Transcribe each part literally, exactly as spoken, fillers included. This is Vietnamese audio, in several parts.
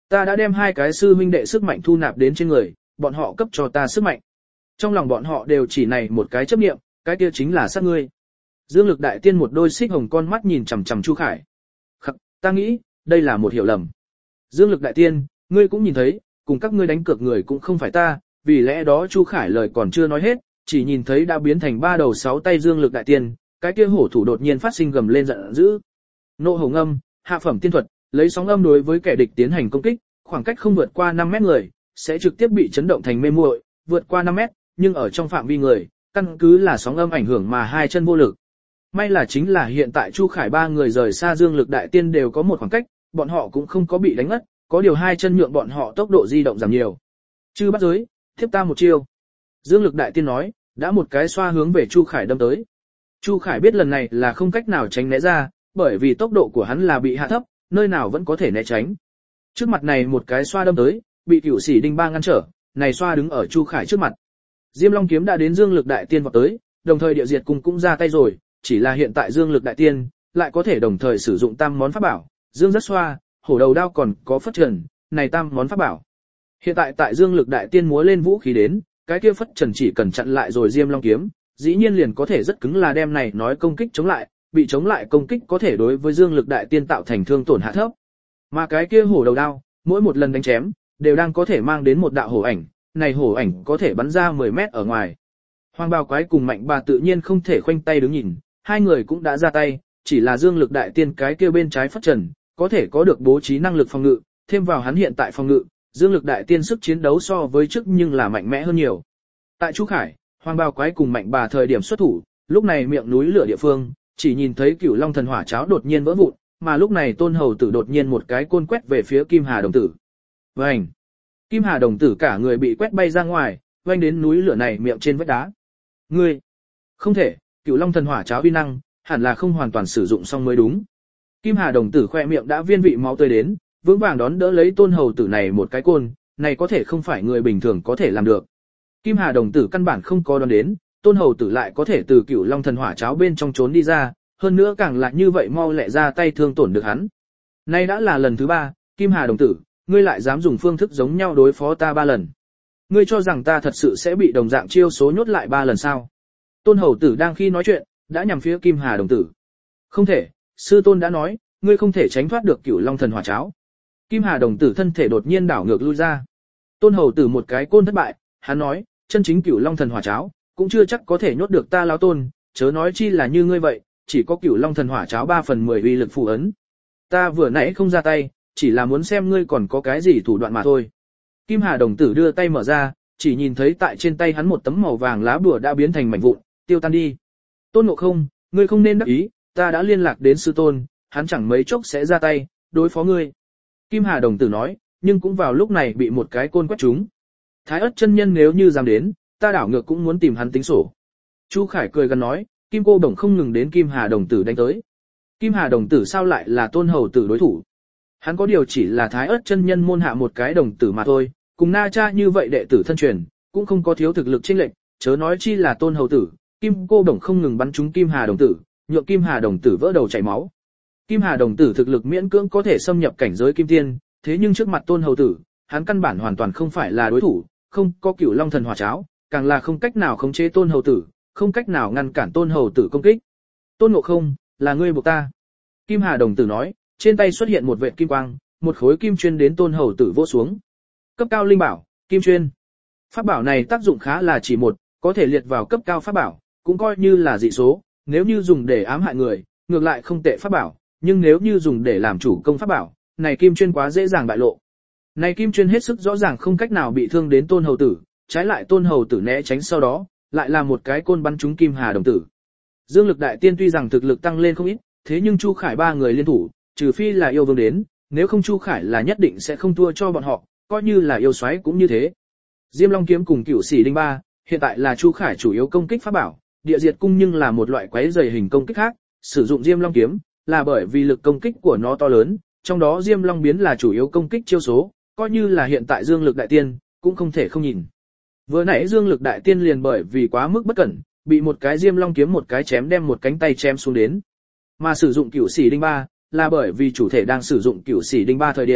Ta đã đem hai cái sư huynh đệ sức mạnh thu nạp đến trên người, bọn họ cấp cho ta sức mạnh. Trong lòng bọn họ đều chỉ này một cái chấp niệm, cái kia chính là sát ngươi. Dương Lực Đại Tiên một đôi xích hồng con mắt nhìn chằm chằm Chu Khải. Khắc, ta nghĩ, đây là một hiểu lầm. Dương Lực Đại Tiên, ngươi cũng nhìn thấy, cùng các ngươi đánh cược người cũng không phải ta, vì lẽ đó Chu Khải lời còn chưa nói hết, chỉ nhìn thấy đã biến thành ba đầu sáu tay Dương Lực Đại Tiên, cái kia hổ thủ đột nhiên phát sinh gầm lên giận dữ. Nộ hổ ngâm, hạ phẩm tiên thuật, lấy sóng âm đối với kẻ địch tiến hành công kích, khoảng cách không vượt qua năm mét người, sẽ trực tiếp bị chấn động thành mê muội, vượt qua năm mét, nhưng ở trong phạm vi người, căn cứ là sóng âm ảnh hưởng mà hai chân vô lực. May là chính là hiện tại Chu Khải ba người rời xa Dương Lực Đại Tiên đều có một khoảng cách, bọn họ cũng không có bị đánh ngất, có điều hai chân nhượng bọn họ tốc độ di động giảm nhiều. Chư bắt giới, tiếp ta một chiêu. Dương Lực Đại Tiên nói, đã một cái xoa hướng về Chu Khải đâm tới. Chu Khải biết lần này là không cách nào tránh né ra, bởi vì tốc độ của hắn là bị hạ thấp, nơi nào vẫn có thể né tránh. Trước mặt này một cái xoa đâm tới, bị Cửu Sĩ Đinh Ba ngăn trở, này xoa đứng ở Chu Khải trước mặt. Diêm Long kiếm đã đến Dương Lực Đại Tiên vọt tới, đồng thời Địa Diệt Cung cũng ra tay rồi, chỉ là hiện tại Dương Lực Đại Tiên lại có thể đồng thời sử dụng tam món pháp bảo, Dương Rất Xoa, Hổ Đầu Đao còn có Phất Trần, này tam món pháp bảo. Hiện tại tại Dương Lực Đại Tiên múa lên vũ khí đến, cái kia Phất Trần chỉ cần chặn lại rồi Diêm Long kiếm, dĩ nhiên liền có thể rất cứng là đem này nói công kích chống lại, bị chống lại công kích có thể đối với Dương Lực Đại Tiên tạo thành thương tổn hạ thấp. Mà cái kia Hổ Đầu Đao, mỗi một lần đánh chém đều đang có thể mang đến một đạo hổ ảnh, này hổ ảnh có thể bắn ra mười mét ở ngoài. Hoàng Bào Quái cùng Mạnh Bà tự nhiên không thể khoanh tay đứng nhìn, hai người cũng đã ra tay, chỉ là Dương Lực Đại Tiên cái kia bên trái Phất Trần, có thể có được bố trí năng lực phòng ngự, thêm vào hắn hiện tại phòng ngự, Dương Lực Đại Tiên sức chiến đấu so với trước nhưng là mạnh mẽ hơn nhiều. Tại Chu Khải, Hoàng Bào Quái cùng Mạnh Bà thời điểm xuất thủ, lúc này miệng núi lửa địa phương, chỉ nhìn thấy Cửu Long Thần Hỏa cháo đột nhiên vỡ vụn, mà lúc này Tôn Hầu Tử đột nhiên một cái côn quét về phía Kim Hà Đồng Tử. Vành! Kim Hà Đồng Tử cả người bị quét bay ra ngoài, vành đến núi lửa này miệng trên vách đá. Ngươi! Không thể, Cửu Long Thần Hỏa cháo uy năng, hẳn là không hoàn toàn sử dụng xong mới đúng. Kim Hà Đồng Tử khoe miệng đã viên vị máu tươi đến, vững vàng đón đỡ lấy Tôn Hầu Tử này một cái côn, này có thể không phải người bình thường có thể làm được. Kim Hà Đồng Tử căn bản không có đón đến, Tôn Hầu Tử lại có thể từ Cửu Long Thần Hỏa cháo bên trong trốn đi ra, hơn nữa càng là như vậy mau lẹ ra tay thương tổn được hắn. Nay đã là lần thứ ba, Kim Hà Đồng Tử, ngươi lại dám dùng phương thức giống nhau đối phó ta ba lần. Ngươi cho rằng ta thật sự sẽ bị đồng dạng chiêu số nhốt lại ba lần sao? Tôn Hầu Tử đang khi nói chuyện, đã nhằm phía Kim Hà Đồng Tử. Không thể, sư tôn đã nói, ngươi không thể tránh thoát được Cửu Long Thần Hỏa cháo. Kim Hà Đồng Tử thân thể đột nhiên đảo ngược lui ra. Tôn Hầu Tử một cái côn thất bại, hắn nói, chân chính Cửu Long Thần Hỏa cháo, cũng chưa chắc có thể nhốt được ta lão tôn, chớ nói chi là như ngươi vậy, chỉ có Cửu Long Thần Hỏa cháo ba phần mười uy lực phù ấn. Ta vừa nãy không ra tay, chỉ là muốn xem ngươi còn có cái gì thủ đoạn mà thôi. Kim Hà Đồng Tử đưa tay mở ra, chỉ nhìn thấy tại trên tay hắn một tấm màu vàng lá bùa đã biến thành mảnh vụn, tiêu tan đi. Tôn Ngộ Không, ngươi không nên đắc ý, ta đã liên lạc đến sư tôn, hắn chẳng mấy chốc sẽ ra tay, đối phó ngươi. Kim Hà Đồng Tử nói, nhưng cũng vào lúc này bị một cái côn quét trúng. Thái Ức chân nhân nếu như dám đến, ta đảo ngược cũng muốn tìm hắn tính sổ. Chu Khải cười gần nói, Kim Cô Đồng không ngừng đến Kim Hà Đồng Tử đánh tới. Kim Hà Đồng Tử sao lại là Tôn Hầu Tử đối thủ? Hắn có điều chỉ là Thái Ức chân nhân môn hạ một cái đồng tử mà thôi, cùng Na Cha như vậy đệ tử thân truyền, cũng không có thiếu thực lực chênh lệch, chớ nói chi là Tôn Hầu Tử. Kim Cô Đồng không ngừng bắn trúng Kim Hà Đồng Tử, nhượng Kim Hà Đồng Tử vỡ đầu chảy máu. Kim Hà Đồng Tử thực lực miễn cưỡng có thể xâm nhập cảnh giới kim tiên, thế nhưng trước mặt Tôn Hầu Tử, hắn căn bản hoàn toàn không phải là đối thủ, không có Cửu Long Thần Hỏa cháo, càng là không cách nào khống chế Tôn Hầu Tử, không cách nào ngăn cản Tôn Hầu Tử công kích. Tôn Ngộ Không, là ngươi buộc ta. Kim Hà Đồng Tử nói, trên tay xuất hiện một vệt kim quang, một khối kim chuyên đến Tôn Hầu Tử vỗ xuống. Cấp cao linh bảo, kim chuyên. Pháp bảo này tác dụng khá là chỉ một, có thể liệt vào cấp cao pháp bảo, cũng coi như là dị số, nếu như dùng để ám hại người, ngược lại không tệ pháp bảo, nhưng nếu như dùng để làm chủ công pháp bảo, này kim chuyên quá dễ dàng bại lộ. Này kim chuyên hết sức rõ ràng không cách nào bị thương đến Tôn Hầu Tử, trái lại Tôn Hầu Tử né tránh sau đó, lại là một cái côn bắn trúng Kim Hà Đồng Tử. Dương Lực Đại Tiên tuy rằng thực lực tăng lên không ít, thế nhưng Chu Khải ba người liên thủ, trừ phi là yêu vương đến, nếu không Chu Khải là nhất định sẽ không thua cho bọn họ, coi như là yêu soái cũng như thế. Diêm Long kiếm cùng Cửu Sĩ Đinh Ba, hiện tại là Chu Khải chủ yếu công kích pháp bảo, Địa Diệt cung nhưng là một loại quái dày hình công kích khác, sử dụng Diêm Long kiếm là bởi vì lực công kích của nó to lớn, trong đó Diêm Long biến là chủ yếu công kích chiêu số, coi như là hiện tại Dương Lực Đại Tiên, cũng không thể không nhìn. Vừa nãy Dương Lực Đại Tiên liền bởi vì quá mức bất cẩn, bị một cái Diêm Long kiếm một cái chém đem một cánh tay chém xuống đến. Mà sử dụng Cửu Sĩ Đinh Ba, là bởi vì chủ thể đang sử dụng Cửu Sĩ Đinh Ba thời điểm,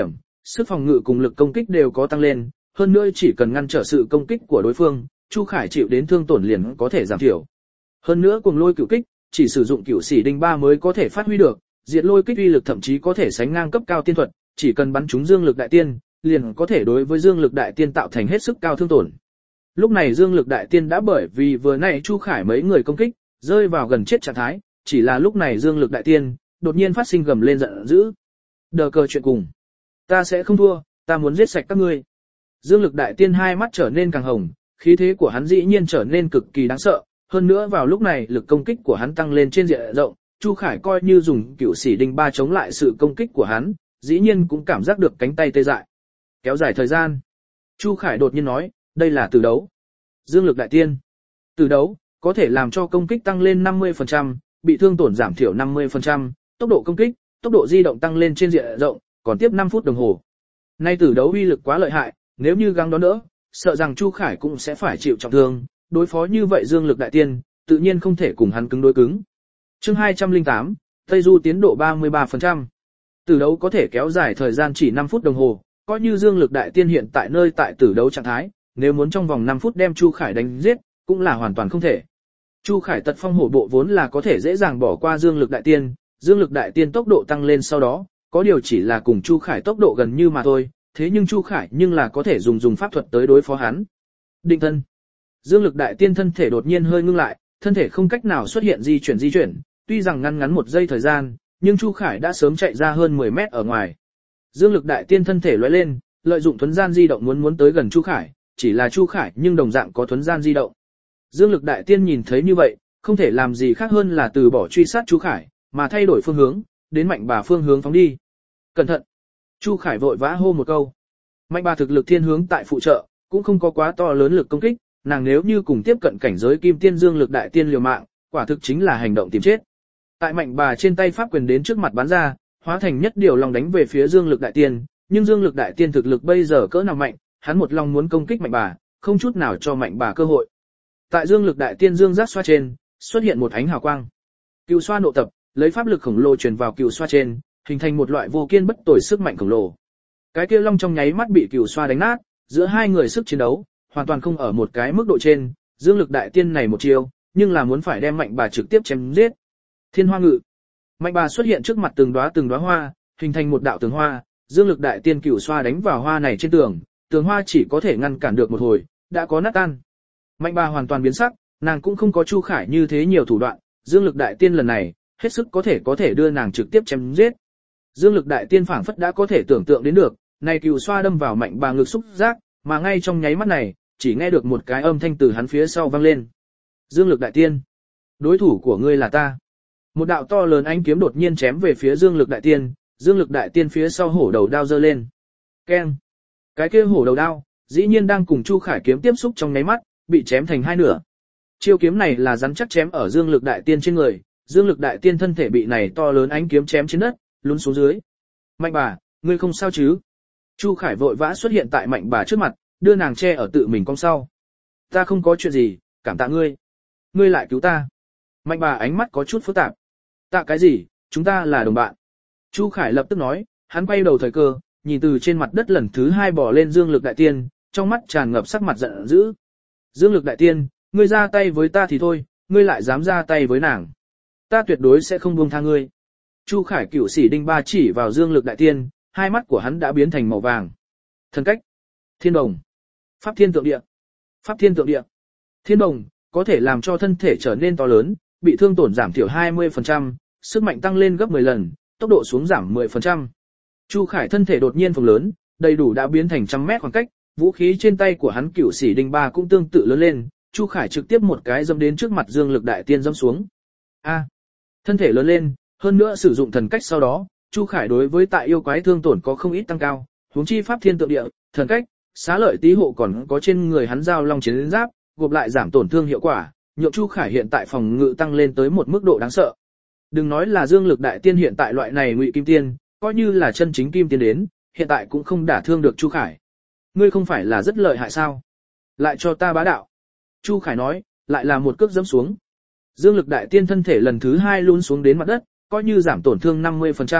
sức phòng ngự cùng lực công kích đều có tăng lên, hơn nữa chỉ cần ngăn trở sự công kích của đối phương, Chu Khải chịu đến thương tổn liền có thể giảm thiểu. Hơn nữa cuồng lôi cửu kích, chỉ sử dụng cửu sĩ đinh ba mới có thể phát huy được, diệt lôi kích uy lực thậm chí có thể sánh ngang cấp cao tiên thuật, chỉ cần bắn trúng dương lực đại tiên, liền có thể đối với dương lực đại tiên tạo thành hết sức cao thương tổn. Lúc này dương lực đại tiên đã bởi vì vừa nãy Chu Khải mấy người công kích, rơi vào gần chết trạng thái, chỉ là lúc này dương lực đại tiên đột nhiên phát sinh gầm lên giận dữ. Đờ cờ chuyện cùng, ta sẽ không thua, ta muốn giết sạch các ngươi. Dương lực đại tiên hai mắt trở nên càng hồng, khí thế của hắn dĩ nhiên trở nên cực kỳ đáng sợ, hơn nữa vào lúc này lực công kích của hắn tăng lên trên diện rộng, Chu Khải coi như dùng cửu sĩ đinh ba chống lại sự công kích của hắn, dĩ nhiên cũng cảm giác được cánh tay tê dại. Kéo dài thời gian, Chu Khải đột nhiên nói, đây là tử đấu. Dương lực đại tiên. Tử đấu, có thể làm cho công kích tăng lên năm mươi phần trăm, bị thương tổn giảm thiểu năm mươi phần trăm, tốc độ công kích, tốc độ di động tăng lên trên diện rộng, còn tiếp năm phút đồng hồ. Nay tử đấu uy lực quá lợi hại, nếu như gắng đón đỡ, sợ rằng Chu Khải cũng sẽ phải chịu trọng thương, đối phó như vậy dương lực đại tiên, tự nhiên không thể cùng hắn cứng đối cứng. Chương hai trăm lẻ tám, Tây Du tiến độ ba mươi ba phần trăm. Tử đấu có thể kéo dài thời gian chỉ năm phút đồng hồ, coi như dương lực đại tiên hiện tại nơi tại tử đấu trạng thái, nếu muốn trong vòng năm phút đem Chu Khải đánh giết, cũng là hoàn toàn không thể. Chu Khải tật phong hổ bộ vốn là có thể dễ dàng bỏ qua dương lực đại tiên, dương lực đại tiên tốc độ tăng lên sau đó, có điều chỉ là cùng Chu Khải tốc độ gần như mà thôi, thế nhưng Chu Khải nhưng là có thể dùng dùng pháp thuật tới đối phó hắn. Định thân. Dương lực đại tiên thân thể đột nhiên hơi ngưng lại, thân thể không cách nào xuất hiện di chuyển di chuyển, tuy rằng ngăn ngắn một giây thời gian, nhưng Chu Khải đã sớm chạy ra hơn mười mét ở ngoài. Dương lực đại tiên thân thể lóe lên, lợi dụng thuấn gian di động muốn muốn tới gần Chu Khải, chỉ là Chu Khải nhưng đồng dạng có thuấn gian di động. Dương lực đại tiên nhìn thấy như vậy, không thể làm gì khác hơn là từ bỏ truy sát Chu Khải, mà thay đổi phương hướng, đến Mạnh Bà phương hướng phóng đi. Cẩn thận! Chu Khải vội vã hô một câu. Mạnh Bà thực lực thiên hướng tại phụ trợ, cũng không có quá to lớn lực công kích, nàng nếu như cùng tiếp cận cảnh giới kim tiên dương lực đại tiên liều mạng, quả thực chính là hành động tìm chết. Tại Mạnh Bà trên tay pháp quyền đến trước mặt bắn ra, hóa thành nhất điều lòng đánh về phía dương lực đại tiên, nhưng dương lực đại tiên thực lực bây giờ cỡ nào mạnh, hắn một lòng muốn công kích Mạnh Bà, không chút nào cho Mạnh Bà cơ hội. Tại dương lực đại tiên dương giác xoa trên, xuất hiện một ánh hào quang. Cựu xoa nộ tập, lấy pháp lực khổng lồ truyền vào cựu xoa trên, hình thành một loại vô kiên bất tồi sức mạnh khổng lồ. Cái kia long trong nháy mắt bị cựu xoa đánh nát, giữa hai người sức chiến đấu hoàn toàn không ở một cái mức độ trên, dương lực đại tiên này một chiêu, nhưng là muốn phải đem Mạnh Bà trực tiếp chém giết. Thiên Hoa Ngự. Mạnh Bà xuất hiện trước mặt từng đóa từng đóa hoa, hình thành một đạo tường hoa, dương lực đại tiên cửu xoa đánh vào hoa này trên tường, tường hoa chỉ có thể ngăn cản được một hồi, đã có nát tan. Mạnh Bà hoàn toàn biến sắc, nàng cũng không có Chu Khải như thế nhiều thủ đoạn, dương lực đại tiên lần này, hết sức có thể có thể đưa nàng trực tiếp chém giết. Dương lực đại tiên phảng phất đã có thể tưởng tượng đến được, này cửu xoa đâm vào Mạnh Bà ngực xúc giác, mà ngay trong nháy mắt này, chỉ nghe được một cái âm thanh từ hắn phía sau vang lên. Dương lực đại tiên, đối thủ của ngươi là ta. Một đạo to lớn ánh kiếm đột nhiên chém về phía dương lực đại tiên, dương lực đại tiên phía sau hổ đầu đao giơ lên. Keng! Cái kia hổ đầu đao, dĩ nhiên đang cùng Chu Khải kiếm tiếp xúc trong nháy mắt, bị chém thành hai nửa. Chiêu kiếm này là rắn chắc chém ở dương lực đại tiên trên người, dương lực đại tiên thân thể bị này to lớn ánh kiếm chém trên đất, lún xuống dưới. Mạnh Bà, ngươi không sao chứ? Chu Khải vội vã xuất hiện tại Mạnh Bà trước mặt, đưa nàng che ở tự mình cong sau. Ta không có chuyện gì, cảm tạ ngươi. Ngươi lại cứu ta. Mạnh Bà ánh mắt có chút phức tạp. Tạ cái gì, chúng ta là đồng bạn. Chu Khải lập tức nói, hắn quay đầu thời cơ, nhìn từ trên mặt đất lần thứ hai bò lên dương lực đại tiên, trong mắt tràn ngập sắc mặt giận dữ. Dương lực đại tiên, ngươi ra tay với ta thì thôi, ngươi lại dám ra tay với nàng. Ta tuyệt đối sẽ không buông tha ngươi. Chu Khải cửu sĩ đinh ba chỉ vào dương lực đại tiên, hai mắt của hắn đã biến thành màu vàng. Thần cách, thiên đồng, pháp thiên tượng địa, pháp thiên tượng địa. Thiên đồng, có thể làm cho thân thể trở nên to lớn, bị thương tổn giảm thiểu hai mươi phần trăm, sức mạnh tăng lên gấp mười lần, tốc độ xuống giảm mười phần trăm. Chu Khải thân thể đột nhiên phồng lớn, đầy đủ đã biến thành trăm mét khoảng cách, vũ khí trên tay của hắn cửu sĩ đinh ba cũng tương tự lớn lên, Chu Khải trực tiếp một cái dẫm đến trước mặt dương lực đại tiên dẫm xuống. A, thân thể lớn lên, hơn nữa sử dụng thần cách sau đó, Chu Khải đối với tại yêu quái thương tổn có không ít tăng cao, huống chi pháp thiên tượng địa, thần cách, xá lợi tí hộ còn có trên người hắn giao long chiến giáp, gộp lại giảm tổn thương hiệu quả, nhượng Chu Khải hiện tại phòng ngự tăng lên tới một mức độ đáng sợ. Đừng nói là dương lực đại tiên hiện tại loại này ngụy kim tiên, coi như là chân chính kim tiên đến, hiện tại cũng không đả thương được Chu Khải. Ngươi không phải là rất lợi hại sao? Lại cho ta bá đạo. Chu Khải nói, lại là một cước giẫm xuống. Dương lực đại tiên thân thể lần thứ hai lún xuống đến mặt đất, coi như giảm tổn thương năm mươi phần trăm,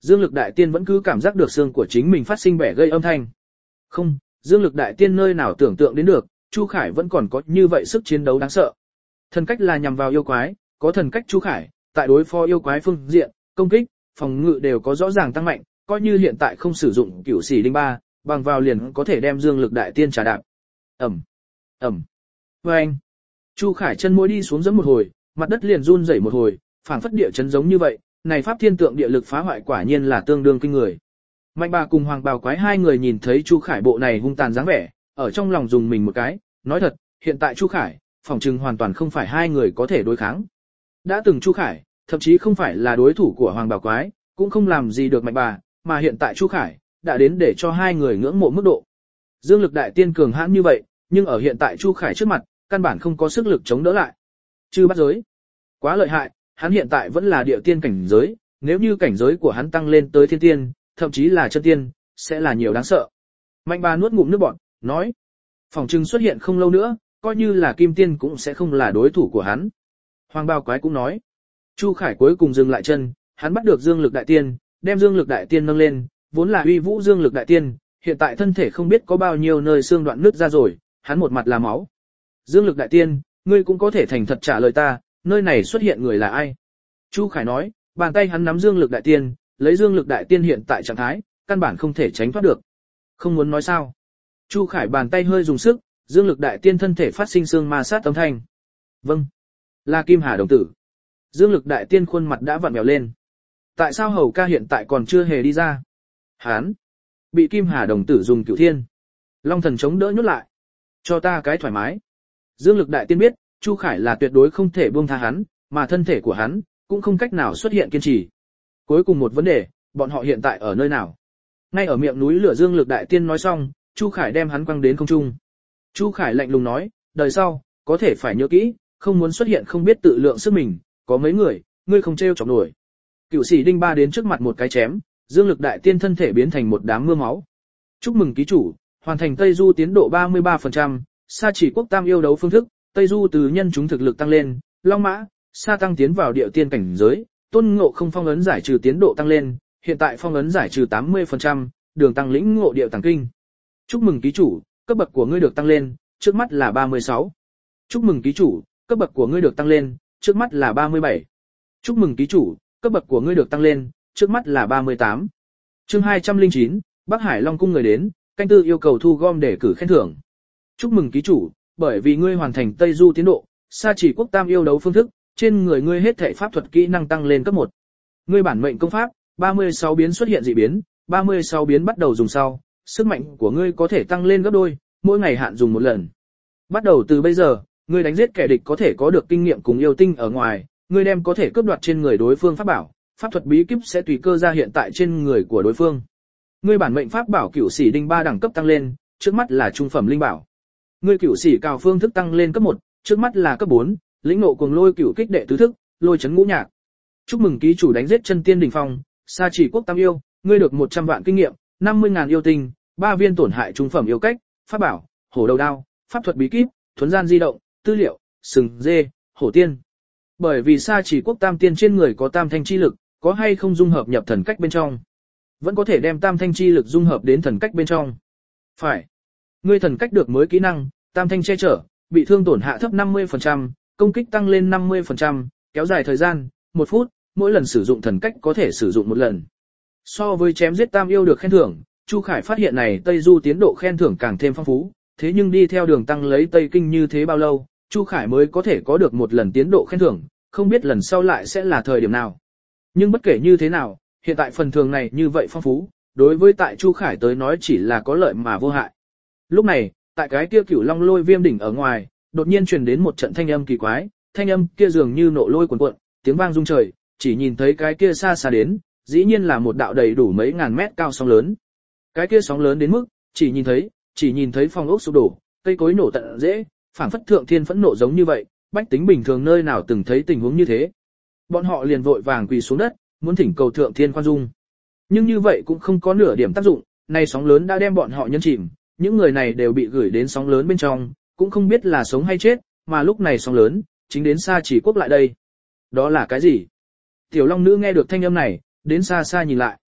Dương Lực Đại Tiên vẫn cứ cảm giác được xương của chính mình phát sinh bẻ gây âm thanh. Không, Dương Lực Đại Tiên nơi nào tưởng tượng đến được, Chu Khải vẫn còn có như vậy sức chiến đấu đáng sợ. Thần cách là nhằm vào yêu quái, có thần cách Chu Khải, tại đối phó yêu quái phương diện, công kích, phòng ngự đều có rõ ràng tăng mạnh, coi như hiện tại không sử dụng Cửu Sĩ Đinh Ba, bằng vào liền có thể đem Dương Lực Đại Tiên trà đạp. Ầm, ầm. Oeng. Chu Khải chân mỗi đi xuống giẫm một hồi, mặt đất liền run rẩy một hồi, phảng phất địa chấn giống như vậy, này pháp thiên tượng địa lực phá hoại quả nhiên là tương đương kinh người. Mạnh Bà cùng Hoàng Bào Quái hai người nhìn thấy Chu Khải bộ này hung tàn dáng vẻ, ở trong lòng dùng mình một cái, nói thật, hiện tại Chu Khải, phỏng chừng hoàn toàn không phải hai người có thể đối kháng. Đã từng Chu Khải, thậm chí không phải là đối thủ của Hoàng Bào Quái, cũng không làm gì được Mạnh Bà, mà hiện tại Chu Khải, đã đến để cho hai người ngưỡng mộ mức độ. Dương Lực Đại Tiên cường hãn như vậy, nhưng ở hiện tại Chu Khải trước mặt, căn bản không có sức lực chống đỡ lại. Chư bắt giới, quá lợi hại, hắn hiện tại vẫn là địa tiên cảnh giới, nếu như cảnh giới của hắn tăng lên tới thiên tiên, thậm chí là chân tiên, sẽ là nhiều đáng sợ. Mạnh Bà nuốt ngụm nước bọt, nói, phỏng chừng xuất hiện không lâu nữa, coi như là kim tiên cũng sẽ không là đối thủ của hắn. Hoàng Bào Quái cũng nói, Chu Khải cuối cùng dừng lại chân, hắn bắt được Dương Lực Đại Tiên, đem Dương Lực Đại Tiên nâng lên, vốn là uy vũ Dương Lực Đại Tiên, hiện tại thân thể không biết có bao nhiêu nơi xương đoạn nứt ra rồi, hắn một mặt là máu. Dương Lực Đại Tiên, ngươi cũng có thể thành thật trả lời ta, nơi này xuất hiện người là ai? Chu Khải nói, bàn tay hắn nắm Dương Lực Đại Tiên, lấy Dương Lực Đại Tiên hiện tại trạng thái, căn bản không thể tránh thoát được. Không muốn nói sao? Chu Khải bàn tay hơi dùng sức, Dương Lực Đại Tiên thân thể phát sinh xương ma sát âm thanh. Vâng, là Kim Hà đồng tử. Dương Lực Đại Tiên khuôn mặt đã vặn vẹo lên. Tại sao Hầu ca hiện tại còn chưa hề đi ra? Hán, bị Kim Hà đồng tử dùng Cửu Thiên Long Thần chống đỡ nhốt lại. Cho ta cái thoải mái. Dương Lực Đại Tiên biết, Chu Khải là tuyệt đối không thể buông tha hắn, mà thân thể của hắn cũng không cách nào xuất hiện kiên trì. Cuối cùng một vấn đề, bọn họ hiện tại ở nơi nào? Ngay ở miệng núi lửa. Dương Lực Đại Tiên nói xong, Chu Khải đem hắn quăng đến không trung. Chu Khải lạnh lùng nói, đời sau, có thể phải nhớ kỹ, không muốn xuất hiện không biết tự lượng sức mình, có mấy người, ngươi không trêu chọc nổi. Cửu Sĩ Đinh Ba đến trước mặt một cái chém, Dương Lực Đại Tiên thân thể biến thành một đám mưa máu. Chúc mừng ký chủ, hoàn thành Tây Du tiến độ ba mươi ba phần trăm, Sa Chỉ Quốc Tam yêu đấu phương thức, Tây Du từ nhân chúng thực lực tăng lên, Long Mã, Sa tăng tiến vào địa tiên cảnh giới, Tôn Ngộ Không phong ấn giải trừ tiến độ tăng lên, hiện tại phong ấn giải trừ tám mươi phần trăm, Đường Tăng lĩnh ngộ địa tàng kinh. Chúc mừng ký chủ, cấp bậc của ngươi được tăng lên, trước mắt là ba mươi sáu. Chúc mừng ký chủ, cấp bậc của ngươi được tăng lên, trước mắt là ba mươi bảy. Chúc mừng ký chủ, cấp bậc của ngươi được tăng lên, trước mắt là ba mươi tám. Chương hai trăm lẻ chín, Bắc Hải Long cung người đến, canh tư yêu cầu thu gom để cử khen thưởng. Chúc mừng ký chủ, bởi vì ngươi hoàn thành Tây Du tiến độ, Sa Chỉ Quốc Tam yêu đấu phương thức, trên người ngươi hết thảy pháp thuật kỹ năng tăng lên cấp một. Ngươi bản mệnh công pháp, ba mươi sáu biến xuất hiện dị biến, ba mươi sáu biến bắt đầu dùng sau, sức mạnh của ngươi có thể tăng lên gấp đôi, mỗi ngày hạn dùng một lần. Bắt đầu từ bây giờ, ngươi đánh giết kẻ địch có thể có được kinh nghiệm cùng yêu tinh ở ngoài, ngươi đem có thể cướp đoạt trên người đối phương pháp bảo, pháp thuật bí kíp sẽ tùy cơ ra hiện tại trên người của đối phương. Ngươi bản mệnh pháp bảo Cửu Sĩ Đinh Ba đẳng cấp tăng lên, trước mắt là trung phẩm linh bảo. Ngươi Cửu Sĩ Cào phương thức tăng lên cấp một, trước mắt là cấp bốn, lĩnh ngộ cuồng lôi cửu kích đệ tứ thức, lôi chấn ngũ nhạc. Chúc mừng ký chủ đánh giết chân tiên đỉnh phong, Sa Chỉ Quốc Tam yêu, ngươi được một trăm vạn kinh nghiệm, năm mươi ngàn yêu tinh, ba viên tổn hại trung phẩm yêu cách, pháp bảo, hổ đầu đao, pháp thuật bí kíp, thuấn gian di động, tư liệu, sừng dê, hổ tiên. Bởi vì Sa Chỉ Quốc Tam tiên trên người có tam thanh chi lực, có hay không dung hợp nhập thần cách bên trong? Vẫn có thể đem tam thanh chi lực dung hợp đến thần cách bên trong. Phải. Ngươi thần cách được mới kỹ năng, tam thanh che chở, bị thương tổn hạ thấp năm mươi phần trăm, công kích tăng lên năm mươi phần trăm, kéo dài thời gian, một phút, mỗi lần sử dụng thần cách có thể sử dụng một lần. So với chém giết tam yêu được khen thưởng, Chu Khải phát hiện này Tây Du tiến độ khen thưởng càng thêm phong phú, thế nhưng đi theo Đường Tăng lấy Tây Kinh như thế bao lâu, Chu Khải mới có thể có được một lần tiến độ khen thưởng, không biết lần sau lại sẽ là thời điểm nào. Nhưng bất kể như thế nào, hiện tại phần thưởng này như vậy phong phú, đối với tại Chu Khải tới nói chỉ là có lợi mà vô hại. Lúc này, tại cái kia Cửu Long Lôi Viêm đỉnh ở ngoài, đột nhiên truyền đến một trận thanh âm kỳ quái, thanh âm kia dường như nộ lôi cuồn cuộn, tiếng vang rung trời, chỉ nhìn thấy cái kia xa xa đến, dĩ nhiên là một đạo đầy đủ mấy ngàn mét cao sóng lớn. Cái kia sóng lớn đến mức, chỉ nhìn thấy, chỉ nhìn thấy phòng ốc sụp đổ, cây cối nổ tận rễ, phảng phất thượng thiên phẫn nộ giống như vậy, bách tính bình thường nơi nào từng thấy tình huống như thế. Bọn họ liền vội vàng quỳ xuống đất, muốn thỉnh cầu thượng thiên khoan dung. Nhưng như vậy cũng không có nửa điểm tác dụng, nay sóng lớn đã đem bọn họ nhấn chìm, những người này đều bị gửi đến sóng lớn bên trong, cũng không biết là sống hay chết, mà lúc này sóng lớn, chính đến Sa Chỉ Quốc lại đây. Đó là cái gì? Tiểu Long nữ nghe được thanh âm này, đến xa xa nhìn lại.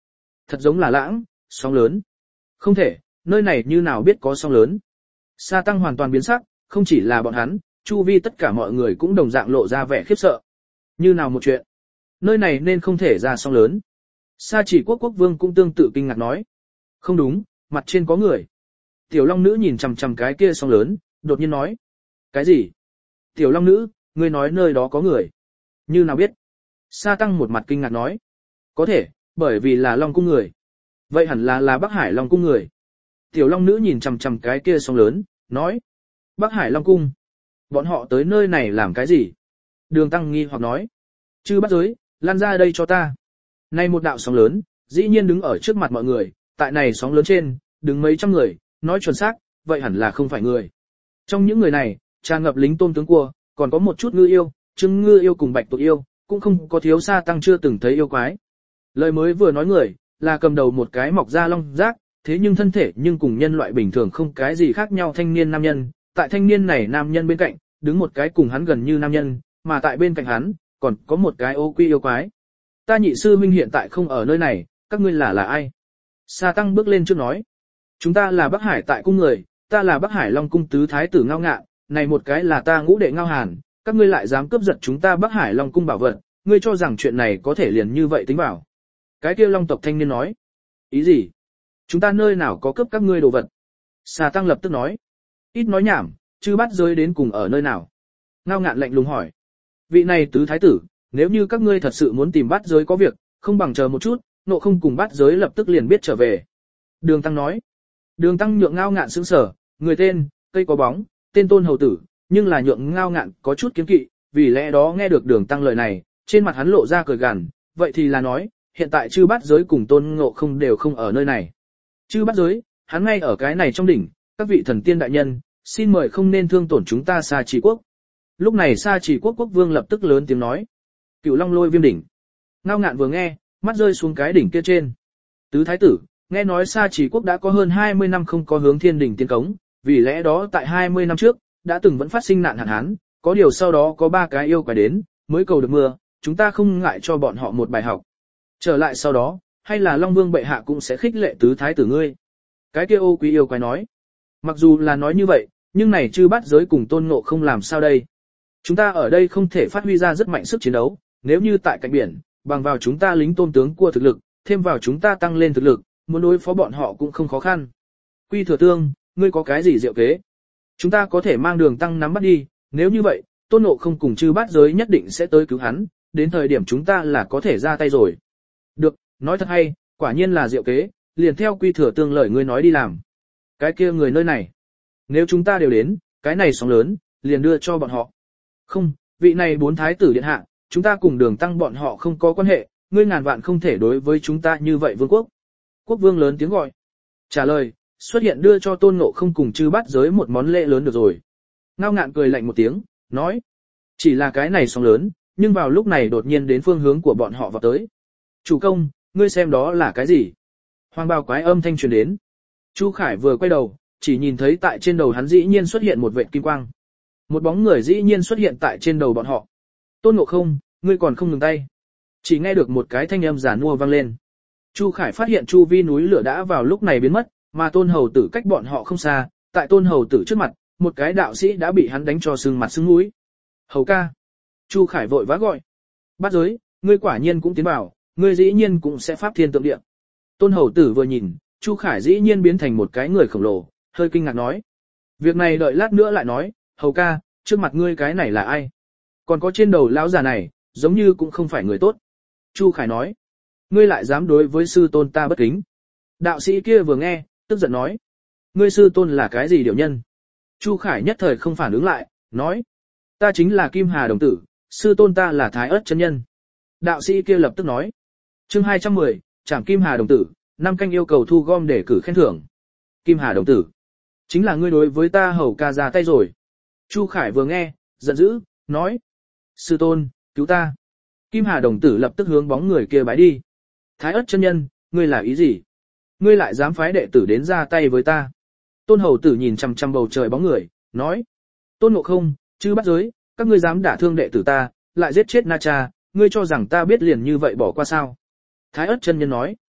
Thật giống là lãng, sóng lớn. Không thể, nơi này như nào biết có sóng lớn. Sa Tăng hoàn toàn biến sắc, không chỉ là bọn hắn, chu vi tất cả mọi người cũng đồng dạng lộ ra vẻ khiếp sợ. Như nào một chuyện? Nơi này nên không thể ra sóng lớn. Sa Chỉ Quốc quốc vương cũng tương tự kinh ngạc nói. Không đúng, mặt trên có người. Tiểu Long Nữ nhìn chằm chằm cái kia sóng lớn, đột nhiên nói. Cái gì? Tiểu Long Nữ, ngươi nói nơi đó có người. Như nào biết? Sa Tăng một mặt kinh ngạc nói. Có thể, bởi vì là Long Cung người. Vậy hẳn là là Bắc Hải Long Cung người. Tiểu Long Nữ nhìn chằm chằm cái kia sóng lớn, nói. Bắc Hải Long Cung. Bọn họ tới nơi này làm cái gì? Đường Tăng nghi hoặc nói. Chư bắt giới, lan ra đây cho ta. Nay một đạo sóng lớn, dĩ nhiên đứng ở trước mặt mọi người, tại này sóng lớn trên, đứng mấy trăm người, nói chuẩn xác, vậy hẳn là không phải người. Trong những người này, tràn ngập lính tôm tướng cua, còn có một chút ngư yêu, trưng ngư yêu cùng bạch tuộc yêu, cũng không có thiếu Sa Tăng chưa từng thấy yêu quái. Lời mới vừa nói người, là cầm đầu một cái mọc da long giác, thế nhưng thân thể nhưng cùng nhân loại bình thường không cái gì khác nhau thanh niên nam nhân, tại thanh niên này nam nhân bên cạnh, đứng một cái cùng hắn gần như nam nhân, mà tại bên cạnh hắn, còn có một cái ô quy yêu quái. Ta nhị sư huynh hiện tại không ở nơi này, các ngươi là là ai? Sa Tăng bước lên trước nói. Chúng ta là Bắc Hải tại cung người, ta là Bắc Hải Long Cung tứ thái tử Ngao Ngạn, này một cái là ta ngũ đệ Ngao Hàn, các ngươi lại dám cướp giật chúng ta Bắc Hải Long Cung bảo vật, ngươi cho rằng chuyện này có thể liền như vậy tính bảo. Cái kia Long tộc thanh niên nói. Ý gì? Chúng ta nơi nào có cướp các ngươi đồ vật? Sa Tăng lập tức nói. Ít nói nhảm, chư bắt giới đến cùng ở nơi nào? Ngao Ngạn lạnh lùng hỏi. Vị này tứ thái tử, nếu như các ngươi thật sự muốn tìm bắt giới có việc, không bằng chờ một chút, nộ không cùng bắt giới lập tức liền biết trở về. Đường Tăng nói. Đường Tăng nhượng Ngao Ngạn sững sờ, người tên, cây có bóng, tên Tôn Hầu Tử, nhưng là nhượng Ngao Ngạn có chút kiến kỵ, vì lẽ đó nghe được Đường Tăng lời này, trên mặt hắn lộ ra cười gằn, vậy thì là nói, hiện tại chư bát giới cùng Tôn Ngộ Không đều không ở nơi này. Chư bát giới, hắn ngay ở cái này trong đỉnh, các vị thần tiên đại nhân, xin mời không nên thương tổn chúng ta Sa Chỉ Quốc. Lúc này Sa Chỉ Quốc quốc vương lập tức lớn tiếng nói. Cửu Long Lôi Viêm đỉnh. Ngao Ngạn vừa nghe, mắt rơi xuống cái đỉnh kia trên. Tứ thái tử, nghe nói Sa Chỉ Quốc đã có hơn hai mươi năm không có hướng thiên đỉnh tiến cống, vì lẽ đó tại hai mươi năm trước, đã từng vẫn phát sinh nạn hạn hán, có điều sau đó có ba cái yêu quái đến, mới cầu được mưa, chúng ta không ngại cho bọn họ một bài học. Trở lại sau đó, hay là Long Vương bệ hạ cũng sẽ khích lệ tứ thái tử ngươi. Cái kia ô quý yêu quái nói. Mặc dù là nói như vậy, nhưng này chư bát giới cùng Tôn Ngộ Không làm sao đây? Chúng ta ở đây không thể phát huy ra rất mạnh sức chiến đấu, nếu như tại cạnh biển, bằng vào chúng ta lính tôn tướng cua thực lực, thêm vào chúng ta tăng lên thực lực, muốn đối phó bọn họ cũng không khó khăn. Quy Thừa Tương, ngươi có cái gì diệu kế? Chúng ta có thể mang Đường Tăng nắm bắt đi, nếu như vậy, Tôn Ngộ Không cùng chư bát giới nhất định sẽ tới cứu hắn, đến thời điểm chúng ta là có thể ra tay rồi. Được, nói thật hay, quả nhiên là diệu kế, liền theo Quy Thừa Tương lời ngươi nói đi làm. Cái kia người nơi này, nếu chúng ta đều đến, cái này sóng lớn, liền đưa cho bọn họ. Không, vị này bốn thái tử điện hạ, chúng ta cùng Đường Tăng bọn họ không có quan hệ, ngươi ngàn vạn không thể đối với chúng ta như vậy vương quốc. Quốc vương lớn tiếng gọi. Trả lời, xuất hiện đưa cho Tôn Ngộ Không cùng chư bát giới một món lễ lớn được rồi. Ngao Ngạn cười lạnh một tiếng, nói. Chỉ là cái này sóng lớn, nhưng vào lúc này đột nhiên đến phương hướng của bọn họ vào tới. Chủ công, ngươi xem đó là cái gì? Hoàng bào quái âm thanh truyền đến. Chu Khải vừa quay đầu, chỉ nhìn thấy tại trên đầu hắn dĩ nhiên xuất hiện một vệt kim quang. Một bóng người dĩ nhiên xuất hiện tại trên đầu bọn họ. Tôn Ngộ Không, ngươi còn không ngừng tay. Chỉ nghe được một cái thanh âm giả nua vang lên. Chu Khải phát hiện chu vi núi lửa đã vào lúc này biến mất, mà Tôn Hầu Tử cách bọn họ không xa, tại Tôn Hầu Tử trước mặt, một cái đạo sĩ đã bị hắn đánh cho sưng mặt sưng mũi. Hầu ca. Chu Khải vội vã gọi. Bát giới, ngươi quả nhiên cũng tiến vào, ngươi dĩ nhiên cũng sẽ pháp thiên tượng địa. Tôn Hầu Tử vừa nhìn, Chu Khải dĩ nhiên biến thành một cái người khổng lồ, hơi kinh ngạc nói. Việc này đợi lát nữa lại nói, hầu ca, trước mặt ngươi cái này là ai? Còn có trên đầu lão già này, giống như cũng không phải người tốt. Chu Khải nói. Ngươi lại dám đối với sư tôn ta bất kính. Đạo sĩ kia vừa nghe, tức giận nói. Ngươi sư tôn là cái gì điều nhân? Chu Khải nhất thời không phản ứng lại, nói. Ta chính là Kim Hà đồng tử, sư tôn ta là Thái Ất chân nhân. Đạo sĩ kia lập tức nói. Chương hai trăm mười, Trảm Kim Hà đồng tử, năm canh yêu cầu thu gom để cử khen thưởng. Kim Hà đồng tử. Chính là ngươi đối với ta hầu ca ra tay rồi. Chu Khải vừa nghe, giận dữ, nói. Sư tôn, cứu ta. Kim Hà đồng tử lập tức hướng bóng người kia bái đi. Thái Ất chân nhân, ngươi là ý gì? Ngươi lại dám phái đệ tử đến ra tay với ta. Tôn Hầu Tử nhìn chằm chằm bầu trời bóng người, nói. Tôn Ngộ Không, chư bắt giới, các ngươi dám đả thương đệ tử ta, lại giết chết Na Cha, ngươi cho rằng ta biết liền như vậy bỏ qua sao? Thái Ất chân nhân nói.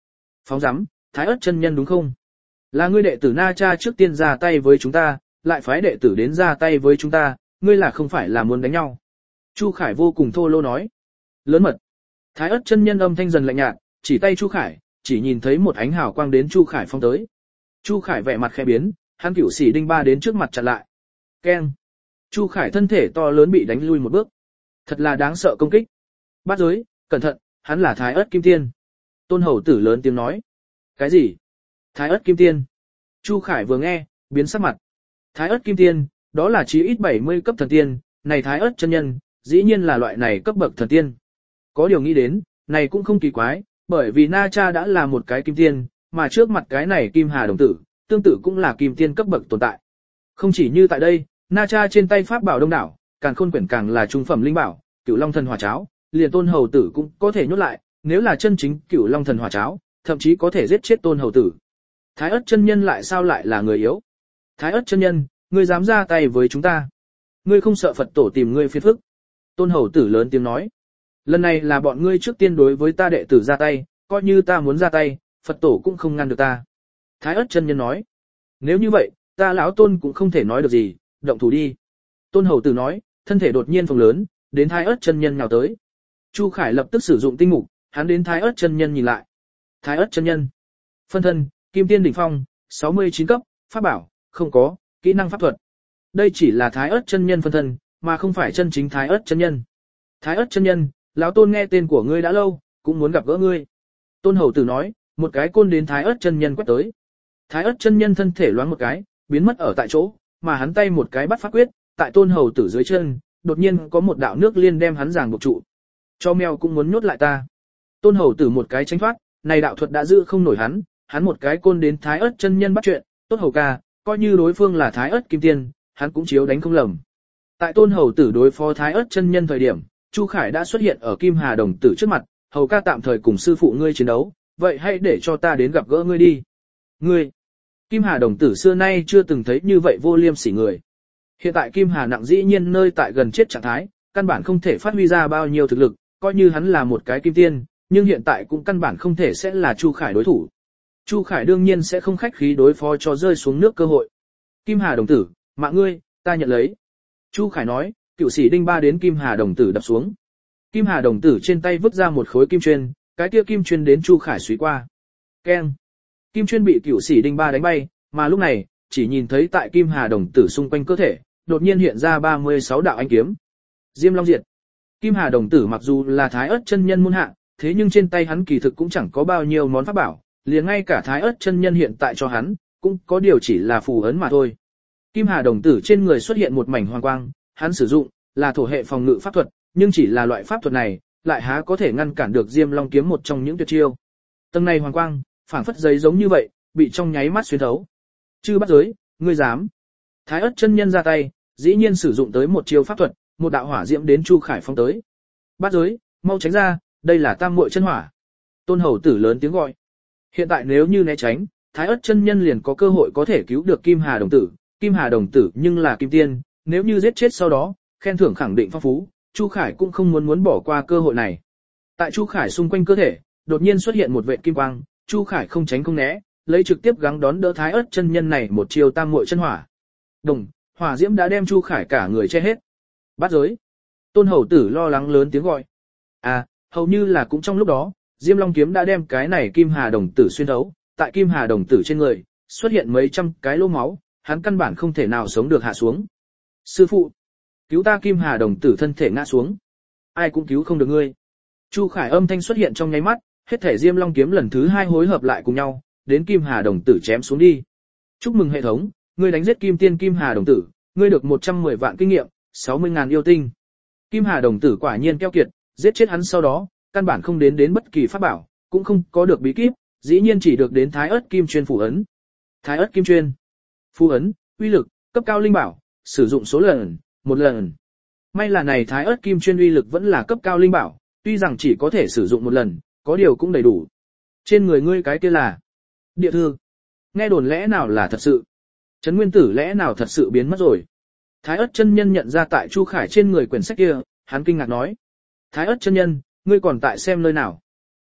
Phóng rắm, Thái Ất chân nhân đúng không? Là ngươi đệ tử Na Cha trước tiên ra tay với chúng ta, lại phái đệ tử đến ra tay với chúng ta, ngươi là không phải là muốn đánh nhau. Chu Khải vô cùng thô lỗ nói. Lớn mật. Thái Ất chân nhân âm thanh dần lạnh nhạt, chỉ tay Chu Khải, chỉ nhìn thấy một ánh hào quang đến Chu Khải phong tới. Chu Khải vẻ mặt khẽ biến, hắn cửu sĩ đinh ba đến trước mặt chặn lại. Keng. Chu Khải thân thể to lớn bị đánh lui một bước. Thật là đáng sợ công kích. Bát giới, cẩn thận, hắn là Thái Ất Kim Tiên. Tôn Hầu Tử lớn tiếng nói. Cái gì? Thái Ất Kim Tiên. Chu Khải vừa nghe, biến sắc mặt. Thái Ất Kim Tiên, đó là chí ít bảy mươi cấp thần tiên, này Thái Ất chân nhân, dĩ nhiên là loại này cấp bậc thần tiên. Có điều nghĩ đến, này cũng không kỳ quái, bởi vì Na Cha đã là một cái kim tiên, mà trước mặt cái này Kim Hà đồng tử, tương tự cũng là kim tiên cấp bậc tồn tại. Không chỉ như tại đây, Na Cha trên tay pháp bảo đông đảo, Càn Khôn quyển càng là trung phẩm linh bảo, Cửu Long thần hỏa cháo, liền Tôn Hầu Tử cũng có thể nhốt lại, nếu là chân chính Cửu Long thần hỏa cháo, thậm chí có thể giết chết Tôn Hầu Tử. Thái Ất chân nhân lại sao lại là người yếu? Thái Ất chân nhân, ngươi dám ra tay với chúng ta? Ngươi không sợ Phật tổ tìm ngươi phiền phức? Tôn Hầu Tử lớn tiếng nói. Lần này là bọn ngươi trước tiên đối với ta đệ tử ra tay, coi như ta muốn ra tay, Phật tổ cũng không ngăn được ta. Thái Ất chân nhân nói. Nếu như vậy, ta lão Tôn cũng không thể nói được gì, động thủ đi. Tôn Hầu Tử nói, thân thể đột nhiên phồng lớn, đến Thái Ất chân nhân nhào tới. Chu Khải lập tức sử dụng tinh mục, hắn đến Thái Ất chân nhân nhìn lại. Thái Ất chân nhân. Phân thân, Kim Tiên đỉnh phong, sáu mươi chín cấp, pháp bảo, không có, kỹ năng pháp thuật. Đây chỉ là Thái Ất chân nhân phân thân, mà không phải chân chính Thái Ất chân nhân. Thái Ất chân nhân, lão Tôn nghe tên của ngươi đã lâu, cũng muốn gặp gỡ ngươi. Tôn Hầu Tử nói, một cái côn đến Thái Ất chân nhân quét tới. Thái Ất chân nhân thân thể loáng một cái, biến mất ở tại chỗ, mà hắn tay một cái bắt pháp quyết, tại Tôn Hầu Tử dưới chân, đột nhiên có một đạo nước liên đem hắn giằng buộc trụ. Cho mèo cũng muốn nhốt lại ta. Tôn Hầu Tử một cái tránh thoát, này đạo thuật đã giữ không nổi hắn, hắn một cái côn đến Thái Ất chân nhân bắt chuyện, tốt hầu ca, coi như đối phương là Thái Ất kim tiên, hắn cũng chiếu đánh không lầm. Tại Tôn Hầu Tử đối phó Thái Ất chân nhân thời điểm, Chu Khải đã xuất hiện ở Kim Hà đồng tử trước mặt, hầu ca tạm thời cùng sư phụ ngươi chiến đấu, vậy hãy để cho ta đến gặp gỡ ngươi đi. Ngươi, Kim Hà đồng tử xưa nay chưa từng thấy như vậy vô liêm sỉ người. Hiện tại Kim Hà nặng dĩ nhiên nơi tại gần chết trạng thái, căn bản không thể phát huy ra bao nhiêu thực lực, coi như hắn là một cái kim tiên, nhưng hiện tại cũng căn bản không thể sẽ là Chu Khải đối thủ. Chu Khải đương nhiên sẽ không khách khí đối phó cho rơi xuống nước cơ hội. Kim Hà đồng tử, mạng ngươi, ta nhận lấy. Chu Khải nói, cựu sĩ đinh ba đến Kim Hà đồng tử đập xuống. Kim Hà đồng tử trên tay vứt ra một khối kim chuyên, cái kia kim chuyên đến Chu Khải suy qua. Keng. Kim chuyên bị cựu sĩ đinh ba đánh bay, mà lúc này, chỉ nhìn thấy tại Kim Hà đồng tử xung quanh cơ thể, đột nhiên hiện ra ba mươi sáu đạo ánh kiếm. Diêm Long Diệt. Kim Hà đồng tử mặc dù là Thái Ất chân nhân môn hạ, thế nhưng trên tay hắn kỳ thực cũng chẳng có bao nhiêu món pháp bảo, liền ngay cả Thái Ất chân nhân hiện tại cho hắn, cũng có điều chỉ là phù ấn mà thôi. Kim Hà đồng tử trên người xuất hiện một mảnh hoàng quang, hắn sử dụng là thổ hệ phòng ngự pháp thuật, nhưng chỉ là loại pháp thuật này, lại há có thể ngăn cản được Diêm Long kiếm một trong những tuyệt chiêu. Tầng này hoàng quang, phảng phất giấy giống như vậy, bị trong nháy mắt xuyên thấu. Chư bắt giới, ngươi dám? Thái Ất chân nhân ra tay, dĩ nhiên sử dụng tới một chiêu pháp thuật, một đạo hỏa diễm đến Chu Khải phóng tới. Bắt giới, mau tránh ra, đây là tam muội chân hỏa. Tôn Hầu Tử lớn tiếng gọi. Hiện tại nếu như né tránh, Thái Ất chân nhân liền có cơ hội có thể cứu được Kim Hà đồng tử. Kim Hà đồng tử nhưng là kim tiên, nếu như giết chết sau đó, khen thưởng khẳng định phong phú, Chu Khải cũng không muốn muốn bỏ qua cơ hội này. Tại Chu Khải xung quanh cơ thể, đột nhiên xuất hiện một vệt kim quang, Chu Khải không tránh không né, lấy trực tiếp gắng đón đỡ Thái Ất chân nhân này một chiêu tam muội chân hỏa. Đồng, hỏa diễm đã đem Chu Khải cả người che hết. Bắt giới. Tôn Hầu Tử lo lắng lớn tiếng gọi. À, hầu như là cũng trong lúc đó, Diêm Long kiếm đã đem cái này Kim Hà đồng tử xuyên thấu, tại Kim Hà đồng tử trên người, xuất hiện mấy trăm cái lỗ máu, hắn căn bản không thể nào sống được hạ xuống. Sư phụ, cứu ta! Kim Hà đồng tử thân thể ngã xuống. Ai cũng cứu không được ngươi. Chu Khải âm thanh xuất hiện trong nháy mắt, hết thể Diêm Long kiếm lần thứ hai hối hợp lại cùng nhau, đến Kim Hà đồng tử chém xuống đi. Chúc mừng hệ thống, ngươi đánh giết Kim Tiên Kim Hà đồng tử, ngươi được một trăm mười vạn kinh nghiệm, sáu mươi ngàn yêu tinh. Kim Hà đồng tử quả nhiên keo kiệt, giết chết hắn sau đó, căn bản không đến đến bất kỳ pháp bảo, cũng không có được bí kíp, dĩ nhiên chỉ được đến Thái Ất kim chuyên phù ấn. Thái Ất kim chuyên, phù ấn, uy lực, cấp cao linh bảo, sử dụng số lần, một lần. May là này Thái Ất kim chuyên uy lực vẫn là cấp cao linh bảo, tuy rằng chỉ có thể sử dụng một lần, có điều cũng đầy đủ. Trên người ngươi cái kia là địa thư. Nghe đồn lẽ nào là thật sự? Trấn Nguyên Tử lẽ nào thật sự biến mất rồi? Thái Ất chân nhân nhận ra tại Chu Khải trên người quyển sách kia, hắn kinh ngạc nói: Thái Ất chân nhân, ngươi còn tại xem nơi nào?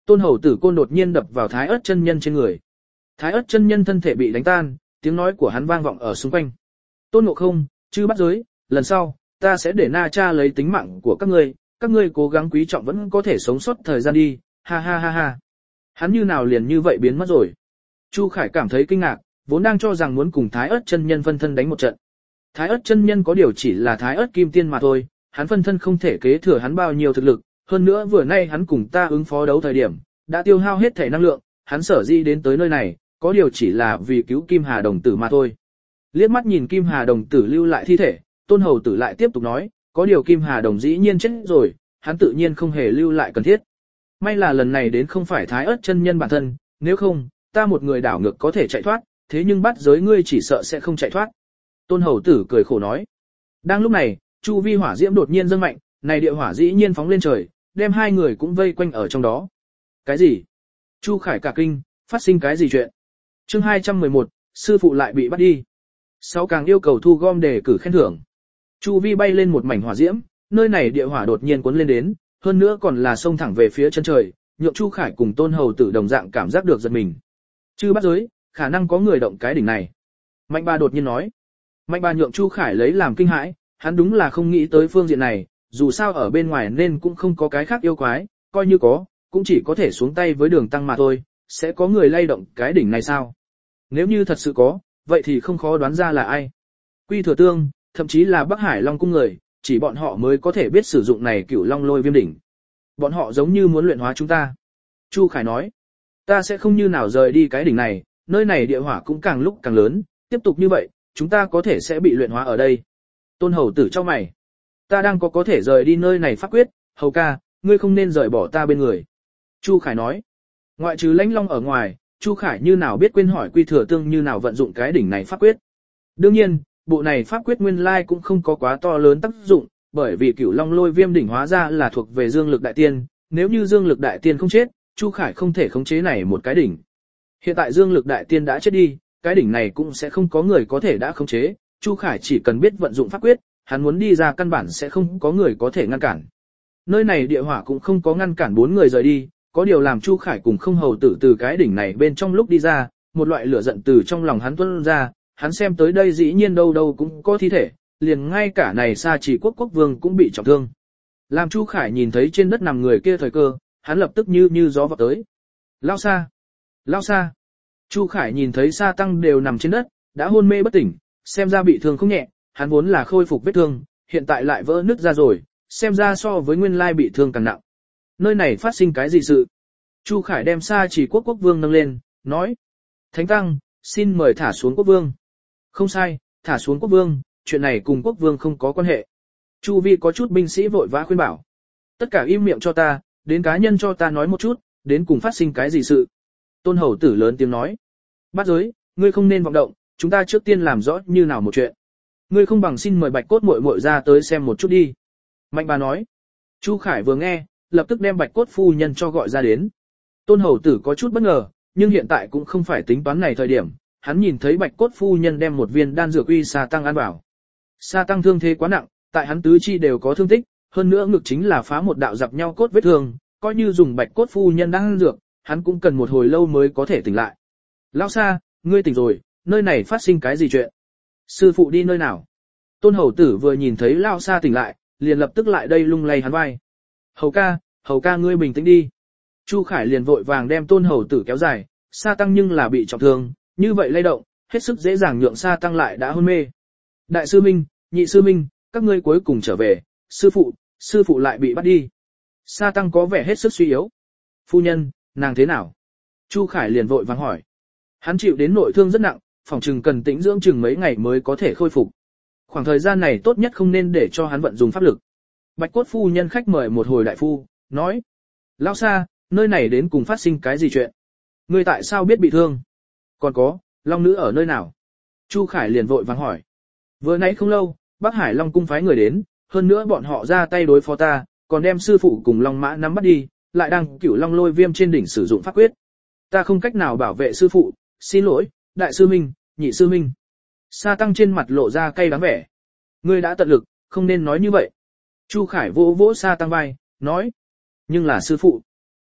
Tôn Hầu Tử côn đột nhiên đập vào Thái Ức chân nhân trên người. Thái Ức chân nhân thân thể bị đánh tan, tiếng nói của hắn vang vọng ở xung quanh. Tôn Ngộ Không, chư bắt giới, lần sau, ta sẽ để Na Cha lấy tính mạng của các ngươi, các ngươi cố gắng quý trọng vẫn có thể sống sót thời gian đi, ha ha ha ha. Hắn như nào liền như vậy biến mất rồi. Chu Khải cảm thấy kinh ngạc, vốn đang cho rằng muốn cùng Thái Ức chân nhân phân thân đánh một trận. Thái Ức chân nhân có điều chỉ là Thái Ức kim tiên mà thôi, hắn phân thân không thể kế thừa hắn bao nhiêu thực lực, hơn nữa vừa nay hắn cùng ta ứng phó đấu thời điểm, đã tiêu hao hết thể năng lượng, hắn sở di đến tới nơi này, có điều chỉ là vì cứu Kim Hà đồng tử mà thôi. Liếc mắt nhìn Kim Hà đồng tử lưu lại thi thể, Tôn Hầu Tử lại tiếp tục nói, có điều Kim Hà đồng dĩ nhiên chết rồi, hắn tự nhiên không hề lưu lại cần thiết. May là lần này đến không phải Thái Ức chân nhân bản thân, nếu không, ta một người đảo ngược có thể chạy thoát, thế nhưng bắt giới ngươi chỉ sợ sẽ không chạy thoát. Tôn Hầu Tử cười khổ nói. Đang lúc này, chu vi hỏa diễm đột nhiên dâng mạnh, này địa hỏa dĩ nhiên phóng lên trời, đem hai người cũng vây quanh ở trong đó. Cái gì? Chu Khải cả kinh, phát sinh cái gì chuyện? Chương hai trăm mười một, sư phụ lại bị bắt đi. Sáu càng yêu cầu thu gom để cử khen thưởng. Chu vi bay lên một mảnh hỏa diễm, nơi này địa hỏa đột nhiên cuốn lên đến, hơn nữa còn là xông thẳng về phía chân trời, nhượng Chu Khải cùng Tôn Hầu Tử đồng dạng cảm giác được giật mình. Chư bắt giới, khả năng có người động cái đỉnh này. Mạnh Ba đột nhiên nói. Mạnh Ba nhượng Chu Khải lấy làm kinh hãi, hắn đúng là không nghĩ tới phương diện này, dù sao ở bên ngoài nên cũng không có cái khác yêu quái, coi như có, cũng chỉ có thể xuống tay với Đường Tăng mà thôi, sẽ có người lay động cái đỉnh này sao? Nếu như thật sự có, vậy thì không khó đoán ra là ai. Quy Thừa Tương, thậm chí là Bắc Hải Long cung người, chỉ bọn họ mới có thể biết sử dụng này Cửu Long Lôi Viêm đỉnh. Bọn họ giống như muốn luyện hóa chúng ta. Chu Khải nói, ta sẽ không như nào rời đi cái đỉnh này, nơi này địa hỏa cũng càng lúc càng lớn, tiếp tục như vậy, chúng ta có thể sẽ bị luyện hóa ở đây. Tôn Hầu Tử cho mày, ta đang có có thể rời đi nơi này pháp quyết, Hầu ca, ngươi không nên rời bỏ ta bên người. Chu Khải nói, ngoại trừ Lãnh Long ở ngoài, Chu Khải như nào biết quên hỏi Quy Thừa Tương như nào vận dụng cái đỉnh này pháp quyết. Đương nhiên, bộ này pháp quyết nguyên lai cũng không có quá to lớn tác dụng, bởi vì Cửu Long Lôi Viêm đỉnh hóa ra là thuộc về Dương Lực Đại Tiên, nếu như Dương Lực Đại Tiên không chết, Chu Khải không thể khống chế này một cái đỉnh. Hiện tại Dương Lực Đại Tiên đã chết đi, cái đỉnh này cũng sẽ không có người có thể đã khống chế, Chu Khải chỉ cần biết vận dụng pháp quyết, hắn muốn đi ra căn bản sẽ không có người có thể ngăn cản. Nơi này địa hỏa cũng không có ngăn cản bốn người rời đi, có điều làm Chu Khải cùng Không Hầu Tử từ cái đỉnh này bên trong lúc đi ra, một loại lửa giận từ trong lòng hắn tuôn ra, hắn xem tới đây dĩ nhiên đâu đâu cũng có thi thể, liền ngay cả này Sa Chỉ Quốc quốc vương cũng bị trọng thương. Làm Chu Khải nhìn thấy trên đất nằm người kia thời cơ, hắn lập tức như như gió vọt tới. Lao Sa! Lao Sa! Chu Khải nhìn thấy Sa Tăng đều nằm trên đất, đã hôn mê bất tỉnh, xem ra bị thương không nhẹ, hắn vốn là khôi phục vết thương, hiện tại lại vỡ nứt ra rồi, xem ra so với nguyên lai bị thương càng nặng. Nơi này phát sinh cái gì sự? Chu Khải đem Sa Chỉ Quốc quốc vương nâng lên, nói. Thánh Tăng, xin mời thả xuống quốc vương. Không sai, thả xuống quốc vương, chuyện này cùng quốc vương không có quan hệ. Chu vi có chút binh sĩ vội vã khuyên bảo. Tất cả im miệng cho ta, đến cá nhân cho ta nói một chút, đến cùng phát sinh cái gì sự. Tôn Hầu Tử lớn tiếng nói. Bát giới, ngươi không nên vọng động, chúng ta trước tiên làm rõ như nào một chuyện. Ngươi không bằng xin mời Bạch Cốt muội muội ra tới xem một chút đi. Mạnh Bà nói. Chu Khải vừa nghe, lập tức đem Bạch Cốt phu nhân cho gọi ra đến. Tôn Hầu Tử có chút bất ngờ, nhưng hiện tại cũng không phải tính toán này thời điểm, hắn nhìn thấy Bạch Cốt phu nhân đem một viên đan dược uy Sa Tăng ăn vào. Sa Tăng thương thế quá nặng, tại hắn tứ chi đều có thương tích, hơn nữa ngực chính là phá một đạo dập nhau cốt vết thương, coi như dùng Bạch Cốt phu nhân đang ăn dược, hắn cũng cần một hồi lâu mới có thể tỉnh lại. Lão Sa, ngươi tỉnh rồi, nơi này phát sinh cái gì chuyện? Sư phụ đi nơi nào? Tôn Hầu Tử vừa nhìn thấy Lão Sa tỉnh lại, liền lập tức lại đây lung lay hắn vai. Hầu ca, Hầu ca ngươi bình tĩnh đi. Chu Khải liền vội vàng đem Tôn Hầu Tử kéo dài, Sa Tăng nhưng là bị trọng thương, như vậy lay động, hết sức dễ dàng nhượng Sa Tăng lại đã hôn mê. Đại sư Minh, nhị sư Minh, các ngươi cuối cùng trở về, sư phụ, sư phụ lại bị bắt đi. Sa Tăng có vẻ hết sức suy yếu. Phu nhân, nàng thế nào? Chu Khải liền vội vàng hỏi. Hắn chịu đến nội thương rất nặng, phòng trừng cần tĩnh dưỡng chừng mấy ngày mới có thể khôi phục. Khoảng thời gian này tốt nhất không nên để cho hắn vận dùng pháp lực. Bạch Cốt phu nhân khách mời một hồi đại phu, nói. Lão Sa, nơi này đến cùng phát sinh cái gì chuyện? Ngươi tại sao biết bị thương? Còn có, Long nữ ở nơi nào? Chu Khải liền vội vàng hỏi. Vừa nãy không lâu, Bắc Hải Long cung phái người đến, hơn nữa bọn họ ra tay đối phó ta, còn đem sư phụ cùng Long mã nắm bắt đi, lại đang Cửu Long Lôi Viêm trên đỉnh sử dụng pháp quyết. Ta không cách nào bảo vệ sư phụ, xin lỗi, đại sư Minh, nhị sư Minh. Sa Tăng trên mặt lộ ra cay đắng vẻ. Ngươi đã tận lực, không nên nói như vậy. Chu Khải vỗ vỗ Sa Tăng vai, nói. Nhưng là sư phụ.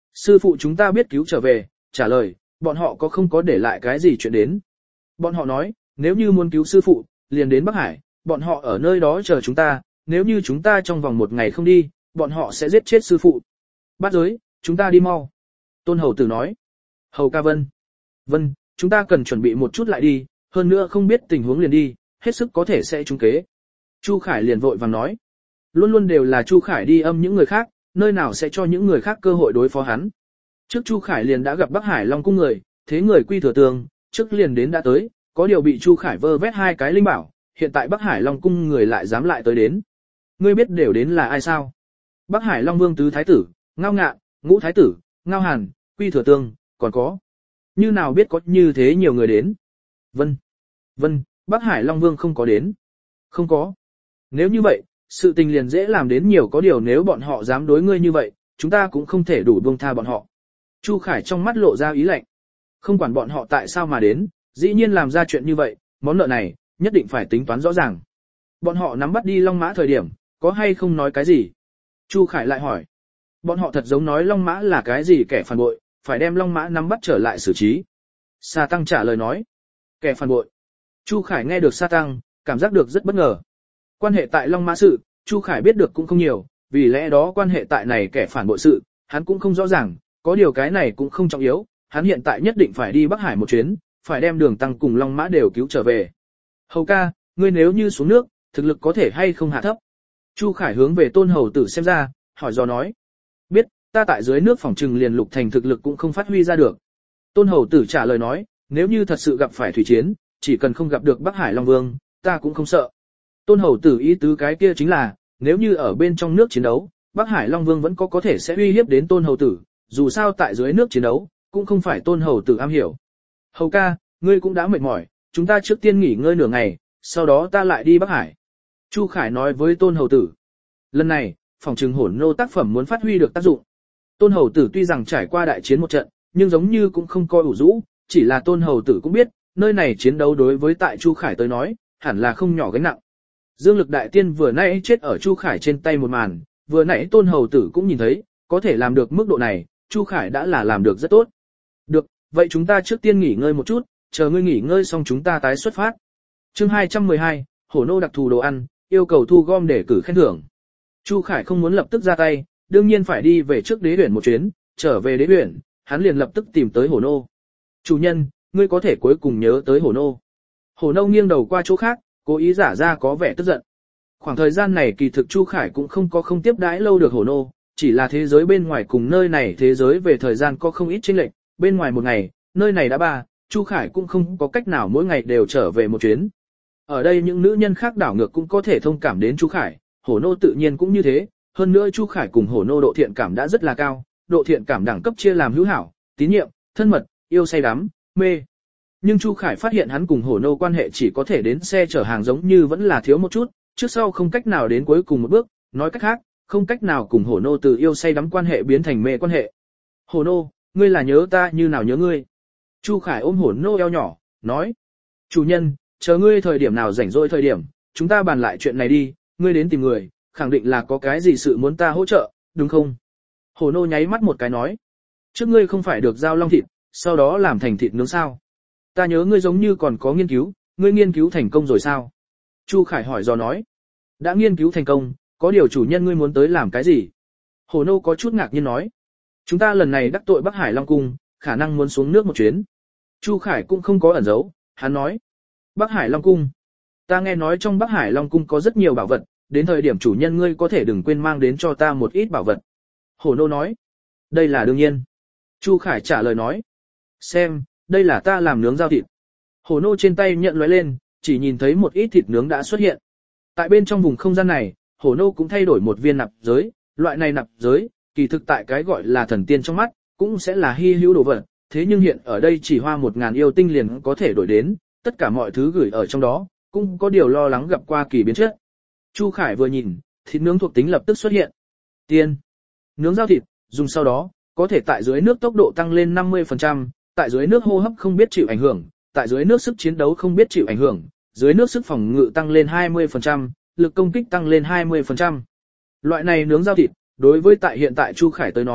Sư phụ chúng ta biết cứu trở về, trả lời, bọn họ có không có để lại cái gì chuyện đến. Bọn họ nói, nếu như muốn cứu sư phụ, liền đến Bắc Hải, bọn họ ở nơi đó chờ chúng ta, nếu như chúng ta trong vòng một ngày không đi, bọn họ sẽ giết chết sư phụ. Bát giới, chúng ta đi mau. Tôn hầu tử nói. Hầu ca Vân. Vân, chúng ta cần chuẩn bị một chút lại đi, hơn nữa không biết tình huống liền đi, hết sức có thể sẽ trúng kế. Chu Khải liền vội vàng nói. Luôn luôn đều là Chu Khải đi âm những người khác, nơi nào sẽ cho những người khác cơ hội đối phó hắn. Trước Chu Khải liền đã gặp Bắc Hải Long cung người, thế người quy thừa tường, trước liền đến đã tới, có điều bị Chu Khải vơ vét hai cái linh bảo, hiện tại Bắc Hải Long cung người lại dám lại tới đến. Ngươi biết đều đến là ai sao? Bắc Hải Long Vương tứ thái tử, Ngao Ngạn, Ngũ thái tử, Ngao Hàn, Quy Thừa Tương, còn có. Như nào biết có như thế nhiều người đến? Vân. Vân, Bắc Hải Long Vương không có đến. Không có. Nếu như vậy, sự tình liền dễ làm đến nhiều, có điều nếu bọn họ dám đối ngươi như vậy, chúng ta cũng không thể đủ buông tha bọn họ. Chu Khải trong mắt lộ ra ý lạnh. Không quản bọn họ tại sao mà đến, dĩ nhiên làm ra chuyện như vậy, món nợ này, nhất định phải tính toán rõ ràng. Bọn họ nắm bắt đi Long Mã thời điểm, có hay không nói cái gì? Chu Khải lại hỏi. Bọn họ thật giống nói Long Mã là cái gì kẻ phản bội, phải đem Long Mã nắm bắt trở lại xử trí. Sa Tăng trả lời nói. Kẻ phản bội. Chu Khải nghe được Sa Tăng, cảm giác được rất bất ngờ. Quan hệ tại Long Mã sự, Chu Khải biết được cũng không nhiều, vì lẽ đó quan hệ tại này kẻ phản bội sự, hắn cũng không rõ ràng, có điều cái này cũng không trọng yếu, hắn hiện tại nhất định phải đi Bắc Hải một chuyến, phải đem Đường Tăng cùng Long Mã đều cứu trở về. Hầu ca, ngươi nếu như xuống nước, thực lực có thể hay không hạ thấp? Chu Khải hướng về Tôn hầu tử xem ra, hỏi dò nói. Biết, ta tại dưới nước phòng trừng liền Lục Thành thực lực cũng không phát huy ra được. Tôn hầu tử trả lời nói, nếu như thật sự gặp phải thủy chiến, chỉ cần không gặp được Bắc Hải Long Vương, ta cũng không sợ. Tôn hầu tử ý tứ cái kia chính là, nếu như ở bên trong nước chiến đấu, Bắc Hải Long Vương vẫn có có thể sẽ uy hiếp đến Tôn hầu tử, dù sao tại dưới nước chiến đấu, cũng không phải Tôn hầu tử am hiểu. Hầu ca, ngươi cũng đã mệt mỏi, chúng ta trước tiên nghỉ ngơi nửa ngày, sau đó ta lại đi Bắc Hải. Chu Khải nói với Tôn hầu tử. Lần này, phòng trừng hổn nô tác phẩm muốn phát huy được tác dụng. Tôn hầu tử tuy rằng trải qua đại chiến một trận, nhưng giống như cũng không coi ủ rũ, chỉ là Tôn hầu tử cũng biết, nơi này chiến đấu đối với tại Chu Khải tới nói, hẳn là không nhỏ gánh nặng. Dương Lực đại tiên vừa nãy chết ở Chu Khải trên tay một màn, vừa nãy Tôn hầu tử cũng nhìn thấy, có thể làm được mức độ này, Chu Khải đã là làm được rất tốt. Được, vậy chúng ta trước tiên nghỉ ngơi một chút, chờ ngươi nghỉ ngơi xong chúng ta tái xuất phát. Chương hai trăm mười hai, hổ nô đặc thù đồ ăn, yêu cầu thu gom để cử khen thưởng. Chu Khải không muốn lập tức ra tay, đương nhiên phải đi về trước đế huyện một chuyến, trở về đế huyện, hắn liền lập tức tìm tới hổ nô. Chủ nhân, ngươi có thể cuối cùng nhớ tới hổ nô. Hổ nô nghiêng đầu qua chỗ khác, cố ý giả ra có vẻ tức giận. Khoảng thời gian này kỳ thực Chu Khải cũng không có không tiếp đãi lâu được hổ nô, chỉ là thế giới bên ngoài cùng nơi này thế giới về thời gian có không ít chênh lệch, bên ngoài một ngày, nơi này đã ba, Chu Khải cũng không có cách nào mỗi ngày đều trở về một chuyến. Ở đây những nữ nhân khác đảo ngược cũng có thể thông cảm đến Chu Khải, hổ nô tự nhiên cũng như thế, hơn nữa Chu Khải cùng hổ nô độ thiện cảm đã rất là cao, độ thiện cảm đẳng cấp chia làm hữu hảo, tín nhiệm, thân mật, yêu say đắm, mê. Nhưng Chu Khải phát hiện hắn cùng hổ nô quan hệ chỉ có thể đến xe chở hàng giống như vẫn là thiếu một chút, trước sau không cách nào đến cuối cùng một bước, nói cách khác, không cách nào cùng hổ nô từ yêu say đắm quan hệ biến thành mê quan hệ. Hổ nô, ngươi là nhớ ta như nào nhớ ngươi? Chu Khải ôm hổ nô eo nhỏ, nói. Chủ nhân, chờ ngươi thời điểm nào rảnh rỗi thời điểm, chúng ta bàn lại chuyện này đi, ngươi đến tìm người, khẳng định là có cái gì sự muốn ta hỗ trợ, đúng không? Hổ nô nháy mắt một cái nói. Trước ngươi không phải được giao long thịt, sau đó làm thành thịt nướng sao? Ta nhớ ngươi giống như còn có nghiên cứu, ngươi nghiên cứu thành công rồi sao? Chu Khải hỏi dò nói. Đã nghiên cứu thành công, có điều chủ nhân ngươi muốn tới làm cái gì? Hổ nô có chút ngạc nhiên nói. Chúng ta lần này đắc tội Bắc Hải Long Cung, khả năng muốn xuống nước một chuyến. Chu Khải cũng không có ẩn giấu, hắn nói. Bắc Hải Long Cung. Ta nghe nói trong Bắc Hải Long Cung có rất nhiều bảo vật, đến thời điểm chủ nhân ngươi có thể đừng quên mang đến cho ta một ít bảo vật. Hổ nô nói. Đây là đương nhiên. Chu Khải trả lời nói. Xem, đây là ta làm nướng dao thịt. Hổ nô trên tay nhận lóe lên, chỉ nhìn thấy một ít thịt nướng đã xuất hiện. Tại bên trong vùng không gian này, hổ nô cũng thay đổi một viên nạp giới, loại này nạp giới, kỳ thực tại cái gọi là thần tiên trong mắt, cũng sẽ là hy hữu đồ vật, thế nhưng hiện ở đây chỉ hoa một ngàn yêu tinh liền có thể đổi đến, tất cả mọi thứ gửi ở trong đó, cũng có điều lo lắng gặp qua kỳ biến chất. Chu Khải vừa nhìn, thịt nướng thuộc tính lập tức xuất hiện. Tiên. Nướng dao thịt, dùng sau đó, có thể tại dưới nước tốc độ tăng lên năm mươi phần trăm, tại dưới nước hô hấp không biết chịu ảnh hưởng, tại dưới nước sức chiến đấu không biết chịu ảnh hưởng, dưới nước sức phòng ngự tăng lên hai mươi phần trăm, lực công kích tăng lên hai mươi phần trăm. Loại này nướng dao thịt, đối với tại hiện tại Chu Khải tới nói,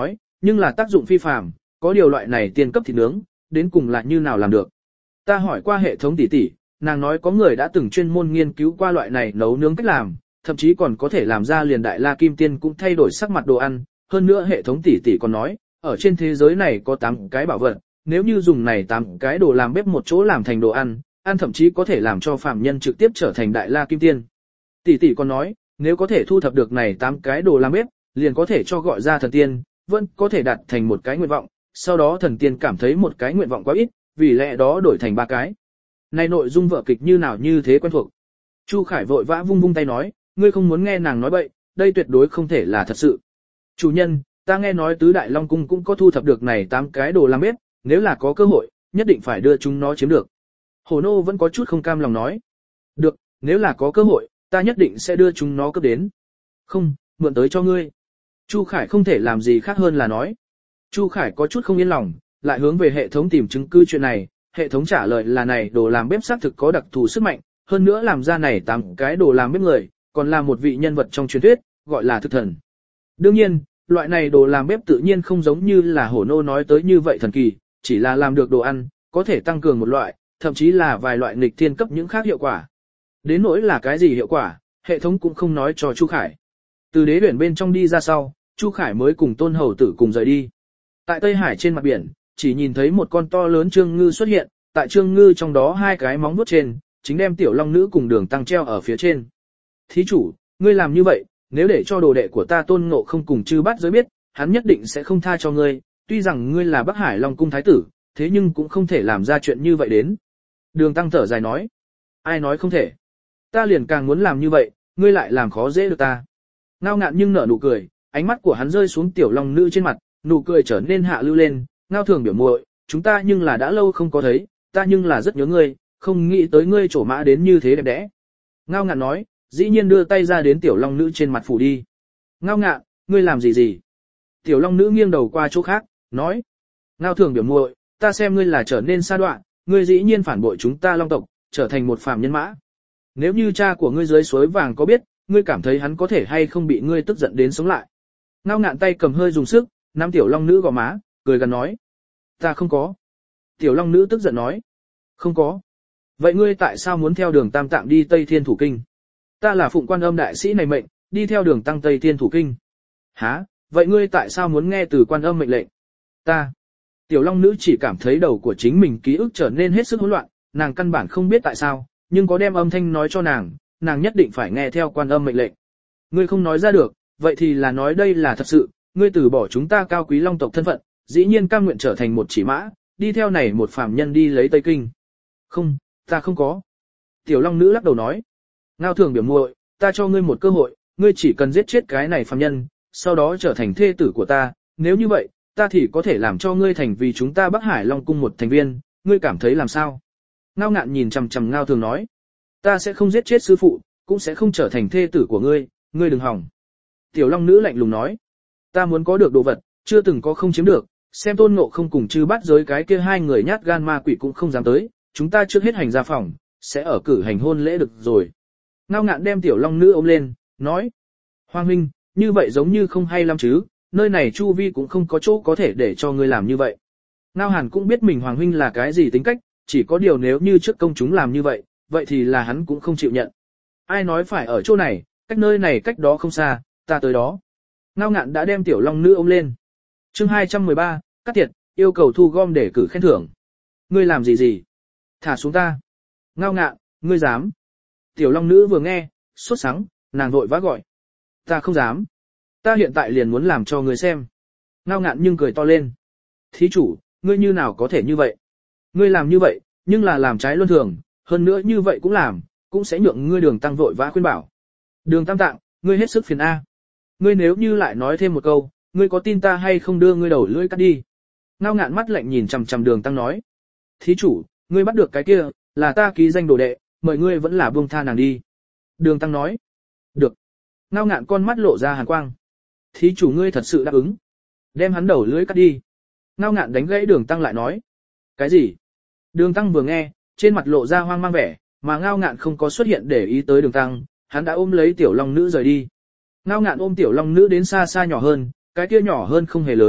nhưng là tác dụng phi phàm, có điều loại này tiên cấp thịt nướng, đến cùng là như nào làm được. Ta hỏi qua hệ thống tỷ tỷ, nàng nói có người đã từng chuyên môn nghiên cứu qua loại này nấu nướng cách làm, thậm chí còn có thể làm ra liền đại la kim tiên cũng thay đổi sắc mặt đồ ăn, hơn nữa hệ thống tỷ tỷ còn nói, ở trên thế giới này có tám cái bảo vật, nếu như dùng này tám cái đồ làm bếp một chỗ làm thành đồ ăn, ăn thậm chí có thể làm cho phàm nhân trực tiếp trở thành đại la kim tiên. Tỷ tỷ còn nói, nếu có thể thu thập được này tám cái đồ làm bếp, liền có thể cho gọi ra thần tiên, vẫn có thể đạt thành một cái nguyện vọng, sau đó thần tiên cảm thấy một cái nguyện vọng quá ít, vì lẽ đó đổi thành ba cái. Này nội dung vở kịch như nào như thế quen thuộc. Chu Khải vội vã vung vung tay nói, ngươi không muốn nghe nàng nói bậy, đây tuyệt đối không thể là thật sự. Chủ nhân, ta nghe nói tứ đại long cung cũng có thu thập được này tám cái đồ làm bếp, nếu là có cơ hội, nhất định phải đưa chúng nó chiếm được. Hổ nô vẫn có chút không cam lòng nói. Được, nếu là có cơ hội, ta nhất định sẽ đưa chúng nó cấp đến. Không, mượn tới cho ngươi. Chu Khải không thể làm gì khác hơn là nói. Chu Khải có chút không yên lòng, lại hướng về hệ thống tìm chứng cứ chuyện này, hệ thống trả lời là này đồ làm bếp xác thực có đặc thù sức mạnh, hơn nữa làm ra này tám cái đồ làm bếp người, còn là một vị nhân vật trong truyền thuyết, gọi là thực thần. Đương nhiên, loại này đồ làm bếp tự nhiên không giống như là hổ nô nói tới như vậy thần kỳ, chỉ là làm được đồ ăn, có thể tăng cường một loại, thậm chí là vài loại nghịch thiên cấp những khác hiệu quả. Đến nỗi là cái gì hiệu quả, hệ thống cũng không nói cho Chu Khải. Từ đế biển bên trong đi ra sau, Chu Khải mới cùng Tôn Hầu Tử cùng rời đi. Tại Tây Hải trên mặt biển, chỉ nhìn thấy một con to lớn trương ngư xuất hiện, tại trương ngư trong đó hai cái móng vuốt trên, chính đem tiểu long nữ cùng Đường Tăng treo ở phía trên. Thí chủ, ngươi làm như vậy, nếu để cho đồ đệ của ta Tôn Ngộ Không cùng Chư Bát Giới biết, hắn nhất định sẽ không tha cho ngươi, tuy rằng ngươi là Bắc Hải Long cung thái tử, thế nhưng cũng không thể làm ra chuyện như vậy đến. Đường Tăng thở dài nói, ai nói không thể. Ta liền càng muốn làm như vậy, ngươi lại làm khó dễ được ta. Ngao Ngạn nhưng nở nụ cười, ánh mắt của hắn rơi xuống tiểu long nữ trên mặt, nụ cười trở nên hạ lưu lên, Ngao Thường biểu muội, chúng ta nhưng là đã lâu không có thấy, ta nhưng là rất nhớ ngươi, không nghĩ tới ngươi trổ mã đến như thế đẹp đẽ. Ngao Ngạn nói, dĩ nhiên đưa tay ra đến tiểu long nữ trên mặt phủ đi. Ngao Ngạn, ngươi làm gì gì? Tiểu long nữ nghiêng đầu qua chỗ khác, nói, Ngao Thường biểu muội, ta xem ngươi là trở nên xa đoạn, ngươi dĩ nhiên phản bội chúng ta long tộc, trở thành một phàm nhân mã. Nếu như cha của ngươi dưới suối vàng có biết, ngươi cảm thấy hắn có thể hay không bị ngươi tức giận đến sống lại. Ngao Ngạn tay cầm hơi dùng sức, nắm tiểu long nữ gò má, cười gần nói, ta không có. Tiểu long nữ tức giận nói, không có. Vậy ngươi tại sao muốn theo đường Tam Tạng đi Tây Thiên Thủ Kinh? Ta là Phụng Quan Âm đại sĩ này mệnh, đi theo đường Tăng Tây Thiên Thủ Kinh. Hả? Vậy ngươi tại sao muốn nghe từ Quan Âm mệnh lệnh? Ta. Tiểu long nữ chỉ cảm thấy đầu của chính mình ký ức trở nên hết sức hỗn loạn, nàng căn bản không biết tại sao, nhưng có đem âm thanh nói cho nàng, nàng nhất định phải nghe theo Quan Âm mệnh lệnh. Ngươi không nói ra được, vậy thì là nói đây là thật sự, ngươi từ bỏ chúng ta cao quý long tộc thân phận, dĩ nhiên cam nguyện trở thành một chỉ mã, đi theo này một phàm nhân đi lấy Tây Kinh. Không, ta không có. Tiểu long nữ lắc đầu nói. Ngao Thường biểu muội, ta cho ngươi một cơ hội, ngươi chỉ cần giết chết cái này phàm nhân, sau đó trở thành thê tử của ta, nếu như vậy, ta thì có thể làm cho ngươi thành vì chúng ta Bắc Hải Long cung một thành viên, ngươi cảm thấy làm sao? Ngao Ngạn nhìn chằm chằm Ngao Thường nói, ta sẽ không giết chết sư phụ, cũng sẽ không trở thành thê tử của ngươi, ngươi đừng hỏng. Tiểu long nữ lạnh lùng nói, ta muốn có được đồ vật, chưa từng có không chiếm được, xem Tôn Ngộ Không cùng Chư Bát Giới cái kia hai người nhát gan ma quỷ cũng không dám tới, chúng ta trước hết hành ra phòng, sẽ ở cử hành hôn lễ được rồi. Ngao Ngạn đem tiểu long nữ ôm lên, nói, Hoàng huynh, như vậy giống như không hay lắm chứ, nơi này chu vi cũng không có chỗ có thể để cho ngươi làm như vậy. Ngao Hàn cũng biết mình Hoàng huynh là cái gì tính cách, chỉ có điều nếu như trước công chúng làm như vậy, vậy thì là hắn cũng không chịu nhận. Ai nói phải ở chỗ này, cách nơi này cách đó không xa, ta tới đó. Ngao Ngạn đã đem tiểu long nữ ôm lên. Chương hai trăm mười ba, cắt tiệt, yêu cầu thu gom để cử khen thưởng. Ngươi làm gì gì? Thả xuống ta. Ngao Ngạn, ngươi dám? Tiểu long nữ vừa nghe, sốt sắng, nàng vội vã gọi. Ta không dám. Ta hiện tại liền muốn làm cho ngươi xem. Ngao Ngạn nhưng cười to lên. Thí chủ, ngươi như nào có thể như vậy? Ngươi làm như vậy, nhưng là làm trái luân thường, hơn nữa như vậy cũng làm, cũng sẽ nhượng ngươi Đường Tăng vội vã khuyên bảo. Đường Tam Tạng, ngươi hết sức phiền a. Ngươi nếu như lại nói thêm một câu, ngươi có tin ta hay không đưa ngươi đầu lưỡi cắt đi? Ngao Ngạn mắt lạnh nhìn chằm chằm Đường Tăng nói. Thí chủ, ngươi bắt được cái kia, là ta ký danh đồ đệ, mời ngươi vẫn là buông tha nàng đi. Đường Tăng nói. Được. Ngao Ngạn con mắt lộ ra hàn quang. Thí chủ ngươi thật sự đáp ứng. Đem hắn đầu lưỡi cắt đi. Ngao Ngạn đánh gãy Đường Tăng lại nói. Cái gì? Đường Tăng vừa nghe, trên mặt lộ ra hoang mang vẻ, mà Ngao Ngạn không có xuất hiện để ý tới Đường Tăng, hắn đã ôm lấy tiểu long nữ rời đi. Ngao Ngạn ôm tiểu long nữ đến xa xa nhỏ hơn, cái kia nhỏ hơn không hề lớn,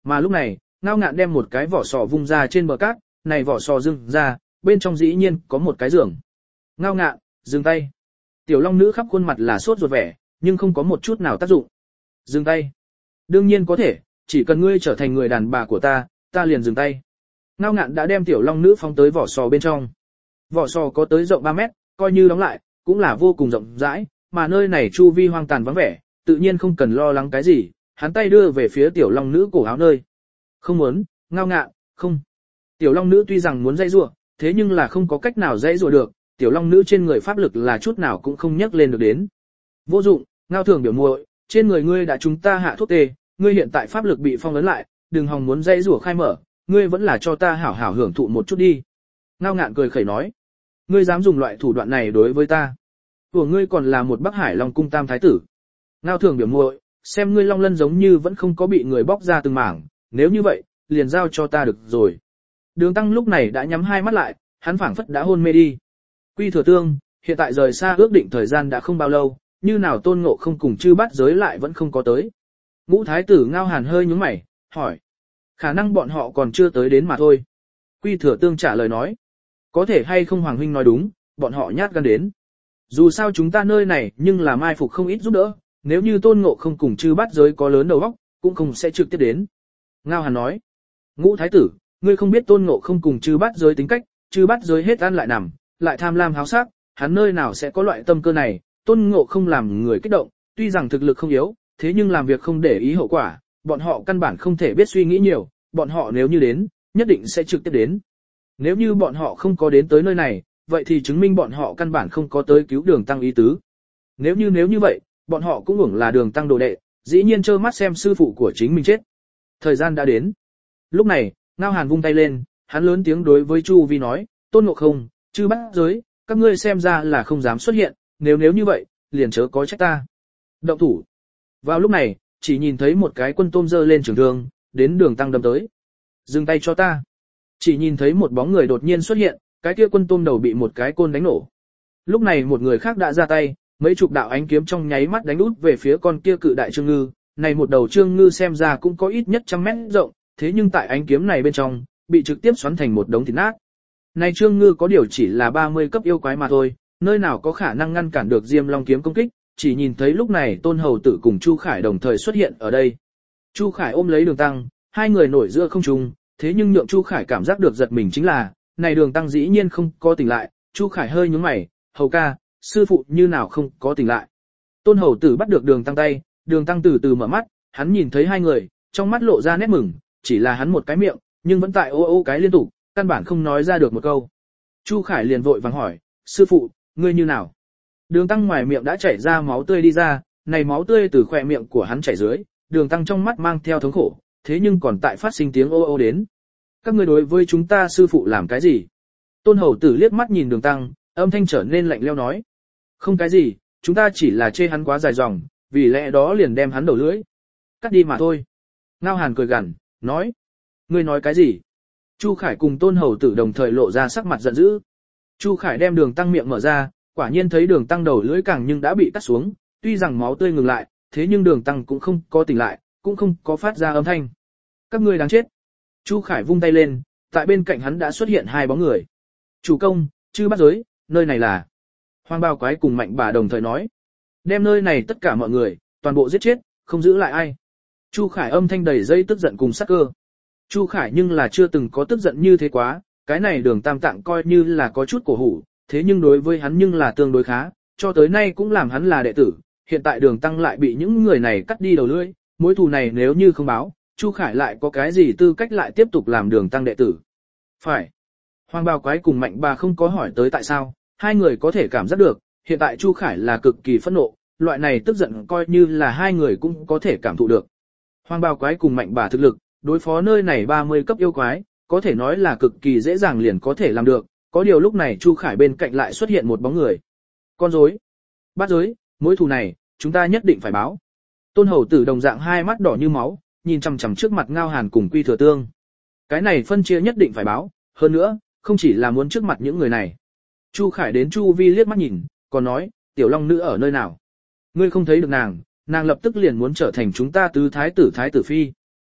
Mà lúc này, Ngao Ngạn đem một cái vỏ sò vung ra trên bờ cát, này vỏ sò dưng ra, bên trong dĩ nhiên có một cái giường. Ngao Ngạn, dừng tay. Tiểu Long nữ khắp khuôn mặt là sốt ruột vẻ, nhưng không có một chút nào tác dụng. Dừng tay. Đương nhiên có thể, chỉ cần ngươi trở thành người đàn bà của ta, ta liền dừng tay. Ngao Ngạn đã đem Tiểu Long nữ phóng tới vỏ sò bên trong. Vỏ sò có tới rộng ba mét, coi như đóng lại, cũng là vô cùng rộng rãi, mà nơi này chu vi hoang tàn vắng vẻ, tự nhiên không cần lo lắng cái gì. Hắn tay đưa về phía Tiểu Long nữ cổ áo nơi. Không muốn, Ngao Ngạn, không. Tiểu Long nữ tuy rằng muốn dãy rủa, thế nhưng là không có cách nào dãy rủa được, Tiểu Long nữ trên người pháp lực là chút nào cũng không nhấc lên được đến. Vô dụng, Ngao Thường biểu muội, trên người ngươi đã chúng ta hạ thuốc tê, ngươi hiện tại pháp lực bị phong ấn lại, đừng hòng muốn dãy rủa khai mở, ngươi vẫn là cho ta hảo hảo hưởng thụ một chút đi. Ngao Ngạn cười khẩy nói, ngươi dám dùng loại thủ đoạn này đối với ta? Của ngươi còn là một Bắc Hải Long cung tam thái tử. Ngao Thường biểu muội, xem ngươi long lân giống như vẫn không có bị người bóc ra từng mảng, nếu như vậy, liền giao cho ta được rồi. Đường Tăng lúc này đã nhắm hai mắt lại, hắn phảng phất đã hôn mê đi. Quy Thừa Tương, hiện tại rời xa ước định thời gian đã không bao lâu, như nào Tôn Ngộ không cùng chư bát giới lại vẫn không có tới. Ngũ thái tử Ngao Hàn hơi nhướng mày, hỏi. Khả năng bọn họ còn chưa tới đến mà thôi. Quy Thừa Tương trả lời nói. Có thể hay không Hoàng huynh nói đúng, bọn họ nhát gan đến. Dù sao chúng ta nơi này nhưng là mai phục không ít giúp đỡ, nếu như Tôn Ngộ không cùng chư bát giới có lớn đầu óc, cũng không sẽ trực tiếp đến. Ngao Hàn nói. Ngũ thái tử, ngươi không biết Tôn Ngộ không cùng chư bát giới tính cách, chư bát giới hết ăn lại nằm, lại tham lam háo sắc, hắn nơi nào sẽ có loại tâm cơ này. Tôn Ngộ không làm người kích động, tuy rằng thực lực không yếu, thế nhưng làm việc không để ý hậu quả, bọn họ căn bản không thể biết suy nghĩ nhiều, bọn họ nếu như đến, nhất định sẽ trực tiếp đến. Nếu như bọn họ không có đến tới nơi này, vậy thì chứng minh bọn họ căn bản không có tới cứu Đường Tăng ý tứ. Nếu như nếu như vậy, bọn họ cũng hưởng là Đường Tăng đồ đệ, dĩ nhiên trơ mắt xem sư phụ của chính mình chết. Thời gian đã đến. Lúc này, Ngao Hàn vung tay lên, hắn lớn tiếng đối với Chu Vi nói, Tôn Ngộ không, chư bát giới, các ngươi xem ra là không dám xuất hiện, nếu nếu như vậy, liền chớ có trách ta. Động thủ. Vào lúc này, chỉ nhìn thấy một cái quân tôm dơ lên trường thương, đến Đường Tăng đâm tới. Dừng tay cho ta. Chỉ nhìn thấy một bóng người đột nhiên xuất hiện, cái kia quân tôm đầu bị một cái côn đánh nổ. Lúc này một người khác đã ra tay, mấy chục đạo ánh kiếm trong nháy mắt đánh út về phía con kia cự đại trương ngư. Này một đầu trương ngư xem ra cũng có ít nhất trăm mét rộng, thế nhưng tại ánh kiếm này bên trong, bị trực tiếp xoắn thành một đống thịt nát. Này trương ngư có điều chỉ là ba mươi cấp yêu quái mà thôi, nơi nào có khả năng ngăn cản được Diêm Long kiếm công kích, chỉ nhìn thấy lúc này Tôn Hầu Tử cùng Chu Khải đồng thời xuất hiện ở đây. Chu Khải ôm lấy Đường Tăng, hai người nổi giữa không trung, thế nhưng nhượng Chu Khải cảm giác được giật mình chính là, này Đường Tăng dĩ nhiên không có tỉnh lại. Chu Khải hơi nhướng mày, hầu ca, sư phụ như nào không có tỉnh lại. Tôn Hầu Tử bắt được Đường Tăng tay, Đường Tăng từ từ mở mắt, hắn nhìn thấy hai người, trong mắt lộ ra nét mừng, chỉ là hắn một cái miệng, nhưng vẫn tại ô ô cái liên tục, căn bản không nói ra được một câu. Chu Khải liền vội vàng hỏi, sư phụ, ngươi như nào? Đường Tăng ngoài miệng đã chảy ra máu tươi đi ra, này máu tươi từ khóe miệng của hắn chảy dưới, Đường Tăng trong mắt mang theo thống khổ, thế nhưng còn tại phát sinh tiếng ô ô đến. Các ngươi đối với chúng ta sư phụ làm cái gì? Tôn Hầu Tử liếc mắt nhìn Đường Tăng, âm thanh trở nên lạnh lẽo nói. Không cái gì, chúng ta chỉ là chê hắn quá dài dòng, vì lẽ đó liền đem hắn đầu lưỡi cắt đi mà thôi. Ngao Hàn cười gằn, nói. Ngươi nói cái gì? Chu Khải cùng Tôn Hầu Tử đồng thời lộ ra sắc mặt giận dữ. Chu Khải đem Đường Tăng miệng mở ra, quả nhiên thấy Đường Tăng đầu lưỡi càng nhưng đã bị cắt xuống, tuy rằng máu tươi ngừng lại, thế nhưng Đường Tăng cũng không có tỉnh lại, cũng không có phát ra âm thanh. Các ngươi đáng chết. Chu Khải vung tay lên, tại bên cạnh hắn đã xuất hiện hai bóng người. Chủ công, chư bát giới, nơi này là. Hoàng Bào Quái cùng Mạnh Bà đồng thời nói. Đem nơi này tất cả mọi người, toàn bộ giết chết, không giữ lại ai. Chu Khải âm thanh đầy dây tức giận cùng sắc cơ. Chu Khải nhưng là chưa từng có tức giận như thế quá, cái này Đường Tam Tạng coi như là có chút cổ hủ, thế nhưng đối với hắn nhưng là tương đối khá, cho tới nay cũng làm hắn là đệ tử, hiện tại Đường Tăng lại bị những người này cắt đi đầu lưỡi, mối thù này nếu như không báo, Chu Khải lại có cái gì tư cách lại tiếp tục làm Đường Tăng đệ tử. Phải. Hoàng Bào Quái cùng Mạnh Bà không có hỏi tới tại sao, hai người có thể cảm giác được, hiện tại Chu Khải là cực kỳ phẫn nộ, loại này tức giận coi như là hai người cũng có thể cảm thụ được. Hoàng Bào Quái cùng Mạnh Bà thực lực, đối phó nơi này ba mươi cấp yêu quái, có thể nói là cực kỳ dễ dàng liền có thể làm được, có điều lúc này Chu Khải bên cạnh lại xuất hiện một bóng người. Con rối, bát giới, mối thù này, chúng ta nhất định phải báo. Tôn Hầu Tử đồng dạng hai mắt đỏ như máu, nhìn chằm chằm trước mặt Ngao Hàn cùng Quy Thừa Tương. Cái này phân chia nhất định phải báo, hơn nữa, không chỉ là muốn trước mặt những người này. Chu Khải đến Chu Vi liếc mắt nhìn, còn nói, Tiểu Long nữ ở nơi nào? Ngươi không thấy được nàng, nàng lập tức liền muốn trở thành chúng ta tứ thái tử thái tử phi.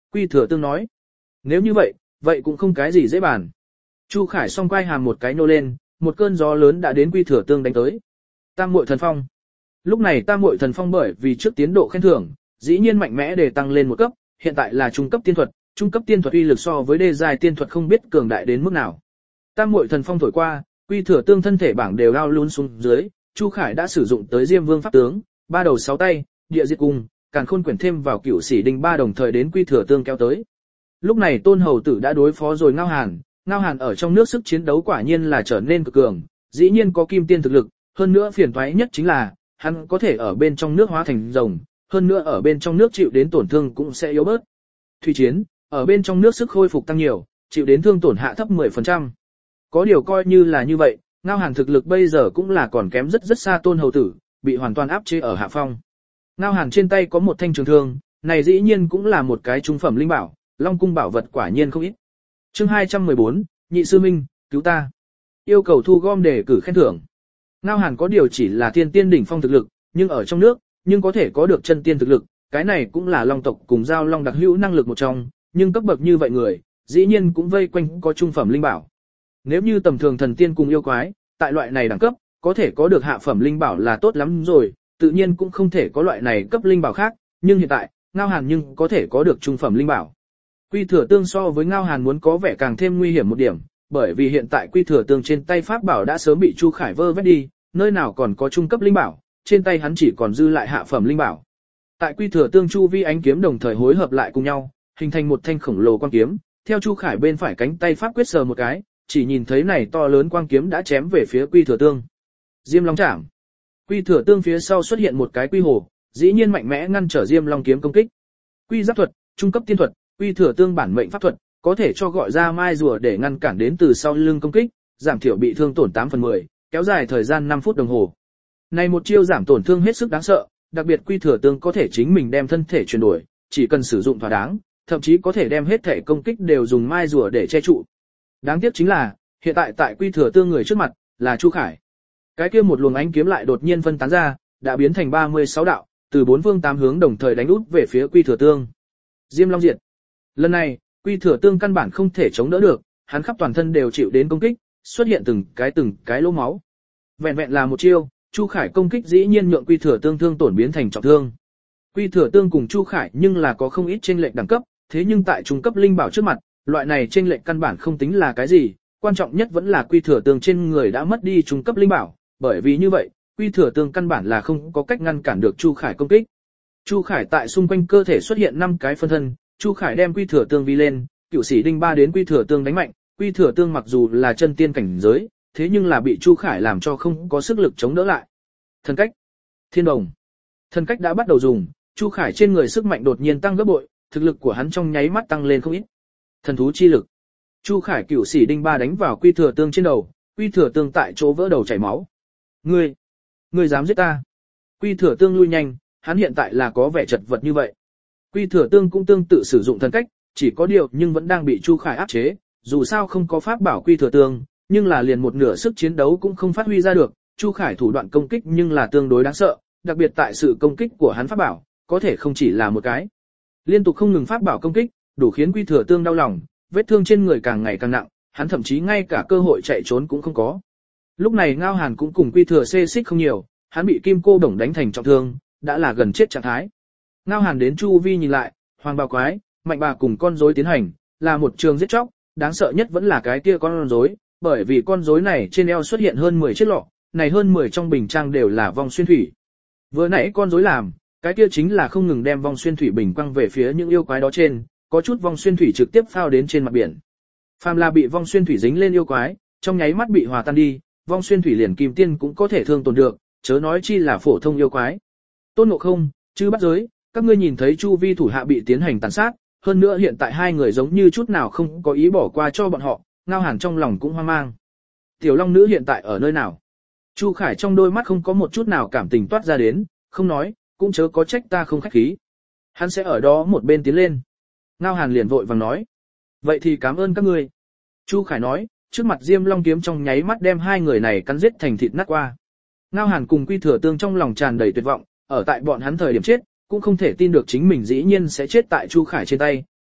Quy Thừa Tương nói. Nếu như vậy, vậy cũng không cái gì dễ bàn. Chu Khải song quay hàm một cái nô lên, một cơn gió lớn đã đến Quy Thừa Tương đánh tới. Tam muội thần phong. Lúc này Tam muội thần phong bởi vì trước tiến độ khen thưởng, dĩ nhiên mạnh mẽ để tăng lên một cấp, hiện tại là trung cấp tiên thuật, trung cấp tiên thuật uy lực so với đê giai tiên thuật không biết cường đại đến mức nào. Tam muội thần phong thổi qua, Quy Thừa Tương thân thể bảng đều lao luôn xuống dưới, Chu Khải đã sử dụng tới Diêm Vương pháp tướng, ba đầu sáu tay, địa diệt cung, càn khôn quyển thêm vào cửu sĩ đinh ba đồng thời đến Quy Thừa Tương kéo tới. Lúc này Tôn Hầu Tử đã đối phó rồi Ngao Hàn, Ngao Hàn ở trong nước sức chiến đấu quả nhiên là trở nên cực cường, dĩ nhiên có kim tiên thực lực, hơn nữa phiền toái nhất chính là, hắn có thể ở bên trong nước hóa thành rồng, hơn nữa ở bên trong nước chịu đến tổn thương cũng sẽ yếu bớt. Thủy chiến, ở bên trong nước sức khôi phục tăng nhiều, chịu đến thương tổn hạ thấp mười phần trăm. Có điều coi như là như vậy, Ngao Hàn thực lực bây giờ cũng là còn kém rất rất xa Tôn Hầu Tử, bị hoàn toàn áp chế ở hạ phong. Ngao Hàn trên tay có một thanh trường thương, này dĩ nhiên cũng là một cái trung phẩm linh bảo, Long cung bảo vật quả nhiên không ít. Chương hai trăm mười bốn, Nhị sư minh, cứu ta. Yêu cầu thu gom để cử khen thưởng. Ngao Hàn có điều chỉ là thiên tiên đỉnh phong thực lực, nhưng ở trong nước, nhưng có thể có được chân tiên thực lực, cái này cũng là Long tộc cùng giao long đặc hữu năng lực một trong, nhưng cấp bậc như vậy người, dĩ nhiên cũng vây quanh có trung phẩm linh bảo. Nếu như tầm thường thần tiên cùng yêu quái, tại loại này đẳng cấp, có thể có được hạ phẩm linh bảo là tốt lắm rồi, tự nhiên cũng không thể có loại này cấp linh bảo khác, nhưng hiện tại, Ngao Hàn nhưng có thể có được trung phẩm linh bảo. Quy Thừa Tương so với Ngao Hàn muốn có vẻ càng thêm nguy hiểm một điểm, bởi vì hiện tại Quy Thừa Tương trên tay pháp bảo đã sớm bị Chu Khải vơ vét đi, nơi nào còn có trung cấp linh bảo, trên tay hắn chỉ còn dư lại hạ phẩm linh bảo. Tại Quy Thừa Tương chu vi ánh kiếm đồng thời hối hợp lại cùng nhau, hình thành một thanh khổng lồ quang kiếm, theo Chu Khải bên phải cánh tay pháp quyết sờ một cái, chỉ nhìn thấy này to lớn quang kiếm đã chém về phía Quy Thừa Tương. Diêm Long Trảm. Quy Thừa Tương phía sau xuất hiện một cái quy hồ, dĩ nhiên mạnh mẽ ngăn trở Diêm Long kiếm công kích. Quy Giáp thuật, trung cấp tiên thuật, Quy Thừa Tương bản mệnh pháp thuật, có thể cho gọi ra mai rùa để ngăn cản đến từ sau lưng công kích, giảm thiểu bị thương tổn tám phần mười, kéo dài thời gian năm phút đồng hồ. Này một chiêu giảm tổn thương hết sức đáng sợ, đặc biệt Quy Thừa Tương có thể chính mình đem thân thể chuyển đổi, chỉ cần sử dụng thỏa đáng, thậm chí có thể đem hết thể công kích đều dùng mai rùa để che trụ. Đáng tiếc chính là, hiện tại tại Quy Thừa Tương người trước mặt, là Chu Khải. Cái kia một luồng ánh kiếm lại đột nhiên phân tán ra, đã biến thành ba mươi sáu đạo, từ bốn phương tám hướng đồng thời đánh út về phía Quy Thừa Tương. Diêm Long diệt. Lần này, Quy Thừa Tương căn bản không thể chống đỡ được, hắn khắp toàn thân đều chịu đến công kích, xuất hiện từng cái từng cái lỗ máu. Vẹn vẹn là một chiêu, Chu Khải công kích dĩ nhiên nhượng Quy Thừa Tương thương tổn biến thành trọng thương. Quy Thừa Tương cùng Chu Khải nhưng là có không ít chênh lệch đẳng cấp, thế nhưng tại trung cấp linh bảo trước mặt, loại này chênh lệch căn bản không tính là cái gì, quan trọng nhất vẫn là Quy Thừa Tương trên người đã mất đi trung cấp linh bảo, bởi vì như vậy, Quy Thừa Tương căn bản là không có cách ngăn cản được Chu Khải công kích. Chu Khải tại xung quanh cơ thể xuất hiện năm cái phân thân, Chu Khải đem Quy Thừa Tương vi lên, cửu sĩ đinh ba đến Quy Thừa Tương đánh mạnh, Quy Thừa Tương mặc dù là chân tiên cảnh giới, thế nhưng là bị Chu Khải làm cho không có sức lực chống đỡ lại. Thần cách, Thiên Đồng. Thần cách đã bắt đầu dùng, Chu Khải trên người sức mạnh đột nhiên tăng gấp bội, thực lực của hắn trong nháy mắt tăng lên không ít. Thần thú chi lực. Chu Khải cửu sĩ đinh ba đánh vào Quy Thừa Tương trên đầu, Quy Thừa Tương tại chỗ vỡ đầu chảy máu. Ngươi, ngươi dám giết ta? Quy Thừa Tương lui nhanh, hắn hiện tại là có vẻ chật vật như vậy. Quy Thừa Tương cũng tương tự sử dụng thần cách, chỉ có điều nhưng vẫn đang bị Chu Khải áp chế, dù sao không có pháp bảo Quy Thừa Tương, nhưng là liền một nửa sức chiến đấu cũng không phát huy ra được, Chu Khải thủ đoạn công kích nhưng là tương đối đáng sợ, đặc biệt tại sự công kích của hắn pháp bảo, có thể không chỉ là một cái. Liên tục không ngừng pháp bảo công kích, đủ khiến Quy Thừa Tương đau lòng, vết thương trên người càng ngày càng nặng, hắn thậm chí ngay cả cơ hội chạy trốn cũng không có. Lúc này Ngao Hàn cũng cùng Quy Thừa xê xích không nhiều, hắn bị kim cô đồng đánh thành trọng thương, đã là gần chết trạng thái. Ngao Hàn đến chu vi nhìn lại, hoàng bào quái, mạnh bà cùng con rối tiến hành, là một trường giết chóc, đáng sợ nhất vẫn là cái kia con rối, bởi vì con rối này trên eo xuất hiện hơn mười chiếc lọ, này hơn mười trong bình trang đều là vong xuyên thủy. Vừa nãy con rối làm, cái kia chính là không ngừng đem vong xuyên thủy bình quăng về phía những yêu quái đó trên, có chút vong xuyên thủy trực tiếp phao đến trên mặt biển. Phàm là bị vong xuyên thủy dính lên yêu quái, trong nháy mắt bị hòa tan đi, vong xuyên thủy liền kim tiên cũng có thể thương tổn được, chớ nói chi là phổ thông yêu quái. Tôn Ngộ Không, Chư Bắt Giới, các ngươi nhìn thấy chu vi thủ hạ bị tiến hành tàn sát, hơn nữa hiện tại hai người giống như chút nào không có ý bỏ qua cho bọn họ, Ngao Hàn trong lòng cũng hoang mang. Tiểu Long Nữ hiện tại ở nơi nào? Chu Khải trong đôi mắt không có một chút nào cảm tình toát ra đến, không nói, cũng chớ có trách ta không khách khí. Hắn sẽ ở đó một bên tiến lên. Ngao Hàn liền vội vàng nói. Vậy thì cảm ơn các ngươi. Chu Khải nói, trước mặt Diêm Long kiếm trong nháy mắt đem hai người này cắn giết thành thịt nát qua. Ngao Hàn cùng Quy Thừa Tương trong lòng tràn đầy tuyệt vọng, ở tại bọn hắn thời điểm chết, cũng không thể tin được chính mình dĩ nhiên sẽ chết tại Chu Khải trên tay,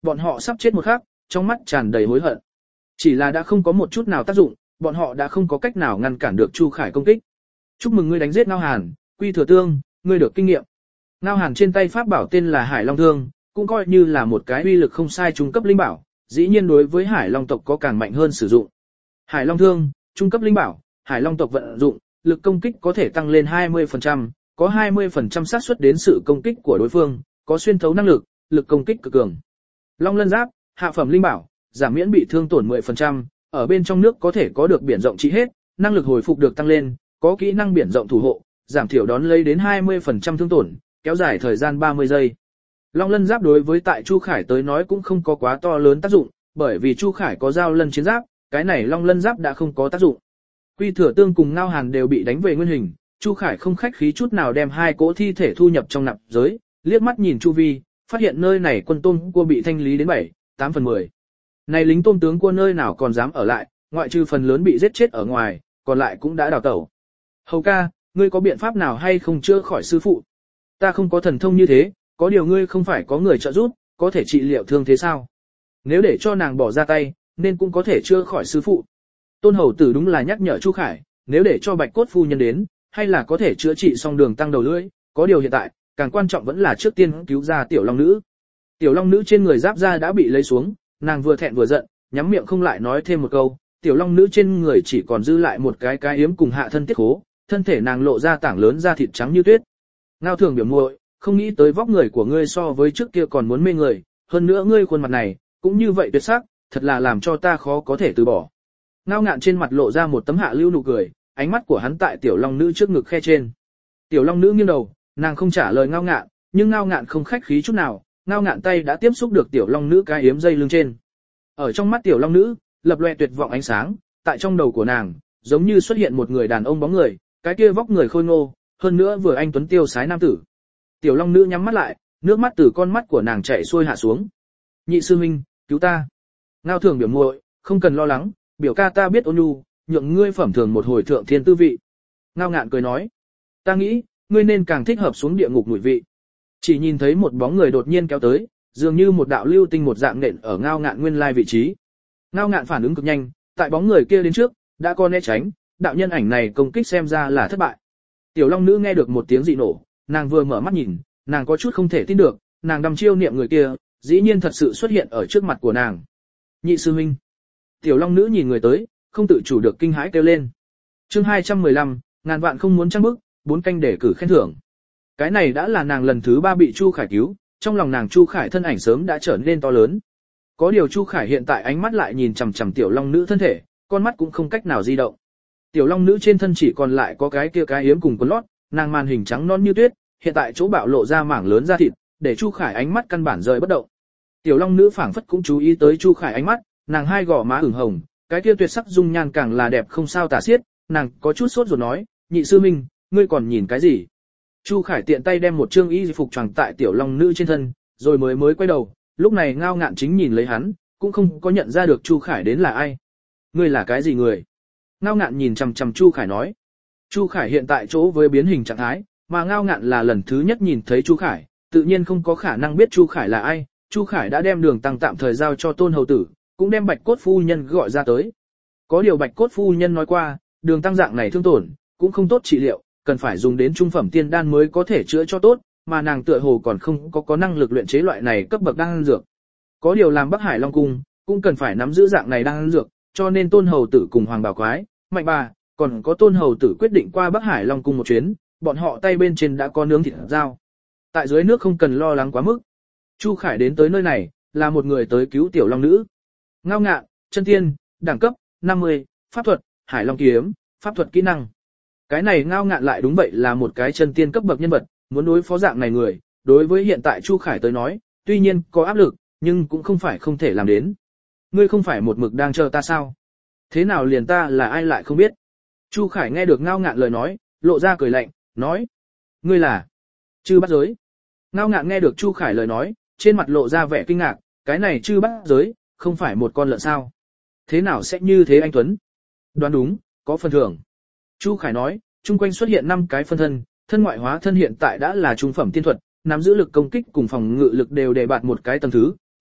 bọn họ sắp chết một khắc, trong mắt tràn đầy hối hận. Chỉ là đã không có một chút nào tác dụng, bọn họ đã không có cách nào ngăn cản được Chu Khải công kích. Chúc mừng ngươi đánh giết Ngao Hàn, Quy Thừa Tương, ngươi được kinh nghiệm. Ngao Hàn trên tay pháp bảo tên là Hải Long Thương, cũng coi như là một cái uy lực không sai trung cấp linh bảo, dĩ nhiên đối với Hải Long tộc có càng mạnh hơn sử dụng. Hải Long Thương, trung cấp linh bảo, Hải Long tộc vận dụng, lực công kích có thể tăng lên hai mươi phần trăm, có hai mươi phần trăm xác suất đến sự công kích của đối phương, có xuyên thấu năng lực, lực công kích cực cường. Long Lân Giáp, hạ phẩm linh bảo, giảm miễn bị thương tổn mười phần trăm, ở bên trong nước có thể có được biển rộng trị hết, năng lực hồi phục được tăng lên, có kỹ năng biển rộng thủ hộ, giảm thiểu đón lấy đến hai mươi phần trăm thương tổn, kéo dài thời gian ba mươi giây. Long Lân Giáp đối với tại Chu Khải tới nói cũng không có quá to lớn tác dụng, bởi vì Chu Khải có Giao Lân chiến giáp, cái này Long Lân Giáp đã không có tác dụng. Quy Thừa Tương cùng Ngao Hàn đều bị đánh về nguyên hình, Chu Khải không khách khí chút nào đem hai cỗ thi thể thu nhập trong nạp giới, liếc mắt nhìn chu vi, phát hiện nơi này quân tôm cua bị thanh lý đến bảy, tám phần mười. Này lính tôm tướng cua nơi nào còn dám ở lại, ngoại trừ phần lớn bị giết chết ở ngoài, còn lại cũng đã đào tẩu. Hầu ca, ngươi có biện pháp nào hay không chữa khỏi sư phụ? Ta không có thần thông như thế, có điều ngươi không phải có người trợ giúp, có thể trị liệu thương thế sao? Nếu để cho nàng bỏ ra tay, nên cũng có thể chữa khỏi sư phụ. Tôn hầu tử đúng là nhắc nhở Chu Khải, nếu để cho Bạch Cốt phu nhân đến, hay là có thể chữa trị xong đường tăng đầu lưỡi, có điều hiện tại, càng quan trọng vẫn là trước tiên cứu ra tiểu long nữ. Tiểu long nữ trên người giáp da đã bị lấy xuống, nàng vừa thẹn vừa giận, nhắm miệng không lại nói thêm một câu, tiểu long nữ trên người chỉ còn dư lại một cái cái yếm cùng hạ thân tiết khố, thân thể nàng lộ ra tảng lớn da thịt trắng như tuyết. Ngao Thường biểu muội, không nghĩ tới vóc người của ngươi so với trước kia còn muốn mê người, hơn nữa ngươi khuôn mặt này, cũng như vậy tuyệt sắc, thật là làm cho ta khó có thể từ bỏ. Ngao Ngạn trên mặt lộ ra một tấm hạ lưu nụ cười, ánh mắt của hắn tại tiểu long nữ trước ngực khe trên. Tiểu long nữ nghiêng đầu, nàng không trả lời Ngao Ngạn, nhưng Ngao Ngạn không khách khí chút nào, Ngao Ngạn tay đã tiếp xúc được tiểu long nữ cái yếm dây lưng trên. Ở trong mắt tiểu long nữ, lập loè tuyệt vọng ánh sáng, tại trong đầu của nàng, giống như xuất hiện một người đàn ông bóng người, cái kia vóc người khôi ngô, hơn nữa vừa anh tuấn tiêu sái nam tử. Tiểu long nữ nhắm mắt lại, nước mắt từ con mắt của nàng chảy xuôi hạ xuống. Nhị sư huynh, cứu ta. Ngao Thường biểu muội, không cần lo lắng, biểu ca ta biết ôn nhu, nhượng ngươi phẩm thường một hồi thượng thiên tư vị. Ngao Ngạn cười nói, ta nghĩ, ngươi nên càng thích hợp xuống địa ngục mùi vị. Chỉ nhìn thấy một bóng người đột nhiên kéo tới, dường như một đạo lưu tinh một dạng nện ở Ngao Ngạn nguyên lai vị trí. Ngao Ngạn phản ứng cực nhanh, tại bóng người kia đến trước, đã có né tránh, đạo nhân ảnh này công kích xem ra là thất bại. Tiểu long nữ nghe được một tiếng dị nổ, nàng vừa mở mắt nhìn, nàng có chút không thể tin được, nàng đăm chiêu niệm người kia, dĩ nhiên thật sự xuất hiện ở trước mặt của nàng. Nhị sư huynh. Tiểu long nữ nhìn người tới, không tự chủ được kinh hãi kêu lên. Chương hai trăm mười lăm, ngàn vạn không muốn trang bức, bốn canh để cử khen thưởng. Cái này đã là nàng lần thứ ba bị Chu Khải cứu, trong lòng nàng Chu Khải thân ảnh sớm đã trở nên to lớn. Có điều Chu Khải hiện tại ánh mắt lại nhìn chằm chằm tiểu long nữ thân thể, con mắt cũng không cách nào di động. Tiểu long nữ trên thân chỉ còn lại có cái kia cái yếm cùng quần lót, nàng màn hình trắng non như tuyết, hiện tại chỗ bạo lộ ra mảng lớn da thịt, để Chu Khải ánh mắt căn bản rời bất động. Tiểu long nữ phảng phất cũng chú ý tới Chu Khải ánh mắt, nàng hai gò má ửng hồng, cái kia tuyệt sắc dung nhan càng là đẹp không sao tả xiết, nàng có chút sốt ruột nói, nhị sư minh, ngươi còn nhìn cái gì? Chu Khải tiện tay đem một trương y phục choàng tại tiểu long nữ trên thân, rồi mới mới quay đầu, lúc này Ngao Ngạn chính nhìn lấy hắn, cũng không có nhận ra được Chu Khải đến là ai. Ngươi là cái gì người? Ngao Ngạn nhìn chằm chằm Chu Khải nói. Chu Khải hiện tại chỗ với biến hình trạng thái, mà Ngao Ngạn là lần thứ nhất nhìn thấy Chu Khải, tự nhiên không có khả năng biết Chu Khải là ai. Chu Khải đã đem đường tăng tạm thời giao cho Tôn hầu tử, cũng đem Bạch Cốt phu nhân gọi ra tới. Có điều Bạch Cốt phu nhân nói qua, đường tăng dạng này thương tổn, cũng không tốt trị liệu, cần phải dùng đến trung phẩm tiên đan mới có thể chữa cho tốt, mà nàng tựa hồ còn không có có năng lực luyện chế loại này cấp bậc đan dược. Có điều làm Bắc Hải Long cung, cũng cần phải nắm giữ dạng này đan dược, cho nên Tôn hầu tử cùng Hoàng Bảo Quái, Mạnh Bà, còn có Tôn hầu tử quyết định qua Bắc Hải Long cung một chuyến, bọn họ tay bên trên đã có nướng thịt dao. Tại dưới nước không cần lo lắng quá mức. Chu Khải đến tới nơi này, là một người tới cứu tiểu long nữ. Ngao Ngạn, chân tiên, đẳng cấp năm mươi, pháp thuật, Hải Long kiếm, pháp thuật kỹ năng. Cái này Ngao Ngạn lại đúng vậy là một cái chân tiên cấp bậc nhân vật, muốn đối phó dạng này người, đối với hiện tại Chu Khải tới nói, tuy nhiên có áp lực, nhưng cũng không phải không thể làm đến. Ngươi không phải một mực đang chờ ta sao? Thế nào liền ta là ai lại không biết? Chu Khải nghe được Ngao Ngạn lời nói, lộ ra cười lạnh, nói: Ngươi là Chư Bát Giới. Ngao Ngạn nghe được Chu Khải lời nói, trên mặt lộ ra vẻ kinh ngạc, cái này Chư Bát Giới, không phải một con lợn sao? Thế nào sẽ như thế anh Tuấn? Đoán đúng, có phần thưởng. Chu Khải nói, chung quanh xuất hiện năm cái phân thân, thân ngoại hóa thân hiện tại đã là trung phẩm tiên thuật, nắm giữ lực công kích cùng phòng ngự lực đều đề bạt một cái tầng thứ,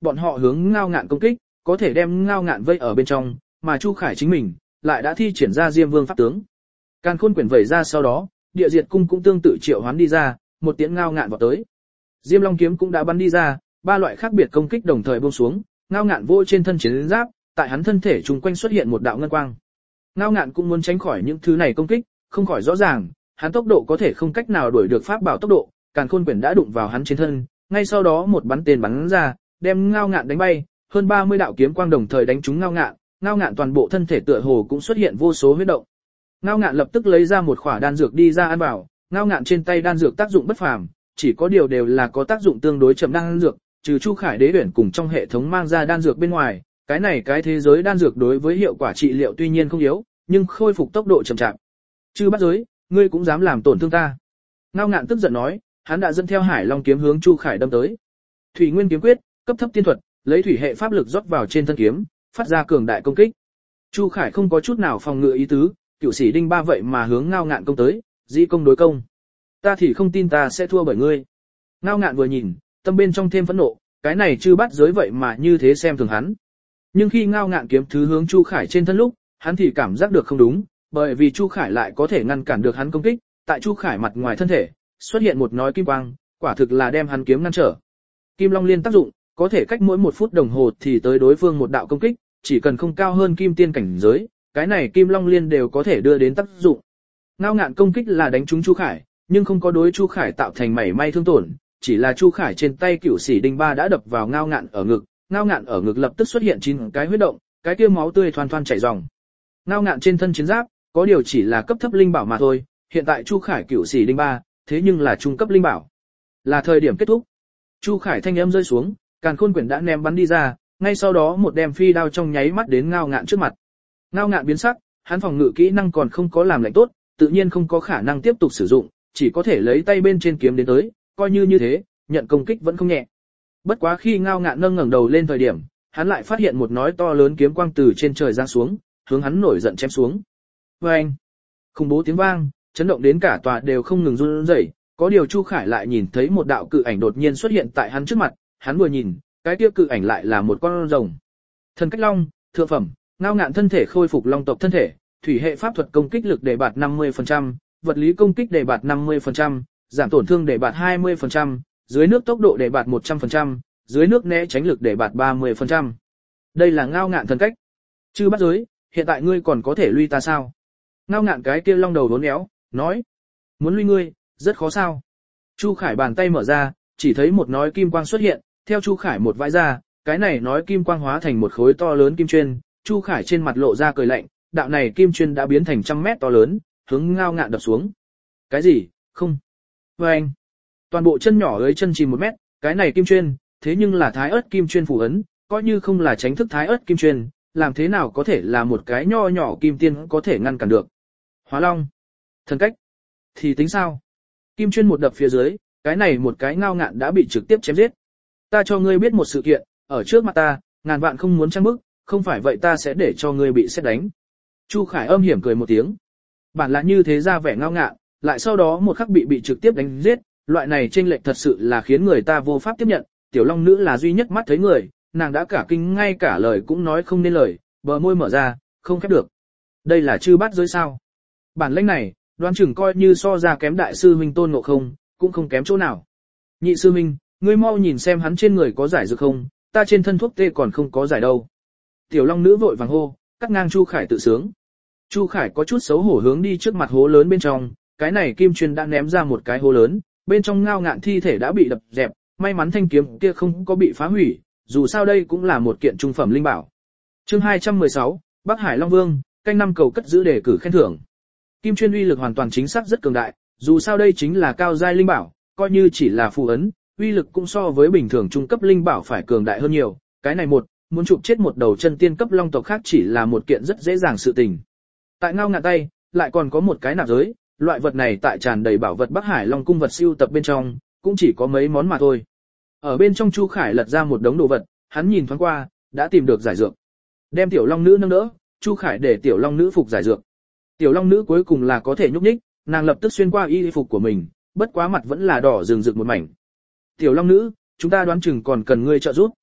bọn họ hướng Ngao Ngạn công kích, có thể đem Ngao Ngạn vây ở bên trong, mà Chu Khải chính mình lại đã thi triển ra Diêm Vương pháp tướng. Càn Khôn quyển vẩy ra sau đó, Địa Diệt cung cũng tương tự triệu hoán đi ra, một tiếng Ngao Ngạn vọt tới. Diêm Long kiếm cũng đã bắn đi ra, ba loại khác biệt công kích đồng thời buông xuống, Ngao Ngạn vô trên thân chiến giáp, tại hắn thân thể chung quanh xuất hiện một đạo ngân quang. Ngao Ngạn cũng muốn tránh khỏi những thứ này công kích, không khỏi rõ ràng, hắn tốc độ có thể không cách nào đuổi được pháp bảo tốc độ, Càn Khôn quyển đã đụng vào hắn trên thân, ngay sau đó một bắn tên bắn ra, đem Ngao Ngạn đánh bay, hơn ba mươi đạo kiếm quang đồng thời đánh trúng Ngao Ngạn, Ngao Ngạn toàn bộ thân thể tựa hồ cũng xuất hiện vô số huyết động. Ngao Ngạn lập tức lấy ra một khỏa đan dược đi ra ăn vào, Ngao Ngạn trên tay đan dược tác dụng bất phàm, chỉ có điều đều là có tác dụng tương đối chậm đan dược, trừ Chu Khải Đế Uyển cùng trong hệ thống mang ra đan dược bên ngoài, cái này cái thế giới đan dược đối với hiệu quả trị liệu tuy nhiên không yếu, nhưng khôi phục tốc độ chậm chạp. Chư bắt giới, ngươi cũng dám làm tổn thương ta. Ngao Ngạn tức giận nói, hắn đã dẫn theo Hải Long kiếm hướng Chu Khải đâm tới. Thủy Nguyên kiếm quyết, cấp thấp tiên thuật, lấy thủy hệ pháp lực rót vào trên thân kiếm, phát ra cường đại công kích. Chu Khải không có chút nào phòng ngự ý tứ, Cửu Sĩ Đinh ba vậy mà hướng Ngao Ngạn công tới, dĩ công đối công. Ta thì không tin ta sẽ thua bởi ngươi. Ngao Ngạn vừa nhìn, tâm bên trong thêm phẫn nộ, cái này chư bắt giới vậy mà như thế xem thường hắn. Nhưng khi Ngao Ngạn kiếm thứ hướng Chu Khải trên thân lúc, hắn thì cảm giác được không đúng, bởi vì Chu Khải lại có thể ngăn cản được hắn công kích, tại Chu Khải mặt ngoài thân thể, xuất hiện một nói kim quang, quả thực là đem hắn kiếm ngăn trở. Kim Long Liên tác dụng, có thể cách mỗi một phút đồng hồ thì tới đối phương một đạo công kích, chỉ cần không cao hơn kim tiên cảnh giới, cái này Kim Long Liên đều có thể đưa đến tác dụng. Ngao Ngạn công kích là đánh trúng Chu Khải, nhưng không có đối Chu Khải tạo thành mảy may thương tổn, chỉ là Chu Khải trên tay Cửu Sĩ Đinh ba đã đập vào Ngao Ngạn ở ngực, Ngao Ngạn ở ngực lập tức xuất hiện chín cái huyết động, cái kia máu tươi thoăn thoăn chảy ròng. Ngao Ngạn trên thân chiến giáp, có điều chỉ là cấp thấp linh bảo mà thôi, hiện tại Chu Khải Cửu Sĩ Đinh ba, thế nhưng là trung cấp linh bảo. Là thời điểm kết thúc. Chu Khải thanh âm rơi xuống, Càn Khôn quyển đã ném bắn đi ra, ngay sau đó một đem phi đao trong nháy mắt đến Ngao Ngạn trước mặt. Ngao Ngạn biến sắc, hắn phòng ngự kỹ năng còn không có làm lệnh tốt, tự nhiên không có khả năng tiếp tục sử dụng, chỉ có thể lấy tay bên trên kiếm đến tới, coi như như thế, nhận công kích vẫn không nhẹ. Bất quá khi Ngao Ngạn nâng ngẩng đầu lên thời điểm, hắn lại phát hiện một nói to lớn kiếm quang từ trên trời giáng xuống, hướng hắn nổi giận chém xuống. Oeng! Khủng bố tiếng vang, chấn động đến cả tòa đều không ngừng run rẩy. Có điều Chu Khải lại nhìn thấy một đạo cự ảnh đột nhiên xuất hiện tại hắn trước mặt, hắn vừa nhìn, cái kia cự ảnh lại là một con rồng. Thần cách long, thượng phẩm, Ngao Ngạn thân thể khôi phục long tộc thân thể, thủy hệ pháp thuật công kích lực đề bạt năm mươi phần trăm, vật lý công kích đề bạt năm mươi phần trăm, giảm tổn thương đề bạt hai mươi phần trăm, dưới nước tốc độ đề bạt một trăm phần trăm, dưới nước né tránh lực đề bạt ba mươi phần trăm. Đây là Ngao Ngạn thần cách. Chư bắt giới, hiện tại ngươi còn có thể lui ta sao? Ngao Ngạn cái kia long đầu đốn éo, nói, muốn lui ngươi, rất khó sao? Chu Khải bàn tay mở ra, chỉ thấy một nói kim quang xuất hiện, theo Chu Khải một vãi ra, cái này nói kim quang hóa thành một khối to lớn kim chuyên, Chu Khải trên mặt lộ ra cười lạnh, đạo này kim chuyên đã biến thành trăm mét to lớn, hướng Ngao Ngạn đập xuống. Cái gì? Không. Oeng. Toàn bộ chân nhỏ dưới chân chìm một mét, cái này kim chuyên, thế nhưng là thái ớt kim chuyên phù ấn, coi như không là tránh thức thái ớt kim chuyên, làm thế nào có thể là một cái nho nhỏ kim tiên có thể ngăn cản được. Hóa Long. Thần cách. Thì tính sao? Kim chuyên một đập phía dưới, cái này một cái Ngao Ngạn đã bị trực tiếp chém giết. Ta cho ngươi biết một sự kiện, ở trước mặt ta, ngàn vạn không muốn trang bức, không phải vậy ta sẽ để cho ngươi bị xét đánh. Chu Khải âm hiểm cười một tiếng. Bản là như thế ra vẻ Ngao Ngạn, lại sau đó một khắc bị bị trực tiếp đánh giết, loại này chênh lệch thật sự là khiến người ta vô pháp tiếp nhận. Tiểu Long nữ là duy nhất mắt thấy người, nàng đã cả kinh ngay cả lời cũng nói không nên lời, bờ môi mở ra, không khép được. Đây là chư bát giới sao? Bản lĩnh này, đoán chừng coi như so ra kém đại sư huynh Tôn Ngộ Không, cũng không kém chỗ nào. Nhị sư huynh, ngươi mau nhìn xem hắn trên người có giải dược không, ta trên thân thuốc tê còn không có giải đâu. Tiểu Long nữ vội vàng hô, cắt ngang Chu Khải tự sướng. Chu Khải có chút xấu hổ hướng đi trước mặt hố lớn bên trong, cái này kim chuyên đã ném ra một cái hố lớn, bên trong Ngao Ngạn thi thể đã bị đập dẹp, may mắn thanh kiếm kia không có bị phá hủy, dù sao đây cũng là một kiện trung phẩm linh bảo. Chương hai trăm mười sáu, Bắc Hải Long Vương, canh năm cầu cất giữ đề cử khen thưởng. Kim chuyên uy lực hoàn toàn chính xác rất cường đại, dù sao đây chính là cao giai linh bảo, coi như chỉ là phù ấn, uy lực cũng so với bình thường trung cấp linh bảo phải cường đại hơn nhiều, cái này một, muốn chụp chết một đầu chân tiên cấp long tộc khác chỉ là một kiện rất dễ dàng sự tình. Tại Ngao Ngạn tay, lại còn có một cái nạp giới, loại vật này tại tràn đầy bảo vật Bắc Hải Long cung vật siêu tập bên trong, cũng chỉ có mấy món mà thôi. Ở bên trong Chu Khải lật ra một đống đồ vật, hắn nhìn thoáng qua, đã tìm được giải dược. Đem tiểu long nữ nâng đỡ, Chu Khải để tiểu long nữ phục giải dược. Tiểu long nữ cuối cùng là có thể nhúc nhích, nàng lập tức xuyên qua y phục của mình, bất quá mặt vẫn là đỏ rừng rực một mảnh. Tiểu long nữ, chúng ta đoán chừng còn cần ngươi trợ giúp.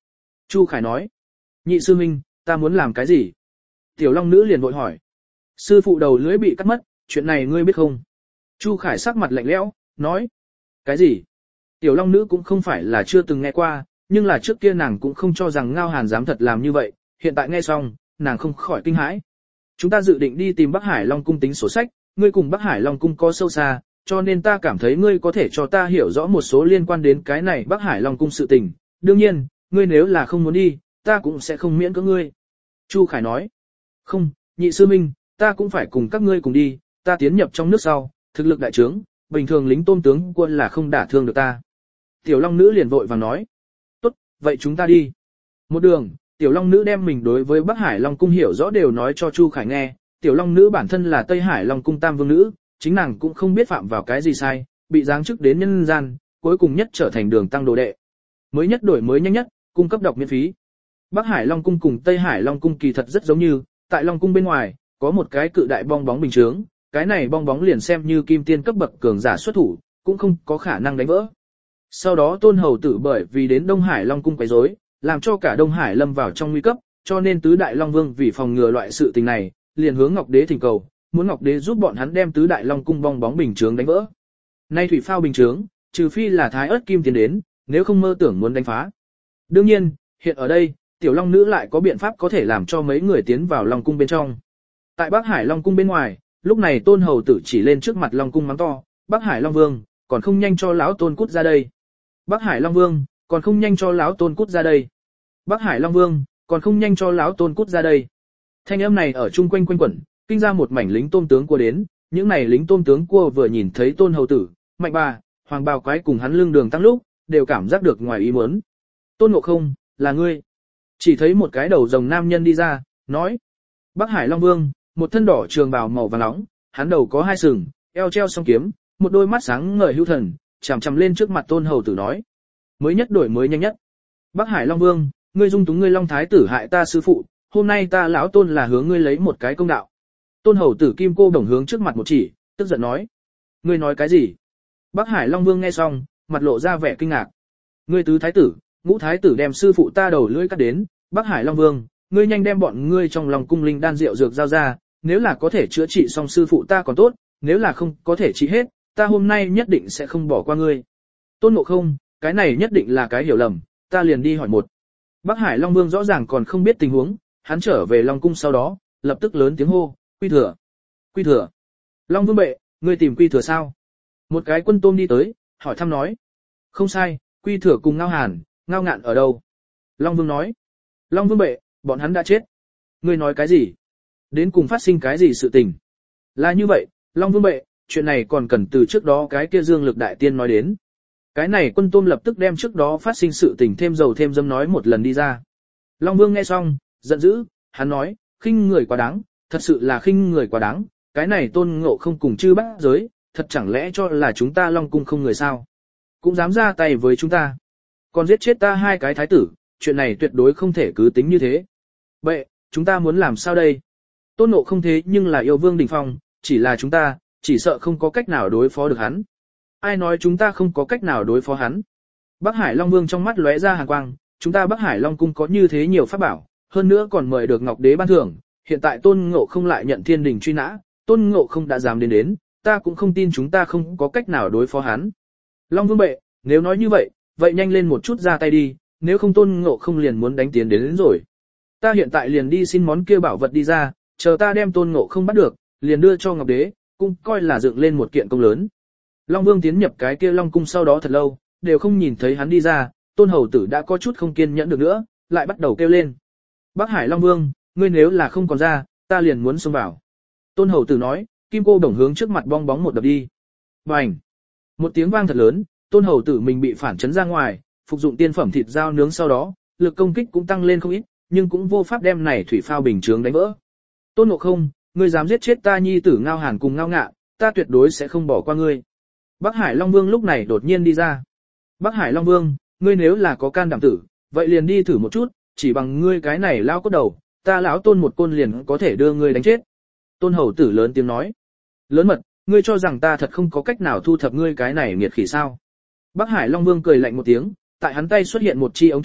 Chu Khải nói. Nhị sư huynh, ta muốn làm cái gì? Tiểu Long nữ liền vội hỏi. Sư phụ đầu lưỡi bị cắt mất, chuyện này ngươi biết không? Chu Khải sắc mặt lạnh lẽo, nói. Cái gì? Tiểu Long nữ cũng không phải là chưa từng nghe qua, nhưng là trước kia nàng cũng không cho rằng Ngao Hàn dám thật làm như vậy, hiện tại nghe xong, nàng không khỏi kinh hãi. Chúng ta dự định đi tìm Bắc Hải Long cung tính sổ sách, ngươi cùng Bắc Hải Long cung có sâu xa, cho nên ta cảm thấy ngươi có thể cho ta hiểu rõ một số liên quan đến cái này Bắc Hải Long cung sự tình. Đương nhiên, ngươi nếu là không muốn đi, ta cũng sẽ không miễn cưỡng ngươi. Chu Khải nói. Không, nhị sư minh, ta cũng phải cùng các ngươi cùng đi, ta tiến nhập trong nước sau, thực lực đại trướng, bình thường lính tôm tướng quân là không đả thương được ta. Tiểu Long nữ liền vội vàng nói. Tốt, vậy chúng ta đi. Một đường, Tiểu Long nữ đem mình đối với Bắc Hải Long cung hiểu rõ đều nói cho Chu Khải nghe. Tiểu Long nữ bản thân là Tây Hải Long cung tam vương nữ, chính nàng cũng không biết phạm vào cái gì sai, bị giáng chức đến nhân gian, cuối cùng nhất trở thành đường tăng đồ đệ. Mới nhất đổi mới nhanh nhất, cung cấp đọc miễn phí. Bắc Hải Long cung cùng Tây Hải Long cung kỳ thật rất giống như, tại Long cung bên ngoài, có một cái cự đại bong bóng bình chướng, cái này bong bóng liền xem như kim tiên cấp bậc cường giả xuất thủ, cũng không có khả năng đánh vỡ. Sau đó Tôn Hầu Tử bởi vì đến Đông Hải Long cung quấy rối, làm cho cả Đông Hải lâm vào trong nguy cấp, cho nên tứ đại Long Vương vì phòng ngừa loại sự tình này, liền hướng Ngọc Đế thỉnh cầu, muốn Ngọc Đế giúp bọn hắn đem tứ đại Long cung bong bóng bình chướng đánh vỡ. Nay thủy phao bình chướng, trừ phi là Thái Ức Kim tiến đến, nếu không mơ tưởng muốn đánh phá. Đương nhiên, hiện ở đây, Tiểu Long nữ lại có biện pháp có thể làm cho mấy người tiến vào Long cung bên trong. Tại Bắc Hải Long cung bên ngoài, lúc này Tôn Hầu Tử chỉ lên trước mặt Long cung mắng to, Bắc Hải Long Vương, còn không nhanh cho lão Tôn cút ra đây. Bắc Hải Long Vương, còn không nhanh cho lão Tôn cút ra đây. Bắc Hải Long Vương, còn không nhanh cho lão Tôn cút ra đây. Thanh âm này ở chung quanh quanh quẩn, kinh ra một mảnh lính tôm tướng cua đến, những này lính tôm tướng cua vừa nhìn thấy Tôn Hầu Tử, Mạnh Bà, Hoàng Bào Quái cùng hắn lưng đường tăng lúc, đều cảm giác được ngoài ý muốn. Tôn Ngộ Không, là ngươi. Chỉ thấy một cái đầu rồng nam nhân đi ra, nói. Bắc Hải Long Vương, một thân đỏ trường bào màu vàng nóng, hắn đầu có hai sừng, eo treo song kiếm, một đôi mắt sáng ngời hữu thần, chằm chằm lên trước mặt Tôn Hầu Tử nói. Mới nhất đổi mới nhanh nhất. Bắc Hải Long Vương, ngươi dung túng ngươi Long Thái tử hại ta sư phụ, hôm nay ta lão Tôn là hướng ngươi lấy một cái công đạo. Tôn Hầu Tử kim cô đồng hướng trước mặt một chỉ, tức giận nói. Ngươi nói cái gì? Bắc Hải Long Vương nghe xong, mặt lộ ra vẻ kinh ngạc. Ngươi tứ thái tử, ngũ thái tử đem sư phụ ta đầu lưỡi cắt đến, Bắc Hải Long Vương, ngươi nhanh đem bọn ngươi trong lòng cung linh đan rượu dược giao ra, nếu là có thể chữa trị xong sư phụ ta còn tốt, nếu là không có thể trị hết, ta hôm nay nhất định sẽ không bỏ qua ngươi. Tôn Ngộ Không, cái này nhất định là cái hiểu lầm, ta liền đi hỏi một. Bắc Hải Long Vương rõ ràng còn không biết tình huống, hắn trở về Long cung sau đó, lập tức lớn tiếng hô, Quy Thừa, Quy Thừa. Long Vương bệ, ngươi tìm Quy Thừa sao? Một cái quân tôm đi tới, hỏi thăm nói. Không sai, Quy Thừa cùng Ngao Hàn, Ngao Ngạn ở đâu? Long Vương nói. Long Vương bệ, bọn hắn đã chết. Ngươi nói cái gì? Đến cùng phát sinh cái gì sự tình? Là như vậy, Long Vương bệ, chuyện này còn cần từ trước đó cái kia Dương Lực Đại Tiên nói đến. Cái này quân tôm lập tức đem trước đó phát sinh sự tình thêm dầu thêm dâm nói một lần đi ra. Long Vương nghe xong, giận dữ, hắn nói, khinh người quá đáng, thật sự là khinh người quá đáng, cái này Tôn Ngộ Không cùng chư bát giới, thật chẳng lẽ cho là chúng ta Long cung không người sao? Cũng dám ra tay với chúng ta. Còn giết chết ta hai cái thái tử, chuyện này tuyệt đối không thể cứ tính như thế. Vậy, chúng ta muốn làm sao đây? Tôn Ngộ Không thế nhưng là yêu vương đỉnh phong, chỉ là chúng ta, chỉ sợ không có cách nào đối phó được hắn. Ai nói chúng ta không có cách nào đối phó hắn? Bắc Hải Long Vương trong mắt lóe ra hàn quang, chúng ta Bắc Hải Long cung có như thế nhiều pháp bảo, hơn nữa còn mời được Ngọc Đế ban thưởng, hiện tại Tôn Ngộ Không lại nhận thiên đình truy nã, Tôn Ngộ Không đã dám đến đến, ta cũng không tin chúng ta không có cách nào đối phó hắn. Long Vương bệ, nếu nói như vậy, vậy nhanh lên một chút ra tay đi, nếu không Tôn Ngộ Không liền muốn đánh tiến đến, đến rồi. Ta hiện tại liền đi xin món kia bảo vật đi ra, chờ ta đem Tôn Ngộ Không bắt được, liền đưa cho Ngọc Đế, cũng coi là dựng lên một kiện công lớn. Long Vương tiến nhập cái kia Long cung sau đó thật lâu, đều không nhìn thấy hắn đi ra, Tôn Hầu Tử đã có chút không kiên nhẫn được nữa, lại bắt đầu kêu lên. Bắc Hải Long Vương, ngươi nếu là không còn ra, ta liền muốn xông vào. Tôn Hầu Tử nói, kim cô đồng hướng trước mặt bong bóng một đập đi. Bành! Một tiếng vang thật lớn, Tôn Hầu Tử mình bị phản chấn ra ngoài, phục dụng tiên phẩm thịt dao nướng sau đó, lực công kích cũng tăng lên không ít, nhưng cũng vô pháp đem này thủy phao bình chướng đánh vỡ. Tôn Ngộ Không, ngươi dám giết chết ta nhi tử Ngao Hàn cùng Ngao Ngạn, ta tuyệt đối sẽ không bỏ qua ngươi. Bắc Hải Long Vương lúc này đột nhiên đi ra. Bắc Hải Long Vương, ngươi nếu là có can đảm tử, vậy liền đi thử một chút, chỉ bằng ngươi cái này lao cốt đầu, ta lão Tôn một côn liền có thể đưa ngươi đánh chết. Tôn Hầu Tử lớn tiếng nói. Lớn mật, ngươi cho rằng ta thật không có cách nào thu thập ngươi cái này nghiệt khỉ sao? Bắc Hải Long Vương cười lạnh một tiếng, tại hắn tay xuất hiện một chi ống trúc,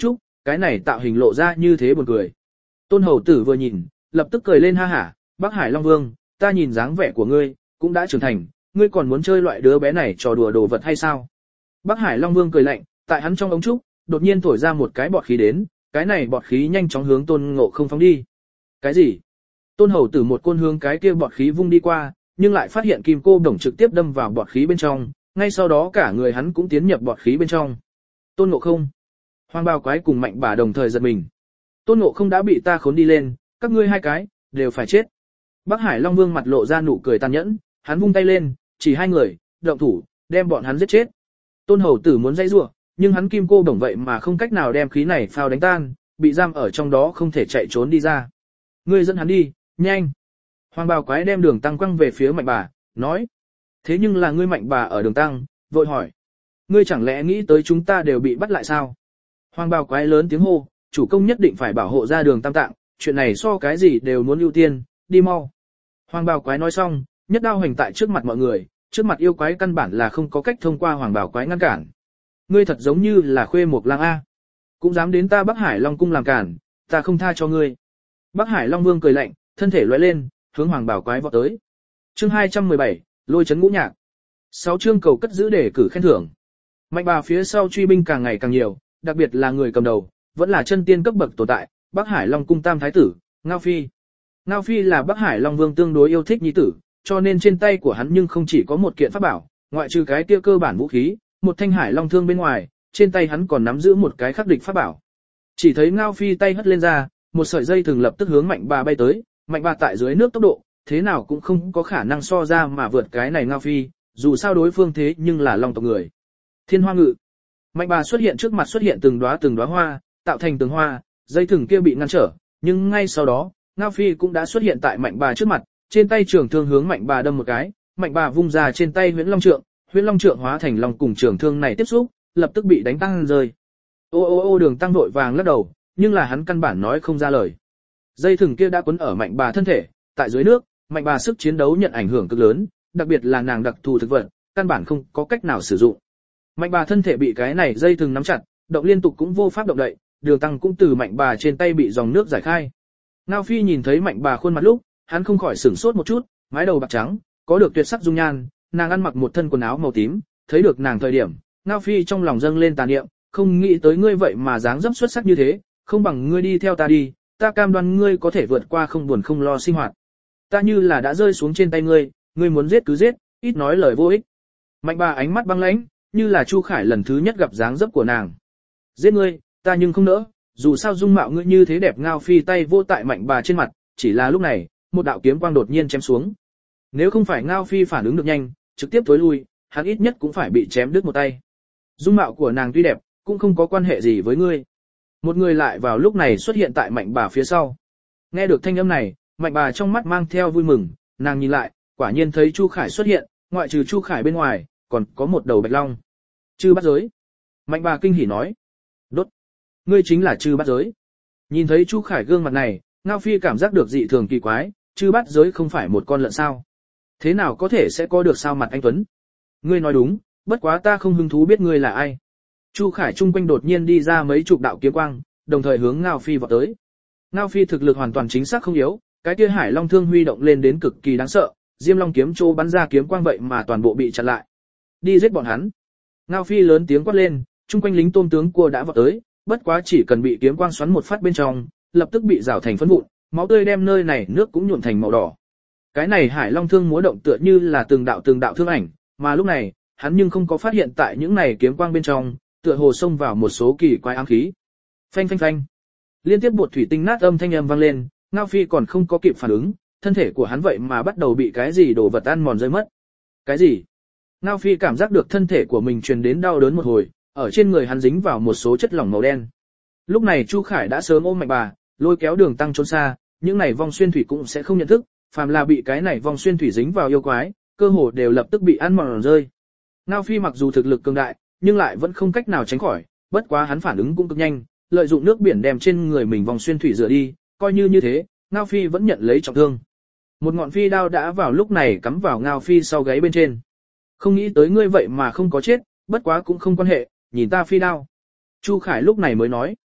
cái này tạo hình lộ ra như thế buồn cười. Tôn hầu tử vừa nhìn, lập tức cười lên ha hả, Bắc Hải Long Vương, ta nhìn dáng vẻ của ngươi, cũng đã trưởng thành, ngươi còn muốn chơi loại đứa bé này trò đùa đồ vật hay sao? Bắc Hải Long Vương cười lạnh, tại hắn trong ống trúc, đột nhiên thổi ra một cái bọt khí đến, cái này bọt khí nhanh chóng hướng Tôn Ngộ Không phóng đi. Cái gì? Tôn hầu tử một côn hướng cái kia bọt khí vung đi qua, nhưng lại phát hiện kim cô đồng trực tiếp đâm vào bọt khí bên trong, ngay sau đó cả người hắn cũng tiến nhập bọt khí bên trong. Tôn Ngộ Không, Hoàng Bào Quái cùng Mạnh Bà đồng thời giật mình. Tôn Ngộ Không đã bị ta khốn đi lên, các ngươi hai cái đều phải chết. Bắc Hải Long Vương mặt lộ ra nụ cười tàn nhẫn, hắn vung tay lên, chỉ hai người, động thủ, đem bọn hắn giết chết. Tôn hầu tử muốn dây rủa, nhưng hắn kim cô đồng vậy mà không cách nào đem khí này phao đánh tan, bị giam ở trong đó không thể chạy trốn đi ra. Ngươi dẫn hắn đi, nhanh. Hoàng Bào Quái đem Đường Tăng quăng về phía Mạnh Bà, nói. Thế nhưng là ngươi Mạnh Bà ở Đường Tăng, vội hỏi. Ngươi chẳng lẽ nghĩ tới chúng ta đều bị bắt lại sao? Hoàng Bào Quái lớn tiếng hô, chủ công nhất định phải bảo hộ ra Đường Tam Tạng, chuyện này so cái gì đều muốn ưu tiên, đi mau. Hoàng Bào Quái nói xong, nhất đao hành tại trước mặt mọi người, trước mặt yêu quái căn bản là không có cách thông qua Hoàng Bào Quái ngăn cản. Ngươi thật giống như là khuê một lang A. Cũng dám đến ta Bắc Hải Long cung làm cản, ta không tha cho ngươi. Bắc Hải Long Vương cười lạnh, thân thể lóe lên, hướng Hoàng Bào Quái vọt tới. Chương hai trăm mười bảy, lôi chấn ngũ nhạc. Sáu chương cầu cất giữ để cử khen thưởng. Mạnh Bà phía sau truy binh càng ngày càng nhiều, đặc biệt là người cầm đầu, vẫn là chân tiên cấp bậc tồn tại, Bắc Hải Long cung tam thái tử, Ngao Phi. Ngao Phi là Bắc Hải Long Vương tương đối yêu thích nhi tử, cho nên trên tay của hắn nhưng không chỉ có một kiện pháp bảo, ngoại trừ cái kia cơ bản vũ khí, một thanh Hải Long thương bên ngoài, trên tay hắn còn nắm giữ một cái khắc địch pháp bảo. Chỉ thấy Ngao Phi tay hất lên ra, một sợi dây thường lập tức hướng Mạnh Bà bay tới, Mạnh Bà tại dưới nước tốc độ, thế nào cũng không có khả năng so ra mà vượt cái này Ngao Phi, dù sao đối phương thế nhưng là Long tộc người. Thiên Hoa Ngự. Mạnh Bà xuất hiện trước mặt xuất hiện từng đóa từng đóa hoa, tạo thành tường hoa, dây thừng kia bị ngăn trở, nhưng ngay sau đó, Ngao Phi cũng đã xuất hiện tại Mạnh Bà trước mặt, trên tay trường thương hướng Mạnh Bà đâm một cái, Mạnh Bà vung ra trên tay Huyễn Long trượng, Huyễn Long trượng hóa thành long cùng trường thương này tiếp xúc, lập tức bị đánh tăng rơi. Ô ô ô Đường Tăng vội vàng lắc đầu, nhưng là hắn căn bản nói không ra lời. Dây thừng kia đã quấn ở Mạnh Bà thân thể, tại dưới nước, Mạnh Bà sức chiến đấu nhận ảnh hưởng cực lớn, đặc biệt là nàng đặc thù thực vật, căn bản không có cách nào sử dụng. Mạnh Bà thân thể bị cái này dây thừng nắm chặt, động liên tục cũng vô pháp động đậy, Đường Tăng cũng từ Mạnh Bà trên tay bị dòng nước giải khai. Ngao Phi nhìn thấy Mạnh Bà khuôn mặt lúc, hắn không khỏi sửng sốt một chút, mái đầu bạc trắng, có được tuyệt sắc dung nhan, nàng ăn mặc một thân quần áo màu tím, thấy được nàng thời điểm, Ngao Phi trong lòng dâng lên tà niệm, không nghĩ tới ngươi vậy mà dáng dấp xuất sắc như thế, không bằng ngươi đi theo ta đi, ta cam đoan ngươi có thể vượt qua không buồn không lo sinh hoạt. Ta như là đã rơi xuống trên tay ngươi, ngươi muốn giết cứ giết, ít nói lời vô ích. Mạnh Bà ánh mắt băng lãnh, như là Chu Khải lần thứ nhất gặp dáng dấp của nàng. Giết ngươi, ta nhưng không nỡ, dù sao dung mạo ngươi như thế đẹp. Ngao Phi tay vô tại Mạnh Bà trên mặt, chỉ là lúc này, một đạo kiếm quang đột nhiên chém xuống. Nếu không phải Ngao Phi phản ứng được nhanh, trực tiếp tối lui, hắn ít nhất cũng phải bị chém đứt một tay. Dung mạo của nàng tuy đẹp, cũng không có quan hệ gì với ngươi. Một người lại vào lúc này xuất hiện tại Mạnh Bà phía sau. Nghe được thanh âm này, Mạnh Bà trong mắt mang theo vui mừng, nàng nhìn lại, quả nhiên thấy Chu Khải xuất hiện, ngoại trừ Chu Khải bên ngoài, còn có một đầu bạch long. Chư Bát Giới. Mạnh Bà kinh hỉ nói. Đốt. Ngươi chính là Chư Bát Giới. Nhìn thấy Chu Khải gương mặt này, Ngao Phi cảm giác được dị thường kỳ quái, Chư Bát Giới không phải một con lợn sao? Thế nào có thể sẽ có được sao mặt anh tuấn? Ngươi nói đúng, bất quá ta không hứng thú biết ngươi là ai. Chu Khải trung quanh đột nhiên đi ra mấy chục đạo kiếm quang, đồng thời hướng Ngao Phi vọt tới. Ngao Phi thực lực hoàn toàn chính xác không yếu, cái kia Hải Long thương huy động lên đến cực kỳ đáng sợ, Diêm Long kiếm trô bắn ra kiếm quang vậy mà toàn bộ bị chặn lại. Đi giết bọn hắn. Ngao Phi lớn tiếng quát lên, trung quanh lính tôm tướng cua đã vọt tới, bất quá chỉ cần bị kiếm quang xoắn một phát bên trong, lập tức bị rào thành phấn vụn, máu tươi đem nơi này nước cũng nhuộm thành màu đỏ. Cái này Hải Long thương múa động tựa như là từng đạo từng đạo thương ảnh, mà lúc này, hắn nhưng không có phát hiện tại những này kiếm quang bên trong, tựa hồ xông vào một số kỳ quái ám khí. Phanh phanh phanh. Liên tiếp bột thủy tinh nát âm thanh âm vang lên, Ngao Phi còn không có kịp phản ứng, thân thể của hắn vậy mà bắt đầu bị cái gì đổ vật ăn mòn rơi mất. Cái gì? Ngao Phi cảm giác được thân thể của mình truyền đến đau đớn một hồi, ở trên người hắn dính vào một số chất lỏng màu đen. Lúc này Chu Khải đã sớm ôm Mạnh Bà, lôi kéo Đường Tăng trốn xa, những này vong xuyên thủy cũng sẽ không nhận thức, phàm là bị cái này vong xuyên thủy dính vào yêu quái, cơ hồ đều lập tức bị ăn mòn rơi. Ngao Phi mặc dù thực lực cường đại, nhưng lại vẫn không cách nào tránh khỏi, bất quá hắn phản ứng cũng cực nhanh, lợi dụng nước biển đem trên người mình vong xuyên thủy rửa đi, coi như như thế, Ngao Phi vẫn nhận lấy trọng thương. Một ngọn phi đao đã vào lúc này cắm vào Ngao Phi sau gáy bên trên. Không nghĩ tới ngươi vậy mà không có chết, bất quá cũng không quan hệ, nhìn ta phi đao. Chu Khải lúc này mới nói.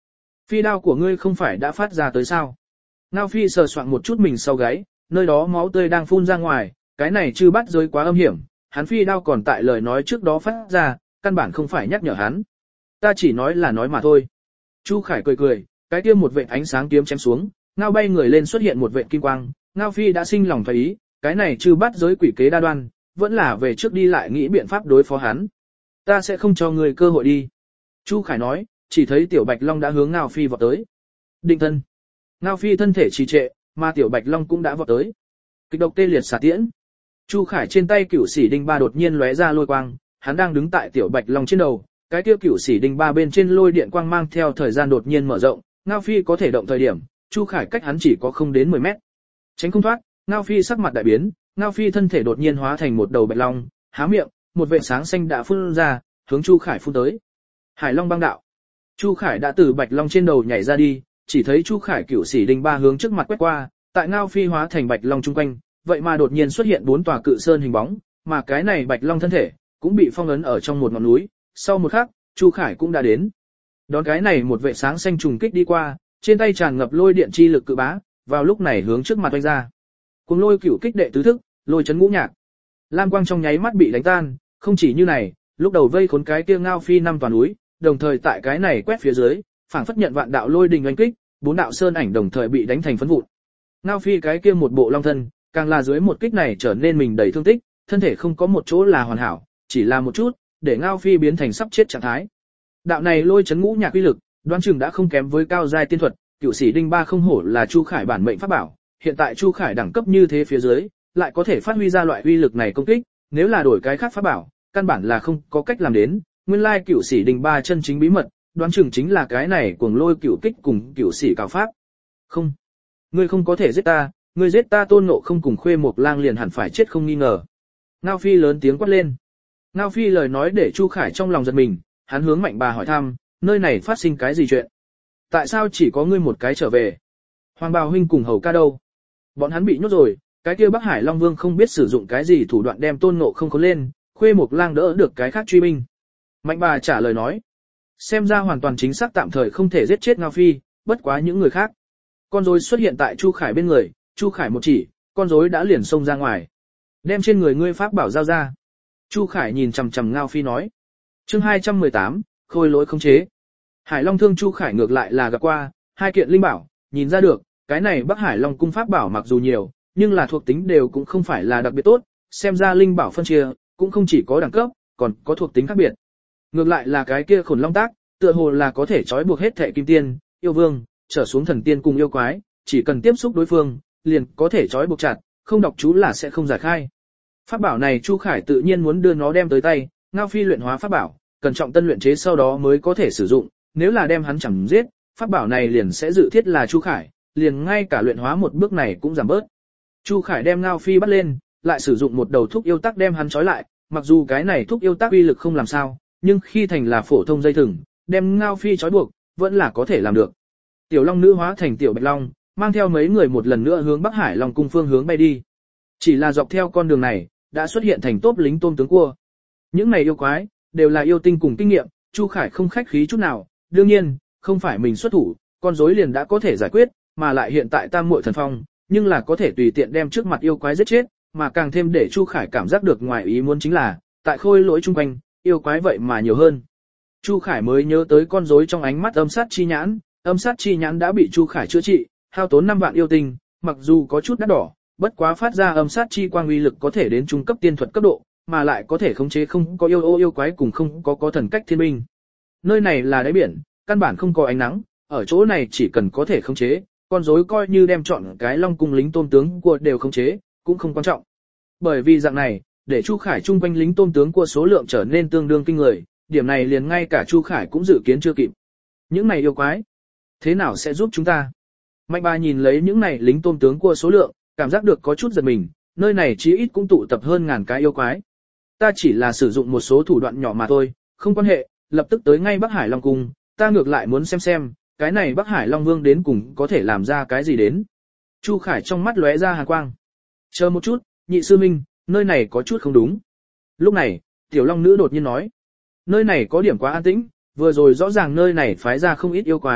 Phi đao của ngươi không phải đã phát ra tới sao? Ngao Phi sờ soạng một chút mình sau gáy, nơi đó máu tươi đang phun ra ngoài, cái này chư bắt giới quá âm hiểm, hắn phi đao còn tại lời nói trước đó phát ra, căn bản không phải nhắc nhở hắn. Ta chỉ nói là nói mà thôi. Chu Khải cười cười, cái kia một vệt ánh sáng kiếm chém xuống, Ngao bay người lên xuất hiện một vệt kim quang, Ngao Phi đã sinh lòng thấy ý, cái này chư bắt giới quỷ kế đa đoan, vẫn là về trước đi lại nghĩ biện pháp đối phó hắn. Ta sẽ không cho người cơ hội đi. Chu Khải nói, chỉ thấy Tiểu Bạch Long đã hướng Ngao Phi vọt tới. Định thân. Ngao Phi thân thể trì trệ, mà Tiểu Bạch Long cũng đã vọt tới. Kịch độc tê liệt xả tiễn. Chu Khải trên tay cửu sĩ đinh ba đột nhiên lóe ra lôi quang, hắn đang đứng tại Tiểu Bạch Long trên đầu, cái kia cửu sĩ đinh ba bên trên lôi điện quang mang theo thời gian đột nhiên mở rộng, Ngao Phi có thể động thời điểm, Chu Khải cách hắn chỉ có không đến mười mét. Tránh không thoát, Ngao Phi sắc mặt đại biến, Ngao Phi thân thể đột nhiên hóa thành một đầu bạch long, há miệng, một vệt sáng xanh đã phun ra, hướng Chu Khải phun tới. Hải Long băng đạo. Chu Khải đã từ bạch long trên đầu nhảy ra đi, chỉ thấy Chu Khải cửu sĩ đinh ba hướng trước mặt quét qua, tại Ngao Phi hóa thành bạch long chung quanh, vậy mà đột nhiên xuất hiện bốn tòa cự sơn hình bóng, mà cái này bạch long thân thể cũng bị phong ấn ở trong một ngọn núi. Sau một khắc, Chu Khải cũng đã đến. Đón cái này một vệ sáng xanh trùng kích đi qua, trên tay tràn ngập lôi điện chi lực cự bá, vào lúc này hướng trước mặt vạch ra. Cùng lôi cửu kích đệ tứ thức, lôi chấn ngũ nhạc. Lam quang trong nháy mắt bị đánh tan, không chỉ như này, lúc đầu vây khốn cái kia Ngao Phi năm tòa núi, đồng thời tại cái này quét phía dưới, phảng phất nhận vạn đạo lôi đình oanh kích, bốn đạo sơn ảnh đồng thời bị đánh thành phấn vụn. Ngao Phi cái kia một bộ long thân, càng là dưới một kích này trở nên mình đầy thương tích, thân thể không có một chỗ là hoàn hảo, chỉ là một chút, để Ngao Phi biến thành sắp chết trạng thái. Đạo này lôi chấn ngũ nhạc uy lực, đoán chừng đã không kém với cao giai tiên thuật, cửu sĩ đinh ba không hổ là Chu Khải bản mệnh pháp bảo, hiện tại Chu Khải đẳng cấp như thế phía dưới, lại có thể phát huy ra loại uy lực này công kích, nếu là đổi cái khác pháp bảo, căn bản là không có cách làm đến. Nguyên lai cửu sĩ đinh ba chân chính bí mật, đoán chừng chính là cái này cuồng lôi cửu kích cùng cửu sĩ cào pháp. Không, ngươi không có thể giết ta, ngươi giết ta Tôn Ngộ Không cùng Khuê Mộc Lang liền hẳn phải chết không nghi ngờ. Ngao Phi lớn tiếng quát lên. Ngao Phi lời nói để Chu Khải trong lòng giật mình, hắn hướng Mạnh Bà hỏi thăm, nơi này phát sinh cái gì chuyện? Tại sao chỉ có ngươi một cái trở về? Hoàng Bào huynh cùng Hầu ca đâu? Bọn hắn bị nhốt rồi, cái kia Bắc Hải Long Vương không biết sử dụng cái gì thủ đoạn đem Tôn Ngộ Không khốn lên, Khuê Mộc Lang đỡ được cái khác truy binh. Mạnh Bà trả lời nói, xem ra hoàn toàn chính xác tạm thời không thể giết chết Ngao Phi, bất quá những người khác. Con rối xuất hiện tại Chu Khải bên người, Chu Khải một chỉ, con rối đã liền xông ra ngoài. Đem trên người ngươi pháp bảo giao ra. Chu Khải nhìn chằm chằm Ngao Phi nói. Chương hai trăm mười tám, khôi lỗi khống chế. Hải Long Thương Chu Khải ngược lại là gặp qua, hai kiện linh bảo, nhìn ra được, cái này Bắc Hải Long cung pháp bảo mặc dù nhiều, nhưng là thuộc tính đều cũng không phải là đặc biệt tốt, xem ra linh bảo phân chia, cũng không chỉ có đẳng cấp, còn có thuộc tính khác biệt. Ngược lại là cái kia Khổn Long Tác, tựa hồ là có thể trói buộc hết thệ kim tiên, yêu vương, trở xuống thần tiên cùng yêu quái, chỉ cần tiếp xúc đối phương, liền có thể trói buộc chặt, không đọc chú là sẽ không giải khai. Pháp bảo này Chu Khải tự nhiên muốn đưa nó đem tới tay, Ngao Phi luyện hóa pháp bảo, cần trọng tân luyện chế sau đó mới có thể sử dụng, nếu là đem hắn chẳng giết, pháp bảo này liền sẽ dự thiết là Chu Khải, liền ngay cả luyện hóa một bước này cũng giảm bớt. Chu Khải đem Ngao Phi bắt lên, lại sử dụng một đầu thúc yêu tắc đem hắn trói lại, mặc dù cái này thúc yêu tắc uy lực không làm sao, nhưng khi thành là phổ thông dây thừng, đem Ngao Phi trói buộc, vẫn là có thể làm được. Tiểu Long nữ hóa thành Tiểu Bạch Long, mang theo mấy người một lần nữa hướng Bắc Hải Long cung phương hướng bay đi. Chỉ là dọc theo con đường này, đã xuất hiện thành tốp lính tôm tướng cua. Những này yêu quái, đều là yêu tinh cùng kinh nghiệm, Chu Khải không khách khí chút nào, đương nhiên, không phải mình xuất thủ, con rối liền đã có thể giải quyết, mà lại hiện tại Tam Muội Thần Phong, nhưng là có thể tùy tiện đem trước mặt yêu quái giết chết, mà càng thêm để Chu Khải cảm giác được ngoài ý muốn chính là, tại khôi lỗi chung quanh, yêu quái vậy mà nhiều hơn. Chu Khải mới nhớ tới con rối trong ánh mắt âm sát chi nhãn, âm sát chi nhãn đã bị Chu Khải chữa trị, hao tốn năm vạn yêu tinh, mặc dù có chút đắt đỏ, bất quá phát ra âm sát chi quang uy lực có thể đến trung cấp tiên thuật cấp độ, mà lại có thể khống chế không có yêu ô yêu quái cùng không có có thần cách thiên binh. Nơi này là đáy biển, căn bản không có ánh nắng, ở chỗ này chỉ cần có thể khống chế, con rối coi như đem chọn cái Long cung lính tôm tướng của đều khống chế, cũng không quan trọng. Bởi vì dạng này, để Chu Khải chung quanh lính tôm tướng của số lượng trở nên tương đương kinh người, điểm này liền ngay cả Chu Khải cũng dự kiến chưa kịp. Những này yêu quái, thế nào sẽ giúp chúng ta? Mạnh Ba nhìn lấy những này lính tôm tướng của số lượng, cảm giác được có chút giật mình, nơi này chí ít cũng tụ tập hơn ngàn cái yêu quái. Ta chỉ là sử dụng một số thủ đoạn nhỏ mà thôi, không quan hệ, lập tức tới ngay Bắc Hải Long cung, ta ngược lại muốn xem xem, cái này Bắc Hải Long Vương đến cùng có thể làm ra cái gì đến. Chu Khải trong mắt lóe ra hàn quang. Chờ một chút, nhị sư minh, nơi này có chút không đúng. Lúc này, Tiểu Long nữ đột nhiên nói, nơi này có điểm quá an tĩnh, vừa rồi rõ ràng nơi này phái ra không ít yêu quái,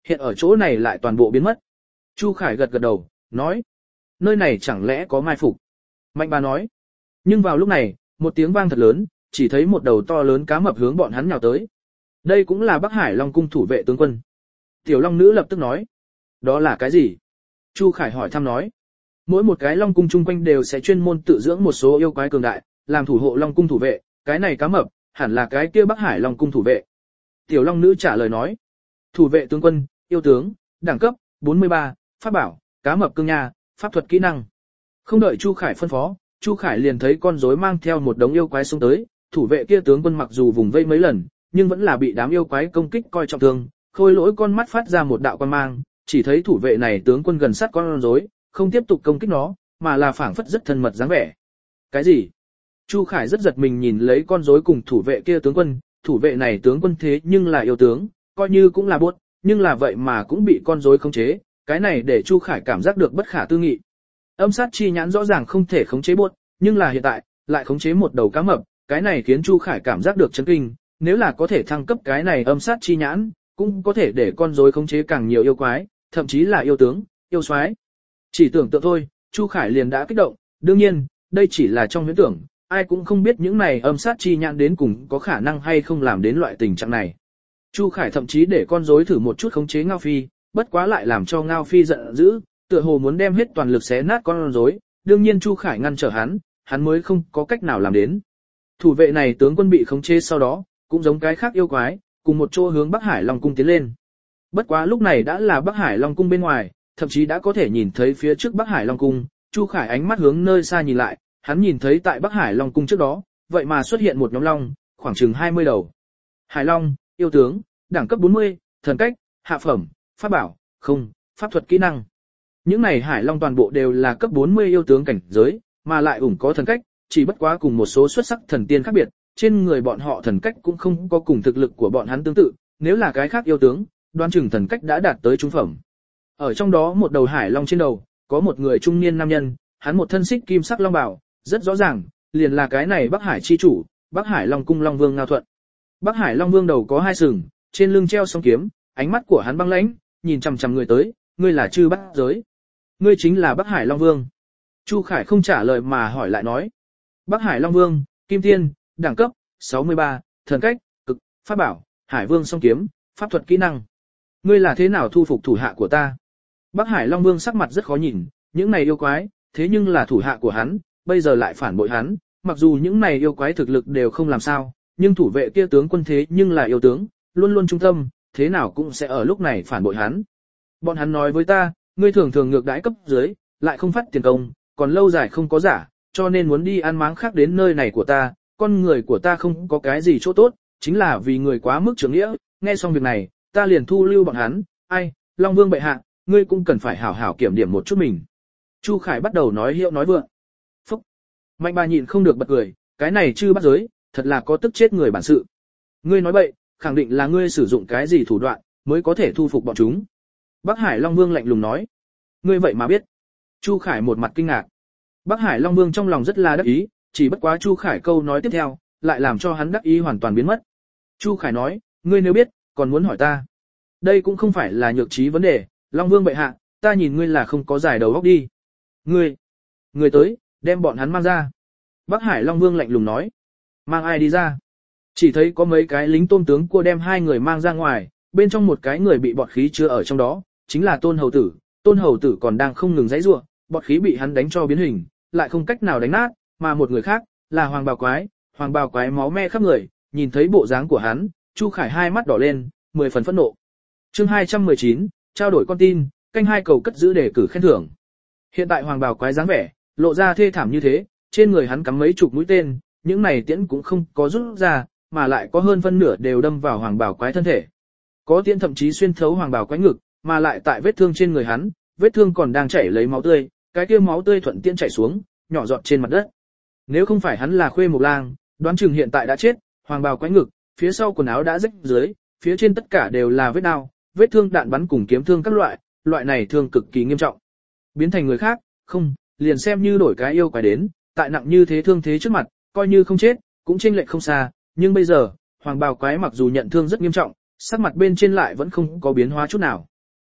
hiện ở chỗ này lại toàn bộ biến mất. Chu Khải gật gật đầu, nói, nơi này chẳng lẽ có mai phục. Mạnh bà nói, nhưng vào lúc này, một tiếng vang thật lớn, chỉ thấy một đầu to lớn cá mập hướng bọn hắn nhào tới. Đây cũng là Bắc Hải Long cung thủ vệ tướng quân. Tiểu Long nữ lập tức nói, đó là cái gì? Chu Khải hỏi thăm nói, mỗi một cái Long cung chung quanh đều sẽ chuyên môn tự dưỡng một số yêu quái cường đại, làm thủ hộ Long cung thủ vệ, cái này cá mập, hẳn là cái kia Bắc Hải Long cung thủ vệ. Tiểu Long nữ trả lời nói, thủ vệ tướng quân, yêu tướng, đẳng cấp, bốn mươi ba, pháp bảo, cá mập cương nha, pháp thuật kỹ năng. Không đợi Chu Khải phân phó, Chu Khải liền thấy con rối mang theo một đống yêu quái xông tới, thủ vệ kia tướng quân mặc dù vùng vây mấy lần, nhưng vẫn là bị đám yêu quái công kích coi trọng thương, khôi lỗi con mắt phát ra một đạo quang mang, chỉ thấy thủ vệ này tướng quân gần sát con rối, không tiếp tục công kích nó, mà là phảng phất rất thân mật dáng vẻ. Cái gì? Chu Khải rất giật mình nhìn lấy con rối cùng thủ vệ kia tướng quân, thủ vệ này tướng quân thế nhưng là yêu tướng, coi như cũng là buốt, nhưng là vậy mà cũng bị con rối khống chế, cái này để Chu Khải cảm giác được bất khả tư nghị. Âm sát chi nhãn rõ ràng không thể khống chế buốt, nhưng là hiện tại lại khống chế một đầu cá mập, cái này khiến Chu Khải cảm giác được chấn kinh, nếu là có thể thăng cấp cái này âm sát chi nhãn, cũng có thể để con rối khống chế càng nhiều yêu quái, thậm chí là yêu tướng, yêu soái. Chỉ tưởng tượng thôi, Chu Khải liền đã kích động, đương nhiên, đây chỉ là trong huyễn tưởng, ai cũng không biết những này âm sát chi nhãn đến cùng có khả năng hay không làm đến loại tình trạng này. Chu Khải thậm chí để con rối thử một chút khống chế Ngao Phi, bất quá lại làm cho Ngao Phi giận dữ, tựa hồ muốn đem hết toàn lực xé nát con rối, đương nhiên Chu Khải ngăn trở hắn, hắn mới không có cách nào làm đến. Thủ vệ này tướng quân bị khống chế sau đó, cũng giống cái khác yêu quái, cùng một chỗ hướng Bắc Hải Long cung tiến lên. Bất quá lúc này đã là Bắc Hải Long cung bên ngoài, thậm chí đã có thể nhìn thấy phía trước Bắc Hải Long cung, Chu Khải ánh mắt hướng nơi xa nhìn lại, hắn nhìn thấy tại Bắc Hải Long cung trước đó, vậy mà xuất hiện một nhóm long, khoảng chừng hai mươi đầu. Hải Long, yêu tướng, đẳng cấp bốn mươi, thần cách, hạ phẩm, pháp bảo, không, pháp thuật kỹ năng. Những này Hải Long toàn bộ đều là cấp bốn mươi yêu tướng cảnh giới, mà lại ủng có thần cách, chỉ bất quá cùng một số xuất sắc thần tiên khác biệt, trên người bọn họ thần cách cũng không có cùng thực lực của bọn hắn tương tự, nếu là cái khác yêu tướng, đoan chừng thần cách đã đạt tới trung phẩm. Ở trong đó một đầu Hải Long trên đầu, có một người trung niên nam nhân, hắn một thân xích kim sắc long bào, rất rõ ràng, liền là cái này Bắc Hải chi chủ, Bắc Hải Long cung Long Vương Ngao Thuận. Bắc Hải Long Vương đầu có hai sừng, trên lưng treo song kiếm, ánh mắt của hắn băng lãnh, nhìn chằm chằm người tới, ngươi là Chư Bắc Giới. Ngươi chính là Bắc Hải Long Vương. Chu Khải không trả lời mà hỏi lại nói. Bắc Hải Long Vương, Kim Tiên, đẳng cấp, sáu mươi ba, thần cách, cực, pháp bảo, Hải Vương song kiếm, pháp thuật kỹ năng. Ngươi là thế nào thu phục thủ hạ của ta? Bắc Hải Long Vương sắc mặt rất khó nhìn, những này yêu quái, thế nhưng là thủ hạ của hắn, bây giờ lại phản bội hắn, mặc dù những này yêu quái thực lực đều không làm sao, nhưng thủ vệ kia tướng quân thế nhưng là yêu tướng, luôn luôn trung tâm, thế nào cũng sẽ ở lúc này phản bội hắn. Bọn hắn nói với ta, ngươi thường thường ngược đãi cấp dưới, lại không phát tiền công, còn lâu dài không có giả, cho nên muốn đi ăn máng khác đến nơi này của ta, con người của ta không có cái gì chỗ tốt, chính là vì người quá mức trưởng nghĩa, nghe xong việc này, ta liền thu lưu bọn hắn, ai, Long Vương bệ hạ, ngươi cũng cần phải hảo hảo kiểm điểm một chút mình. Chu Khải bắt đầu nói hiệu nói vượng. Phúc! Mạnh bà nhịn không được bật cười, cái này Chư Bắc Giới, thật là có tức chết người bản sự. Ngươi nói bậy, khẳng định là ngươi sử dụng cái gì thủ đoạn, mới có thể thu phục bọn chúng. Bắc Hải Long Vương lạnh lùng nói. Ngươi vậy mà biết. Chu Khải một mặt kinh ngạc. Bắc Hải Long Vương trong lòng rất là đắc ý, chỉ bất quá Chu Khải câu nói tiếp theo, lại làm cho hắn đắc ý hoàn toàn biến mất. Chu Khải nói, ngươi nếu biết, còn muốn hỏi ta. Đây cũng không phải là nhược trí vấn đề, Long Vương bệ hạ, ta nhìn ngươi là không có giải đầu óc đi. Ngươi, ngươi tới, đem bọn hắn mang ra. Bắc Hải Long Vương lạnh lùng nói. Mang ai đi ra? Chỉ thấy có mấy cái lính tôm tướng cua đem hai người mang ra ngoài, bên trong một cái người bị bọt khí chứa ở trong đó, chính là Tôn Hầu Tử. Tôn Hầu Tử còn đang không ngừng giãy giụa, bọt khí bị hắn đánh cho biến hình, lại không cách nào đánh nát, mà một người khác là Hoàng Bào Quái, Hoàng Bào Quái máu me khắp người, nhìn thấy bộ dáng của hắn, Chu Khải hai mắt đỏ lên, mười phần phẫn nộ. Chương hai trăm mười chín, trao đổi con tin, canh hai cầu cất giữ để cử khen thưởng. Hiện tại Hoàng Bào Quái dáng vẻ, lộ ra thê thảm như thế, trên người hắn cắm mấy chục mũi tên, những này tiễn cũng không có rút ra, mà lại có hơn phân nửa đều đâm vào Hoàng Bào Quái thân thể. Có tiễn thậm chí xuyên thấu Hoàng Bào Quái ngực, mà lại tại vết thương trên người hắn, vết thương còn đang chảy lấy máu tươi, cái kia máu tươi thuận tiễn chảy xuống, nhỏ giọt trên mặt đất. Nếu không phải hắn là Khuê Mộc Lang, đoán chừng hiện tại đã chết. Hoàng Bào Quái ngực, phía sau quần áo đã rách dưới, phía trên tất cả đều là vết đao, vết thương đạn bắn cùng kiếm thương các loại, loại này thương cực kỳ nghiêm trọng. Biến thành người khác, không, liền xem như đổi cái yêu quái đến, tại nặng như thế thương thế trước mặt, coi như không chết, cũng chênh lệch không xa, nhưng bây giờ, Hoàng Bào Quái mặc dù nhận thương rất nghiêm trọng, sắc mặt bên trên lại vẫn không có biến hóa chút nào,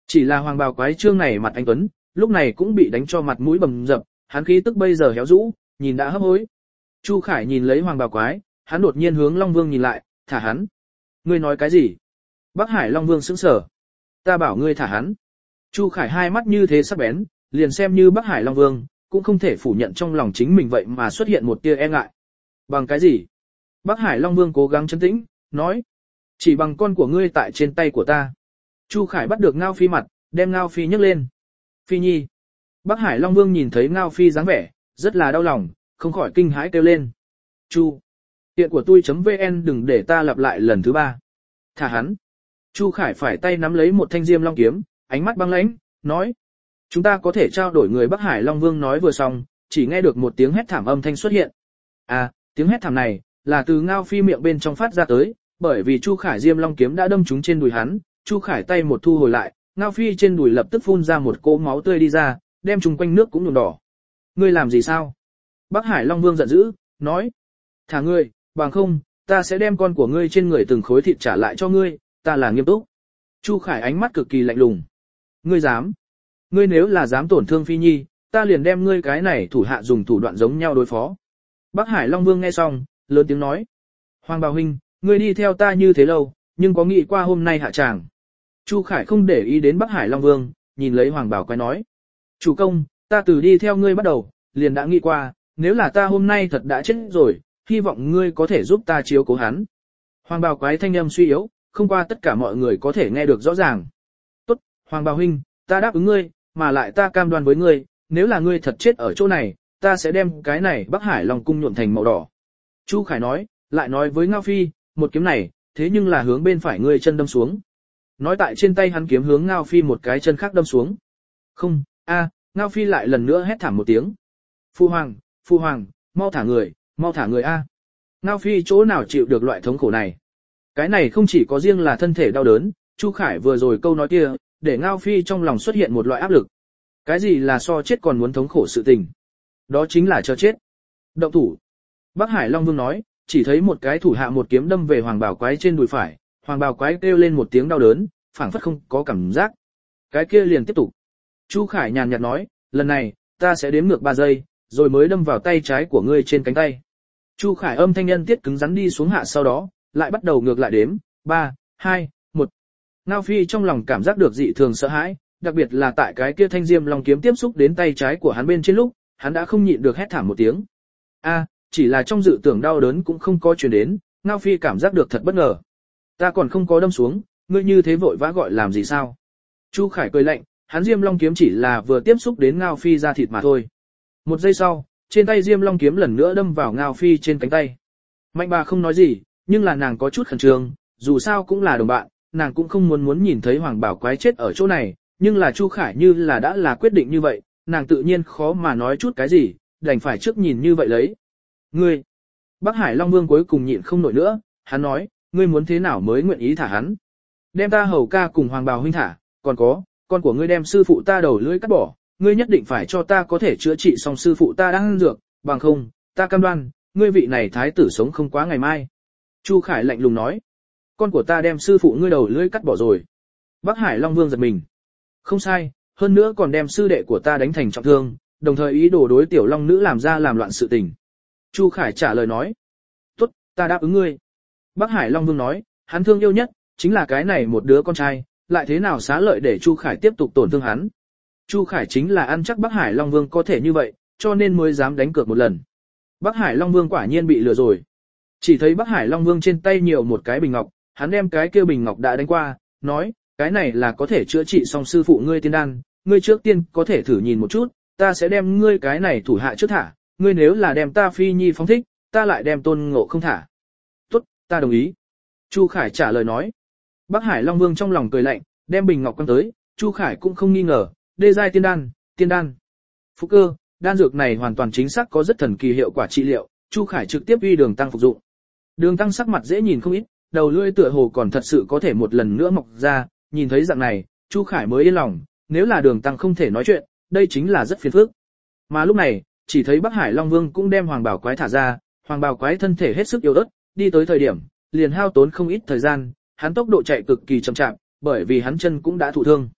Chỉ là hoàng bào quái trương này mặt anh tuấn, lúc này cũng bị đánh cho mặt mũi bầm dập, hắn khí tức bây giờ héo rũ, nhìn đã hấp hối. Chu Khải nhìn lấy hoàng bào quái, hắn đột nhiên hướng Long Vương nhìn lại, thả hắn. Ngươi nói cái gì? Bắc Hải Long Vương sững sờ. Ta bảo ngươi thả hắn. Chu Khải hai mắt như thế sắc bén, liền xem như Bắc Hải Long Vương, cũng không thể phủ nhận trong lòng chính mình vậy mà xuất hiện một tia e ngại. Bằng cái gì? Bắc Hải Long Vương cố gắng trấn tĩnh, nói. Chỉ bằng con của ngươi tại trên tay của ta. Chu Khải bắt được Ngao Phi mặt, đem Ngao Phi nhấc lên. Phi Nhi. Bắc Hải Long Vương nhìn thấy Ngao Phi dáng vẻ, rất là đau lòng, không khỏi kinh hãi kêu lên. Chu. Tiện của tôi.vn đừng để ta lặp lại lần thứ ba. Thả hắn. Chu Khải phải tay nắm lấy một thanh diêm long kiếm, ánh mắt băng lãnh, nói. Chúng ta có thể trao đổi người Bắc Hải Long Vương nói vừa xong, chỉ nghe được một tiếng hét thảm âm thanh xuất hiện. À, tiếng hét thảm này, là từ Ngao Phi miệng bên trong phát ra tới, bởi vì Chu Khải diêm long kiếm đã đâm trúng trên đùi hắn, Chu Khải tay một thu hồi lại, Ngao Phi trên đùi lập tức phun ra một cỗ máu tươi đi ra, đem chung quanh nước cũng nhuộm đỏ. Ngươi làm gì sao? Bắc Hải Long Vương giận dữ, nói. Thả ngươi, bằng không, ta sẽ đem con của ngươi trên người từng khối thịt trả lại cho ngươi, ta là nghiêm túc. Chu Khải ánh mắt cực kỳ lạnh lùng. Ngươi dám? Ngươi nếu là dám tổn thương Phi Nhi, ta liền đem ngươi cái này thủ hạ dùng thủ đoạn giống nhau đối phó. Bắc Hải Long Vương nghe xong, lớn tiếng nói. Hoàng Bào Huynh, ngươi đi theo ta như thế lâu, nhưng có nghĩ qua hôm nay hạ tràng. Chu Khải không để ý đến Bắc Hải Long Vương, nhìn lấy Hoàng Bào quái nói. Chủ công, ta từ đi theo ngươi bắt đầu, liền đã nghĩ qua, nếu là ta hôm nay thật đã chết rồi, hy vọng ngươi có thể giúp ta chiếu cố hắn. Hoàng Bào quái thanh âm suy yếu, không qua tất cả mọi người có thể nghe được rõ ràng. Tốt, Hoàng Bào Huynh, ta đáp ứng ngươi, mà lại ta cam đoan với ngươi, nếu là ngươi thật chết ở chỗ này, ta sẽ đem cái này Bắc Hải Long cung nhuộm thành màu đỏ. Chu Khải nói, lại nói với Ngao Phi, một kiếm này, thế nhưng là hướng bên phải ngươi chân đâm xuống. Nói tại trên tay hắn kiếm hướng Ngao Phi một cái chân khác đâm xuống. Không, a, Ngao Phi lại lần nữa hét thảm một tiếng. Phu Hoàng, Phu Hoàng, mau thả người, mau thả người a. Ngao Phi chỗ nào chịu được loại thống khổ này. Cái này không chỉ có riêng là thân thể đau đớn, Chu Khải vừa rồi câu nói kia, để Ngao Phi trong lòng xuất hiện một loại áp lực. Cái gì là so chết còn muốn thống khổ sự tình? Đó chính là cho chết. Động thủ. Bắc Hải Long Vương nói, chỉ thấy một cái thủ hạ một kiếm đâm về Hoàng Bào quái trên đùi phải, Hoàng Bào quái kêu lên một tiếng đau đớn, phảng phất không có cảm giác. Cái kia liền tiếp tục. Chu Khải nhàn nhạt nói, lần này, ta sẽ đếm ngược ba giây, rồi mới đâm vào tay trái của ngươi trên cánh tay. Chu Khải âm thanh nhân tiết cứng rắn đi xuống hạ sau đó, lại bắt đầu ngược lại đếm, ba, hai, một. Ngao Phi trong lòng cảm giác được dị thường sợ hãi, đặc biệt là tại cái kia thanh diêm long kiếm tiếp xúc đến tay trái của hắn bên trên lúc, hắn đã không nhịn được hét thảm một tiếng. A, chỉ là trong dự tưởng đau đớn cũng không có truyền đến, Ngao Phi cảm giác được thật bất ngờ. Ta còn không có đâm xuống, ngươi như thế vội vã gọi làm gì sao? Chu Khải cười lạnh, hắn diêm long kiếm chỉ là vừa tiếp xúc đến Ngao Phi da thịt mà thôi. Một giây sau, trên tay diêm long kiếm lần nữa đâm vào Ngao Phi trên cánh tay. Mạnh bà không nói gì, nhưng là nàng có chút khẩn trương, dù sao cũng là đồng bạn, nàng cũng không muốn muốn nhìn thấy Hoàng Bảo quái chết ở chỗ này, nhưng là Chu Khải như là đã là quyết định như vậy, nàng tự nhiên khó mà nói chút cái gì, đành phải trước nhìn như vậy lấy. Ngươi, Bắc Hải Long Vương cuối cùng nhịn không nổi nữa, hắn nói, ngươi muốn thế nào mới nguyện ý thả hắn? Đem ta hầu ca cùng Hoàng Bào huynh thả, còn có, con của ngươi đem sư phụ ta đầu lưỡi cắt bỏ, ngươi nhất định phải cho ta có thể chữa trị xong sư phụ ta đang ăn dược, bằng không, ta cam đoan, ngươi vị này thái tử sống không quá ngày mai. Chu Khải lạnh lùng nói, con của ta đem sư phụ ngươi đầu lưỡi cắt bỏ rồi. Bắc Hải Long Vương giật mình. Không sai, hơn nữa còn đem sư đệ của ta đánh thành trọng thương, đồng thời ý đồ đối tiểu long nữ làm ra làm loạn sự tình. Chu Khải trả lời nói, tốt, ta đáp ứng ngươi. Bắc Hải Long Vương nói, hắn thương yêu nhất, chính là cái này một đứa con trai, lại thế nào xá lợi để Chu Khải tiếp tục tổn thương hắn. Chu Khải chính là ăn chắc Bắc Hải Long Vương có thể như vậy, cho nên mới dám đánh cược một lần. Bắc Hải Long Vương quả nhiên bị lừa rồi. Chỉ thấy Bắc Hải Long Vương trên tay nhiều một cái bình ngọc, hắn đem cái kia bình ngọc đã đánh qua, nói, cái này là có thể chữa trị xong sư phụ ngươi tiên đan, ngươi trước tiên có thể thử nhìn một chút, ta sẽ đem ngươi cái này thủ hạ trước thả, ngươi nếu là đem ta Phi Nhi phóng thích, ta lại đem Tôn Ngộ không thả. Tốt, ta đồng ý. Chu Khải trả lời nói. Bắc Hải Long Vương trong lòng cười lạnh, đem bình ngọc quăng tới, Chu Khải cũng không nghi ngờ, đê giai tiên đan, tiên đan. Phúc cơ, đan dược này hoàn toàn chính xác có rất thần kỳ hiệu quả trị liệu, Chu Khải trực tiếp uy Đường Tăng phục dụng. Đường Tăng sắc mặt dễ nhìn không ít, đầu lưỡi tựa hồ còn thật sự có thể một lần nữa mọc ra, nhìn thấy dạng này, Chu Khải mới yên lòng, nếu là Đường Tăng không thể nói chuyện, đây chính là rất phiền phức. Mà lúc này, chỉ thấy Bắc Hải Long Vương cũng đem Hoàng Bảo quái thả ra, Hoàng Bảo quái thân thể hết sức yếu ớt, đi tới thời điểm, liền hao tốn không ít thời gian, hắn tốc độ chạy cực kỳ chậm chạp, bởi vì hắn chân cũng đã thụ thương.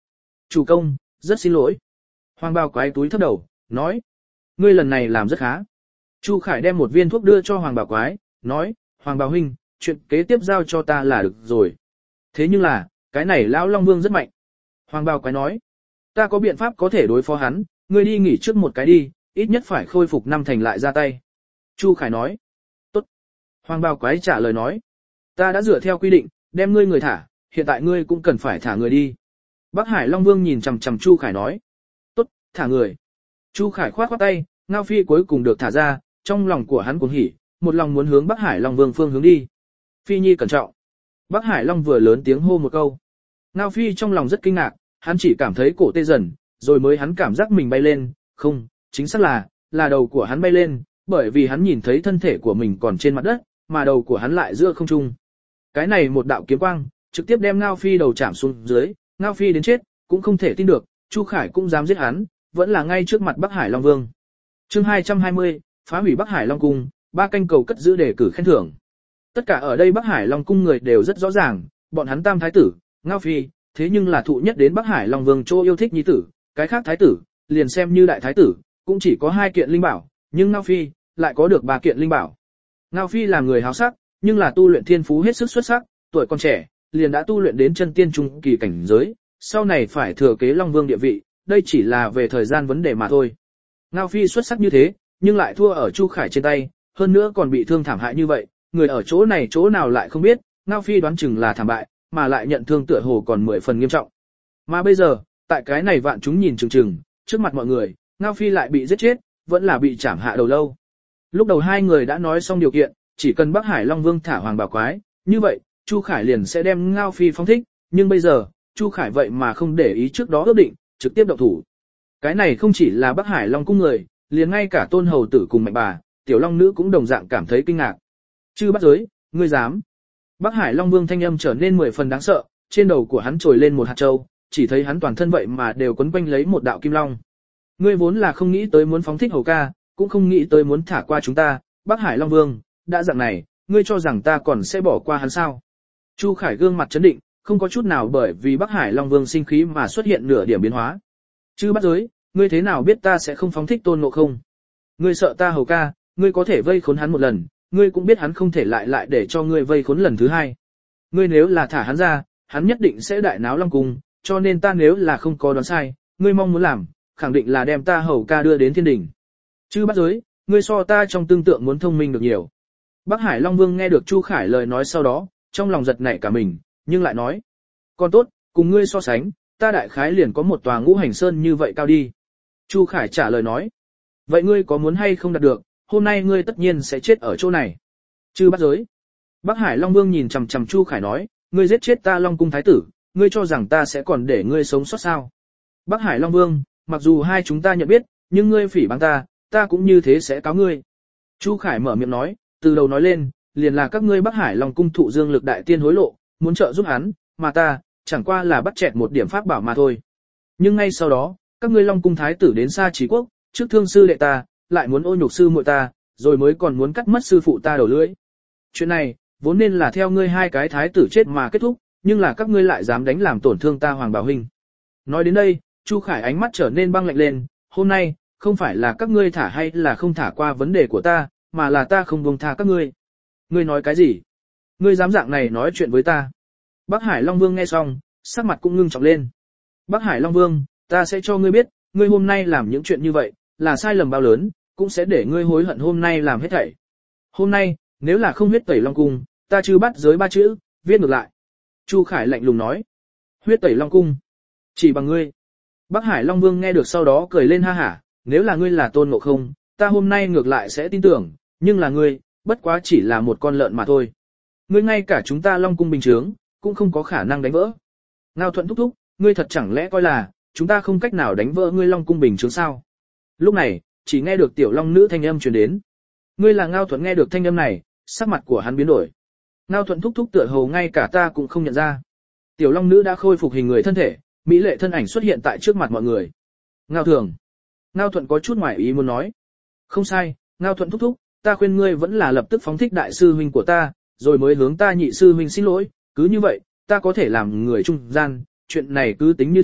chủ công, rất xin lỗi. Hoàng bào quái túi thấp đầu, nói, ngươi lần này làm rất khá. Chu Khải đem một viên thuốc đưa cho Hoàng bào quái, nói, Hoàng bào huynh, chuyện kế tiếp giao cho ta là được rồi. Thế nhưng là, cái này lão Long Vương rất mạnh. Hoàng bào quái nói, ta có biện pháp có thể đối phó hắn, ngươi đi nghỉ trước một cái đi, ít nhất phải khôi phục năm thành lại ra tay. Chu Khải nói, tốt. Hoàng bào quái trả lời nói, ta đã dựa theo quy định, đem ngươi người thả, hiện tại ngươi cũng cần phải thả người đi. Bắc Hải Long Vương nhìn chằm chằm Chu Khải nói, tốt, thả người. Chu Khải khoát khoát tay, Ngao Phi cuối cùng được thả ra, trong lòng của hắn cuồng hỉ, một lòng muốn hướng Bắc Hải Long Vương phương hướng đi. Phi Nhi cẩn trọng. Bắc Hải Long vừa lớn tiếng hô một câu. Ngao Phi trong lòng rất kinh ngạc, hắn chỉ cảm thấy cổ tê dần, rồi mới hắn cảm giác mình bay lên, không, chính xác là, là đầu của hắn bay lên, bởi vì hắn nhìn thấy thân thể của mình còn trên mặt đất, mà đầu của hắn lại giữa không trung. Cái này một đạo kiếm quang, trực tiếp đem Ngao Phi đầu chạm xuống dưới, Ngao Phi đến chết, cũng không thể tin được, Chu Khải cũng dám giết hắn, vẫn là ngay trước mặt Bắc Hải Long Vương. Chương hai trăm hai mươi, phá hủy Bắc Hải Long Cung, ba canh cầu cất giữ để cử khen thưởng. Tất cả ở đây Bắc Hải Long Cung người đều rất rõ ràng, bọn hắn tam thái tử, Ngao Phi, thế nhưng là thụ nhất đến Bắc Hải Long Vương chỗ yêu thích nhi tử, cái khác thái tử, liền xem như đại thái tử, cũng chỉ có hai kiện linh bảo, nhưng Ngao Phi lại có được ba kiện linh bảo. Ngao Phi là người háo sắc, nhưng là tu luyện thiên phú hết sức xuất sắc, tuổi còn trẻ, liền đã tu luyện đến chân tiên trung kỳ cảnh giới, sau này phải thừa kế Long Vương địa vị, đây chỉ là về thời gian vấn đề mà thôi. Ngao Phi xuất sắc như thế, nhưng lại thua ở Chu Khải trên tay, hơn nữa còn bị thương thảm hại như vậy, người ở chỗ này chỗ nào lại không biết, Ngao Phi đoán chừng là thảm bại, mà lại nhận thương tựa hồ còn mười phần nghiêm trọng. Mà bây giờ, tại cái này vạn chúng nhìn chừng chừng, trước mặt mọi người, Ngao Phi lại bị giết chết, vẫn là bị chảm hạ đầu lâu. Lúc đầu hai người đã nói xong điều kiện, chỉ cần Bắc Hải Long Vương thả Hoàng Bảo Quái, như vậy, Chu Khải liền sẽ đem Ngao Phi phóng thích, nhưng bây giờ, Chu Khải vậy mà không để ý trước đó ước định, trực tiếp động thủ. Cái này không chỉ là Bắc Hải Long cung người, liền ngay cả Tôn hầu tử cùng Mạnh bà, Tiểu Long nữ cũng đồng dạng cảm thấy kinh ngạc. Chư bắt giới, ngươi dám? Bắc Hải Long Vương thanh âm trở nên mười phần đáng sợ, trên đầu của hắn trồi lên một hạt châu, chỉ thấy hắn toàn thân vậy mà đều quấn quanh lấy một đạo kim long. Ngươi vốn là không nghĩ tới muốn phóng thích hầu ca, cũng không nghĩ tới muốn thả qua chúng ta, Bắc Hải Long Vương, đã dạng này, ngươi cho rằng ta còn sẽ bỏ qua hắn sao? Chu Khải gương mặt chấn định, không có chút nào bởi vì Bắc Hải Long Vương sinh khí mà xuất hiện nửa điểm biến hóa. Chư bắt giới, ngươi thế nào biết ta sẽ không phóng thích Tôn Ngộ Không? Ngươi sợ ta hầu ca, ngươi có thể vây khốn hắn một lần, ngươi cũng biết hắn không thể lại lại để cho ngươi vây khốn lần thứ hai. Ngươi nếu là thả hắn ra, hắn nhất định sẽ đại náo Long Cung, cho nên ta nếu là không có đoán sai, ngươi mong muốn làm, khẳng định là đem ta hầu ca đưa đến thiên đỉnh. Chư bắt giới, ngươi so ta trong tương tượng muốn thông minh được nhiều. Bắc Hải Long Vương nghe được Chu Khải lời nói sau đó, trong lòng giật nảy cả mình, nhưng lại nói, còn tốt, cùng ngươi so sánh, ta đại khái liền có một tòa ngũ hành sơn như vậy cao đi. Chu Khải trả lời nói, vậy ngươi có muốn hay không đạt được, hôm nay ngươi tất nhiên sẽ chết ở chỗ này. Chư bắt giới. Bắc Hải Long Vương nhìn chằm chằm Chu Khải nói, ngươi giết chết ta Long Cung thái tử, ngươi cho rằng ta sẽ còn để ngươi sống sót sao? Bắc Hải Long Vương, mặc dù hai chúng ta nhận biết, nhưng ngươi phỉ báng ta, ta cũng như thế sẽ cáo ngươi. Chu Khải mở miệng nói, từ đầu nói lên, liền là các ngươi Bắc Hải Long Cung thụ Dương Lực đại tiên hối lộ, muốn trợ giúp hắn, mà ta, chẳng qua là bắt chẹt một điểm pháp bảo mà thôi. Nhưng ngay sau đó, các ngươi Long Cung thái tử đến Sa Chí Quốc, trước thương sư đệ ta, lại muốn ô nhục sư muội ta, rồi mới còn muốn cắt mất sư phụ ta đầu lưỡi. Chuyện này, vốn nên là theo ngươi hai cái thái tử chết mà kết thúc, nhưng là các ngươi lại dám đánh làm tổn thương ta Hoàng Bảo huynh. Nói đến đây, Chu Khải ánh mắt trở nên băng lạnh lên, hôm nay, không phải là các ngươi thả hay là không thả qua vấn đề của ta, mà là ta không buông tha các ngươi. Ngươi nói cái gì? Ngươi dám dạng này nói chuyện với ta? Bắc Hải Long Vương nghe xong, sắc mặt cũng ngưng trọng lên. Bắc Hải Long Vương, ta sẽ cho ngươi biết, ngươi hôm nay làm những chuyện như vậy, là sai lầm bao lớn, cũng sẽ để ngươi hối hận hôm nay làm hết thảy. Hôm nay, nếu là không huyết tẩy Long Cung, ta chưa bắt giới ba chữ, viết ngược lại. Chu Khải lạnh lùng nói. Huyết tẩy Long Cung. Chỉ bằng ngươi. Bắc Hải Long Vương nghe được sau đó cười lên ha hả, nếu là ngươi là Tôn Ngộ Không, ta hôm nay ngược lại sẽ tin tưởng, nhưng là ngươi, bất quá chỉ là một con lợn mà thôi. Ngươi ngay cả chúng ta Long Cung bình chướng, cũng không có khả năng đánh vỡ. Ngao Thuận thúc thúc, ngươi thật chẳng lẽ coi là, chúng ta không cách nào đánh vỡ ngươi Long Cung bình chướng sao? Lúc này, chỉ nghe được Tiểu Long nữ thanh âm truyền đến. Ngươi là Ngao Thuận nghe được thanh âm này, sắc mặt của hắn biến đổi. Ngao Thuận thúc thúc tựa hồ ngay cả ta cũng không nhận ra. Tiểu Long nữ đã khôi phục hình người thân thể, mỹ lệ thân ảnh xuất hiện tại trước mặt mọi người. Ngao Thường. Ngao Thuận có chút ngoài ý muốn nói. Không sai, Ngao Thuận thúc thúc, ta khuyên ngươi vẫn là lập tức phóng thích đại sư huynh của ta, rồi mới hướng ta nhị sư huynh xin lỗi, cứ như vậy, ta có thể làm người trung gian, chuyện này cứ tính như thế,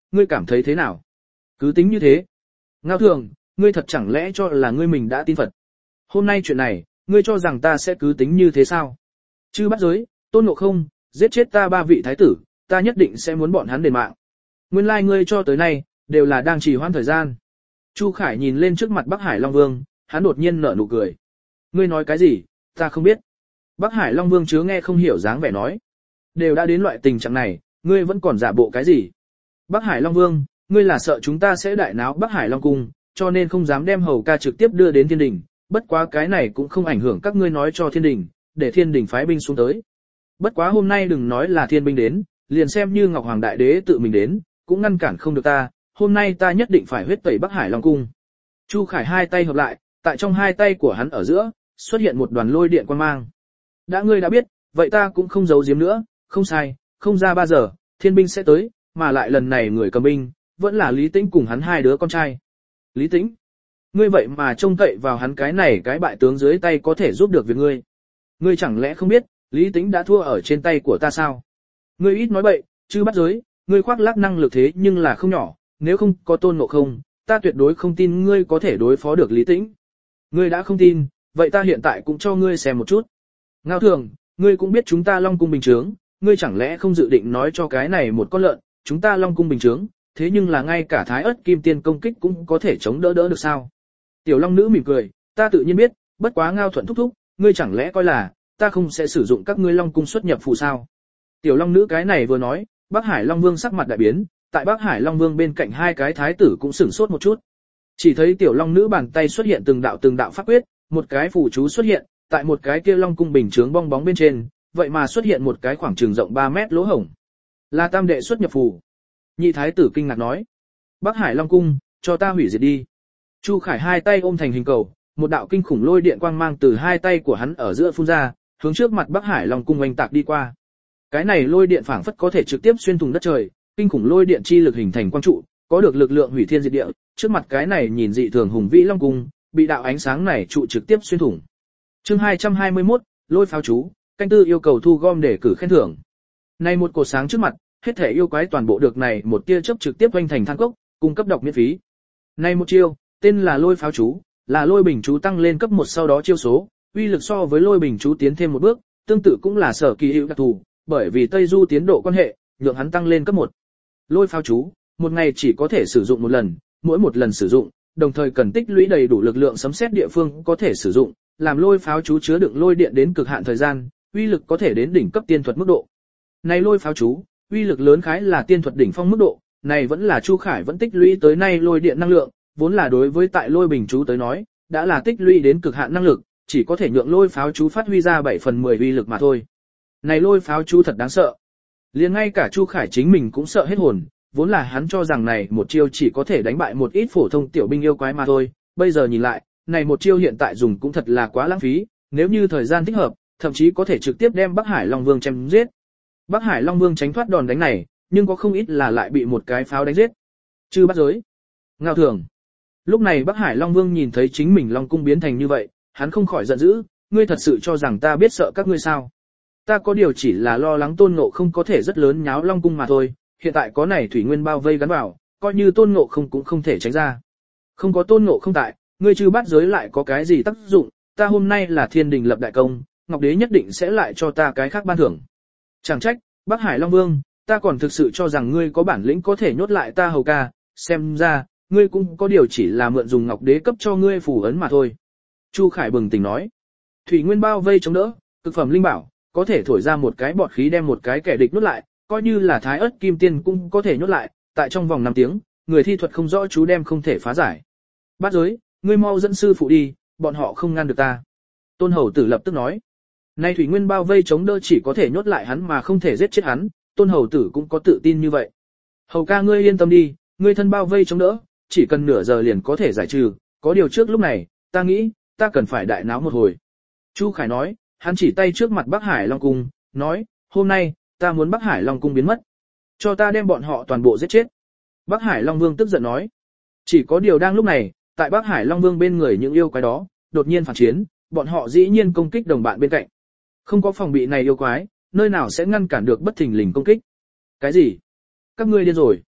ngươi cảm thấy thế nào? Cứ tính như thế. Ngao Thường, ngươi thật chẳng lẽ cho là ngươi mình đã tin Phật? Hôm nay chuyện này, ngươi cho rằng ta sẽ cứ tính như thế sao? Chư bắt giới, Tôn Ngộ Không, giết chết ta ba vị thái tử, ta nhất định sẽ muốn bọn hắn đền mạng. Nguyên lai like ngươi cho tới nay, đều là đang trì hoãn thời gian. Chu Khải nhìn lên trước mặt Bắc Hải Long Vương, hắn đột nhiên nở nụ cười. Ngươi nói cái gì, ta không biết. Bắc Hải Long Vương chứa nghe không hiểu dáng vẻ nói. Đều đã đến loại tình trạng này, ngươi vẫn còn giả bộ cái gì? Bắc Hải Long Vương, ngươi là sợ chúng ta sẽ đại náo Bắc Hải Long Cung, cho nên không dám đem hầu ca trực tiếp đưa đến thiên đình, bất quá cái này cũng không ảnh hưởng các ngươi nói cho thiên đình, để thiên đình phái binh xuống tới. Bất quá hôm nay đừng nói là thiên binh đến, liền xem như Ngọc Hoàng Đại Đế tự mình đến, cũng ngăn cản không được ta, hôm nay ta nhất định phải huyết tẩy Bắc Hải Long Cung. Chu Khải hai tay hợp lại, tại trong hai tay của hắn ở giữa, xuất hiện một đoàn lôi điện quang mang. Đã ngươi đã biết, vậy ta cũng không giấu giếm nữa, không sai, không ra ba giờ, thiên binh sẽ tới, mà lại lần này người cầm binh, vẫn là Lý Tĩnh cùng hắn hai đứa con trai. Lý Tĩnh? Ngươi vậy mà trông cậy vào hắn cái này cái bại tướng dưới tay có thể giúp được việc ngươi. Ngươi chẳng lẽ không biết, Lý Tĩnh đã thua ở trên tay của ta sao? Ngươi ít nói bậy, chứ bắt giới, ngươi khoác lác năng lực thế nhưng là không nhỏ, nếu không có Tôn Ngộ Không, ta tuyệt đối không tin ngươi có thể đối phó được Lý Tĩnh. Ngươi đã không tin, vậy ta hiện tại cũng cho ngươi xem một chút. Ngao Thường, ngươi cũng biết chúng ta Long Cung bình trướng, ngươi chẳng lẽ không dự định nói cho cái này một con lợn, chúng ta Long Cung bình trướng, thế nhưng là ngay cả Thái Ức Kim Tiên công kích cũng có thể chống đỡ đỡ được sao? Tiểu Long Nữ mỉm cười, ta tự nhiên biết, bất quá Ngao Thuận thúc thúc, ngươi chẳng lẽ coi là ta không sẽ sử dụng các ngươi Long Cung xuất nhập phù sao? Tiểu Long Nữ cái này vừa nói, Bắc Hải Long Vương sắc mặt đại biến, tại Bắc Hải Long Vương bên cạnh hai cái thái tử cũng sửng sốt một chút. Chỉ thấy Tiểu Long Nữ bàn tay xuất hiện từng đạo từng đạo pháp quyết, một cái phù chú xuất hiện, tại một cái kia Long Cung bình chướng bong bóng bên trên, vậy mà xuất hiện một cái khoảng trường rộng ba mét lỗ hổng. Là tam đệ xuất nhập phù. Nhị thái tử kinh ngạc nói: Bắc Hải Long Cung, cho ta hủy diệt đi. Chu Khải hai tay ôm thành hình cầu, một đạo kinh khủng lôi điện quang mang từ hai tay của hắn ở giữa phun ra, hướng trước mặt Bắc Hải Long Cung oanh tạc đi qua. Cái này lôi điện phảng phất có thể trực tiếp xuyên thủng đất trời, kinh khủng lôi điện chi lực hình thành quang trụ, có được lực lượng hủy thiên diệt địa, trước mặt cái này nhìn dị thường hùng vĩ Long Cung, bị đạo ánh sáng này trụ trực tiếp xuyên thủng. Chương hai trăm hai mươi mốt, lôi pháo chú, canh tư yêu cầu thu gom để cử khen thưởng. Này một cột sáng trước mặt, hết thể yêu quái toàn bộ được này một tia chớp trực tiếp oanh thành than cốc, cung cấp đọc miễn phí. Này một chiêu, tên là lôi pháo chú, là lôi bình chú tăng lên cấp một sau đó chiêu số, uy lực so với lôi bình chú tiến thêm một bước, tương tự cũng là sở kỳ hữu đặc thù, bởi vì Tây Du tiến độ quan hệ, nhượng hắn tăng lên cấp một. Lôi pháo chú, một ngày chỉ có thể sử dụng một lần, mỗi một lần sử dụng, đồng thời cần tích lũy đầy đủ lực lượng sấm sét địa phương có thể sử dụng, làm lôi pháo chú chứa đựng lôi điện đến cực hạn thời gian, uy lực có thể đến đỉnh cấp tiên thuật mức độ. Này lôi pháo chú, uy lực lớn khái là tiên thuật đỉnh phong mức độ, này vẫn là Chu Khải vẫn tích lũy tới nay lôi điện năng lượng, vốn là đối với tại lôi bình chú tới nói, đã là tích lũy đến cực hạn năng lực, chỉ có thể nhượng lôi pháo chú phát huy ra bảy phần mười uy lực mà thôi. Này lôi pháo chú thật đáng sợ. Liền ngay cả Chu Khải chính mình cũng sợ hết hồn, vốn là hắn cho rằng này một chiêu chỉ có thể đánh bại một ít phổ thông tiểu binh yêu quái mà thôi, bây giờ nhìn lại, này một chiêu hiện tại dùng cũng thật là quá lãng phí, nếu như thời gian thích hợp, thậm chí có thể trực tiếp đem Bắc Hải Long Vương chém giết. Bắc Hải Long Vương tránh thoát đòn đánh này, nhưng có không ít là lại bị một cái pháo đánh giết. Chư bắt giới. Ngao Thường. Lúc này Bắc Hải Long Vương nhìn thấy chính mình Long Cung biến thành như vậy, hắn không khỏi giận dữ, ngươi thật sự cho rằng ta biết sợ các ngươi sao? Ta có điều chỉ là lo lắng Tôn Ngộ Không có thể rất lớn nháo Long Cung mà thôi, hiện tại có này thủy nguyên bao vây gắn vào, coi như Tôn Ngộ Không cũng không thể tránh ra. Không có Tôn Ngộ Không tại, ngươi chư bắt giới lại có cái gì tác dụng, ta hôm nay là thiên đình lập đại công, Ngọc Đế nhất định sẽ lại cho ta cái khác ban thưởng. Chẳng trách, Bắc Hải Long Vương, ta còn thực sự cho rằng ngươi có bản lĩnh có thể nhốt lại ta hầu ca, xem ra, ngươi cũng có điều chỉ là mượn dùng Ngọc Đế cấp cho ngươi phù ấn mà thôi. Chu Khải bừng tỉnh nói, thủy nguyên bao vây chống đỡ, cực phẩm linh bảo, có thể thổi ra một cái bọt khí đem một cái kẻ địch nhốt lại, coi như là Thái Ức Kim Tiên cũng có thể nhốt lại, tại trong vòng năm tiếng, người thi thuật không rõ chú đem không thể phá giải. Bát giới, ngươi mau dẫn sư phụ đi, bọn họ không ngăn được ta. Tôn Hầu Tử lập tức nói, nay thủy nguyên bao vây chống đỡ chỉ có thể nhốt lại hắn mà không thể giết chết hắn, Tôn Hầu Tử cũng có tự tin như vậy. Hầu ca ngươi yên tâm đi, ngươi thân bao vây chống đỡ, chỉ cần nửa giờ liền có thể giải trừ, có điều trước lúc này, ta nghĩ, ta cần phải đại náo một hồi. Chu Khải nói, hắn chỉ tay trước mặt Bắc Hải Long Cung, nói, hôm nay, ta muốn Bắc Hải Long Cung biến mất. Cho ta đem bọn họ toàn bộ giết chết. Bắc Hải Long Vương tức giận nói. Chỉ có điều đang lúc này, tại Bắc Hải Long Vương bên người những yêu quái đó, đột nhiên phản chiến, bọn họ dĩ nhiên công kích đồng bạn bên cạnh. Không có phòng bị này yêu quái, nơi nào sẽ ngăn cản được bất thình lình công kích. Cái gì? Các ngươi điên rồi.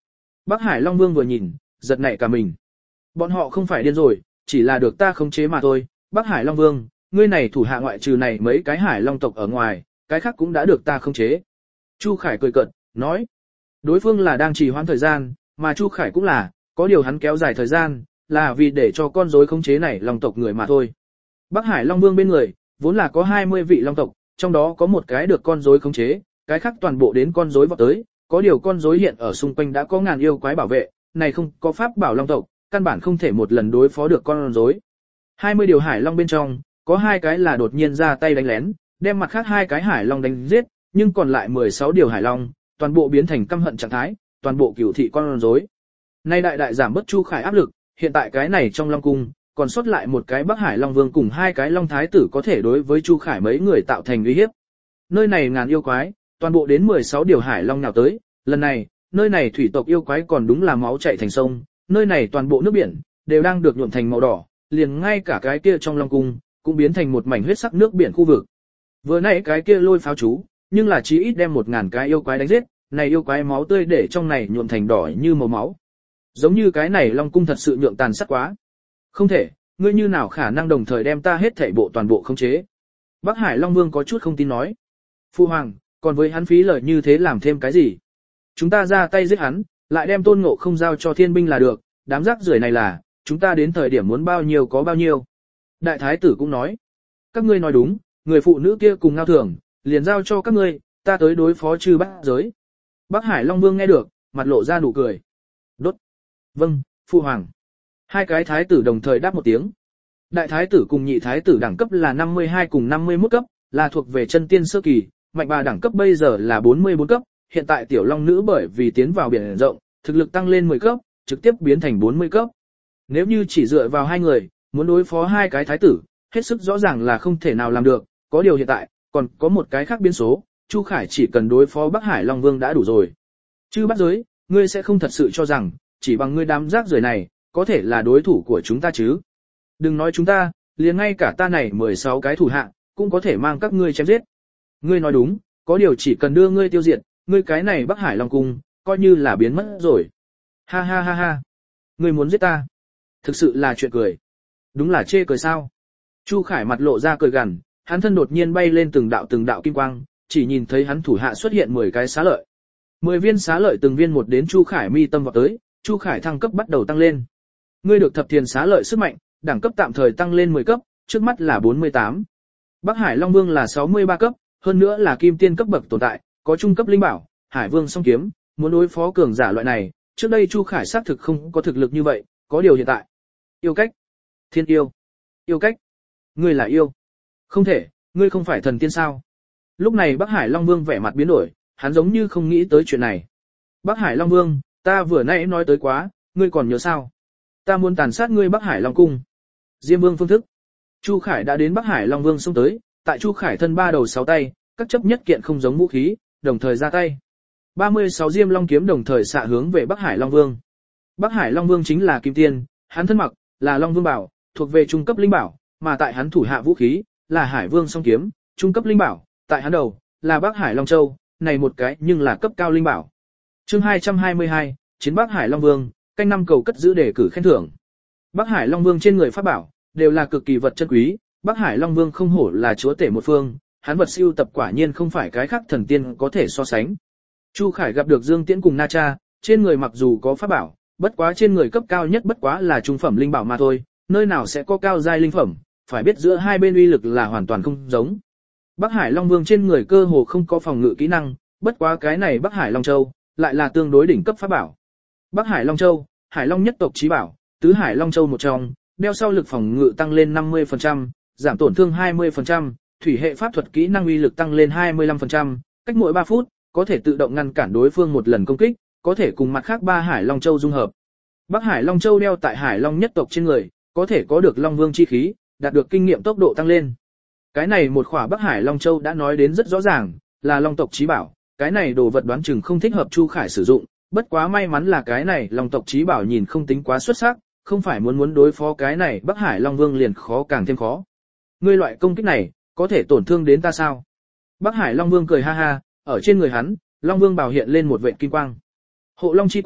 Bắc Hải Long Vương vừa nhìn, giật nảy cả mình. Bọn họ không phải điên rồi, chỉ là được ta khống chế mà thôi. Bắc Hải Long Vương, ngươi này thủ hạ ngoại trừ này mấy cái Hải Long tộc ở ngoài, cái khác cũng đã được ta khống chế. Chu Khải cười cợt, nói. Đối phương là đang trì hoãn thời gian, mà Chu Khải cũng là, có điều hắn kéo dài thời gian, là vì để cho con rối khống chế này Long tộc người mà thôi. Bắc Hải Long Vương bên người, vốn là có hai mươi vị Long tộc, trong đó có một cái được con rối khống chế, cái khác toàn bộ đến con rối vọt tới, có điều con rối hiện ở xung quanh đã có ngàn yêu quái bảo vệ, này không có pháp bảo Long tộc, căn bản không thể một lần đối phó được con rối. hai mươi điều Hải Long bên trong, có hai cái là đột nhiên ra tay đánh lén, đem mặt khác hai cái Hải Long đánh giết, nhưng còn lại mười sáu điều Hải Long, toàn bộ biến thành căm hận trạng thái, toàn bộ cửu thị con rối. Nay đại đại giảm bớt Chu Khải áp lực, hiện tại cái này trong Long cung, còn sót lại một cái Bắc Hải Long Vương cùng hai cái Long Thái tử có thể đối với Chu Khải mấy người tạo thành uy hiếp. Nơi này ngàn yêu quái, toàn bộ đến mười sáu điều Hải Long nào tới, lần này, nơi này thủy tộc yêu quái còn đúng là máu chảy thành sông, nơi này toàn bộ nước biển đều đang được nhuộm thành màu đỏ, liền ngay cả cái kia trong Long cung cũng biến thành một mảnh huyết sắc nước biển khu vực. Vừa nãy cái kia lôi pháo chú, nhưng là chí ít đem một ngàn cái yêu quái đánh giết, này yêu quái máu tươi để trong này nhuộm thành đỏ như màu máu. Giống như cái này Long cung thật sự nhượng tàn sát quá. Không thể, ngươi như nào khả năng đồng thời đem ta hết thảy bộ toàn bộ khống chế. Bắc Hải Long Vương có chút không tin nói. Phu Hoàng, còn với hắn phí lời như thế làm thêm cái gì? Chúng ta ra tay giết hắn, lại đem Tôn Ngộ Không giao cho thiên binh là được, đám rác rưởi này là, chúng ta đến thời điểm muốn bao nhiêu có bao nhiêu. Đại Thái tử cũng nói. Các ngươi nói đúng, người phụ nữ kia cùng Ngao Thường, liền giao cho các ngươi, ta tới đối phó chư bát giới. Bắc Hải Long Vương nghe được, mặt lộ ra nụ cười. Đốt. Vâng, Phu Hoàng. Hai cái thái tử đồng thời đáp một tiếng. Đại thái tử cùng nhị thái tử đẳng cấp là năm mươi hai cùng năm mươi mốt cấp, là thuộc về chân tiên sơ kỳ, mạnh bà đẳng cấp bây giờ là bốn mươi bốn cấp, hiện tại tiểu long nữ bởi vì tiến vào biển rộng, thực lực tăng lên mười cấp, trực tiếp biến thành bốn mươi cấp. Nếu như chỉ dựa vào hai người, muốn đối phó hai cái thái tử, hết sức rõ ràng là không thể nào làm được, có điều hiện tại, còn có một cái khác biến số, Chu Khải chỉ cần đối phó Bắc Hải Long Vương đã đủ rồi. Chư bắt giới, ngươi sẽ không thật sự cho rằng, chỉ bằng ngươi đám rác rưởi này, có thể là đối thủ của chúng ta chứ. Đừng nói chúng ta, liền ngay cả ta này mười sáu cái thủ hạ, cũng có thể mang các ngươi chém giết. Ngươi nói đúng, có điều chỉ cần đưa ngươi tiêu diệt, ngươi cái này Bắc Hải Long cung, coi như là biến mất rồi. Ha ha ha ha. Ngươi muốn giết ta. Thực sự là chuyện cười. Đúng là chê cười sao. Chu Khải mặt lộ ra cười gằn, hắn thân đột nhiên bay lên từng đạo từng đạo kim quang, chỉ nhìn thấy hắn thủ hạ xuất hiện mười cái xá lợi. mười viên xá lợi từng viên một đến Chu Khải mi tâm vào tới, Chu Khải thăng cấp bắt đầu tăng lên. Ngươi được thập thiền xá lợi sức mạnh, đẳng cấp tạm thời tăng lên mười cấp, trước mắt là bốn mươi tám. Bắc Hải Long Vương là sáu mươi ba cấp, hơn nữa là kim tiên cấp bậc tồn tại, có trung cấp linh bảo, Hải Vương song kiếm, muốn đối phó cường giả loại này, trước đây Chu Khải xác thực không có thực lực như vậy, có điều hiện tại. Yêu cách. Thiên yêu. Yêu cách. Ngươi là yêu. Không thể, ngươi không phải thần tiên sao? Lúc này Bắc Hải Long Vương vẻ mặt biến đổi, hắn giống như không nghĩ tới chuyện này. Bắc Hải Long Vương, ta vừa nãy nói tới quá, ngươi còn nhớ sao? Ta muốn tàn sát ngươi Bắc Hải Long cung. Diêm Vương phương thức. Chu Khải đã đến Bắc Hải Long Vương xông tới, tại Chu Khải thân ba đầu sáu tay, các chấp nhất kiện không giống vũ khí, đồng thời ra tay. ba mươi sáu Diêm Long kiếm đồng thời xạ hướng về Bắc Hải Long Vương. Bắc Hải Long Vương chính là kim tiên, hắn thân mặc là Long Vương bảo, thuộc về trung cấp linh bảo, mà tại hắn thủ hạ vũ khí là Hải Vương song kiếm, trung cấp linh bảo, tại hắn đầu là Bắc Hải Long Châu, này một cái nhưng là cấp cao linh bảo. Chương hai trăm hai mươi hai, chiến Bắc Hải Long Vương, canh năm cầu cất giữ đề cử khen thưởng. Bắc Hải Long Vương trên người pháp bảo đều là cực kỳ vật chân quý, Bắc Hải Long Vương không hổ là chúa tể một phương, hắn vật siêu tập quả nhiên không phải cái khác thần tiên có thể so sánh. Chu Khải gặp được Dương Tiễn cùng Na Cha, trên người mặc dù có pháp bảo, bất quá trên người cấp cao nhất bất quá là trung phẩm linh bảo mà thôi, nơi nào sẽ có cao giai linh phẩm, phải biết giữa hai bên uy lực là hoàn toàn không giống. Bắc Hải Long Vương trên người cơ hồ không có phòng ngự kỹ năng, bất quá cái này Bắc Hải Long Châu lại là tương đối đỉnh cấp pháp bảo. Bắc Hải Long Châu, Hải Long nhất tộc chí bảo, tứ Hải Long Châu một trong, đeo sau lực phòng ngự tăng lên năm mươi phần trăm, giảm tổn thương hai mươi phần trăm, thủy hệ pháp thuật kỹ năng uy lực tăng lên hai mươi lăm phần trăm, cách mỗi ba phút có thể tự động ngăn cản đối phương một lần công kích, có thể cùng mặt khác ba Hải Long Châu dung hợp. Bắc Hải Long Châu đeo tại Hải Long nhất tộc trên người, có thể có được Long Vương chi khí, đạt được kinh nghiệm tốc độ tăng lên. Cái này một khỏa Bắc Hải Long Châu đã nói đến rất rõ ràng, là Long tộc chí bảo, cái này đồ vật đoán chừng không thích hợp Chu Khải sử dụng, bất quá may mắn là cái này Long tộc chí bảo nhìn không tính quá xuất sắc, không phải muốn muốn đối phó cái này Bắc Hải Long Vương liền khó càng thêm khó. Ngươi loại công kích này, có thể tổn thương đến ta sao? Bắc Hải Long Vương cười ha ha, ở trên người hắn, Long Vương bảo hiện lên một vệt kim quang. Hộ Long chi quang,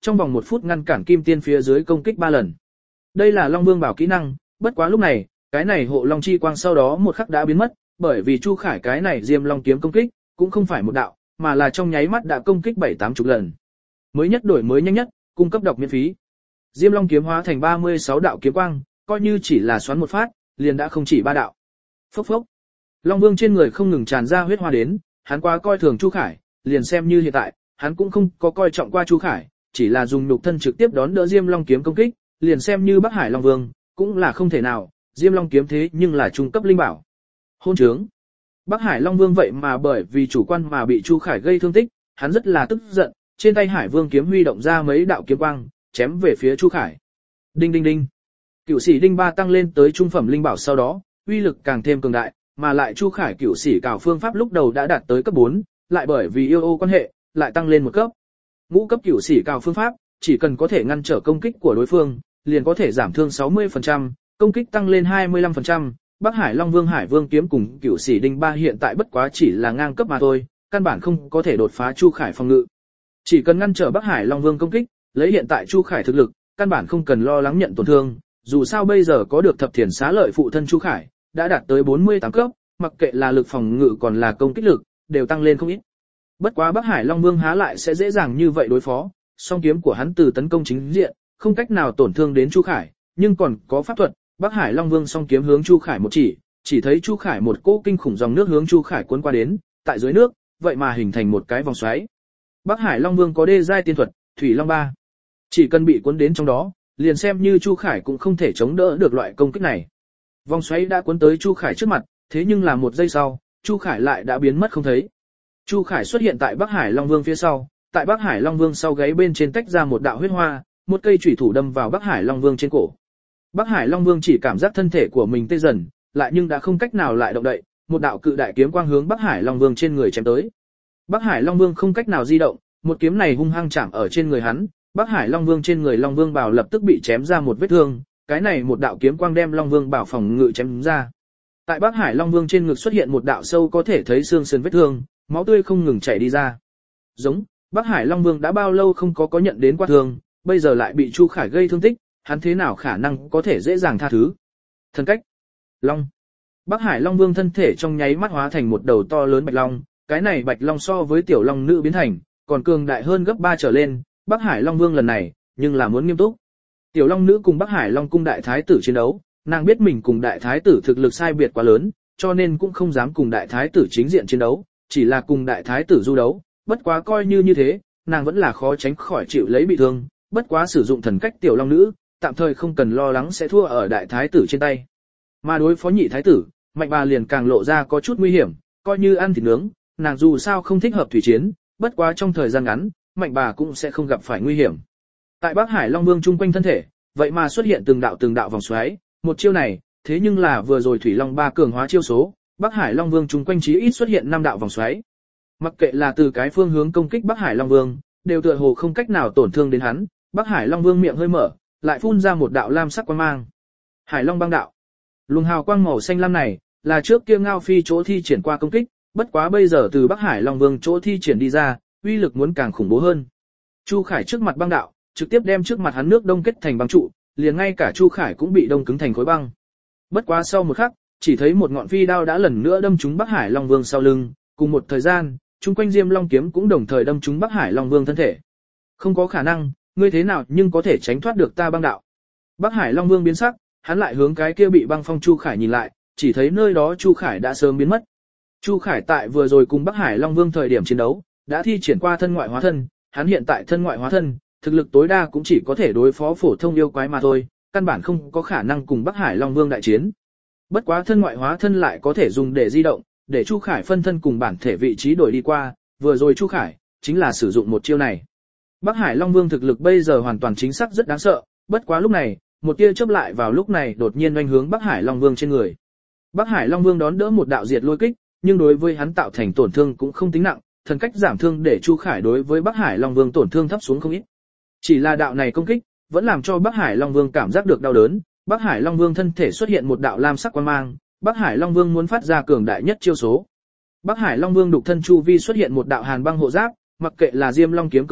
trong vòng một phút ngăn cản Kim Tiên phía dưới công kích ba lần. Đây là Long Vương bảo kỹ năng, bất quá lúc này, cái này hộ Long chi quang sau đó một khắc đã biến mất, bởi vì Chu Khải cái này Diêm Long kiếm công kích, cũng không phải một đạo, mà là trong nháy mắt đã công kích bảy tám chục lần. Mới nhất đổi mới nhanh nhất, cung cấp đọc miễn phí. Diêm Long kiếm hóa thành ba mươi sáu đạo kiếm quang, coi như chỉ là xoắn một phát, liền đã không chỉ ba đạo. Phốc phốc. Long Vương trên người không ngừng tràn ra huyết hoa đến, hắn quá coi thường Chu Khải, liền xem như hiện tại, hắn cũng không có coi trọng qua Chu Khải, chỉ là dùng nhục thân trực tiếp đón đỡ Diêm Long kiếm công kích, liền xem như Bắc Hải Long Vương, cũng là không thể nào, Diêm Long kiếm thế nhưng là trung cấp linh bảo. Hôn trướng. Bắc Hải Long Vương vậy mà bởi vì chủ quan mà bị Chu Khải gây thương tích, hắn rất là tức giận, trên tay Hải Vương kiếm huy động ra mấy đạo kiếm quang, chém về phía Chu Khải. Đinh đinh đinh. Cửu Sĩ Đinh ba tăng lên tới trung phẩm linh bảo sau đó, uy lực càng thêm cường đại, mà lại Chu Khải Cửu Sĩ cào phương pháp lúc đầu đã đạt tới cấp bốn, lại bởi vì yêu ô quan hệ, lại tăng lên một cấp. Ngũ cấp Cửu Sĩ cào phương pháp, chỉ cần có thể ngăn trở công kích của đối phương, liền có thể giảm thương sáu mươi phần trăm, công kích tăng lên hai mươi lăm phần trăm. Bắc Hải Long Vương Hải Vương kiếm cùng Cửu Sĩ Đinh ba hiện tại bất quá chỉ là ngang cấp mà thôi, căn bản không có thể đột phá Chu Khải phòng ngự. Chỉ cần ngăn trở Bắc Hải Long Vương công kích, lấy hiện tại Chu Khải thực lực, căn bản không cần lo lắng nhận tổn thương, dù sao bây giờ có được thập thiền xá lợi phụ thân Chu Khải, đã đạt tới bốn mươi tám cấp, mặc kệ là lực phòng ngự còn là công kích lực, đều tăng lên không ít. Bất quá Bắc Hải Long Vương há lại sẽ dễ dàng như vậy đối phó, song kiếm của hắn từ tấn công chính diện, không cách nào tổn thương đến Chu Khải, nhưng còn có pháp thuật, Bắc Hải Long Vương song kiếm hướng Chu Khải một chỉ, chỉ thấy Chu Khải một cỗ kinh khủng dòng nước hướng Chu Khải cuốn qua đến, tại dưới nước, vậy mà hình thành một cái vòng xoáy. Bắc Hải Long Vương có đê giai tiên thuật, Thủy Long ba. Chỉ cần bị cuốn đến trong đó, liền xem như Chu Khải cũng không thể chống đỡ được loại công kích này. Vòng xoáy đã cuốn tới Chu Khải trước mặt, thế nhưng là một giây sau, Chu Khải lại đã biến mất không thấy. Chu Khải xuất hiện tại Bắc Hải Long Vương phía sau, tại Bắc Hải Long Vương sau gáy bên trên tách ra một đạo huyết hoa, một cây chủy thủ đâm vào Bắc Hải Long Vương trên cổ. Bắc Hải Long Vương chỉ cảm giác thân thể của mình tê dần, lại nhưng đã không cách nào lại động đậy, một đạo cự đại kiếm quang hướng Bắc Hải Long Vương trên người chém tới. Bắc Hải Long Vương không cách nào di động, một kiếm này hung hăng chạm ở trên người hắn, Bắc Hải Long Vương trên người Long Vương bào lập tức bị chém ra một vết thương, cái này một đạo kiếm quang đem Long Vương bào phòng ngự chém ra. Tại Bắc Hải Long Vương trên ngực xuất hiện một đạo sâu có thể thấy xương sườn vết thương, máu tươi không ngừng chảy đi ra. Giống, Bắc Hải Long Vương đã bao lâu không có có nhận đến qua thương, bây giờ lại bị Chu Khải gây thương tích, hắn thế nào khả năng có thể dễ dàng tha thứ. Thần cách. Long. Bắc Hải Long Vương thân thể trong nháy mắt hóa thành một đầu to lớn bạch long, cái này bạch long so với tiểu long nữ biến thành, còn cường đại hơn gấp ba trở lên, Bắc Hải Long Vương lần này, nhưng là muốn nghiêm túc. Tiểu long nữ cùng Bắc Hải Long cung đại thái tử chiến đấu, nàng biết mình cùng đại thái tử thực lực sai biệt quá lớn, cho nên cũng không dám cùng đại thái tử chính diện chiến đấu, chỉ là cùng đại thái tử du đấu, bất quá coi như như thế, nàng vẫn là khó tránh khỏi chịu lấy bị thương, bất quá sử dụng thần cách tiểu long nữ, tạm thời không cần lo lắng sẽ thua ở đại thái tử trên tay. Mà đối phó nhị thái tử, Mạnh Bà liền càng lộ ra có chút nguy hiểm, coi như ăn thịt nướng, nàng dù sao không thích hợp thủy chiến, bất quá trong thời gian ngắn, Mạnh Bà cũng sẽ không gặp phải nguy hiểm. Tại Bắc Hải Long Vương chung quanh thân thể, vậy mà xuất hiện từng đạo từng đạo vòng xoáy, một chiêu này, thế nhưng là vừa rồi Thủy Long ba cường hóa chiêu số, Bắc Hải Long Vương chung quanh chí ít xuất hiện năm đạo vòng xoáy. Mặc kệ là từ cái phương hướng công kích Bắc Hải Long Vương, đều tựa hồ không cách nào tổn thương đến hắn, Bắc Hải Long Vương miệng hơi mở, lại phun ra một đạo lam sắc quang mang. Hải Long băng đạo. Luồng hào quang màu xanh lam này, là trước kia Ngao Phi chỗ thi triển qua công kích, bất quá bây giờ từ Bắc Hải Long Vương chỗ thi triển đi ra, uy lực muốn càng khủng bố hơn. Chu Khải trước mặt băng đạo, trực tiếp đem trước mặt hắn nước đông kết thành băng trụ, liền ngay cả Chu Khải cũng bị đông cứng thành khối băng. Bất quá sau một khắc, chỉ thấy một ngọn phi đao đã lần nữa đâm trúng Bắc Hải Long Vương sau lưng, cùng một thời gian, chung quanh Diêm Long kiếm cũng đồng thời đâm trúng Bắc Hải Long Vương thân thể. Không có khả năng, ngươi thế nào nhưng có thể tránh thoát được ta băng đạo. Bắc Hải Long Vương biến sắc, hắn lại hướng cái kia bị băng phong Chu Khải nhìn lại, chỉ thấy nơi đó Chu Khải đã sớm biến mất. Chu Khải tại vừa rồi cùng Bắc Hải Long Vương thời điểm chiến đấu, đã thi triển qua thân ngoại hóa thân, hắn hiện tại thân ngoại hóa thân, thực lực tối đa cũng chỉ có thể đối phó phổ thông yêu quái mà thôi, căn bản không có khả năng cùng Bắc Hải Long Vương đại chiến. Bất quá thân ngoại hóa thân lại có thể dùng để di động, để Chu Khải phân thân cùng bản thể vị trí đổi đi qua, vừa rồi Chu Khải chính là sử dụng một chiêu này. Bắc Hải Long Vương thực lực bây giờ hoàn toàn chính xác rất đáng sợ, bất quá lúc này, một tia chớp lại vào lúc này đột nhiên oanh hướng Bắc Hải Long Vương trên người. Bắc Hải Long Vương đón đỡ một đạo diệt lôi kích, nhưng đối với hắn tạo thành tổn thương cũng không tính nặng, thần cách giảm thương để Chu Khải đối với Bắc Hải Long Vương tổn thương thấp xuống không ít. Chỉ là đạo này công kích, vẫn làm cho Bắc Hải Long Vương cảm giác được đau đớn, Bắc Hải Long Vương thân thể xuất hiện một đạo lam sắc quang mang, Bắc Hải Long Vương muốn phát ra cường đại nhất chiêu số. Bắc Hải Long Vương đục thân chu vi xuất hiện một đạo hàn băng hộ giáp, mặc kệ là Diêm Long kiếm công kích,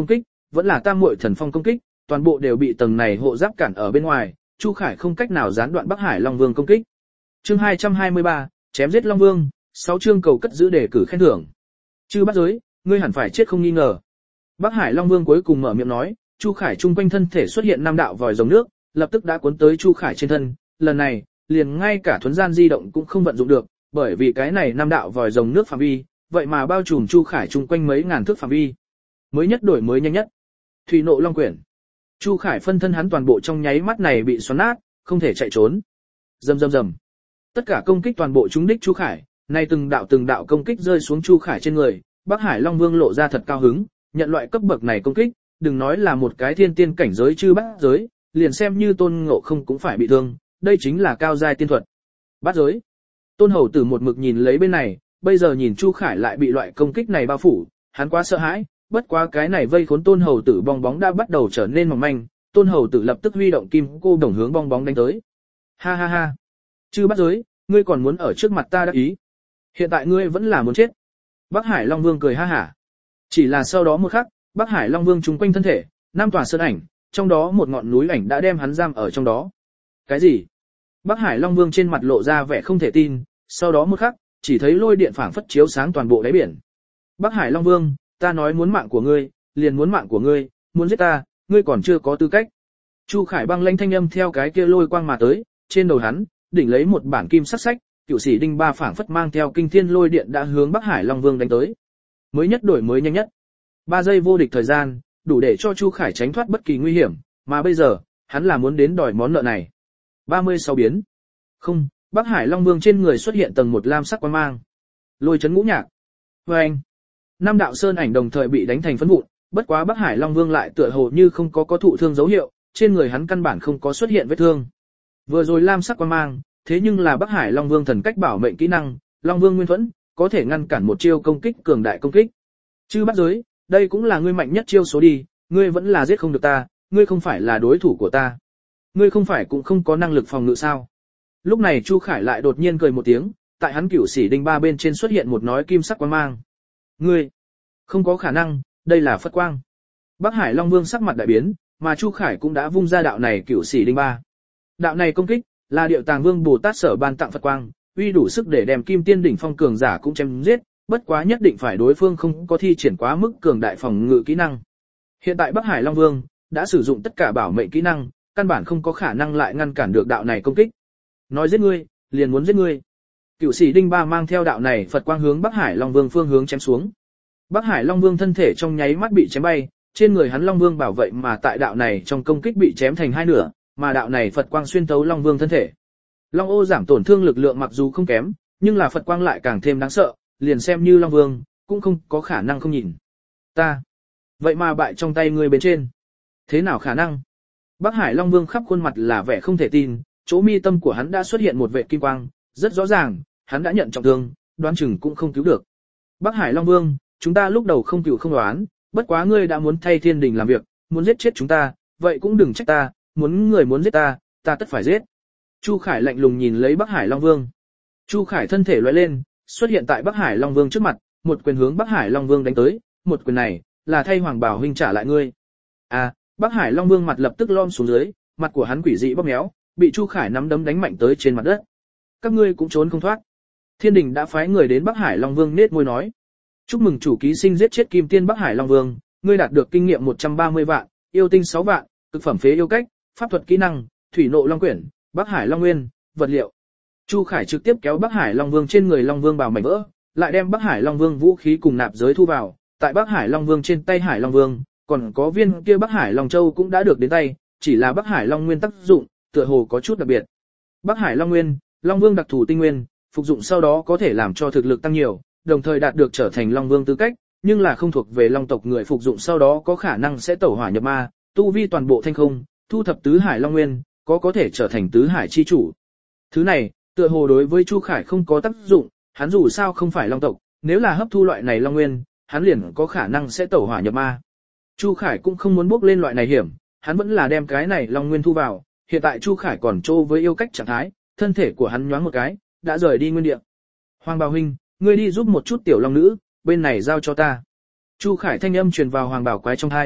vẫn là tam muội thần phong công kích, toàn bộ đều bị tầng này hộ giáp cản ở bên ngoài, Chu Khải không cách nào gián đoạn Bắc Hải Long Vương công kích. Chương hai trăm hai mươi ba, chém giết Long Vương, sáu chương cầu cất giữ đề cử khen thưởng. Chư bắt giới, ngươi hẳn phải chết không nghi ngờ. Bắc Hải Long Vương cuối cùng mở miệng nói, Chu Khải trung quanh thân thể xuất hiện năm đạo vòi rồng nước, lập tức đã cuốn tới Chu Khải trên thân, lần này, liền ngay cả thuấn gian di động cũng không vận dụng được, bởi vì cái này năm đạo vòi rồng nước phạm vi, vậy mà bao trùm Chu Khải trung quanh mấy ngàn thước phạm vi. Mới nhất đổi mới nhanh nhất. Thủy nộ long quyển. Chu Khải phân thân hắn toàn bộ trong nháy mắt này bị xoắn nát, không thể chạy trốn. Rầm rầm rầm. Tất cả công kích toàn bộ trúng đích Chu Khải, nay từng đạo từng đạo công kích rơi xuống Chu Khải trên người, Bắc Hải Long Vương lộ ra thật cao hứng, nhận loại cấp bậc này công kích, đừng nói là một cái thiên tiên cảnh giới chư bát giới, liền xem như Tôn Ngộ Không cũng phải bị thương, đây chính là cao giai tiên thuật. Bát giới. Tôn Hầu Tử một mực nhìn lấy bên này, bây giờ nhìn Chu Khải lại bị loại công kích này bao phủ, hắn quá sợ hãi, bất quá cái này vây khốn Tôn Hầu Tử bong bóng đã bắt đầu trở nên mỏng manh, Tôn Hầu Tử lập tức huy động kim cô đồng hướng bong bóng đánh tới. Ha ha ha. Chư bát giới, ngươi còn muốn ở trước mặt ta đắc ý. Hiện tại ngươi vẫn là muốn chết. Bắc Hải Long Vương cười ha hả. Chỉ là sau đó một khắc, Bắc Hải Long Vương trúng quanh thân thể, năm tòa sơn ảnh, trong đó một ngọn núi ảnh đã đem hắn giam ở trong đó. Cái gì? Bắc Hải Long Vương trên mặt lộ ra vẻ không thể tin, sau đó một khắc, chỉ thấy lôi điện phảng phất chiếu sáng toàn bộ đáy biển. Bắc Hải Long Vương, ta nói muốn mạng của ngươi, liền muốn mạng của ngươi, muốn giết ta, ngươi còn chưa có tư cách. Chu Khải băng lãnh thanh âm theo cái kia lôi quang mà tới, trên đầu hắn, đỉnh lấy một bản kim sắc sách, Cửu Sĩ Đinh Ba phảng phất mang theo kinh thiên lôi điện đã hướng Bắc Hải Long Vương đánh tới. Mới nhất đổi mới nhanh nhất. ba giây vô địch thời gian, đủ để cho Chu Khải tránh thoát bất kỳ nguy hiểm, mà bây giờ, hắn là muốn đến đòi món nợ này. ba mươi sáu biến. Không, Bắc Hải Long Vương trên người xuất hiện tầng một lam sắc quang mang. Lôi chấn ngũ nhạc. Oeng. Năm đạo sơn ảnh đồng thời bị đánh thành phấn vụn, bất quá Bắc Hải Long Vương lại tựa hồ như không có có thụ thương dấu hiệu, trên người hắn căn bản không có xuất hiện vết thương. Vừa rồi lam sắc quang mang, thế nhưng là Bắc Hải Long Vương thần cách bảo mệnh kỹ năng, Long Vương Nguyên Thuẫn, có thể ngăn cản một chiêu công kích cường đại công kích. Chư bắt giới, đây cũng là ngươi mạnh nhất chiêu số đi, ngươi vẫn là giết không được ta, ngươi không phải là đối thủ của ta. Ngươi không phải cũng không có năng lực phòng ngự sao? Lúc này Chu Khải lại đột nhiên cười một tiếng, tại hắn Cửu Sĩ Đinh Ba bên trên xuất hiện một nói kim sắc quang mang. Ngươi, không có khả năng, đây là Phật quang. Bắc Hải Long Vương sắc mặt đại biến, mà Chu Khải cũng đã vung ra đạo này Cửu Sĩ Đinh Ba. Đạo này công kích là Điệu Tàng Vương Bồ Tát sở ban tặng Phật quang, uy đủ sức để đem Kim Tiên đỉnh phong cường giả cũng chém giết, bất quá nhất định phải đối phương không có thi triển quá mức cường đại phòng ngự kỹ năng. Hiện tại Bắc Hải Long Vương đã sử dụng tất cả bảo mệnh kỹ năng, căn bản không có khả năng lại ngăn cản được đạo này công kích. Nói giết ngươi, liền muốn giết ngươi. Cửu Sĩ Đinh Ba mang theo đạo này Phật quang hướng Bắc Hải Long Vương phương hướng chém xuống. Bắc Hải Long Vương thân thể trong nháy mắt bị chém bay, trên người hắn Long Vương bảo vệ mà tại đạo này trong công kích bị chém thành hai nửa, mà đạo này Phật quang xuyên thấu Long Vương thân thể. Long ô giảm tổn thương lực lượng mặc dù không kém, nhưng là Phật quang lại càng thêm đáng sợ, liền xem như Long Vương cũng không có khả năng không nhìn. Ta, vậy mà bại trong tay ngươi bên trên. Thế nào khả năng? Bắc Hải Long Vương khắp khuôn mặt là vẻ không thể tin, chỗ mi tâm của hắn đã xuất hiện một vệt kim quang, rất rõ ràng, hắn đã nhận trọng thương, đoán chừng cũng không cứu được. Bắc Hải Long Vương, chúng ta lúc đầu không cựu không đoán, bất quá ngươi đã muốn thay thiên đình làm việc, muốn giết chết chúng ta, vậy cũng đừng trách ta, muốn người muốn giết ta, ta tất phải giết. Chu Khải lạnh lùng nhìn lấy Bắc Hải Long Vương. Chu Khải thân thể lóe lên, xuất hiện tại Bắc Hải Long Vương trước mặt, một quyền hướng Bắc Hải Long Vương đánh tới, một quyền này là thay Hoàng Bảo huynh trả lại ngươi. À, Bắc Hải Long Vương mặt lập tức lom xuống dưới, mặt của hắn quỷ dị bóp méo, bị Chu Khải nắm đấm đánh mạnh tới trên mặt đất. Các ngươi cũng trốn không thoát. Thiên đình đã phái người đến Bắc Hải Long Vương nết môi nói: "Chúc mừng chủ ký sinh giết chết Kim Tiên Bắc Hải Long Vương, ngươi đạt được kinh nghiệm một trăm ba mươi vạn, yêu tinh sáu vạn, cực phẩm phế yêu cách, pháp thuật kỹ năng, thủy nộ long quyển, Bắc Hải Long Nguyên, vật liệu." Chu Khải trực tiếp kéo Bắc Hải Long Vương trên người Long Vương bào mảnh vỡ, lại đem Bắc Hải Long Vương vũ khí cùng nạp giới thu vào, tại Bắc Hải Long Vương trên tay Hải Long Vương, còn có viên kia Bắc Hải Long Châu cũng đã được đến tay, chỉ là Bắc Hải Long Nguyên tác dụng, tựa hồ có chút đặc biệt. Bắc Hải Long Nguyên, Long Vương đặc thù tinh nguyên, phục dụng sau đó có thể làm cho thực lực tăng nhiều, đồng thời đạt được trở thành Long Vương tư cách, nhưng là không thuộc về Long tộc người phục dụng sau đó có khả năng sẽ tẩu hỏa nhập ma, tu vi toàn bộ thanh không, thu thập tứ hải Long Nguyên, có có thể trở thành tứ hải chi chủ. Thứ này, tựa hồ đối với Chu Khải không có tác dụng, hắn dù sao không phải Long tộc, nếu là hấp thu loại này Long Nguyên, hắn liền có khả năng sẽ tẩu hỏa nhập ma. Chu Khải cũng không muốn bước lên loại này hiểm, hắn vẫn là đem cái này Long Nguyên thu vào, hiện tại Chu Khải còn trô với yêu cách trạng thái, thân thể của hắn nhoáng một cái, đã rời đi nguyên địa. Hoàng Bảo huynh, ngươi đi giúp một chút tiểu long nữ, bên này giao cho ta. Chu Khải thanh âm truyền vào Hoàng Bảo quái trong tai,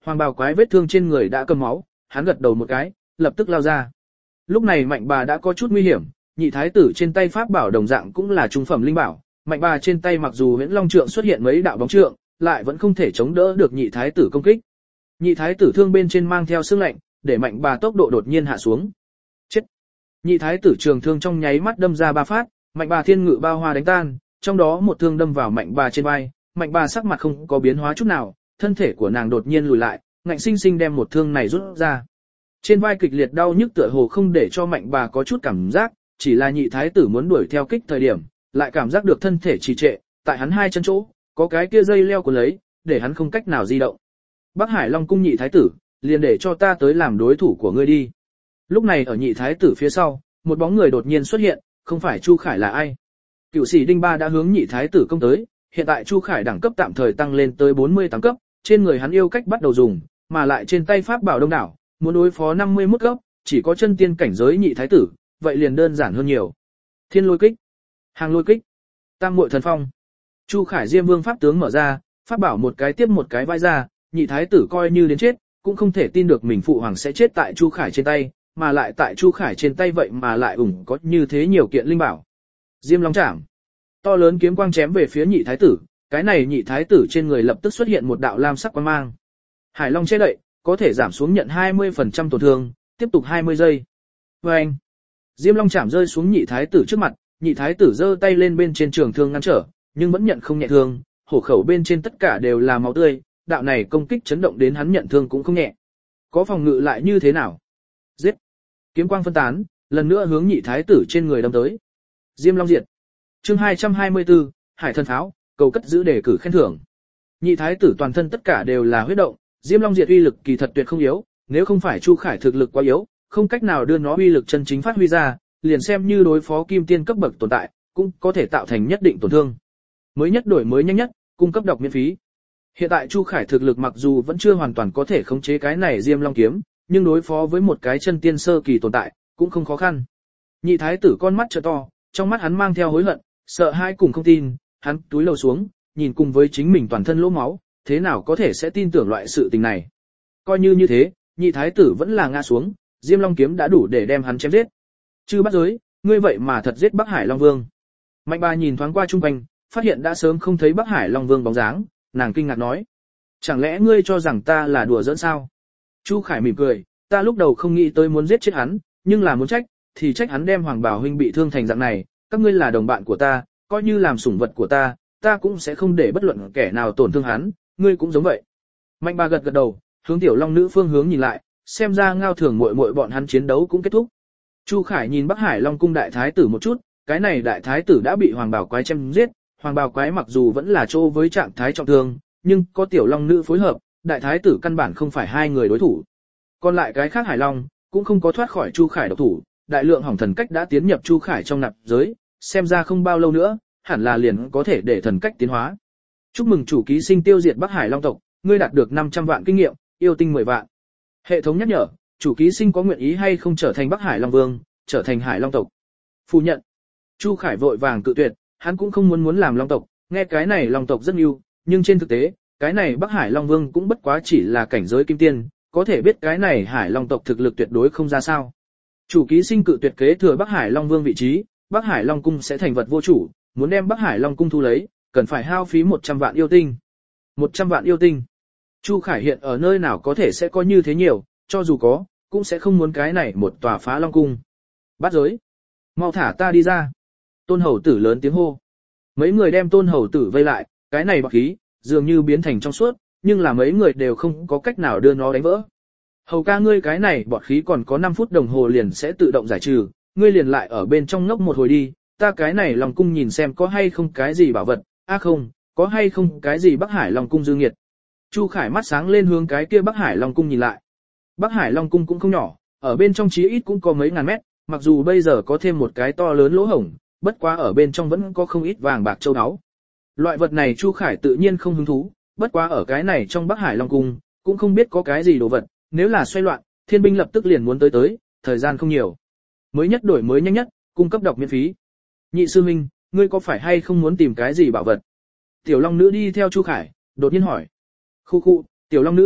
Hoàng bào quái vết thương trên người đã cầm máu, hắn gật đầu một cái, lập tức lao ra. Lúc này Mạnh bà đã có chút nguy hiểm, nhị thái tử trên tay pháp bảo đồng dạng cũng là trung phẩm linh bảo, Mạnh bà trên tay mặc dù Huyễn Long trượng xuất hiện mấy đạo bóng trượng, lại vẫn không thể chống đỡ được nhị thái tử công kích. Nhị thái tử thương bên trên mang theo sương lạnh, để Mạnh bà tốc độ đột nhiên hạ xuống. Chết! Nhị thái tử trường thương trong nháy mắt đâm ra ba phát, Mạnh bà thiên ngự bao hoa đánh tan, trong đó một thương đâm vào Mạnh bà trên vai, Mạnh bà sắc mặt không có biến hóa chút nào, thân thể của nàng đột nhiên lùi lại, ngạnh sinh sinh đem một thương này rút ra. Trên vai kịch liệt đau nhức tựa hồ không để cho Mạnh bà có chút cảm giác, chỉ là nhị thái tử muốn đuổi theo kích thời điểm, lại cảm giác được thân thể trì trệ, tại hắn hai chân chỗ, có cái kia dây leo cuốn lấy, để hắn không cách nào di động. Bắc Hải Long cung nhị thái tử, liền để cho ta tới làm đối thủ của ngươi đi. Lúc này ở nhị thái tử phía sau, một bóng người đột nhiên xuất hiện, không phải Chu Khải là ai. Cựu sĩ Đinh Ba đã hướng nhị thái tử công tới, hiện tại Chu Khải đẳng cấp tạm thời tăng lên tới bốn mươi tám cấp, trên người hắn yêu cách bắt đầu dùng, mà lại trên tay pháp bảo đông đảo, muốn đối phó năm mươi mốt cấp, chỉ có chân tiên cảnh giới nhị thái tử, vậy liền đơn giản hơn nhiều. Thiên lôi kích, hàng lôi kích, tam muội thần phong. Chu Khải Diêm Vương pháp tướng mở ra, pháp bảo một cái tiếp một cái vai ra, nhị thái tử coi như đến chết, cũng không thể tin được mình phụ hoàng sẽ chết tại Chu Khải trên tay, mà lại tại Chu Khải trên tay vậy mà lại ủng có như thế nhiều kiện linh bảo. Diêm Long Trảm, to lớn kiếm quang chém về phía nhị thái tử, cái này nhị thái tử trên người lập tức xuất hiện một đạo lam sắc quang mang. Hải Long che đậy, có thể giảm xuống nhận hai mươi phần trăm tổn thương, tiếp tục hai mươi giây. Và anh, Diêm Long Trảm rơi xuống nhị thái tử trước mặt, nhị thái tử giơ tay lên bên trên trường thương ngăn trở, nhưng vẫn nhận không nhẹ thương, hổ khẩu bên trên tất cả đều là máu tươi, đạo này công kích chấn động đến hắn nhận thương cũng không nhẹ. Có phòng ngự lại như thế nào? Giết! Kiếm quang phân tán, lần nữa hướng nhị thái tử trên người đâm tới. Diêm Long diệt. Chương hai trăm hai mươi tư, Hải Thần Pháo, cầu cất giữ đề cử khen thưởng. Nhị thái tử toàn thân tất cả đều là huyết động, Diêm Long diệt uy lực kỳ thật tuyệt không yếu, nếu không phải Chu Khải thực lực quá yếu, không cách nào đưa nó uy lực chân chính phát huy ra, liền xem như đối phó kim tiên cấp bậc tồn tại, cũng có thể tạo thành nhất định tổn thương. Mới nhất đổi mới nhanh nhất, cung cấp đọc miễn phí. Hiện tại Chu Khải thực lực mặc dù vẫn chưa hoàn toàn có thể khống chế cái này Diêm Long kiếm, nhưng đối phó với một cái chân tiên sơ kỳ tồn tại, cũng không khó khăn. Nhị thái tử con mắt trợ to, trong mắt hắn mang theo hối hận, sợ hãi cùng không tin, hắn túi lầu xuống, nhìn cùng với chính mình toàn thân lỗ máu, thế nào có thể sẽ tin tưởng loại sự tình này. Coi như như thế, nhị thái tử vẫn là ngã xuống, Diêm Long kiếm đã đủ để đem hắn chém giết. Chư bắt giới, ngươi vậy mà thật giết Bắc Hải Long Vương. Mạnh bà nhìn thoáng qua chung quanh, phát hiện đã sớm không thấy Bắc Hải Long Vương bóng dáng, nàng kinh ngạc nói. Chẳng lẽ ngươi cho rằng ta là đùa giỡn sao? Chu Khải mỉm cười, ta lúc đầu không nghĩ tới muốn giết chết hắn, nhưng là muốn trách, thì trách hắn đem Hoàng Bảo huynh bị thương thành dạng này, các ngươi là đồng bạn của ta, coi như làm sủng vật của ta, ta cũng sẽ không để bất luận kẻ nào tổn thương hắn, ngươi cũng giống vậy. Mạnh bà gật gật đầu, hướng Tiểu Long nữ phương hướng nhìn lại, xem ra Ngao Thường muội muội bọn hắn chiến đấu cũng kết thúc. Chu Khải nhìn Bắc Hải Long cung đại thái tử một chút, cái này đại thái tử đã bị Hoàng Bảo quái chém giết, Hoàng Bảo quái mặc dù vẫn là chỗ với trạng thái trọng thương, nhưng có Tiểu Long nữ phối hợp, đại thái tử căn bản không phải hai người đối thủ. Còn lại cái khác Hải Long cũng không có thoát khỏi Chu Khải độc thủ, đại lượng hỏng thần cách đã tiến nhập Chu Khải trong nạp giới, xem ra không bao lâu nữa, hẳn là liền có thể để thần cách tiến hóa. Chúc mừng chủ ký sinh tiêu diệt Bắc Hải Long tộc, ngươi đạt được năm trăm vạn kinh nghiệm, yêu tinh mười vạn. Hệ thống nhắc nhở, chủ ký sinh có nguyện ý hay không trở thành Bắc Hải Long Vương, trở thành Hải Long tộc. Phủ nhận. Chu Khải vội vàng cự tuyệt, hắn cũng không muốn muốn làm Long tộc, nghe cái này Long tộc rất ưu, nhưng trên thực tế, cái này Bắc Hải Long Vương cũng bất quá chỉ là cảnh giới kim tiên, có thể biết cái này Hải Long tộc thực lực tuyệt đối không ra sao. Chủ ký sinh cự tuyệt kế thừa Bắc Hải Long Vương vị trí, Bắc Hải Long cung sẽ thành vật vô chủ, muốn đem Bắc Hải Long cung thu lấy, cần phải hao phí một trăm vạn yêu tinh. một trăm vạn yêu tinh. Chu Khải hiện ở nơi nào có thể sẽ có như thế nhiều, cho dù có, cũng sẽ không muốn cái này một tòa phá Long cung. Bắt giới. Mau thả ta đi ra. Tôn hầu tử lớn tiếng hô. Mấy người đem tôn hầu tử vây lại, cái này bạc khí, dường như biến thành trong suốt, nhưng là mấy người đều không có cách nào đưa nó đánh vỡ. Hầu ca ngươi cái này bọt khí còn có năm phút đồng hồ liền sẽ tự động giải trừ, ngươi liền lại ở bên trong ngốc một hồi đi, ta cái này Long cung nhìn xem có hay không cái gì bảo vật, a à không, có hay không cái gì Bắc Hải Long cung dư nghiệt. Chu Khải mắt sáng lên hướng cái kia Bắc Hải Long cung nhìn lại. Bắc Hải Long cung cũng không nhỏ, ở bên trong chí ít cũng có mấy ngàn mét, mặc dù bây giờ có thêm một cái to lớn lỗ hổng, bất quá ở bên trong vẫn có không ít vàng bạc châu áo. Loại vật này Chu Khải tự nhiên không hứng thú, bất quá ở cái này trong Bắc Hải Long cung, cũng không biết có cái gì đồ vật, nếu là xoay loạn, thiên binh lập tức liền muốn tới tới, thời gian không nhiều. Mới nhất đổi mới nhanh nhất, cung cấp đọc miễn phí. Nhị sư huynh, ngươi có phải hay không muốn tìm cái gì bảo vật? Tiểu Long nữ đi theo Chu Khải, đột nhiên hỏi. Khu khu, Tiểu Long nữ,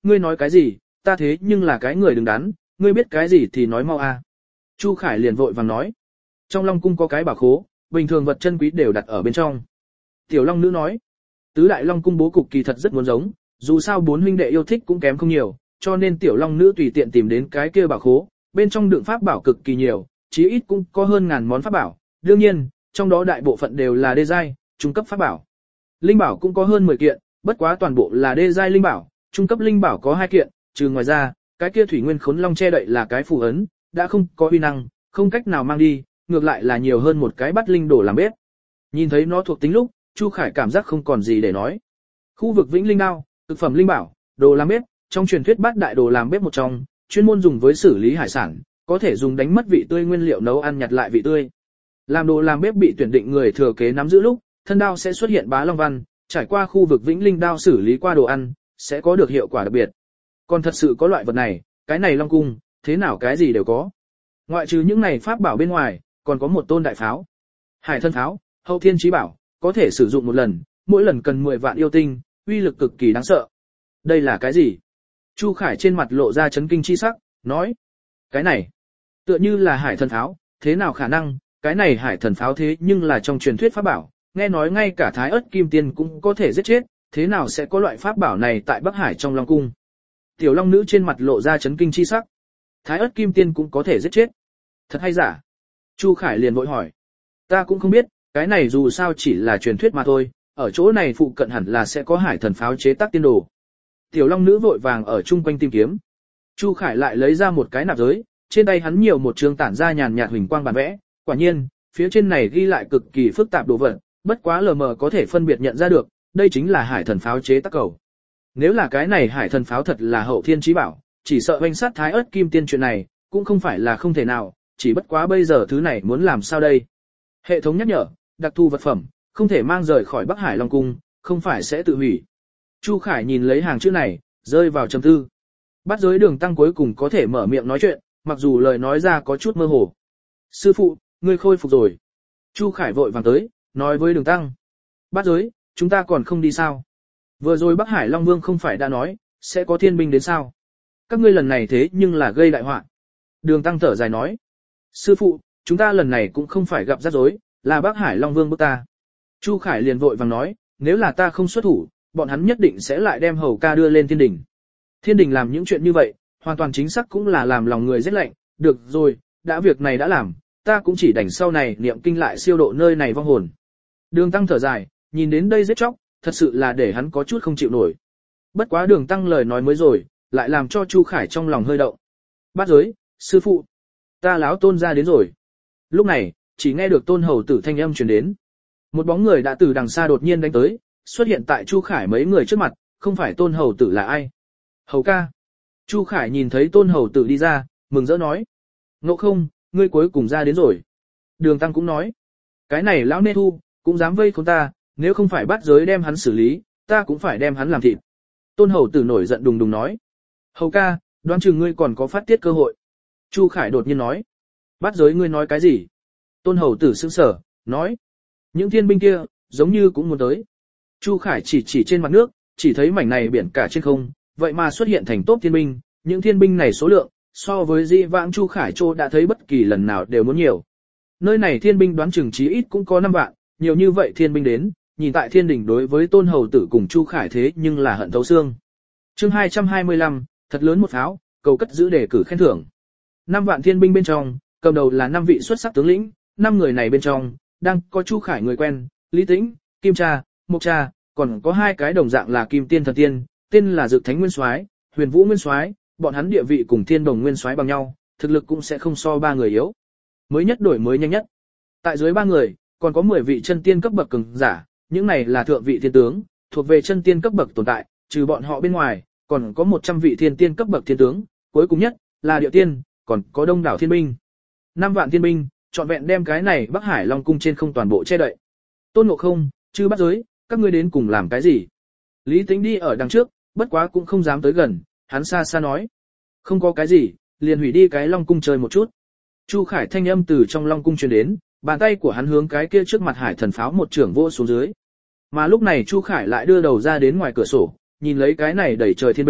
ngươi nói cái gì, ta thế nhưng là cái người đứng đắn, ngươi biết cái gì thì nói mau a. Chu Khải liền vội vàng nói. Trong Long cung có cái bảo khố, bình thường vật chân quý đều đặt ở bên trong. Tiểu Long nữ nói. Tứ đại Long cung bố cục kỳ thật rất muốn giống, dù sao bốn huynh đệ yêu thích cũng kém không nhiều, cho nên Tiểu Long nữ tùy tiện tìm đến cái kia bảo khố, bên trong đựng pháp bảo cực kỳ nhiều, chí ít cũng có hơn ngàn món pháp bảo. Đương nhiên, trong đó đại bộ phận đều là đê giai, trung cấp pháp bảo. Linh bảo cũng có hơn mười kiện, bất quá toàn bộ là đê giai linh bảo, trung cấp linh bảo có hai kiện, trừ ngoài ra, cái kia thủy nguyên khốn long che đậy là cái phù ấn, đã không có uy năng, không cách nào mang đi, ngược lại là nhiều hơn một cái bắt linh đổ làm bếp. Nhìn thấy nó thuộc tính lúc, Chu Khải cảm giác không còn gì để nói. Khu vực Vĩnh Linh đao, thực phẩm linh bảo, đồ làm bếp, trong truyền thuyết bát đại đồ làm bếp một trong, chuyên môn dùng với xử lý hải sản, có thể dùng đánh mất vị tươi nguyên liệu nấu ăn nhặt lại vị tươi. Làm đồ làm bếp bị tuyển định người thừa kế nắm giữ lúc, thân đao sẽ xuất hiện bá long văn, trải qua khu vực Vĩnh Linh đao xử lý qua đồ ăn, sẽ có được hiệu quả đặc biệt. Còn thật sự có loại vật này, cái này Long cung, thế nào cái gì đều có. Ngoại trừ những này pháp bảo bên ngoài, còn có một tôn đại pháo. Hải thân pháo, hậu thiên chí bảo, có thể sử dụng một lần, mỗi lần cần mười vạn yêu tinh, uy lực cực kỳ đáng sợ. Đây là cái gì? Chu Khải trên mặt lộ ra chấn kinh chi sắc, nói. Cái này, tựa như là hải thần pháo, thế nào khả năng, cái này hải thần pháo thế nhưng là trong truyền thuyết pháp bảo, nghe nói ngay cả Thái Ức Kim Tiên cũng có thể giết chết, thế nào sẽ có loại pháp bảo này tại Bắc Hải trong Long cung? Tiểu Long nữ trên mặt lộ ra chấn kinh chi sắc. Thái Ức Kim Tiên cũng có thể giết chết. Thật hay giả? Chu Khải liền vội hỏi. Ta cũng không biết, cái này dù sao chỉ là truyền thuyết mà thôi, ở chỗ này phụ cận hẳn là sẽ có hải thần pháo chế tác tiên đồ. Tiểu Long nữ vội vàng ở chung quanh tìm kiếm. Chu Khải lại lấy ra một cái nạp giới, trên tay hắn nhiều một trường tản ra nhàn nhạt huỳnh quang bản vẽ, quả nhiên, phía trên này ghi lại cực kỳ phức tạp đồ vật, bất quá lờ mờ có thể phân biệt nhận ra được, đây chính là hải thần pháo chế tác cầu. Nếu là cái này hải thần pháo thật là hậu thiên chí bảo, chỉ sợ oanh sát Thái Ức Kim Tiên chuyện này, cũng không phải là không thể nào, chỉ bất quá bây giờ thứ này muốn làm sao đây. Hệ thống nhắc nhở, đặc thù vật phẩm, không thể mang rời khỏi Bắc Hải Long cung, không phải sẽ tự hủy. Chu Khải nhìn lấy hàng chữ này, rơi vào trầm tư. Bắt giới Đường Tăng cuối cùng có thể mở miệng nói chuyện, mặc dù lời nói ra có chút mơ hồ. Sư phụ, ngươi khôi phục rồi. Chu Khải vội vàng tới, nói với Đường Tăng. Bắt giới, chúng ta còn không đi sao? Vừa rồi Bắc Hải Long Vương không phải đã nói, sẽ có thiên binh đến sao? Các ngươi lần này thế nhưng là gây đại họa. Đường Tăng thở dài nói. Sư phụ, chúng ta lần này cũng không phải gặp rắc rối, là Bắc Hải Long Vương bức ta. Chu Khải liền vội vàng nói, nếu là ta không xuất thủ, bọn hắn nhất định sẽ lại đem hầu ca đưa lên thiên đình. Thiên đình làm những chuyện như vậy, hoàn toàn chính xác cũng là làm lòng người rét lạnh. Được rồi, đã việc này đã làm, ta cũng chỉ đành sau này niệm kinh lại siêu độ nơi này vong hồn. Đường Tăng thở dài, nhìn đến đây giết chóc, thật sự là để hắn có chút không chịu nổi. Bất quá Đường Tăng lời nói mới rồi, lại làm cho Chu Khải trong lòng hơi động. Bát giới, sư phụ, ta láo Tôn ra đến rồi. Lúc này, chỉ nghe được Tôn hầu tử thanh âm truyền đến. Một bóng người đã từ đằng xa đột nhiên đánh tới, xuất hiện tại Chu Khải mấy người trước mặt, không phải Tôn hầu tử là ai? Hầu ca. Chu Khải nhìn thấy Tôn hầu tử đi ra, mừng rỡ nói. Ngộ không, ngươi cuối cùng ra đến rồi. Đường Tăng cũng nói. Cái này lão nê thu, cũng dám vây khốn ta, nếu không phải bắt giới đem hắn xử lý, ta cũng phải đem hắn làm thịt. Tôn hầu tử nổi giận đùng đùng nói. Hầu ca, đoán chừng ngươi còn có phát tiết cơ hội. Chu Khải đột nhiên nói. Bắt giới ngươi nói cái gì? Tôn hầu tử sững sờ, nói. Những thiên binh kia, giống như cũng muốn tới. Chu Khải chỉ chỉ trên mặt nước, chỉ thấy mảnh này biển cả trên không, vậy mà xuất hiện thành tốp thiên binh, những thiên binh này số lượng, so với di vãng Chu Khải Trô đã thấy bất kỳ lần nào đều muốn nhiều. Nơi này thiên binh đoán chừng chí ít cũng có năm vạn, nhiều như vậy thiên binh đến, nhìn tại thiên đỉnh đối với Tôn hầu tử cùng Chu Khải thế nhưng là hận thấu xương. Chương hai trăm hai mươi lăm, thật lớn một pháo, cầu cất giữ đề cử khen thưởng. Năm vạn thiên binh bên trong, cầm đầu là năm vị xuất sắc tướng lĩnh, năm người này bên trong, đang có Chu Khải người quen, Lý Tĩnh, Kim Cha, Mộc Cha, còn có hai cái đồng dạng là Kim Tiên thần tiên, tên là Dực Thánh Nguyên Soái, Huyền Vũ Nguyên Soái, bọn hắn địa vị cùng Thiên Đồng Nguyên Soái bằng nhau, thực lực cũng sẽ không so ba người yếu. Mới nhất đổi mới nhanh nhất. Tại dưới ba người, còn có mười vị chân tiên cấp bậc cường giả, những này là thượng vị thiên tướng, thuộc về chân tiên cấp bậc tồn tại, trừ bọn họ bên ngoài, còn có một trăm vị thiên tiên cấp bậc thiên tướng, cuối cùng nhất là địa tiên, còn có đông đảo thiên binh. Năm vạn thiên binh, trọn vẹn đem cái này Bắc Hải Long cung trên không toàn bộ che đậy. Tôn Ngộ Không, chư bắt giới, các ngươi đến cùng làm cái gì? Lý Tĩnh đi ở đằng trước, bất quá cũng không dám tới gần, hắn xa xa nói. Không có cái gì, liền hủy đi cái Long cung chơi một chút. Chu Khải thanh âm từ trong Long cung truyền đến, bàn tay của hắn hướng cái kia trước mặt hải thần pháo một trưởng vô xuống dưới. Mà lúc này Chu Khải lại đưa đầu ra đến ngoài cửa sổ, nhìn lấy cái này đẩy trời thiên binh,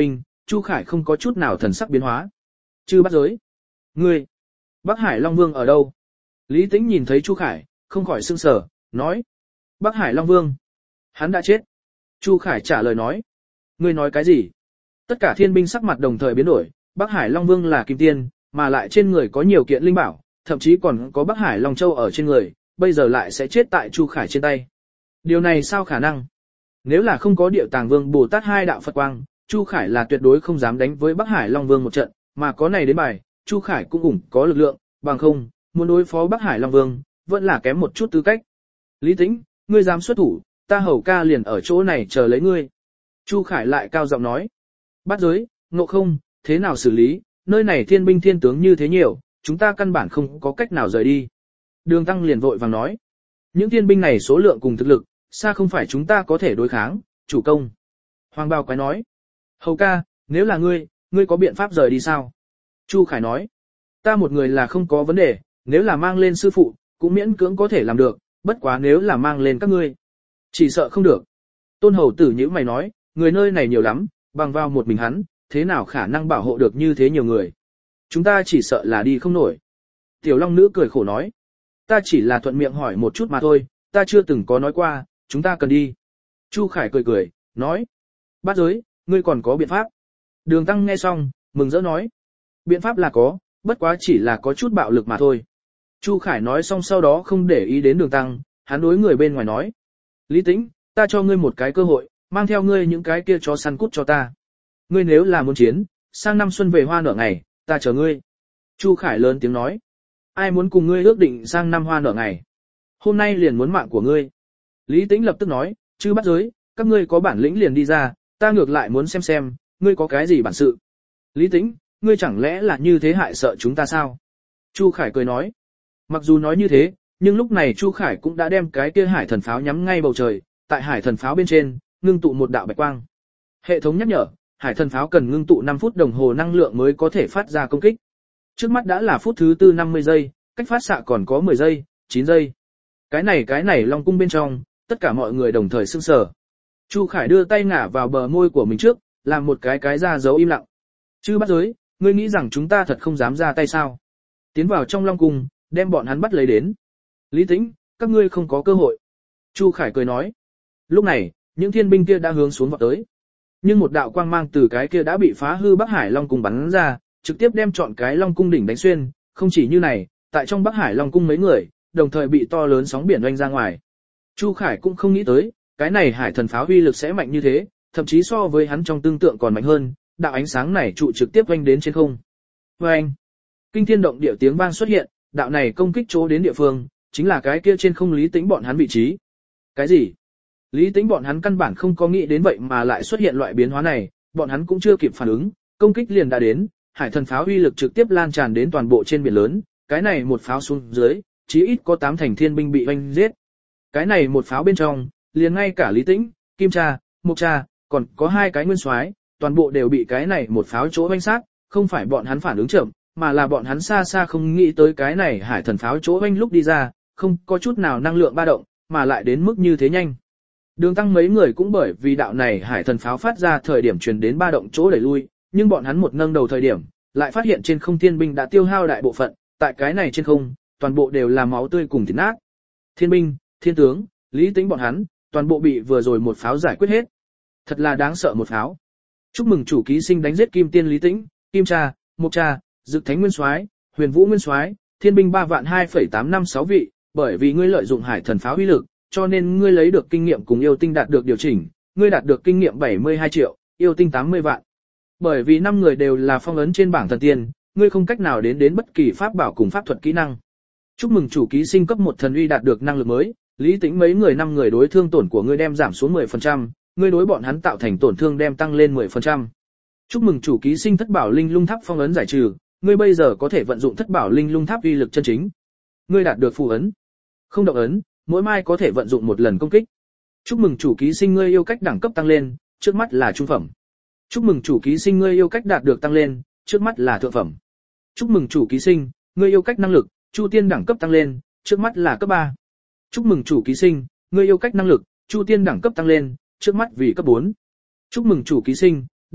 Chu Khải không có chút nào thần sắc biến hóa. Chư bắt giới. Ngươi, Bắc Hải Long Vương ở đâu? Lý Tĩnh nhìn thấy Chu Khải, không khỏi sững sờ, nói. Bắc Hải Long Vương. Hắn đã chết. Chu Khải trả lời nói. Ngươi nói cái gì? Tất cả thiên binh sắc mặt đồng thời biến đổi, Bắc Hải Long Vương là kim tiên, mà lại trên người có nhiều kiện linh bảo, thậm chí còn có Bắc Hải Long Châu ở trên người, bây giờ lại sẽ chết tại Chu Khải trên tay. Điều này sao khả năng? Nếu là không có Điệu Tàng Vương Bồ Tát hai đạo Phật quang, Chu Khải là tuyệt đối không dám đánh với Bắc Hải Long Vương một trận, mà có này đến bài, Chu Khải cũng ủng có lực lượng, bằng không, muốn đối phó Bắc Hải Long Vương, vẫn là kém một chút tư cách. Lý Tĩnh, ngươi dám xuất thủ, ta hầu ca liền ở chỗ này chờ lấy ngươi. Chu Khải lại cao giọng nói. Bát giới, Ngộ Không, thế nào xử lý, nơi này thiên binh thiên tướng như thế nhiều, chúng ta căn bản không có cách nào rời đi. Đường Tăng liền vội vàng nói. Những thiên binh này số lượng cùng thực lực, xa không phải chúng ta có thể đối kháng, chủ công. Hoàng Bào Quái nói. Hầu ca, nếu là ngươi, ngươi có biện pháp rời đi sao? Chu Khải nói. Ta một người là không có vấn đề, nếu là mang lên sư phụ, cũng miễn cưỡng có thể làm được, bất quá nếu là mang lên các ngươi, chỉ sợ không được. Tôn Hầu Tử nhíu mày nói, người nơi này nhiều lắm, bằng vào một mình hắn, thế nào khả năng bảo hộ được như thế nhiều người. Chúng ta chỉ sợ là đi không nổi. Tiểu Long Nữ cười khổ nói. Ta chỉ là thuận miệng hỏi một chút mà thôi, ta chưa từng có nói qua, chúng ta cần đi. Chu Khải cười cười, nói. Bát giới, ngươi còn có biện pháp. Đường Tăng nghe xong, mừng rỡ nói. Biện pháp là có, bất quá chỉ là có chút bạo lực mà thôi. Chu Khải nói xong sau đó không để ý đến Đường Tăng, hắn đối người bên ngoài nói. Lý Tĩnh, ta cho ngươi một cái cơ hội, mang theo ngươi những cái kia chó săn cút cho ta. Ngươi nếu là muốn chiến, sang năm xuân về hoa nở ngày, ta chờ ngươi. Chu Khải lớn tiếng nói. Ai muốn cùng ngươi ước định sang năm hoa nở ngày? Hôm nay liền muốn mạng của ngươi. Lý Tĩnh lập tức nói, chư bắt giới, các ngươi có bản lĩnh liền đi ra, ta ngược lại muốn xem xem, ngươi có cái gì bản sự. Lý Tĩnh, ngươi chẳng lẽ là như thế hại sợ chúng ta sao? Chu Khải cười nói. Mặc dù nói như thế, nhưng lúc này Chu Khải cũng đã đem cái kia hải thần pháo nhắm ngay bầu trời, tại hải thần pháo bên trên, ngưng tụ một đạo bạch quang. Hệ thống nhắc nhở, hải thần pháo cần ngưng tụ năm phút đồng hồ năng lượng mới có thể phát ra công kích. Trước mắt đã là phút thứ tư năm mươi giây, cách phát xạ còn có mười giây, chín giây. Cái này cái này Long cung bên trong, tất cả mọi người đồng thời sững sờ. Chu Khải đưa tay ngả vào bờ môi của mình trước, làm một cái cái ra dấu im lặng. Chư bắt giới, ngươi nghĩ rằng chúng ta thật không dám ra tay sao? Tiến vào trong Long cung, đem bọn hắn bắt lấy đến. Lý Tĩnh, các ngươi không có cơ hội. Chu Khải cười nói. Lúc này, những thiên binh kia đã hướng xuống vọt tới. Nhưng một đạo quang mang từ cái kia đã bị phá hư Bắc Hải Long cung bắn ra, trực tiếp đem trọn cái Long cung đỉnh đánh xuyên, không chỉ như này, tại trong Bắc Hải Long cung mấy người, đồng thời bị to lớn sóng biển oanh ra ngoài. Chu Khải cũng không nghĩ tới, cái này hải thần pháo uy lực sẽ mạnh như thế, thậm chí so với hắn trong tương tượng còn mạnh hơn, đạo ánh sáng này trụ trực tiếp oanh đến trên không. Oanh! Kinh thiên động địa tiếng vang xuất hiện, đạo này công kích chỗ đến địa phương, chính là cái kia trên không Lý Tĩnh bọn hắn vị trí. Cái gì? Lý Tĩnh bọn hắn căn bản không có nghĩ đến vậy mà lại xuất hiện loại biến hóa này, bọn hắn cũng chưa kịp phản ứng, công kích liền đã đến, hải thần pháo uy lực trực tiếp lan tràn đến toàn bộ trên biển lớn, cái này một pháo xuống dưới, chí ít có tám thành thiên binh bị oanh giết. Cái này một pháo bên trong, liền ngay cả Lý Tĩnh, Kim Cha, Mộc Cha, còn có hai cái nguyên soái, toàn bộ đều bị cái này một pháo chỗ oanh sát, không phải bọn hắn phản ứng chậm, mà là bọn hắn xa xa không nghĩ tới cái này hải thần pháo chỗ oanh lúc đi ra, không có chút nào năng lượng ba động, mà lại đến mức như thế nhanh. Đường Tăng mấy người cũng bởi vì đạo này hải thần pháo phát ra thời điểm truyền đến ba động chỗ đẩy lui, nhưng bọn hắn một nâng đầu thời điểm, lại phát hiện trên không thiên binh đã tiêu hao đại bộ phận, tại cái này trên không, toàn bộ đều là máu tươi cùng thịt nát. Thiên binh, thiên tướng, Lý Tĩnh bọn hắn, toàn bộ bị vừa rồi một pháo giải quyết hết. Thật là đáng sợ một pháo. Chúc mừng chủ ký sinh đánh giết Kim Tiên Lý Tĩnh, Kim Cha, Mộc Cha, Dực Thánh Nguyên Soái, Huyền Vũ Nguyên Soái, thiên binh ba vạn hai phẩy tám năm sáu vị, bởi vì ngươi lợi dụng hải thần pháo uy lực, cho nên ngươi lấy được kinh nghiệm cùng yêu tinh đạt được điều chỉnh, ngươi đạt được kinh nghiệm bảy mươi hai triệu, yêu tinh tám mươi vạn. Bởi vì năm người đều là phong ấn trên bảng thần tiên, ngươi không cách nào đến đến bất kỳ pháp bảo cùng pháp thuật kỹ năng. Chúc mừng chủ ký sinh cấp một thần uy đạt được năng lực mới, Lý Tĩnh mấy người năm người đối thương tổn của ngươi đem giảm xuống mười phần trăm, ngươi đối bọn hắn tạo thành tổn thương đem tăng lên mười phần trăm. Chúc mừng chủ ký sinh thất bảo linh lung tháp phong ấn giải trừ, ngươi bây giờ có thể vận dụng thất bảo linh lung tháp uy lực chân chính. Ngươi đạt được phù ấn, không động ấn, mỗi mai có thể vận dụng một lần công kích. Chúc mừng chủ ký sinh ngươi yêu cách đẳng cấp tăng lên, trước mắt là trung phẩm. Chúc mừng chủ ký sinh ngươi yêu cách đạt được tăng lên, trước mắt là thượng phẩm. Chúc mừng chủ ký sinh, ngươi yêu cách năng lực, Chu Tiên đẳng cấp tăng lên, trước mắt là cấp ba. Chúc mừng chủ ký sinh, ngươi yêu cách năng lực, Chu Tiên đẳng cấp tăng lên, trước mắt vì cấp bốn. Chúc mừng chủ ký sinh,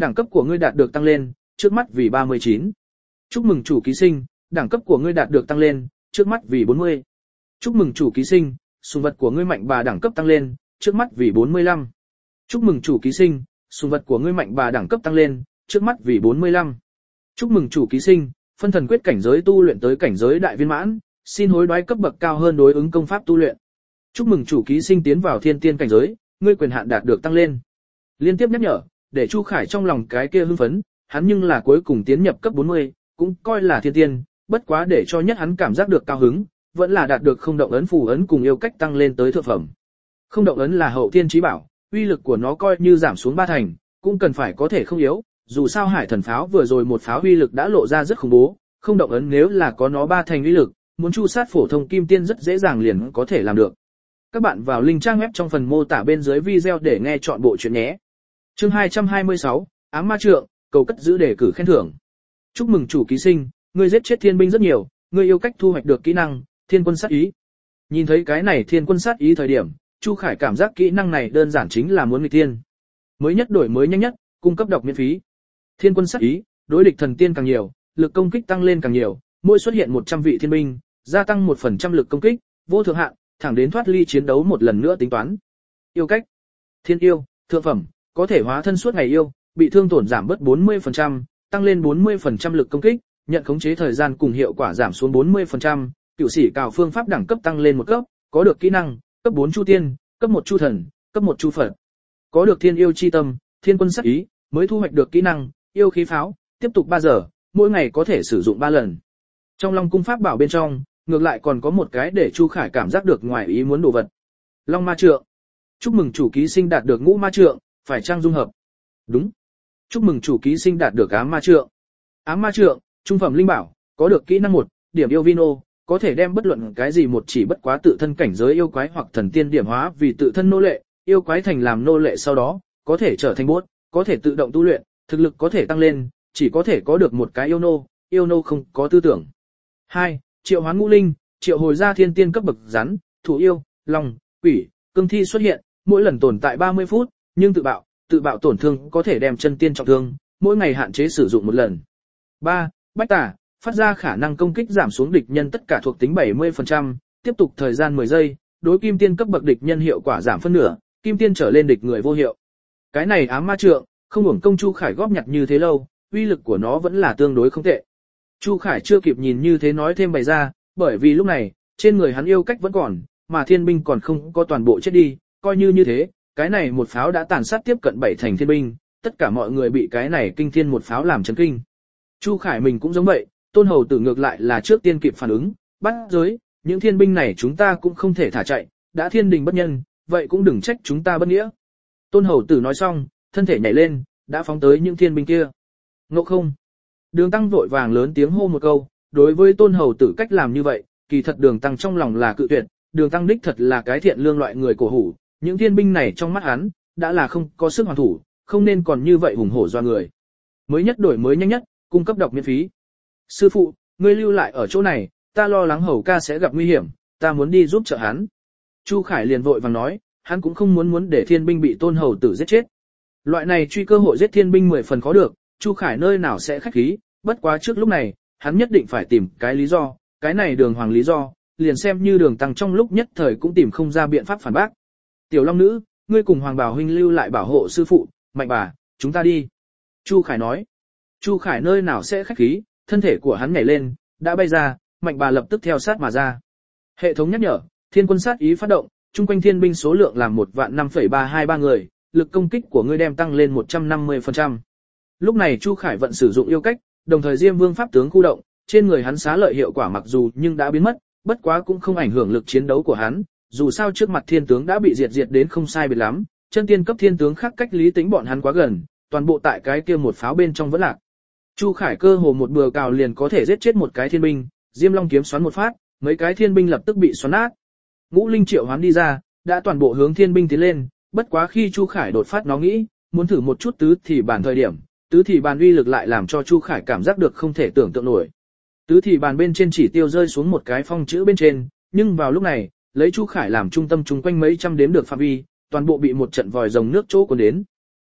đẳng cấp của ngươi đạt được tăng lên, trước mắt vì ba mươi chín. Chúc mừng chủ ký sinh, đẳng cấp của ngươi đạt được tăng lên, trước mắt vì bốn mươi. Chúc mừng chủ ký sinh, sùng vật của ngươi mạnh bà đẳng cấp tăng lên, trước mắt vì bốn mươi lăm. Chúc mừng chủ ký sinh, sùng vật của ngươi mạnh bà đẳng cấp tăng lên, trước mắt vì bốn mươi lăm. Chúc mừng chủ ký sinh, phân thần quyết cảnh giới tu luyện tới cảnh giới đại viên mãn, xin hối đoái cấp bậc cao hơn đối ứng công pháp tu luyện. Chúc mừng chủ ký sinh tiến vào thiên tiên cảnh giới, ngươi quyền hạn đạt được tăng lên. Liên tiếp nhắc nhở, để Chu Khải trong lòng cái kia hưng phấn, hắn nhưng là cuối cùng tiến nhập cấp bốn mươi, cũng coi là thiên tiên, bất quá để cho nhất hắn cảm giác được cao hứng, vẫn là đạt được không động ấn phù ấn cùng yêu cách tăng lên tới thượng phẩm. Không động ấn là hậu tiên chí bảo, uy lực của nó coi như giảm xuống ba thành, cũng cần phải có thể không yếu, dù sao Hải Thần pháo vừa rồi một pháo uy lực đã lộ ra rất khủng bố, không động ấn nếu là có nó ba thành uy lực, muốn chu sát phổ thông kim tiên rất dễ dàng liền có thể làm được. Các bạn vào link trang web trong phần mô tả bên dưới video để nghe chọn bộ truyện nhé. Chương hai trăm hai mươi sáu, Ám Ma Trượng, cầu cất giữ đề cử khen thưởng. Chúc mừng chủ ký sinh, ngươi giết chết thiên binh rất nhiều, ngươi yêu cách thu hoạch được kỹ năng Thiên Quân Sát Ý. Nhìn thấy cái này Thiên Quân Sát Ý thời điểm, Chu Khải cảm giác kỹ năng này đơn giản chính là muốn nghịch tiên. Mới nhất đổi mới nhanh nhất, cung cấp đọc miễn phí. Thiên Quân Sát Ý, đối địch thần tiên càng nhiều, lực công kích tăng lên càng nhiều, mỗi xuất hiện một trăm vị thiên binh, gia tăng một phần trăm lực công kích, vô thượng hạn, thẳng đến thoát ly chiến đấu một lần nữa tính toán. Yêu cách, Thiên yêu, thượng phẩm, có thể hóa thân suốt ngày yêu, bị thương tổn giảm bớt bốn mươi phần trăm, tăng lên bốn mươi phần trăm lực công kích, nhận khống chế thời gian cùng hiệu quả giảm xuống bốn mươi phần trăm, cửu sĩ cào phương pháp đẳng cấp tăng lên một cấp, có được kỹ năng, cấp bốn Chu Tiên, cấp một Chu Thần, cấp một Chu Phật. Có được Thiên yêu chi tâm, Thiên Quân Sát Ý, mới thu hoạch được kỹ năng, yêu khí pháo, tiếp tục ba giờ, mỗi ngày có thể sử dụng ba lần. Trong Long cung pháp bảo bên trong, ngược lại còn có một cái để Chu Khải cảm giác được ngoài ý muốn đồ vật. Long Ma Trượng. Chúc mừng chủ ký sinh đạt được Ngũ Ma Trượng, phải trang dung hợp. Đúng. Chúc mừng chủ ký sinh đạt được Ám Ma Trượng. Ám Ma Trượng, trung phẩm linh bảo, có được kỹ năng một, điểm yêu Vino, có thể đem bất luận cái gì một chỉ bất quá tự thân cảnh giới yêu quái hoặc thần tiên điểm hóa vì tự thân nô lệ, yêu quái thành làm nô lệ sau đó, có thể trở thành bốt, có thể tự động tu luyện, thực lực có thể tăng lên, chỉ có thể có được một cái yêu nô, yêu nô không có tư tưởng. hai. Triệu hoán ngũ linh, triệu hồi ra thiên tiên cấp bậc rắn, thủ yêu, long, quỷ, cương thi xuất hiện, mỗi lần tồn tại ba mươi phút, nhưng tự bạo, tự bạo tổn thương có thể đem chân tiên trọng thương, mỗi ngày hạn chế sử dụng một lần. ba. Bách tả, phát ra khả năng công kích giảm xuống địch nhân tất cả thuộc tính bảy mươi phần trăm, tiếp tục thời gian mười giây, đối kim tiên cấp bậc địch nhân hiệu quả giảm phân nửa, kim tiên trở lên địch người vô hiệu. Cái này Ám Ma Trượng, không hưởng công Chu Khải góp nhặt như thế lâu, uy lực của nó vẫn là tương đối không tệ. Chu Khải chưa kịp nhìn như thế nói thêm bày ra, bởi vì lúc này, trên người hắn yêu cách vẫn còn, mà thiên binh còn không có toàn bộ chết đi, coi như như thế, cái này một pháo đã tàn sát tiếp cận bảy thành thiên binh, tất cả mọi người bị cái này kinh thiên một pháo làm chấn kinh. Chu Khải mình cũng giống vậy, Tôn Hầu Tử ngược lại là trước tiên kịp phản ứng, bắt giới, những thiên binh này chúng ta cũng không thể thả chạy, đã thiên đình bất nhân, vậy cũng đừng trách chúng ta bất nghĩa. Tôn Hầu Tử nói xong, thân thể nhảy lên, đã phóng tới những thiên binh kia. Ngộ không? Đường Tăng vội vàng lớn tiếng hô một câu, đối với Tôn Hầu Tử cách làm như vậy, kỳ thật Đường Tăng trong lòng là cự tuyệt, Đường Tăng đích thật là cái thiện lương loại người cổ hủ, những thiên binh này trong mắt hắn, đã là không có sức hoàn thủ, không nên còn như vậy hùng hổ doa người. Mới nhất đổi mới nhanh nhất, cung cấp đọc miễn phí. Sư phụ, ngươi lưu lại ở chỗ này, ta lo lắng Hầu ca sẽ gặp nguy hiểm, ta muốn đi giúp trợ hắn. Chu Khải liền vội vàng nói, hắn cũng không muốn muốn để thiên binh bị Tôn Hầu Tử giết chết. Loại này truy cơ hội giết thiên binh mười phần khó được, Chu Khải nơi nào sẽ khách khí, bất quá trước lúc này, hắn nhất định phải tìm cái lý do, cái này Đường Hoàng lý do, liền xem như Đường Tăng trong lúc nhất thời cũng tìm không ra biện pháp phản bác. Tiểu Long nữ, ngươi cùng Hoàng Bảo huynh lưu lại bảo hộ sư phụ, Mạnh bà, chúng ta đi. Chu Khải nói. Chu Khải nơi nào sẽ khách khí, thân thể của hắn nhảy lên, đã bay ra, Mạnh bà lập tức theo sát mà ra. Hệ thống nhắc nhở, Thiên Quân Sát Ý phát động, chung quanh thiên binh số lượng là một vạn năm phẩy ba hai ba người, lực công kích của ngươi đem tăng lên một trăm năm mươi phần trăm. Lúc này Chu Khải vận sử dụng yêu cách, đồng thời Diêm Vương pháp tướng khu động, trên người hắn xá lợi hiệu quả mặc dù nhưng đã biến mất, bất quá cũng không ảnh hưởng lực chiến đấu của hắn, dù sao trước mặt thiên tướng đã bị diệt diệt đến không sai biệt lắm, chân tiên cấp thiên tướng khác cách lý tính bọn hắn quá gần, toàn bộ tại cái kia một pháo bên trong vẫn lạc. Chu Khải cơ hồ một bừa cào liền có thể giết chết một cái thiên binh, Diêm Long kiếm xoắn một phát, mấy cái thiên binh lập tức bị xoắn nát. Ngũ linh triệu hoán đi ra, đã toàn bộ hướng thiên binh tiến lên, bất quá khi Chu Khải đột phát nó nghĩ, muốn thử một chút tứ thì bàn thời điểm, tứ thì bàn uy lực lại làm cho Chu Khải cảm giác được không thể tưởng tượng nổi. Tứ thì bàn bên trên chỉ tiêu rơi xuống một cái phong chữ bên trên, nhưng vào lúc này, lấy Chu Khải làm trung tâm chung quanh mấy trăm đếm được phạm vi, toàn bộ bị một trận vòi rồng nước chỗ cuốn đến.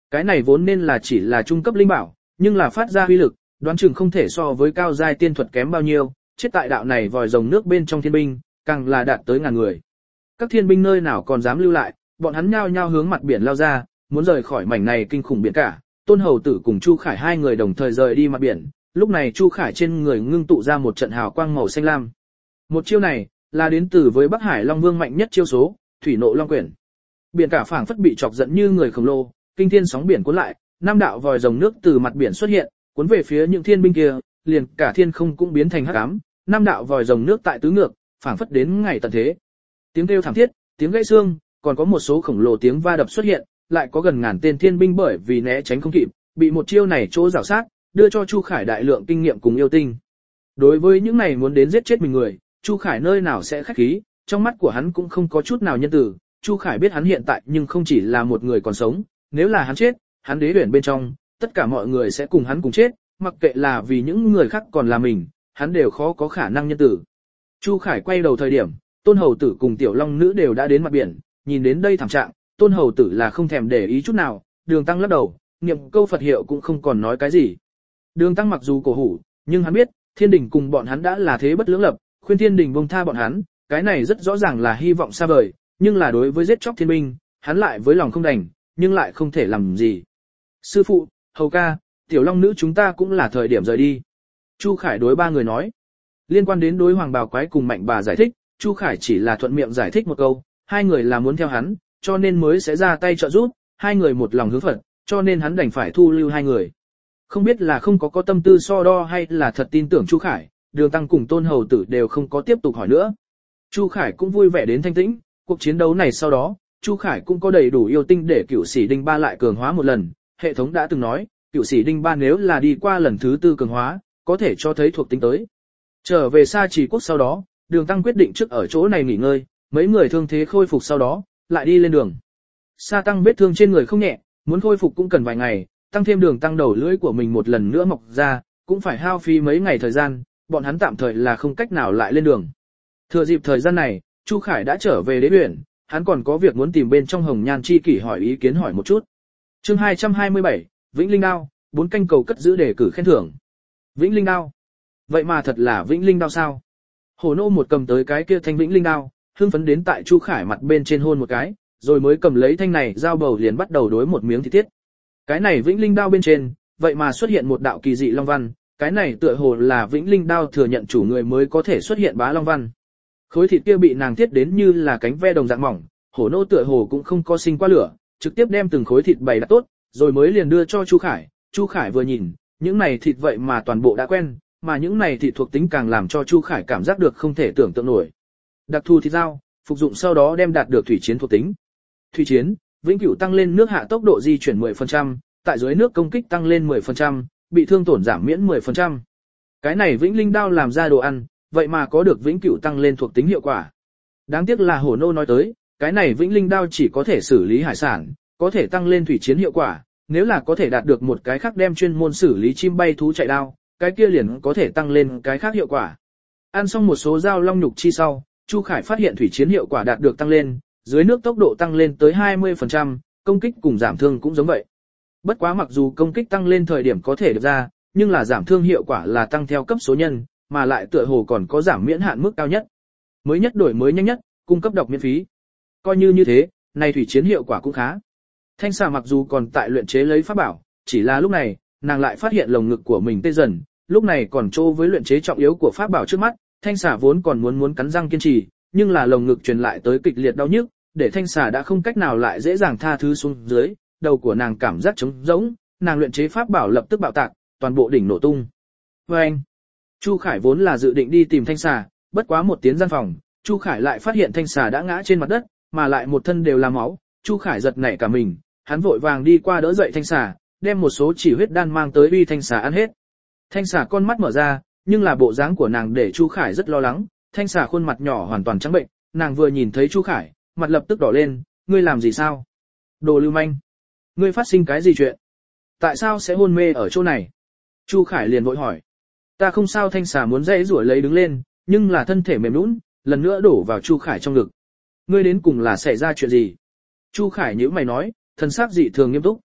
Cái này vốn nên là chỉ là trung cấp linh bảo, nhưng là phát ra uy lực, đoán chừng không thể so với cao giai tiên thuật kém bao nhiêu, chết tại đạo này vòi rồng nước bên trong thiên binh, càng là đạt tới ngàn người. Các thiên binh nơi nào còn dám lưu lại, bọn hắn nhao nhao hướng mặt biển lao ra, muốn rời khỏi mảnh này kinh khủng biển cả. Tôn Hầu Tử cùng Chu Khải hai người đồng thời rời đi mặt biển, lúc này Chu Khải trên người ngưng tụ ra một trận hào quang màu xanh lam. Một chiêu này là đến từ với Bắc Hải Long Vương mạnh nhất chiêu số, Thủy Nộ Long Quyển. Biển cả phảng phất bị chọc giận như người khổng lồ, kinh thiên sóng biển cuốn lại, năm đạo vòi rồng nước từ mặt biển xuất hiện, cuốn về phía những thiên binh kia, liền cả thiên không cũng biến thành hắc ám, năm đạo vòi rồng nước tại tứ ngược, phảng phất đến ngày tận thế. Tiếng kêu thảm thiết, tiếng gãy xương, còn có một số khổng lồ tiếng va đập xuất hiện, lại có gần ngàn tên thiên binh bởi vì né tránh không kịp, bị một chiêu này chỗ rào sát, đưa cho Chu Khải đại lượng kinh nghiệm cùng yêu tinh. Đối với những này muốn đến giết chết mình người, Chu Khải nơi nào sẽ khách khí, trong mắt của hắn cũng không có chút nào nhân từ. Chu Khải biết hắn hiện tại nhưng không chỉ là một người còn sống, nếu là hắn chết, hắn đế uyển bên trong, tất cả mọi người sẽ cùng hắn cùng chết, mặc kệ là vì những người khác còn là mình, hắn đều khó có khả năng nhân tử. Chu Khải quay đầu thời điểm, Tôn Hầu Tử cùng Tiểu Long Nữ đều đã đến mặt biển, nhìn đến đây thảm trạng, Tôn Hầu Tử là không thèm để ý chút nào, Đường Tăng lắc đầu, niệm câu Phật hiệu cũng không còn nói cái gì. Đường Tăng mặc dù cổ hủ, nhưng hắn biết, Thiên Đình cùng bọn hắn đã là thế bất lưỡng lập, khuyên Thiên Đình buông tha bọn hắn, cái này rất rõ ràng là hy vọng xa vời, nhưng là đối với giết chóc thiên binh, hắn lại với lòng không đành, nhưng lại không thể làm gì. Sư phụ, Hầu ca, Tiểu Long Nữ chúng ta cũng là thời điểm rời đi. Chu Khải đối ba người nói. Liên quan đến đối Hoàng Bào Quái cùng Mạnh Bà giải thích, Chu Khải chỉ là thuận miệng giải thích một câu, hai người là muốn theo hắn, cho nên mới sẽ ra tay trợ giúp, hai người một lòng hướng Phật, cho nên hắn đành phải thu lưu hai người. Không biết là không có có tâm tư so đo hay là thật tin tưởng Chu Khải, Đường Tăng cùng Tôn Hầu Tử đều không có tiếp tục hỏi nữa. Chu Khải cũng vui vẻ đến thanh tĩnh, cuộc chiến đấu này sau đó, Chu Khải cũng có đầy đủ yêu tinh để Cửu Sĩ Đinh Ba lại cường hóa một lần, hệ thống đã từng nói, Cửu Sĩ Đinh Ba nếu là đi qua lần thứ tư cường hóa, có thể cho thấy thuộc tính tới. Trở về Sa Trì Quốc sau đó, Đường Tăng quyết định trước ở chỗ này nghỉ ngơi, mấy người thương thế khôi phục sau đó, lại đi lên đường. Sa Tăng vết thương trên người không nhẹ, muốn khôi phục cũng cần vài ngày, tăng thêm Đường Tăng đầu lưỡi của mình một lần nữa mọc ra, cũng phải hao phí mấy ngày thời gian, bọn hắn tạm thời là không cách nào lại lên đường. Thừa dịp thời gian này, Chu Khải đã trở về đế uyển, hắn còn có việc muốn tìm bên trong Hồng Nhan Chi Kỷ hỏi ý kiến hỏi một chút. Chương hai trăm hai mươi bảy, Vĩnh Linh Đao, bốn canh cầu cất giữ đề cử khen thưởng. Vĩnh Linh Đao. Vậy mà thật là Vĩnh Linh Đao sao? Hổ Nô một cầm tới cái kia thanh Vĩnh Linh Đao, hưng phấn đến tại Chu Khải mặt bên trên hôn một cái, rồi mới cầm lấy thanh này dao bầu liền bắt đầu đối một miếng thịt tiết. Cái này Vĩnh Linh Đao bên trên, vậy mà xuất hiện một đạo kỳ dị long văn, cái này tựa hồ là Vĩnh Linh Đao thừa nhận chủ người mới có thể xuất hiện bá long văn. Khối thịt kia bị nàng thiết đến như là cánh ve đồng dạng mỏng, Hổ Nô tựa hồ cũng không có sinh qua lửa, trực tiếp đem từng khối thịt bày đặt tốt, rồi mới liền đưa cho Chu Khải. Chu Khải vừa nhìn, những này thịt vậy mà toàn bộ đã quen, mà những này thịt thuộc tính càng làm cho Chu Khải cảm giác được không thể tưởng tượng nổi. Đặc thù thịt dao, phục dụng sau đó đem đạt được thủy chiến thuộc tính. Thủy chiến, vĩnh cửu tăng lên nước hạ tốc độ di chuyển mười phần trăm, tại dưới nước công kích tăng lên mười phần trăm, bị thương tổn giảm miễn mười phần trăm. Cái này Vĩnh Linh Đao làm ra đồ ăn, vậy mà có được vĩnh cửu tăng lên thuộc tính hiệu quả. Đáng tiếc là Hổ Nô nói tới, cái này Vĩnh Linh Đao chỉ có thể xử lý hải sản, có thể tăng lên thủy chiến hiệu quả, nếu là có thể đạt được một cái khác đem chuyên môn xử lý chim bay thú chạy đao, cái kia liền có thể tăng lên cái khác hiệu quả. Ăn xong một số dao long nhục chi sau, Chu Khải phát hiện thủy chiến hiệu quả đạt được tăng lên, dưới nước tốc độ tăng lên tới hai mươi phần trăm, công kích cùng giảm thương cũng giống vậy. Bất quá mặc dù công kích tăng lên thời điểm có thể được ra, nhưng là giảm thương hiệu quả là tăng theo cấp số nhân, mà lại tựa hồ còn có giảm miễn hạn mức cao nhất. Mới nhất đổi mới nhanh nhất, cung cấp đọc miễn phí. Coi như như thế, này thủy chiến hiệu quả cũng khá. Thanh xà mặc dù còn tại luyện chế lấy pháp bảo, chỉ là lúc này, nàng lại phát hiện lồng ngực của mình tê dần, lúc này còn trô với luyện chế trọng yếu của pháp bảo trước mắt, thanh xà vốn còn muốn muốn cắn răng kiên trì, nhưng là lồng ngực truyền lại tới kịch liệt đau nhức, để thanh xà đã không cách nào lại dễ dàng tha thứ xuống dưới, đầu của nàng cảm giác trống rỗng, nàng luyện chế pháp bảo lập tức bạo tạc, toàn bộ đỉnh nổ tung. Oeng! Chu Khải vốn là dự định đi tìm thanh xà, bất quá một tiếng gian phòng, Chu Khải lại phát hiện thanh xà đã ngã trên mặt đất, mà lại một thân đều là máu, Chu Khải giật nảy cả mình, hắn vội vàng đi qua đỡ dậy thanh xà, đem một số chỉ huyết đan mang tới uy thanh xà ăn hết. Thanh xà con mắt mở ra, nhưng là bộ dáng của nàng để Chu Khải rất lo lắng, thanh xà khuôn mặt nhỏ hoàn toàn trắng bệnh, nàng vừa nhìn thấy Chu Khải, mặt lập tức đỏ lên, ngươi làm gì sao? Đồ lưu manh! Ngươi phát sinh cái gì chuyện? Tại sao sẽ hôn mê ở chỗ này? Chu Khải liền vội hỏi. Ta không sao, thanh xà muốn dãy rủa lấy đứng lên, nhưng là thân thể mềm nhũn, lần nữa đổ vào Chu Khải trong ngực. Ngươi đến cùng là xảy ra chuyện gì? Chu Khải nhíu mày nói, thần sắc dị thường nghiêm túc.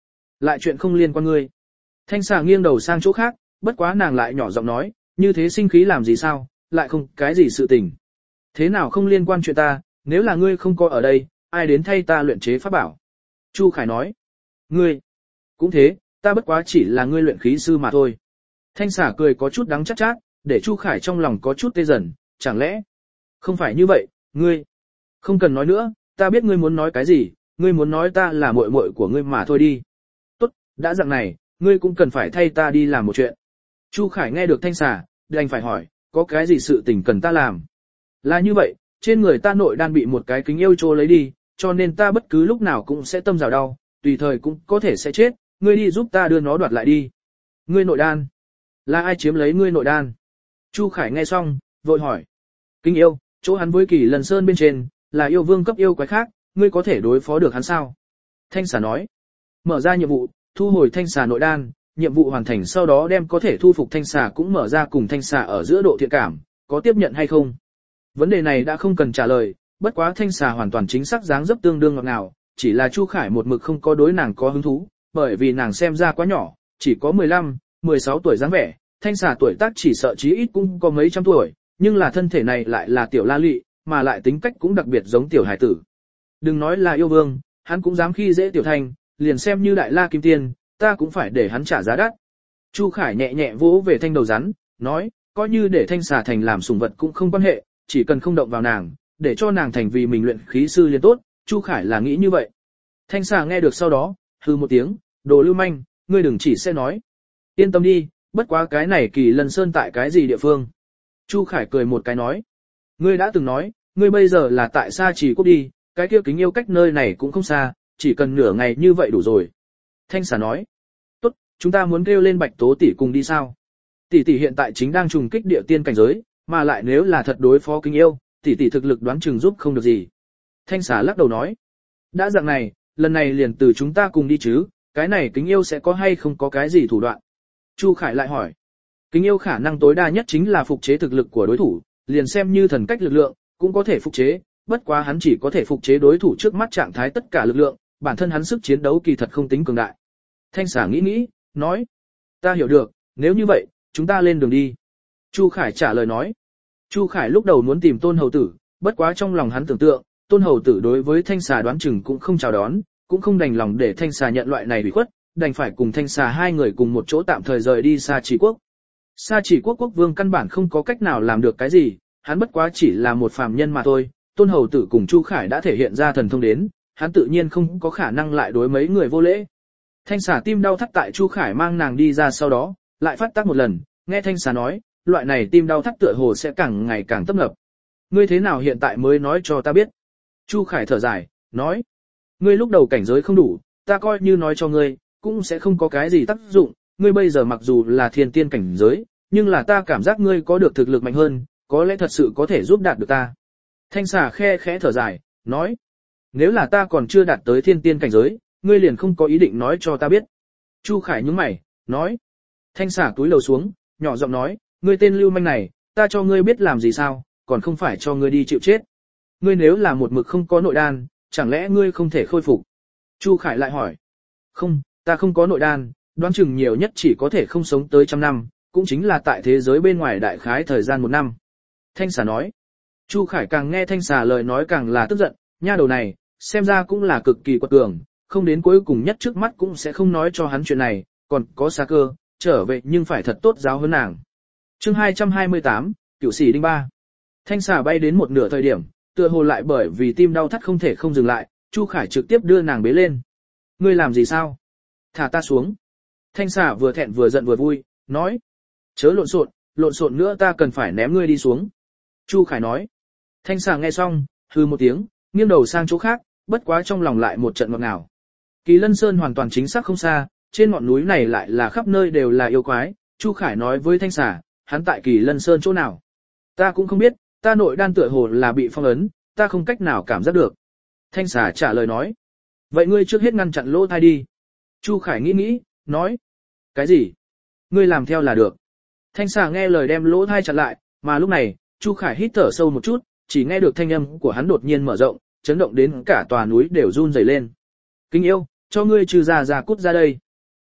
lại chuyện không liên quan ngươi. Thanh xà nghiêng đầu sang chỗ khác, bất quá nàng lại nhỏ giọng nói, như thế sinh khí làm gì sao, lại không cái gì sự tình. Thế nào không liên quan chuyện ta, nếu là ngươi không có ở đây, ai đến thay ta luyện chế pháp bảo. Chu Khải nói, ngươi, cũng thế, ta bất quá chỉ là ngươi luyện khí sư mà thôi. Thanh xà cười có chút đắng chát chát, để Chu Khải trong lòng có chút tê dần, chẳng lẽ, không phải như vậy, ngươi, không cần nói nữa, ta biết ngươi muốn nói cái gì, ngươi muốn nói ta là muội muội của ngươi mà thôi đi. Tốt, đã dạng này, ngươi cũng cần phải thay ta đi làm một chuyện. Chu Khải nghe được thanh xà, đành phải hỏi, có cái gì sự tình cần ta làm? Là như vậy, trên người ta nội đan bị một cái kính yêu trô lấy đi, cho nên ta bất cứ lúc nào cũng sẽ tâm rào đau, tùy thời cũng có thể sẽ chết, ngươi đi giúp ta đưa nó đoạt lại đi. Ngươi nội đan? Là ai chiếm lấy ngươi nội đan? Chu Khải nghe xong, vội hỏi. Kính yêu, chỗ hắn với Kỳ Lân Sơn bên trên, là yêu vương cấp yêu quái khác, ngươi có thể đối phó được hắn sao? Thanh xà nói. Mở ra nhiệm vụ, thu hồi thanh xà nội đan, nhiệm vụ hoàn thành sau đó đem có thể thu phục thanh xà cũng mở ra cùng thanh xà ở giữa độ thiện cảm, có tiếp nhận hay không? Vấn đề này đã không cần trả lời, bất quá thanh xà hoàn toàn chính xác dáng dấp tương đương ngọt ngào, chỉ là Chu Khải một mực không có đối nàng có hứng thú, bởi vì nàng xem ra quá nhỏ, chỉ có mười lăm, mười sáu tuổi dáng vẻ, thanh xà tuổi tác chỉ sợ chí ít cũng có mấy trăm tuổi, nhưng là thân thể này lại là tiểu la lị, mà lại tính cách cũng đặc biệt giống tiểu hải tử. Đừng nói là yêu vương, hắn cũng dám khi dễ tiểu thanh, liền xem như đại la kim tiên, ta cũng phải để hắn trả giá đắt. Chu Khải nhẹ nhẹ vỗ về thanh đầu rắn, nói, coi như để thanh xà thành làm sủng vật cũng không quan hệ, chỉ cần không động vào nàng, để cho nàng thành vì mình luyện khí sư liền tốt, Chu Khải là nghĩ như vậy. Thanh xà nghe được sau đó, hừ một tiếng, đồ lưu manh, ngươi đừng chỉ sẽ nói. Yên tâm đi, bất quá cái này Kỳ Lân Sơn tại cái gì địa phương. Chu Khải cười một cái nói, ngươi đã từng nói, ngươi bây giờ là tại Sa Trì Quốc đi, cái kia kính yêu cách nơi này cũng không xa, chỉ cần nửa ngày như vậy đủ rồi. Thanh xà nói, tốt, chúng ta muốn kêu lên Bạch Tố tỷ cùng đi sao? Tỷ tỷ hiện tại chính đang trùng kích địa tiên cảnh giới, mà lại nếu là thật đối phó kính yêu, tỷ tỷ thực lực đoán chừng giúp không được gì. Thanh xà lắc đầu nói, đã dạng này, lần này liền từ chúng ta cùng đi chứ, cái này kính yêu sẽ có hay không có cái gì thủ đoạn? Chu Khải lại hỏi, kính yêu khả năng tối đa nhất chính là phục chế thực lực của đối thủ, liền xem như thần cách lực lượng, cũng có thể phục chế, bất quá hắn chỉ có thể phục chế đối thủ trước mắt trạng thái tất cả lực lượng, bản thân hắn sức chiến đấu kỳ thật không tính cường đại. Thanh xà nghĩ nghĩ, nói, ta hiểu được, nếu như vậy, chúng ta lên đường đi. Chu Khải trả lời nói, Chu Khải lúc đầu muốn tìm Tôn Hầu Tử, bất quá trong lòng hắn tưởng tượng, Tôn Hầu Tử đối với Thanh xà đoán chừng cũng không chào đón, cũng không đành lòng để Thanh xà nhận loại này ủy khuất, đành phải cùng Thanh xà hai người cùng một chỗ tạm thời rời đi Sa Trì Quốc. Sa Trì Quốc quốc vương căn bản không có cách nào làm được cái gì, hắn bất quá chỉ là một phàm nhân mà thôi. Tôn Hầu Tử cùng Chu Khải đã thể hiện ra thần thông đến, hắn tự nhiên không có khả năng lại đối mấy người vô lễ. Thanh xà tim đau thắt tại Chu Khải mang nàng đi ra sau đó, lại phát tác một lần, nghe Thanh xà nói, loại này tim đau thắt tựa hồ sẽ càng ngày càng tấp nập. Ngươi thế nào hiện tại mới nói cho ta biết? Chu Khải thở dài, nói, ngươi lúc đầu cảnh giới không đủ, ta coi như nói cho ngươi, cũng sẽ không có cái gì tác dụng, ngươi bây giờ mặc dù là thiên tiên cảnh giới, nhưng là ta cảm giác ngươi có được thực lực mạnh hơn, có lẽ thật sự có thể giúp đạt được ta. Thanh xà khe khẽ thở dài, nói, nếu là ta còn chưa đạt tới thiên tiên cảnh giới, ngươi liền không có ý định nói cho ta biết. Chu Khải nhướng mày, nói, thanh xà túi lầu xuống, nhỏ giọng nói, ngươi tên lưu manh này, ta cho ngươi biết làm gì sao, còn không phải cho ngươi đi chịu chết. Ngươi nếu là một mực không có nội đan, chẳng lẽ ngươi không thể khôi phục? Chu Khải lại hỏi, không, ta không có nội đan, đoán chừng nhiều nhất chỉ có thể không sống tới trăm năm, cũng chính là tại thế giới bên ngoài đại khái thời gian một năm. Thanh xà nói, Chu Khải càng nghe thanh xà lời nói càng là tức giận, nha đầu này, xem ra cũng là cực kỳ quật cường, không đến cuối cùng nhất trước mắt cũng sẽ không nói cho hắn chuyện này, còn có xa cơ, trở về nhưng phải thật tốt giáo hơn nàng. Chương hai trăm hai mươi tám, Cửu Sĩ Đinh Ba. Thanh xà bay đến một nửa thời điểm, tựa hồ lại bởi vì tim đau thắt không thể không dừng lại, Chu Khải trực tiếp đưa nàng bế lên. Ngươi làm gì sao? Thả ta xuống. Thanh xà vừa thẹn vừa giận vừa vui, nói, chớ lộn xộn, lộn xộn nữa ta cần phải ném ngươi đi xuống. Chu Khải nói. Thanh xà nghe xong, hừ một tiếng, nghiêng đầu sang chỗ khác, bất quá trong lòng lại một trận ngọt ngào. Kỳ Lân Sơn hoàn toàn chính xác không xa, trên ngọn núi này lại là khắp nơi đều là yêu quái. Chu Khải nói với thanh xà, hắn tại Kỳ Lân Sơn chỗ nào? Ta cũng không biết, ta nội đan tựa hồ là bị phong ấn, ta không cách nào cảm giác được. Thanh xà trả lời nói. Vậy ngươi trước hết ngăn chặn lỗ tai đi. Chu Khải nghĩ nghĩ, nói. Cái gì? Ngươi làm theo là được. Thanh xà nghe lời đem lỗ tai chặn lại, mà lúc này, Chu Khải hít thở sâu một chút, chỉ nghe được thanh âm của hắn đột nhiên mở rộng, chấn động đến cả tòa núi đều run rẩy lên. Kính yêu, cho ngươi trừ ra ra cút ra đây.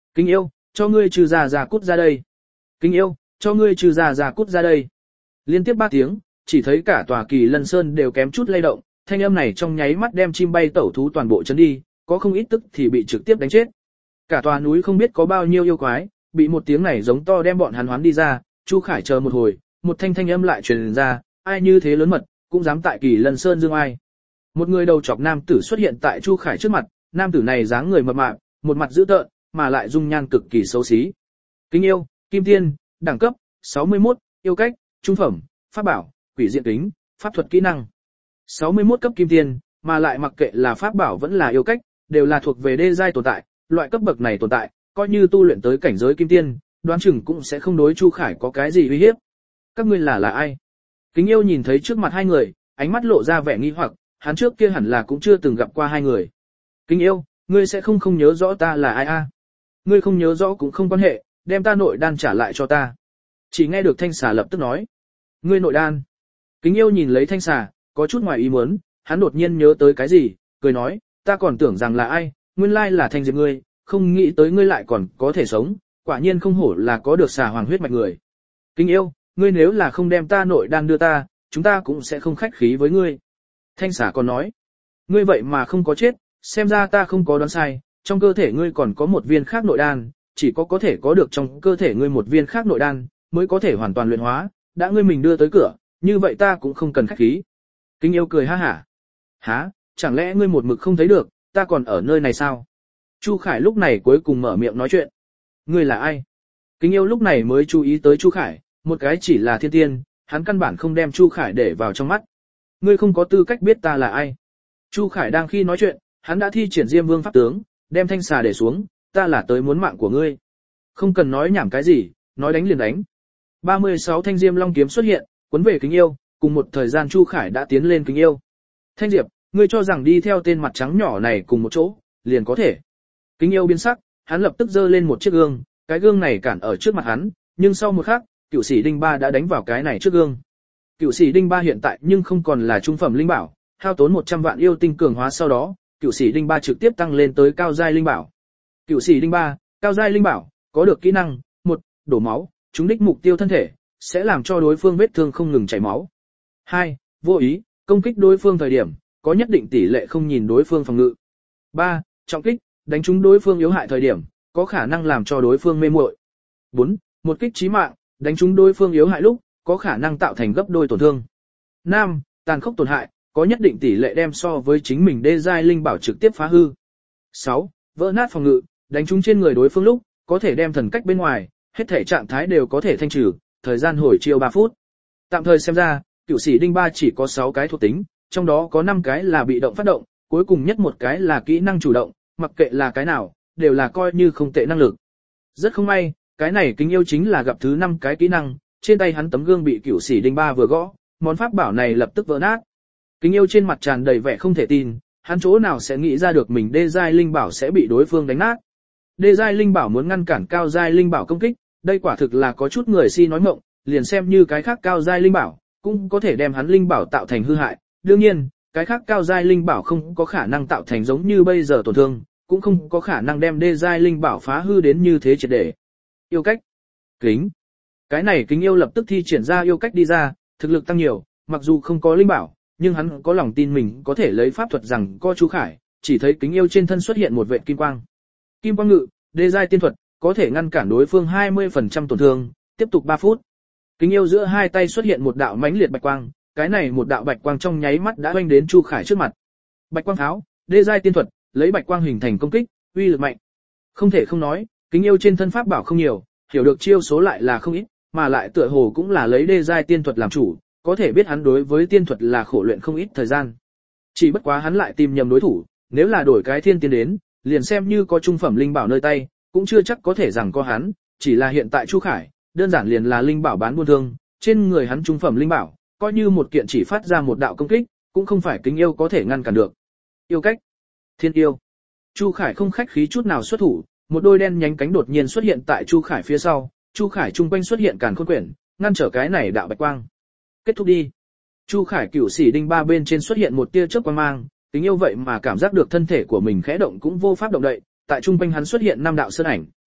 Kính yêu, cho ngươi trừ già già cút ra đây. Kính yêu, cho ngươi trừ già già cút ra đây. Liên tiếp ba tiếng, chỉ thấy cả tòa Kỳ Lân Sơn đều kém chút lay động, thanh âm này trong nháy mắt đem chim bay tẩu thú toàn bộ chấn đi, có không ít tức thì bị trực tiếp đánh chết. Cả tòa núi không biết có bao nhiêu yêu quái, bị một tiếng này giống to đem bọn hắn hoán đi ra. Chu Khải chờ một hồi, một thanh thanh âm lại truyền ra, ai như thế lớn mật, cũng dám tại Kỳ Lân Sơn dương ai. Một người đầu chọc nam tử xuất hiện tại Chu Khải trước mặt, nam tử này dáng người mập mạp, một mặt dữ tợn, mà lại dung nhan cực kỳ xấu xí. Kính yêu, kim tiên, đẳng cấp sáu mươi mốt, yêu cách, trung phẩm, pháp bảo, quỷ diện kính, pháp thuật kỹ năng. sáu mươi mốt cấp kim tiên, mà lại mặc kệ là pháp bảo vẫn là yêu cách, đều là thuộc về đê giai tồn tại, loại cấp bậc này tồn tại, coi như tu luyện tới cảnh giới kim tiên, đoán chừng cũng sẽ không đối Chu Khải có cái gì uy hiếp. Các ngươi là là ai? Kính yêu nhìn thấy trước mặt hai người, ánh mắt lộ ra vẻ nghi hoặc, hắn trước kia hẳn là cũng chưa từng gặp qua hai người. Kính yêu, ngươi sẽ không không nhớ rõ ta là ai a? À? Ngươi không nhớ rõ cũng không quan hệ, đem ta nội đan trả lại cho ta. Chỉ nghe được thanh xà lập tức nói. Ngươi nội đan. Kính yêu nhìn lấy thanh xà, có chút ngoài ý muốn, hắn đột nhiên nhớ tới cái gì, cười nói, ta còn tưởng rằng là ai, nguyên lai là thanh diệp ngươi, không nghĩ tới ngươi lại còn có thể sống, quả nhiên không hổ là có được xà hoàng huyết mạch người. Kính yêu, ngươi nếu là không đem ta nội đan đưa ta, chúng ta cũng sẽ không khách khí với ngươi. Thanh xà còn nói, ngươi vậy mà không có chết, xem ra ta không có đoán sai, trong cơ thể ngươi còn có một viên khác nội đan, chỉ có có thể có được trong cơ thể ngươi một viên khác nội đan, mới có thể hoàn toàn luyện hóa, đã ngươi mình đưa tới cửa, như vậy ta cũng không cần khách khí. Kính yêu cười ha hả. Hả, chẳng lẽ ngươi một mực không thấy được, ta còn ở nơi này sao? Chu Khải lúc này cuối cùng mở miệng nói chuyện. Ngươi là ai? Kính yêu lúc này mới chú ý tới Chu Khải, một cái chỉ là thiên tiên, hắn căn bản không đem Chu Khải để vào trong mắt. Ngươi không có tư cách biết ta là ai. Chu Khải đang khi nói chuyện, hắn đã thi triển Diêm Vương pháp tướng, đem thanh xà để xuống, ta là tới muốn mạng của ngươi. Không cần nói nhảm cái gì, nói đánh liền đánh. ba mươi sáu thanh Diêm Long kiếm xuất hiện, cuốn về Kính yêu, cùng một thời gian Chu Khải đã tiến lên Kính yêu. Thanh Diệp, ngươi cho rằng đi theo tên mặt trắng nhỏ này cùng một chỗ, liền có thể. Kính yêu biến sắc, hắn lập tức giơ lên một chiếc gương, cái gương này cản ở trước mặt hắn, nhưng sau một khắc, Cửu Sĩ Đinh Ba đã đánh vào cái này trước gương. Cửu Sĩ Đinh Ba hiện tại nhưng không còn là trung phẩm linh bảo, hao tốn một trăm vạn yêu tinh cường hóa sau đó, Cửu Sĩ Đinh Ba trực tiếp tăng lên tới cao giai linh bảo. Cửu Sĩ Đinh Ba, cao giai linh bảo, có được kỹ năng, một, đổ máu, trúng đích mục tiêu thân thể, sẽ làm cho đối phương vết thương không ngừng chảy máu. hai, vô ý, công kích đối phương thời điểm, có nhất định tỷ lệ không nhìn đối phương phòng ngự. ba, trọng kích, đánh trúng đối phương yếu hại thời điểm, có khả năng làm cho đối phương mê muội. bốn, một kích chí mạng, đánh trúng đối phương yếu hại lúc, có khả năng tạo thành gấp đôi tổn thương. năm, tàn khốc tổn hại, có nhất định tỷ lệ đem so với chính mình đê giai linh bảo trực tiếp phá hư. sáu, vỡ nát phòng ngự, đánh trúng trên người đối phương lúc, có thể đem thần cách bên ngoài, hết thể trạng thái đều có thể thanh trừ, thời gian hồi chiêu ba phút. Tạm thời xem ra, Cửu Sĩ Đinh Ba chỉ có sáu cái thuộc tính, trong đó có năm cái là bị động phát động, cuối cùng nhất một cái là kỹ năng chủ động, mặc kệ là cái nào, đều là coi như không tệ năng lực. Rất không may, cái này Kính yêu chính là gặp thứ năm cái kỹ năng, trên tay hắn tấm gương bị Cửu Sĩ Đinh Ba vừa gõ, món pháp bảo này lập tức vỡ nát. Kính yêu trên mặt tràn đầy vẻ không thể tin, hắn chỗ nào sẽ nghĩ ra được mình đê giai linh bảo sẽ bị đối phương đánh nát. Đê giai linh bảo muốn ngăn cản cao giai linh bảo công kích, đây quả thực là có chút người si nói mộng, liền xem như cái khác cao giai linh bảo, cũng có thể đem hắn linh bảo tạo thành hư hại. Đương nhiên, cái khác cao giai linh bảo không có khả năng tạo thành giống như bây giờ tổn thương, cũng không có khả năng đem đê giai linh bảo phá hư đến như thế triệt để. Yêu cách. Kính. Cái này Kính yêu lập tức thi triển ra yêu cách đi ra, thực lực tăng nhiều, mặc dù không có linh bảo, nhưng hắn có lòng tin mình có thể lấy pháp thuật rằng co Chu Khải, chỉ thấy Kính yêu trên thân xuất hiện một vệt kim quang. Kim quang ngự, đê giai tiên thuật, có thể ngăn cản đối phương hai mươi phần trăm tổn thương, tiếp tục ba phút. Kính yêu giữa hai tay xuất hiện một đạo mãnh liệt bạch quang, cái này một đạo bạch quang trong nháy mắt đã oanh đến Chu Khải trước mặt. Bạch quang tháo, đê giai tiên thuật, lấy bạch quang hình thành công kích, uy lực mạnh. Không thể không nói, Kính yêu trên thân pháp bảo không nhiều, hiểu được chiêu số lại là không ít, mà lại tựa hồ cũng là lấy đê giai tiên thuật làm chủ, có thể biết hắn đối với tiên thuật là khổ luyện không ít thời gian. Chỉ bất quá hắn lại tìm nhầm đối thủ, nếu là đổi cái thiên tiên đến, liền xem như có trung phẩm linh bảo nơi tay, cũng chưa chắc có thể rằng có hắn, chỉ là hiện tại Chu Khải, đơn giản liền là linh bảo bán buôn thương, trên người hắn trung phẩm linh bảo, coi như một kiện chỉ phát ra một đạo công kích, cũng không phải Kính yêu có thể ngăn cản được. Yêu cách. Thiên yêu. Chu Khải không khách khí chút nào xuất thủ, một đôi đen nhánh cánh đột nhiên xuất hiện tại Chu Khải phía sau, Chu Khải trung quanh xuất hiện càn khôn quyển, ngăn trở cái này đạo bạch quang. Kết thúc đi. Chu Khải Cửu Sĩ Đinh Ba bên trên xuất hiện một tia chớp quang mang, Kính yêu vậy mà cảm giác được thân thể của mình khẽ động cũng vô pháp động đậy, tại trung quanh hắn xuất hiện năm đạo sơn ảnh.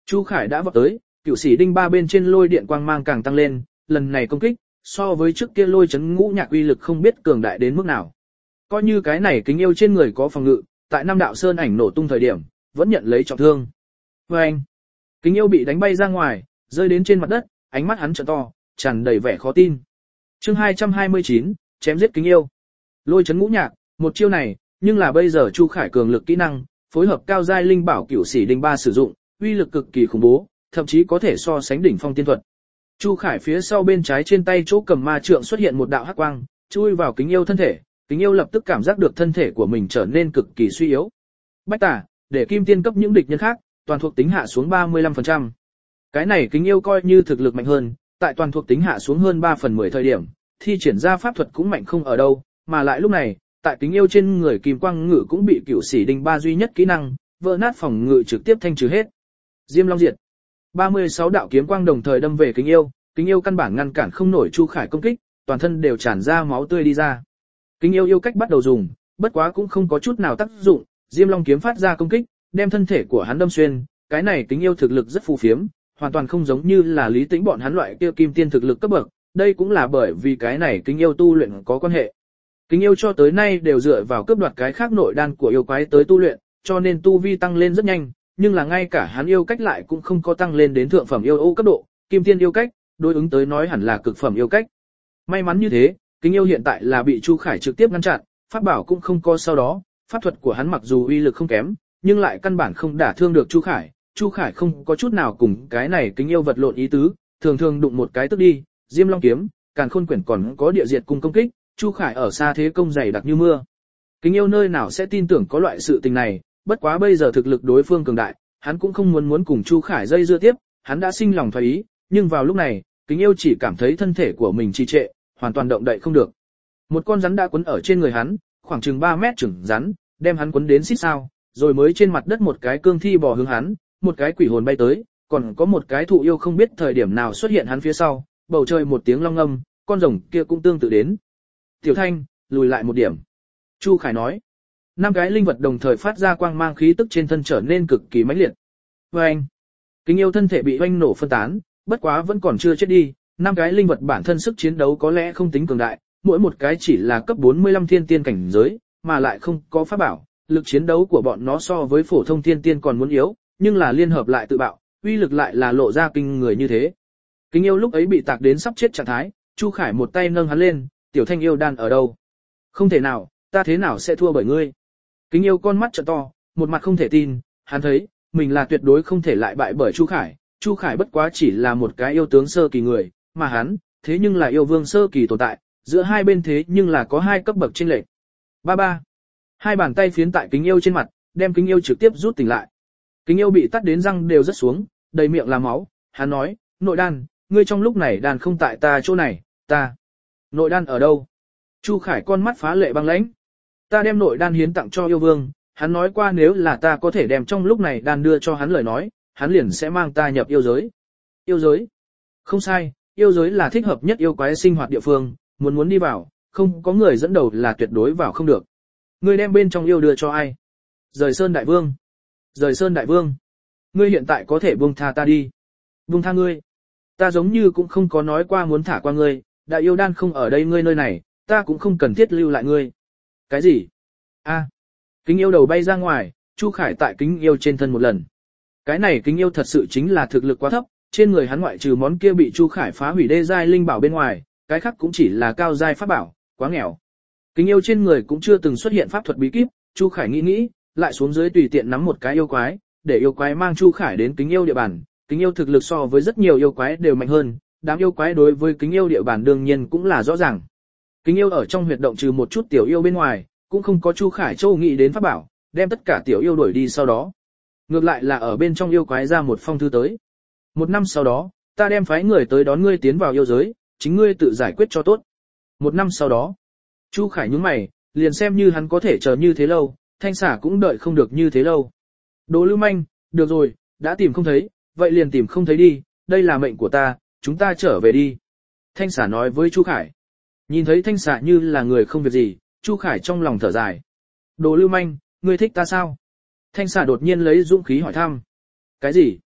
Chu Khải đã vọt tới, cửu sĩ đinh ba bên trên lôi điện quang mang càng tăng lên, lần này công kích, so với trước kia lôi chấn ngũ nhạc uy lực không biết cường đại đến mức nào. Coi như cái này kính yêu trên người có phòng ngự, tại Nam Đạo Sơn ảnh nổ tung thời điểm, vẫn nhận lấy trọng thương. Và anh, kính yêu bị đánh bay ra ngoài, rơi đến trên mặt đất, ánh mắt hắn trợn to, tràn đầy vẻ khó tin. Chương hai trăm hai mươi chín, chém giết kính yêu. Lôi chấn ngũ nhạc, một chiêu này, nhưng là bây giờ Chu Khải cường lực kỹ năng, phối hợp cao giai linh bảo cửu sĩ đinh ba sử dụng, uy lực cực kỳ khủng bố, thậm chí có thể so sánh đỉnh phong tiên thuật. Chu Khải phía sau bên trái trên tay chỗ cầm ma trượng xuất hiện một đạo hắc quang, chui vào kính yêu thân thể, kính yêu lập tức cảm giác được thân thể của mình trở nên cực kỳ suy yếu. Bách tả, để kim tiên cấp những địch nhân khác, toàn thuộc tính hạ xuống ba mươi lăm phần trăm. Cái này kính yêu coi như thực lực mạnh hơn, tại toàn thuộc tính hạ xuống hơn ba phần mười thời điểm, thi triển ra pháp thuật cũng mạnh không ở đâu, mà lại lúc này, tại kính yêu trên người kim quang ngự cũng bị cửu sĩ đinh ba duy nhất kỹ năng, vỡ nát phòng ngự trực tiếp thanh trừ hết. Diêm Long Diệt. ba mươi sáu đạo kiếm quang đồng thời đâm về kính yêu, kính yêu căn bản ngăn cản không nổi Chu Khải công kích, toàn thân đều tràn ra máu tươi đi ra. Kính yêu yêu cách bắt đầu dùng, bất quá cũng không có chút nào tác dụng, Diêm Long kiếm phát ra công kích, đem thân thể của hắn đâm xuyên, cái này kính yêu thực lực rất phù phiếm, hoàn toàn không giống như là Lý Tĩnh bọn hắn loại kia kim tiên thực lực cấp bậc, đây cũng là bởi vì cái này kính yêu tu luyện có quan hệ. Kính yêu cho tới nay đều dựa vào cướp đoạt cái khác nội đan của yêu quái tới tu luyện, cho nên tu vi tăng lên rất nhanh, nhưng là ngay cả hắn yêu cách lại cũng không có tăng lên đến thượng phẩm yêu ô cấp độ, kim tiên yêu cách, đối ứng tới nói hẳn là cực phẩm yêu cách. May mắn như thế, kính yêu hiện tại là bị Chu Khải trực tiếp ngăn chặn, pháp bảo cũng không có sau đó, pháp thuật của hắn mặc dù uy lực không kém, nhưng lại căn bản không đả thương được Chu Khải, Chu Khải không có chút nào cùng cái này kính yêu vật lộn ý tứ, thường thường đụng một cái tức đi, Diêm Long kiếm, Càn Khôn quyển còn có địa diệt cung công kích, Chu Khải ở xa thế công dày đặc như mưa. Kính yêu nơi nào sẽ tin tưởng có loại sự tình này, bất quá bây giờ thực lực đối phương cường đại, hắn cũng không muốn muốn cùng Chu Khải dây dưa tiếp, hắn đã sinh lòng thoái ý, nhưng vào lúc này, kính yêu chỉ cảm thấy thân thể của mình trì trệ, hoàn toàn động đậy không được. Một con rắn đã quấn ở trên người hắn, khoảng chừng ba mét chừng rắn, đem hắn quấn đến xít sao, rồi mới trên mặt đất một cái cương thi bò hướng hắn, một cái quỷ hồn bay tới, còn có một cái thụ yêu không biết thời điểm nào xuất hiện hắn phía sau, bầu trời một tiếng long ngâm, con rồng kia cũng tương tự đến. Tiểu Thanh, lùi lại một điểm. Chu Khải nói. Năm cái linh vật đồng thời phát ra quang mang khí tức trên thân trở nên cực kỳ mãnh liệt. Và anh, kính yêu thân thể bị oanh nổ phân tán, bất quá vẫn còn chưa chết đi. Năm cái linh vật bản thân sức chiến đấu có lẽ không tính cường đại, mỗi một cái chỉ là cấp bốn mươi lăm thiên tiên cảnh giới, mà lại không có pháp bảo, lực chiến đấu của bọn nó so với phổ thông thiên tiên còn muốn yếu, nhưng là liên hợp lại tự bạo, uy lực lại là lộ ra kinh người như thế. Kính yêu lúc ấy bị tạc đến sắp chết trạng thái, Chu Khải một tay nâng hắn lên, Tiểu Thanh yêu đan ở đâu? Không thể nào, ta thế nào sẽ thua bởi ngươi? Kính yêu con mắt trợn to, một mặt không thể tin, hắn thấy, mình là tuyệt đối không thể lại bại bởi Chu Khải, Chu Khải bất quá chỉ là một cái yêu tướng sơ kỳ người, mà hắn, thế nhưng là yêu vương sơ kỳ tồn tại, giữa hai bên thế nhưng là có hai cấp bậc chênh lệch. Ba ba. Hai bàn tay phiến tại kính yêu trên mặt, đem kính yêu trực tiếp rút tỉnh lại. Kính yêu bị tắt đến răng đều rất xuống, đầy miệng là máu, hắn nói, nội đan, ngươi trong lúc này đàn không tại ta chỗ này, ta. Nội đan ở đâu? Chu Khải con mắt phá lệ băng lãnh. Ta đem nội đan hiến tặng cho yêu vương, hắn nói qua nếu là ta có thể đem trong lúc này đan đưa cho hắn lời nói, hắn liền sẽ mang ta nhập yêu giới. Yêu giới? Không sai, yêu giới là thích hợp nhất yêu quái sinh hoạt địa phương, muốn muốn đi vào, không có người dẫn đầu là tuyệt đối vào không được. Ngươi đem bên trong yêu đưa cho ai? Rời Sơn Đại Vương. Rời Sơn Đại Vương. Ngươi hiện tại có thể buông tha ta đi. Buông tha ngươi. Ta giống như cũng không có nói qua muốn thả qua ngươi, đại yêu đan không ở đây ngươi nơi này, ta cũng không cần thiết lưu lại ngươi. Cái gì? A. Kính yêu đầu bay ra ngoài, Chu Khải tại kính yêu trên thân một lần. Cái này kính yêu thật sự chính là thực lực quá thấp, trên người hắn ngoại trừ món kia bị Chu Khải phá hủy đê giai linh bảo bên ngoài, cái khác cũng chỉ là cao giai pháp bảo, quá nghèo. Kính yêu trên người cũng chưa từng xuất hiện pháp thuật bí kíp, Chu Khải nghĩ nghĩ, lại xuống dưới tùy tiện nắm một cái yêu quái, để yêu quái mang Chu Khải đến kính yêu địa bàn. Kính yêu thực lực so với rất nhiều yêu quái đều mạnh hơn, đám yêu quái đối với kính yêu địa bàn đương nhiên cũng là rõ ràng. Kính yêu ở trong huyệt động trừ một chút tiểu yêu bên ngoài, cũng không có Chu Khải châu nghĩ đến pháp bảo, đem tất cả tiểu yêu đuổi đi sau đó. Ngược lại là ở bên trong yêu quái ra một phong thư tới. Một năm sau đó, ta đem phái người tới đón ngươi tiến vào yêu giới, chính ngươi tự giải quyết cho tốt. Một năm sau đó, Chu Khải nhướng mày, liền xem như hắn có thể chờ như thế lâu, Thanh Xả cũng đợi không được như thế lâu. Đồ lưu manh, được rồi, đã tìm không thấy, vậy liền tìm không thấy đi, đây là mệnh của ta, chúng ta trở về đi. Thanh Xả nói với Chu Khải. Nhìn thấy Thanh Xả như là người không việc gì, Chu Khải trong lòng thở dài. Đồ lưu manh, ngươi thích ta sao? Thanh Xả đột nhiên lấy dũng khí hỏi thăm. Cái gì?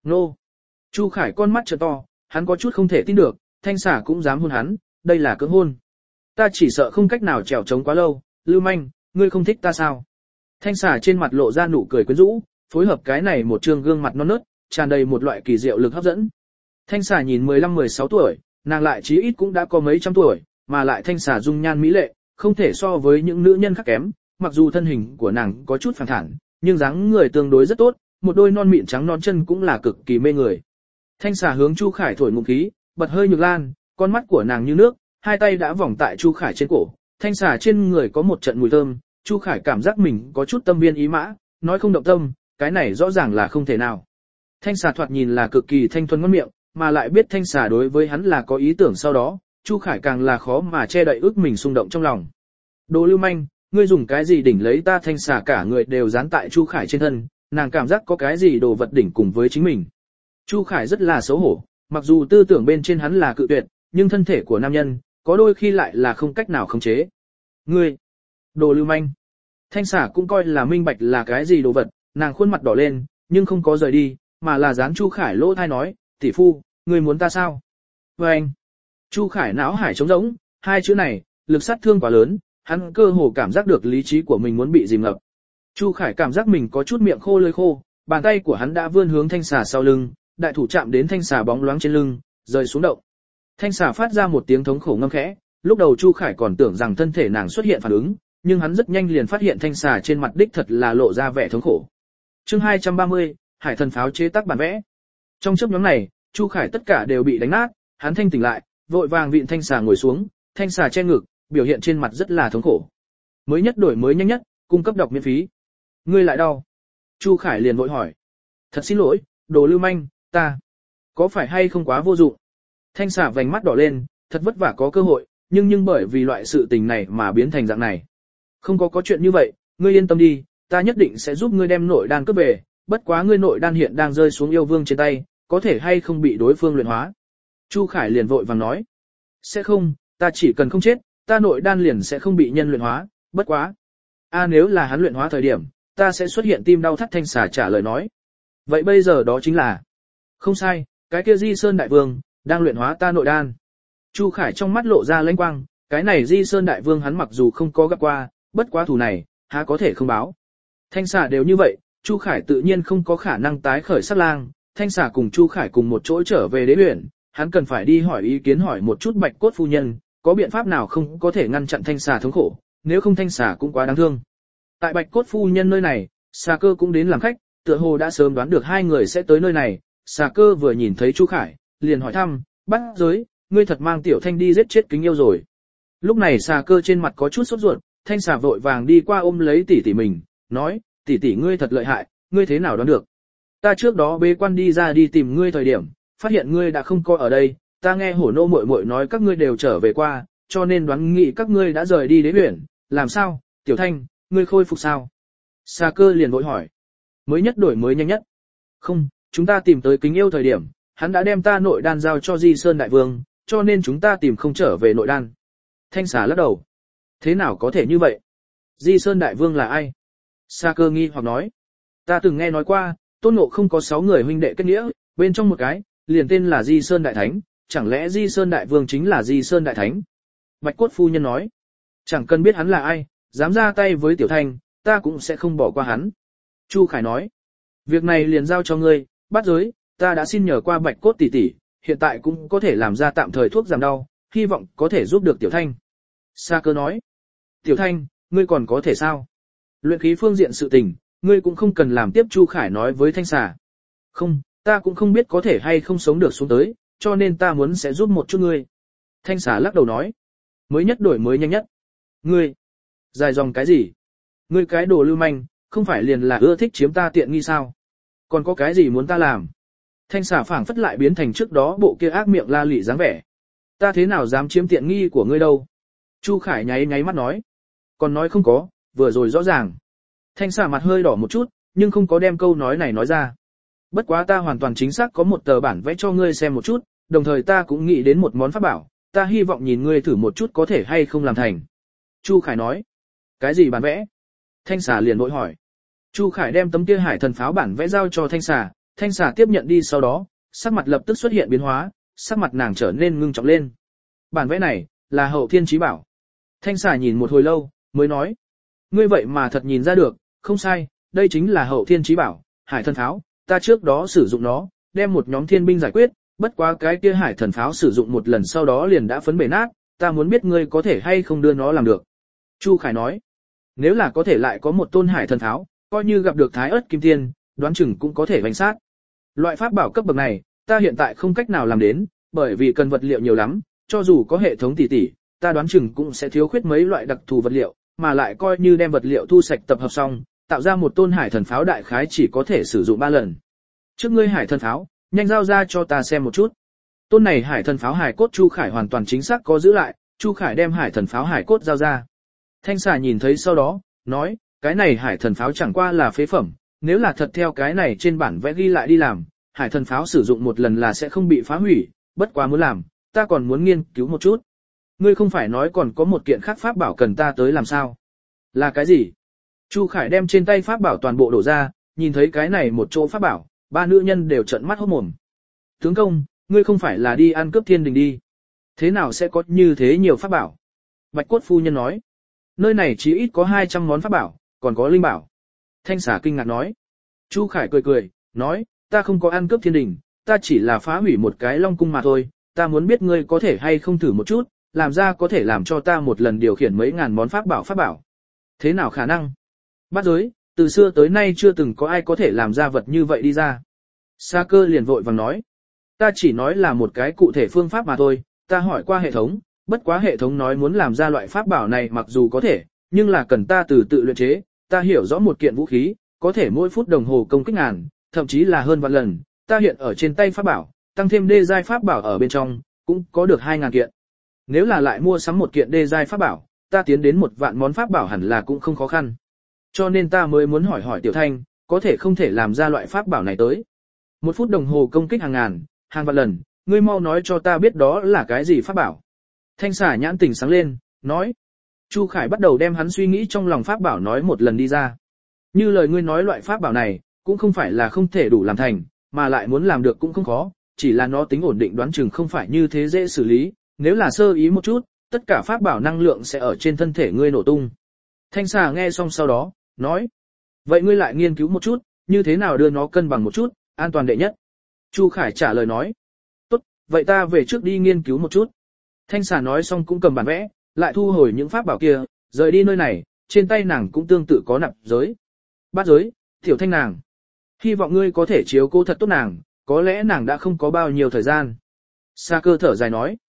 Nô! Chu Khải con mắt trợn to, hắn có chút không thể tin được, thanh xà cũng dám hôn hắn, đây là cưỡng hôn. Ta chỉ sợ không cách nào trèo trống quá lâu, Lưu Manh, ngươi không thích ta sao? Thanh xà trên mặt lộ ra nụ cười quyến rũ, phối hợp cái này một trương gương mặt non nớt, tràn đầy một loại kỳ diệu lực hấp dẫn. Thanh xà nhìn mười lăm mười sáu tuổi, nàng lại chí ít cũng đã có mấy trăm tuổi, mà lại thanh xà dung nhan mỹ lệ, không thể so với những nữ nhân khác kém, mặc dù thân hình của nàng có chút phản thản, nhưng dáng người tương đối rất tốt, một đôi non mịn trắng non chân cũng là cực kỳ mê người. Thanh xà hướng Chu Khải thổi ngụm khí, bật hơi nhược lan, con mắt của nàng như nước, hai tay đã vòng tại Chu Khải trên cổ, thanh xà trên người có một trận mùi thơm, Chu Khải cảm giác mình có chút tâm viên ý mã, nói không động tâm, cái này rõ ràng là không thể nào. Thanh xà thoạt nhìn là cực kỳ thanh thuần ngon miệng, mà lại biết thanh xà đối với hắn là có ý tưởng sau đó, Chu Khải càng là khó mà che đậy ước mình xung động trong lòng. Đồ lưu manh, ngươi dùng cái gì đỉnh lấy ta? Thanh xà cả người đều dán tại Chu Khải trên thân, nàng cảm giác có cái gì đồ vật đỉnh cùng với chính mình. Chu Khải rất là xấu hổ, mặc dù tư tưởng bên trên hắn là cự tuyệt, nhưng thân thể của nam nhân, có đôi khi lại là không cách nào khống chế. Ngươi, đồ lưu manh. Thanh xà cũng coi là minh bạch là cái gì đồ vật, nàng khuôn mặt đỏ lên, nhưng không có rời đi, mà là dán Chu Khải lỗ thai nói, tỷ phu, ngươi muốn ta sao? Và anh, Chu Khải não hải trống rỗng, hai chữ này, lực sát thương quá lớn, hắn cơ hồ cảm giác được lý trí của mình muốn bị dìm ngập. Chu Khải cảm giác mình có chút miệng khô lưỡi khô, bàn tay của hắn đã vươn hướng thanh xà sau lưng, đại thủ chạm đến thanh xà bóng loáng trên lưng, rơi xuống động. Thanh xà phát ra một tiếng thống khổ ngâm khẽ, lúc đầu Chu Khải còn tưởng rằng thân thể nàng xuất hiện phản ứng, nhưng hắn rất nhanh liền phát hiện thanh xà trên mặt đích thật là lộ ra vẻ thống khổ. Chương hai trăm ba mươi, Hải thần pháo chế tác bản vẽ. Trong chớp nhoáng này, Chu Khải tất cả đều bị đánh nát, hắn thanh tỉnh lại, vội vàng vịn thanh xà ngồi xuống, thanh xà che ngực, biểu hiện trên mặt rất là thống khổ. Mới nhất đổi mới nhanh nhất, cung cấp đọc miễn phí. Ngươi lại đau? Chu Khải liền vội hỏi. Thật xin lỗi, đồ lưu manh, ta có phải hay không quá vô dụng? Thanh xà vành mắt đỏ lên, thật vất vả có cơ hội, nhưng nhưng bởi vì loại sự tình này mà biến thành dạng này. Không có có chuyện như vậy, ngươi yên tâm đi, ta nhất định sẽ giúp ngươi đem nội đan cướp về, bất quá ngươi nội đan hiện đang rơi xuống yêu vương trên tay, có thể hay không bị đối phương luyện hóa. Chu Khải liền vội vàng nói. Sẽ không, ta chỉ cần không chết, ta nội đan liền sẽ không bị nhân luyện hóa, bất quá. A à, nếu là hắn luyện hóa thời điểm, ta sẽ xuất hiện tim đau thắt. Thanh xà trả lời nói. Vậy bây giờ đó chính là. Không sai, cái kia Di Sơn Đại Vương, đang luyện hóa ta nội đan. Chu Khải trong mắt lộ ra lanh quang, cái này Di Sơn Đại Vương hắn mặc dù không có gặp qua, bất quá thủ này, há có thể không báo. Thanh xà đều như vậy, Chu Khải tự nhiên không có khả năng tái khởi sát lang, thanh xà cùng Chu Khải cùng một chỗ trở về đế huyện, hắn cần phải đi hỏi ý kiến hỏi một chút Bạch Cốt phu nhân, có biện pháp nào không có thể ngăn chặn thanh xà thống khổ, nếu không thanh xà cũng quá đáng thương. Tại Bạch Cốt phu nhân nơi này, Xà Cơ cũng đến làm khách, tựa hồ đã sớm đoán được hai người sẽ tới nơi này, Xà Cơ vừa nhìn thấy Chu Khải, liền hỏi thăm, Bát Giới, ngươi thật mang Tiểu Thanh đi giết chết Kính Yêu rồi. Lúc này Xà Cơ trên mặt có chút sốt ruột, thanh xà vội vàng đi qua ôm lấy tỷ tỷ mình, nói, tỷ tỷ ngươi thật lợi hại, ngươi thế nào đoán được? Ta trước đó bế quan đi ra đi tìm ngươi thời điểm, phát hiện ngươi đã không có ở đây, ta nghe hổ nô muội muội nói các ngươi đều trở về qua, cho nên đoán nghĩ các ngươi đã rời đi đế huyện, làm sao, Tiểu Thanh, ngươi khôi phục sao? Xà Cơ liền vội hỏi. Mới nhất đổi mới nhanh nhất. Không, chúng ta tìm tới Kính Yêu thời điểm, hắn đã đem ta nội đan giao cho Di Sơn Đại Vương, cho nên chúng ta tìm không trở về nội đan. Thanh xà lắc đầu. Thế nào có thể như vậy? Di Sơn Đại Vương là ai? Xà Cơ nghi hoặc nói. Ta từng nghe nói qua, Tôn Ngộ không có sáu người huynh đệ kết nghĩa, bên trong một cái, liền tên là Di Sơn Đại Thánh, chẳng lẽ Di Sơn Đại Vương chính là Di Sơn Đại Thánh? Bạch Cốt phu nhân nói. Chẳng cần biết hắn là ai, dám ra tay với Tiểu Thanh, ta cũng sẽ không bỏ qua hắn. Chu Khải nói. Việc này liền giao cho ngươi, Bát Giới, ta đã xin nhờ qua Bạch Cốt tỷ tỷ, hiện tại cũng có thể làm ra tạm thời thuốc giảm đau, hy vọng có thể giúp được Tiểu Thanh. Xà Cơ nói. Tiểu Thanh, ngươi còn có thể sao? Luyện khí phương diện sự tình, ngươi cũng không cần làm tiếp. Chu Khải nói với thanh xà. Không, ta cũng không biết có thể hay không sống được xuống tới, cho nên ta muốn sẽ giúp một chút ngươi. Thanh xà lắc đầu nói. Mới nhất đổi mới nhanh nhất. Ngươi, dài dòng cái gì? Ngươi cái đồ lưu manh, không phải liền là ưa thích chiếm ta tiện nghi sao? Còn có cái gì muốn ta làm? Thanh xà phảng phất lại biến thành trước đó bộ kia ác miệng la lị dáng vẻ. Ta thế nào dám chiếm tiện nghi của ngươi đâu? Chu Khải nháy nháy mắt nói. Còn nói không có, vừa rồi rõ ràng. Thanh xà mặt hơi đỏ một chút, nhưng không có đem câu nói này nói ra. Bất quá ta hoàn toàn chính xác có một tờ bản vẽ cho ngươi xem một chút, đồng thời ta cũng nghĩ đến một món pháp bảo, ta hy vọng nhìn ngươi thử một chút có thể hay không làm thành. Chu Khải nói. Cái gì bản vẽ? Thanh xà liền vội hỏi. Chu Khải đem tấm kia hải thần pháo bản vẽ giao cho thanh xà, Thanh xà tiếp nhận đi sau đó, sắc mặt lập tức xuất hiện biến hóa, sắc mặt nàng trở nên ngưng trọng lên. Bản vẽ này, là hậu thiên chí bảo. Thanh xà nhìn một hồi lâu, mới nói. Ngươi vậy mà thật nhìn ra được, không sai, đây chính là hậu thiên chí bảo, hải thần pháo, ta trước đó sử dụng nó, đem một nhóm thiên binh giải quyết, bất quá cái kia hải thần pháo sử dụng một lần sau đó liền đã phấn bể nát, ta muốn biết ngươi có thể hay không đưa nó làm được. Chu Khải nói. Nếu là có thể lại có một tôn hải thần pháo, coi như gặp được thái ớt kim tiên, đoán chừng cũng có thể vành sát. Loại pháp bảo cấp bậc này, ta hiện tại không cách nào làm đến, bởi vì cần vật liệu nhiều lắm, cho dù có hệ thống tỷ tỷ, ta đoán chừng cũng sẽ thiếu khuyết mấy loại đặc thù vật liệu, mà lại coi như đem vật liệu thu sạch tập hợp xong, tạo ra một tôn hải thần pháo đại khái chỉ có thể sử dụng ba lần. Trước ngươi hải thần pháo, nhanh giao ra cho ta xem một chút. Tôn này hải thần pháo hải cốt Chu Khải hoàn toàn chính xác có giữ lại, Chu Khải đem hải thần pháo hải cốt giao ra. Thanh xà nhìn thấy sau đó, nói, cái này hải thần pháo chẳng qua là phế phẩm, nếu là thật theo cái này trên bản vẽ ghi lại đi làm, hải thần pháo sử dụng một lần là sẽ không bị phá hủy, bất quá muốn làm, ta còn muốn nghiên cứu một chút. Ngươi không phải nói còn có một kiện khác pháp bảo cần ta tới làm sao? Là cái gì? Chu Khải đem trên tay pháp bảo toàn bộ đổ ra, nhìn thấy cái này một chỗ pháp bảo, ba nữ nhân đều trợn mắt hốt mồm. Tướng công, ngươi không phải là đi ăn cướp thiên đình đi. Thế nào sẽ có như thế nhiều pháp bảo? Bạch Cốt phu nhân nói. Nơi này chỉ ít có hai trăm món pháp bảo, còn có linh bảo. Thanh xà kinh ngạc nói. Chu Khải cười cười, nói, ta không có ăn cướp thiên đình, ta chỉ là phá hủy một cái long cung mà thôi, ta muốn biết ngươi có thể hay không thử một chút, làm ra có thể làm cho ta một lần điều khiển mấy ngàn món pháp bảo pháp bảo. Thế nào khả năng? Bát giới, từ xưa tới nay chưa từng có ai có thể làm ra vật như vậy đi ra. Sa Cơ liền vội vàng nói, ta chỉ nói là một cái cụ thể phương pháp mà thôi, ta hỏi qua hệ thống, bất quá hệ thống nói muốn làm ra loại pháp bảo này mặc dù có thể, nhưng là cần ta từ tự luyện chế, ta hiểu rõ một kiện vũ khí, có thể mỗi phút đồng hồ công kích ngàn, thậm chí là hơn vạn lần, ta hiện ở trên tay pháp bảo, tăng thêm đê giai pháp bảo ở bên trong, cũng có được hai ngàn kiện. Nếu là lại mua sắm một kiện đê giai pháp bảo, ta tiến đến một vạn món pháp bảo hẳn là cũng không khó khăn. Cho nên ta mới muốn hỏi hỏi Tiểu Thanh, có thể không thể làm ra loại pháp bảo này tới. Một phút đồng hồ công kích hàng ngàn, hàng vạn lần, ngươi mau nói cho ta biết đó là cái gì pháp bảo. Thanh xà nhãn tỉnh sáng lên, nói. Chu Khải bắt đầu đem hắn suy nghĩ trong lòng pháp bảo nói một lần đi ra. Như lời ngươi nói loại pháp bảo này, cũng không phải là không thể đủ làm thành, mà lại muốn làm được cũng không khó, chỉ là nó tính ổn định đoán chừng không phải như thế dễ xử lý, nếu là sơ ý một chút, tất cả pháp bảo năng lượng sẽ ở trên thân thể ngươi nổ tung. Thanh xà nghe xong sau đó, nói. Vậy ngươi lại nghiên cứu một chút, như thế nào đưa nó cân bằng một chút, an toàn đệ nhất. Chu Khải trả lời nói. Tốt, vậy ta về trước đi nghiên cứu một chút. Thanh xà nói xong cũng cầm bản vẽ, lại thu hồi những pháp bảo kia, rời đi nơi này, trên tay nàng cũng tương tự có nạp giới. Bát giới, Tiểu Thanh nàng. Hy vọng ngươi có thể chiếu cố thật tốt nàng, có lẽ nàng đã không có bao nhiêu thời gian. Sa Cơ thở dài nói.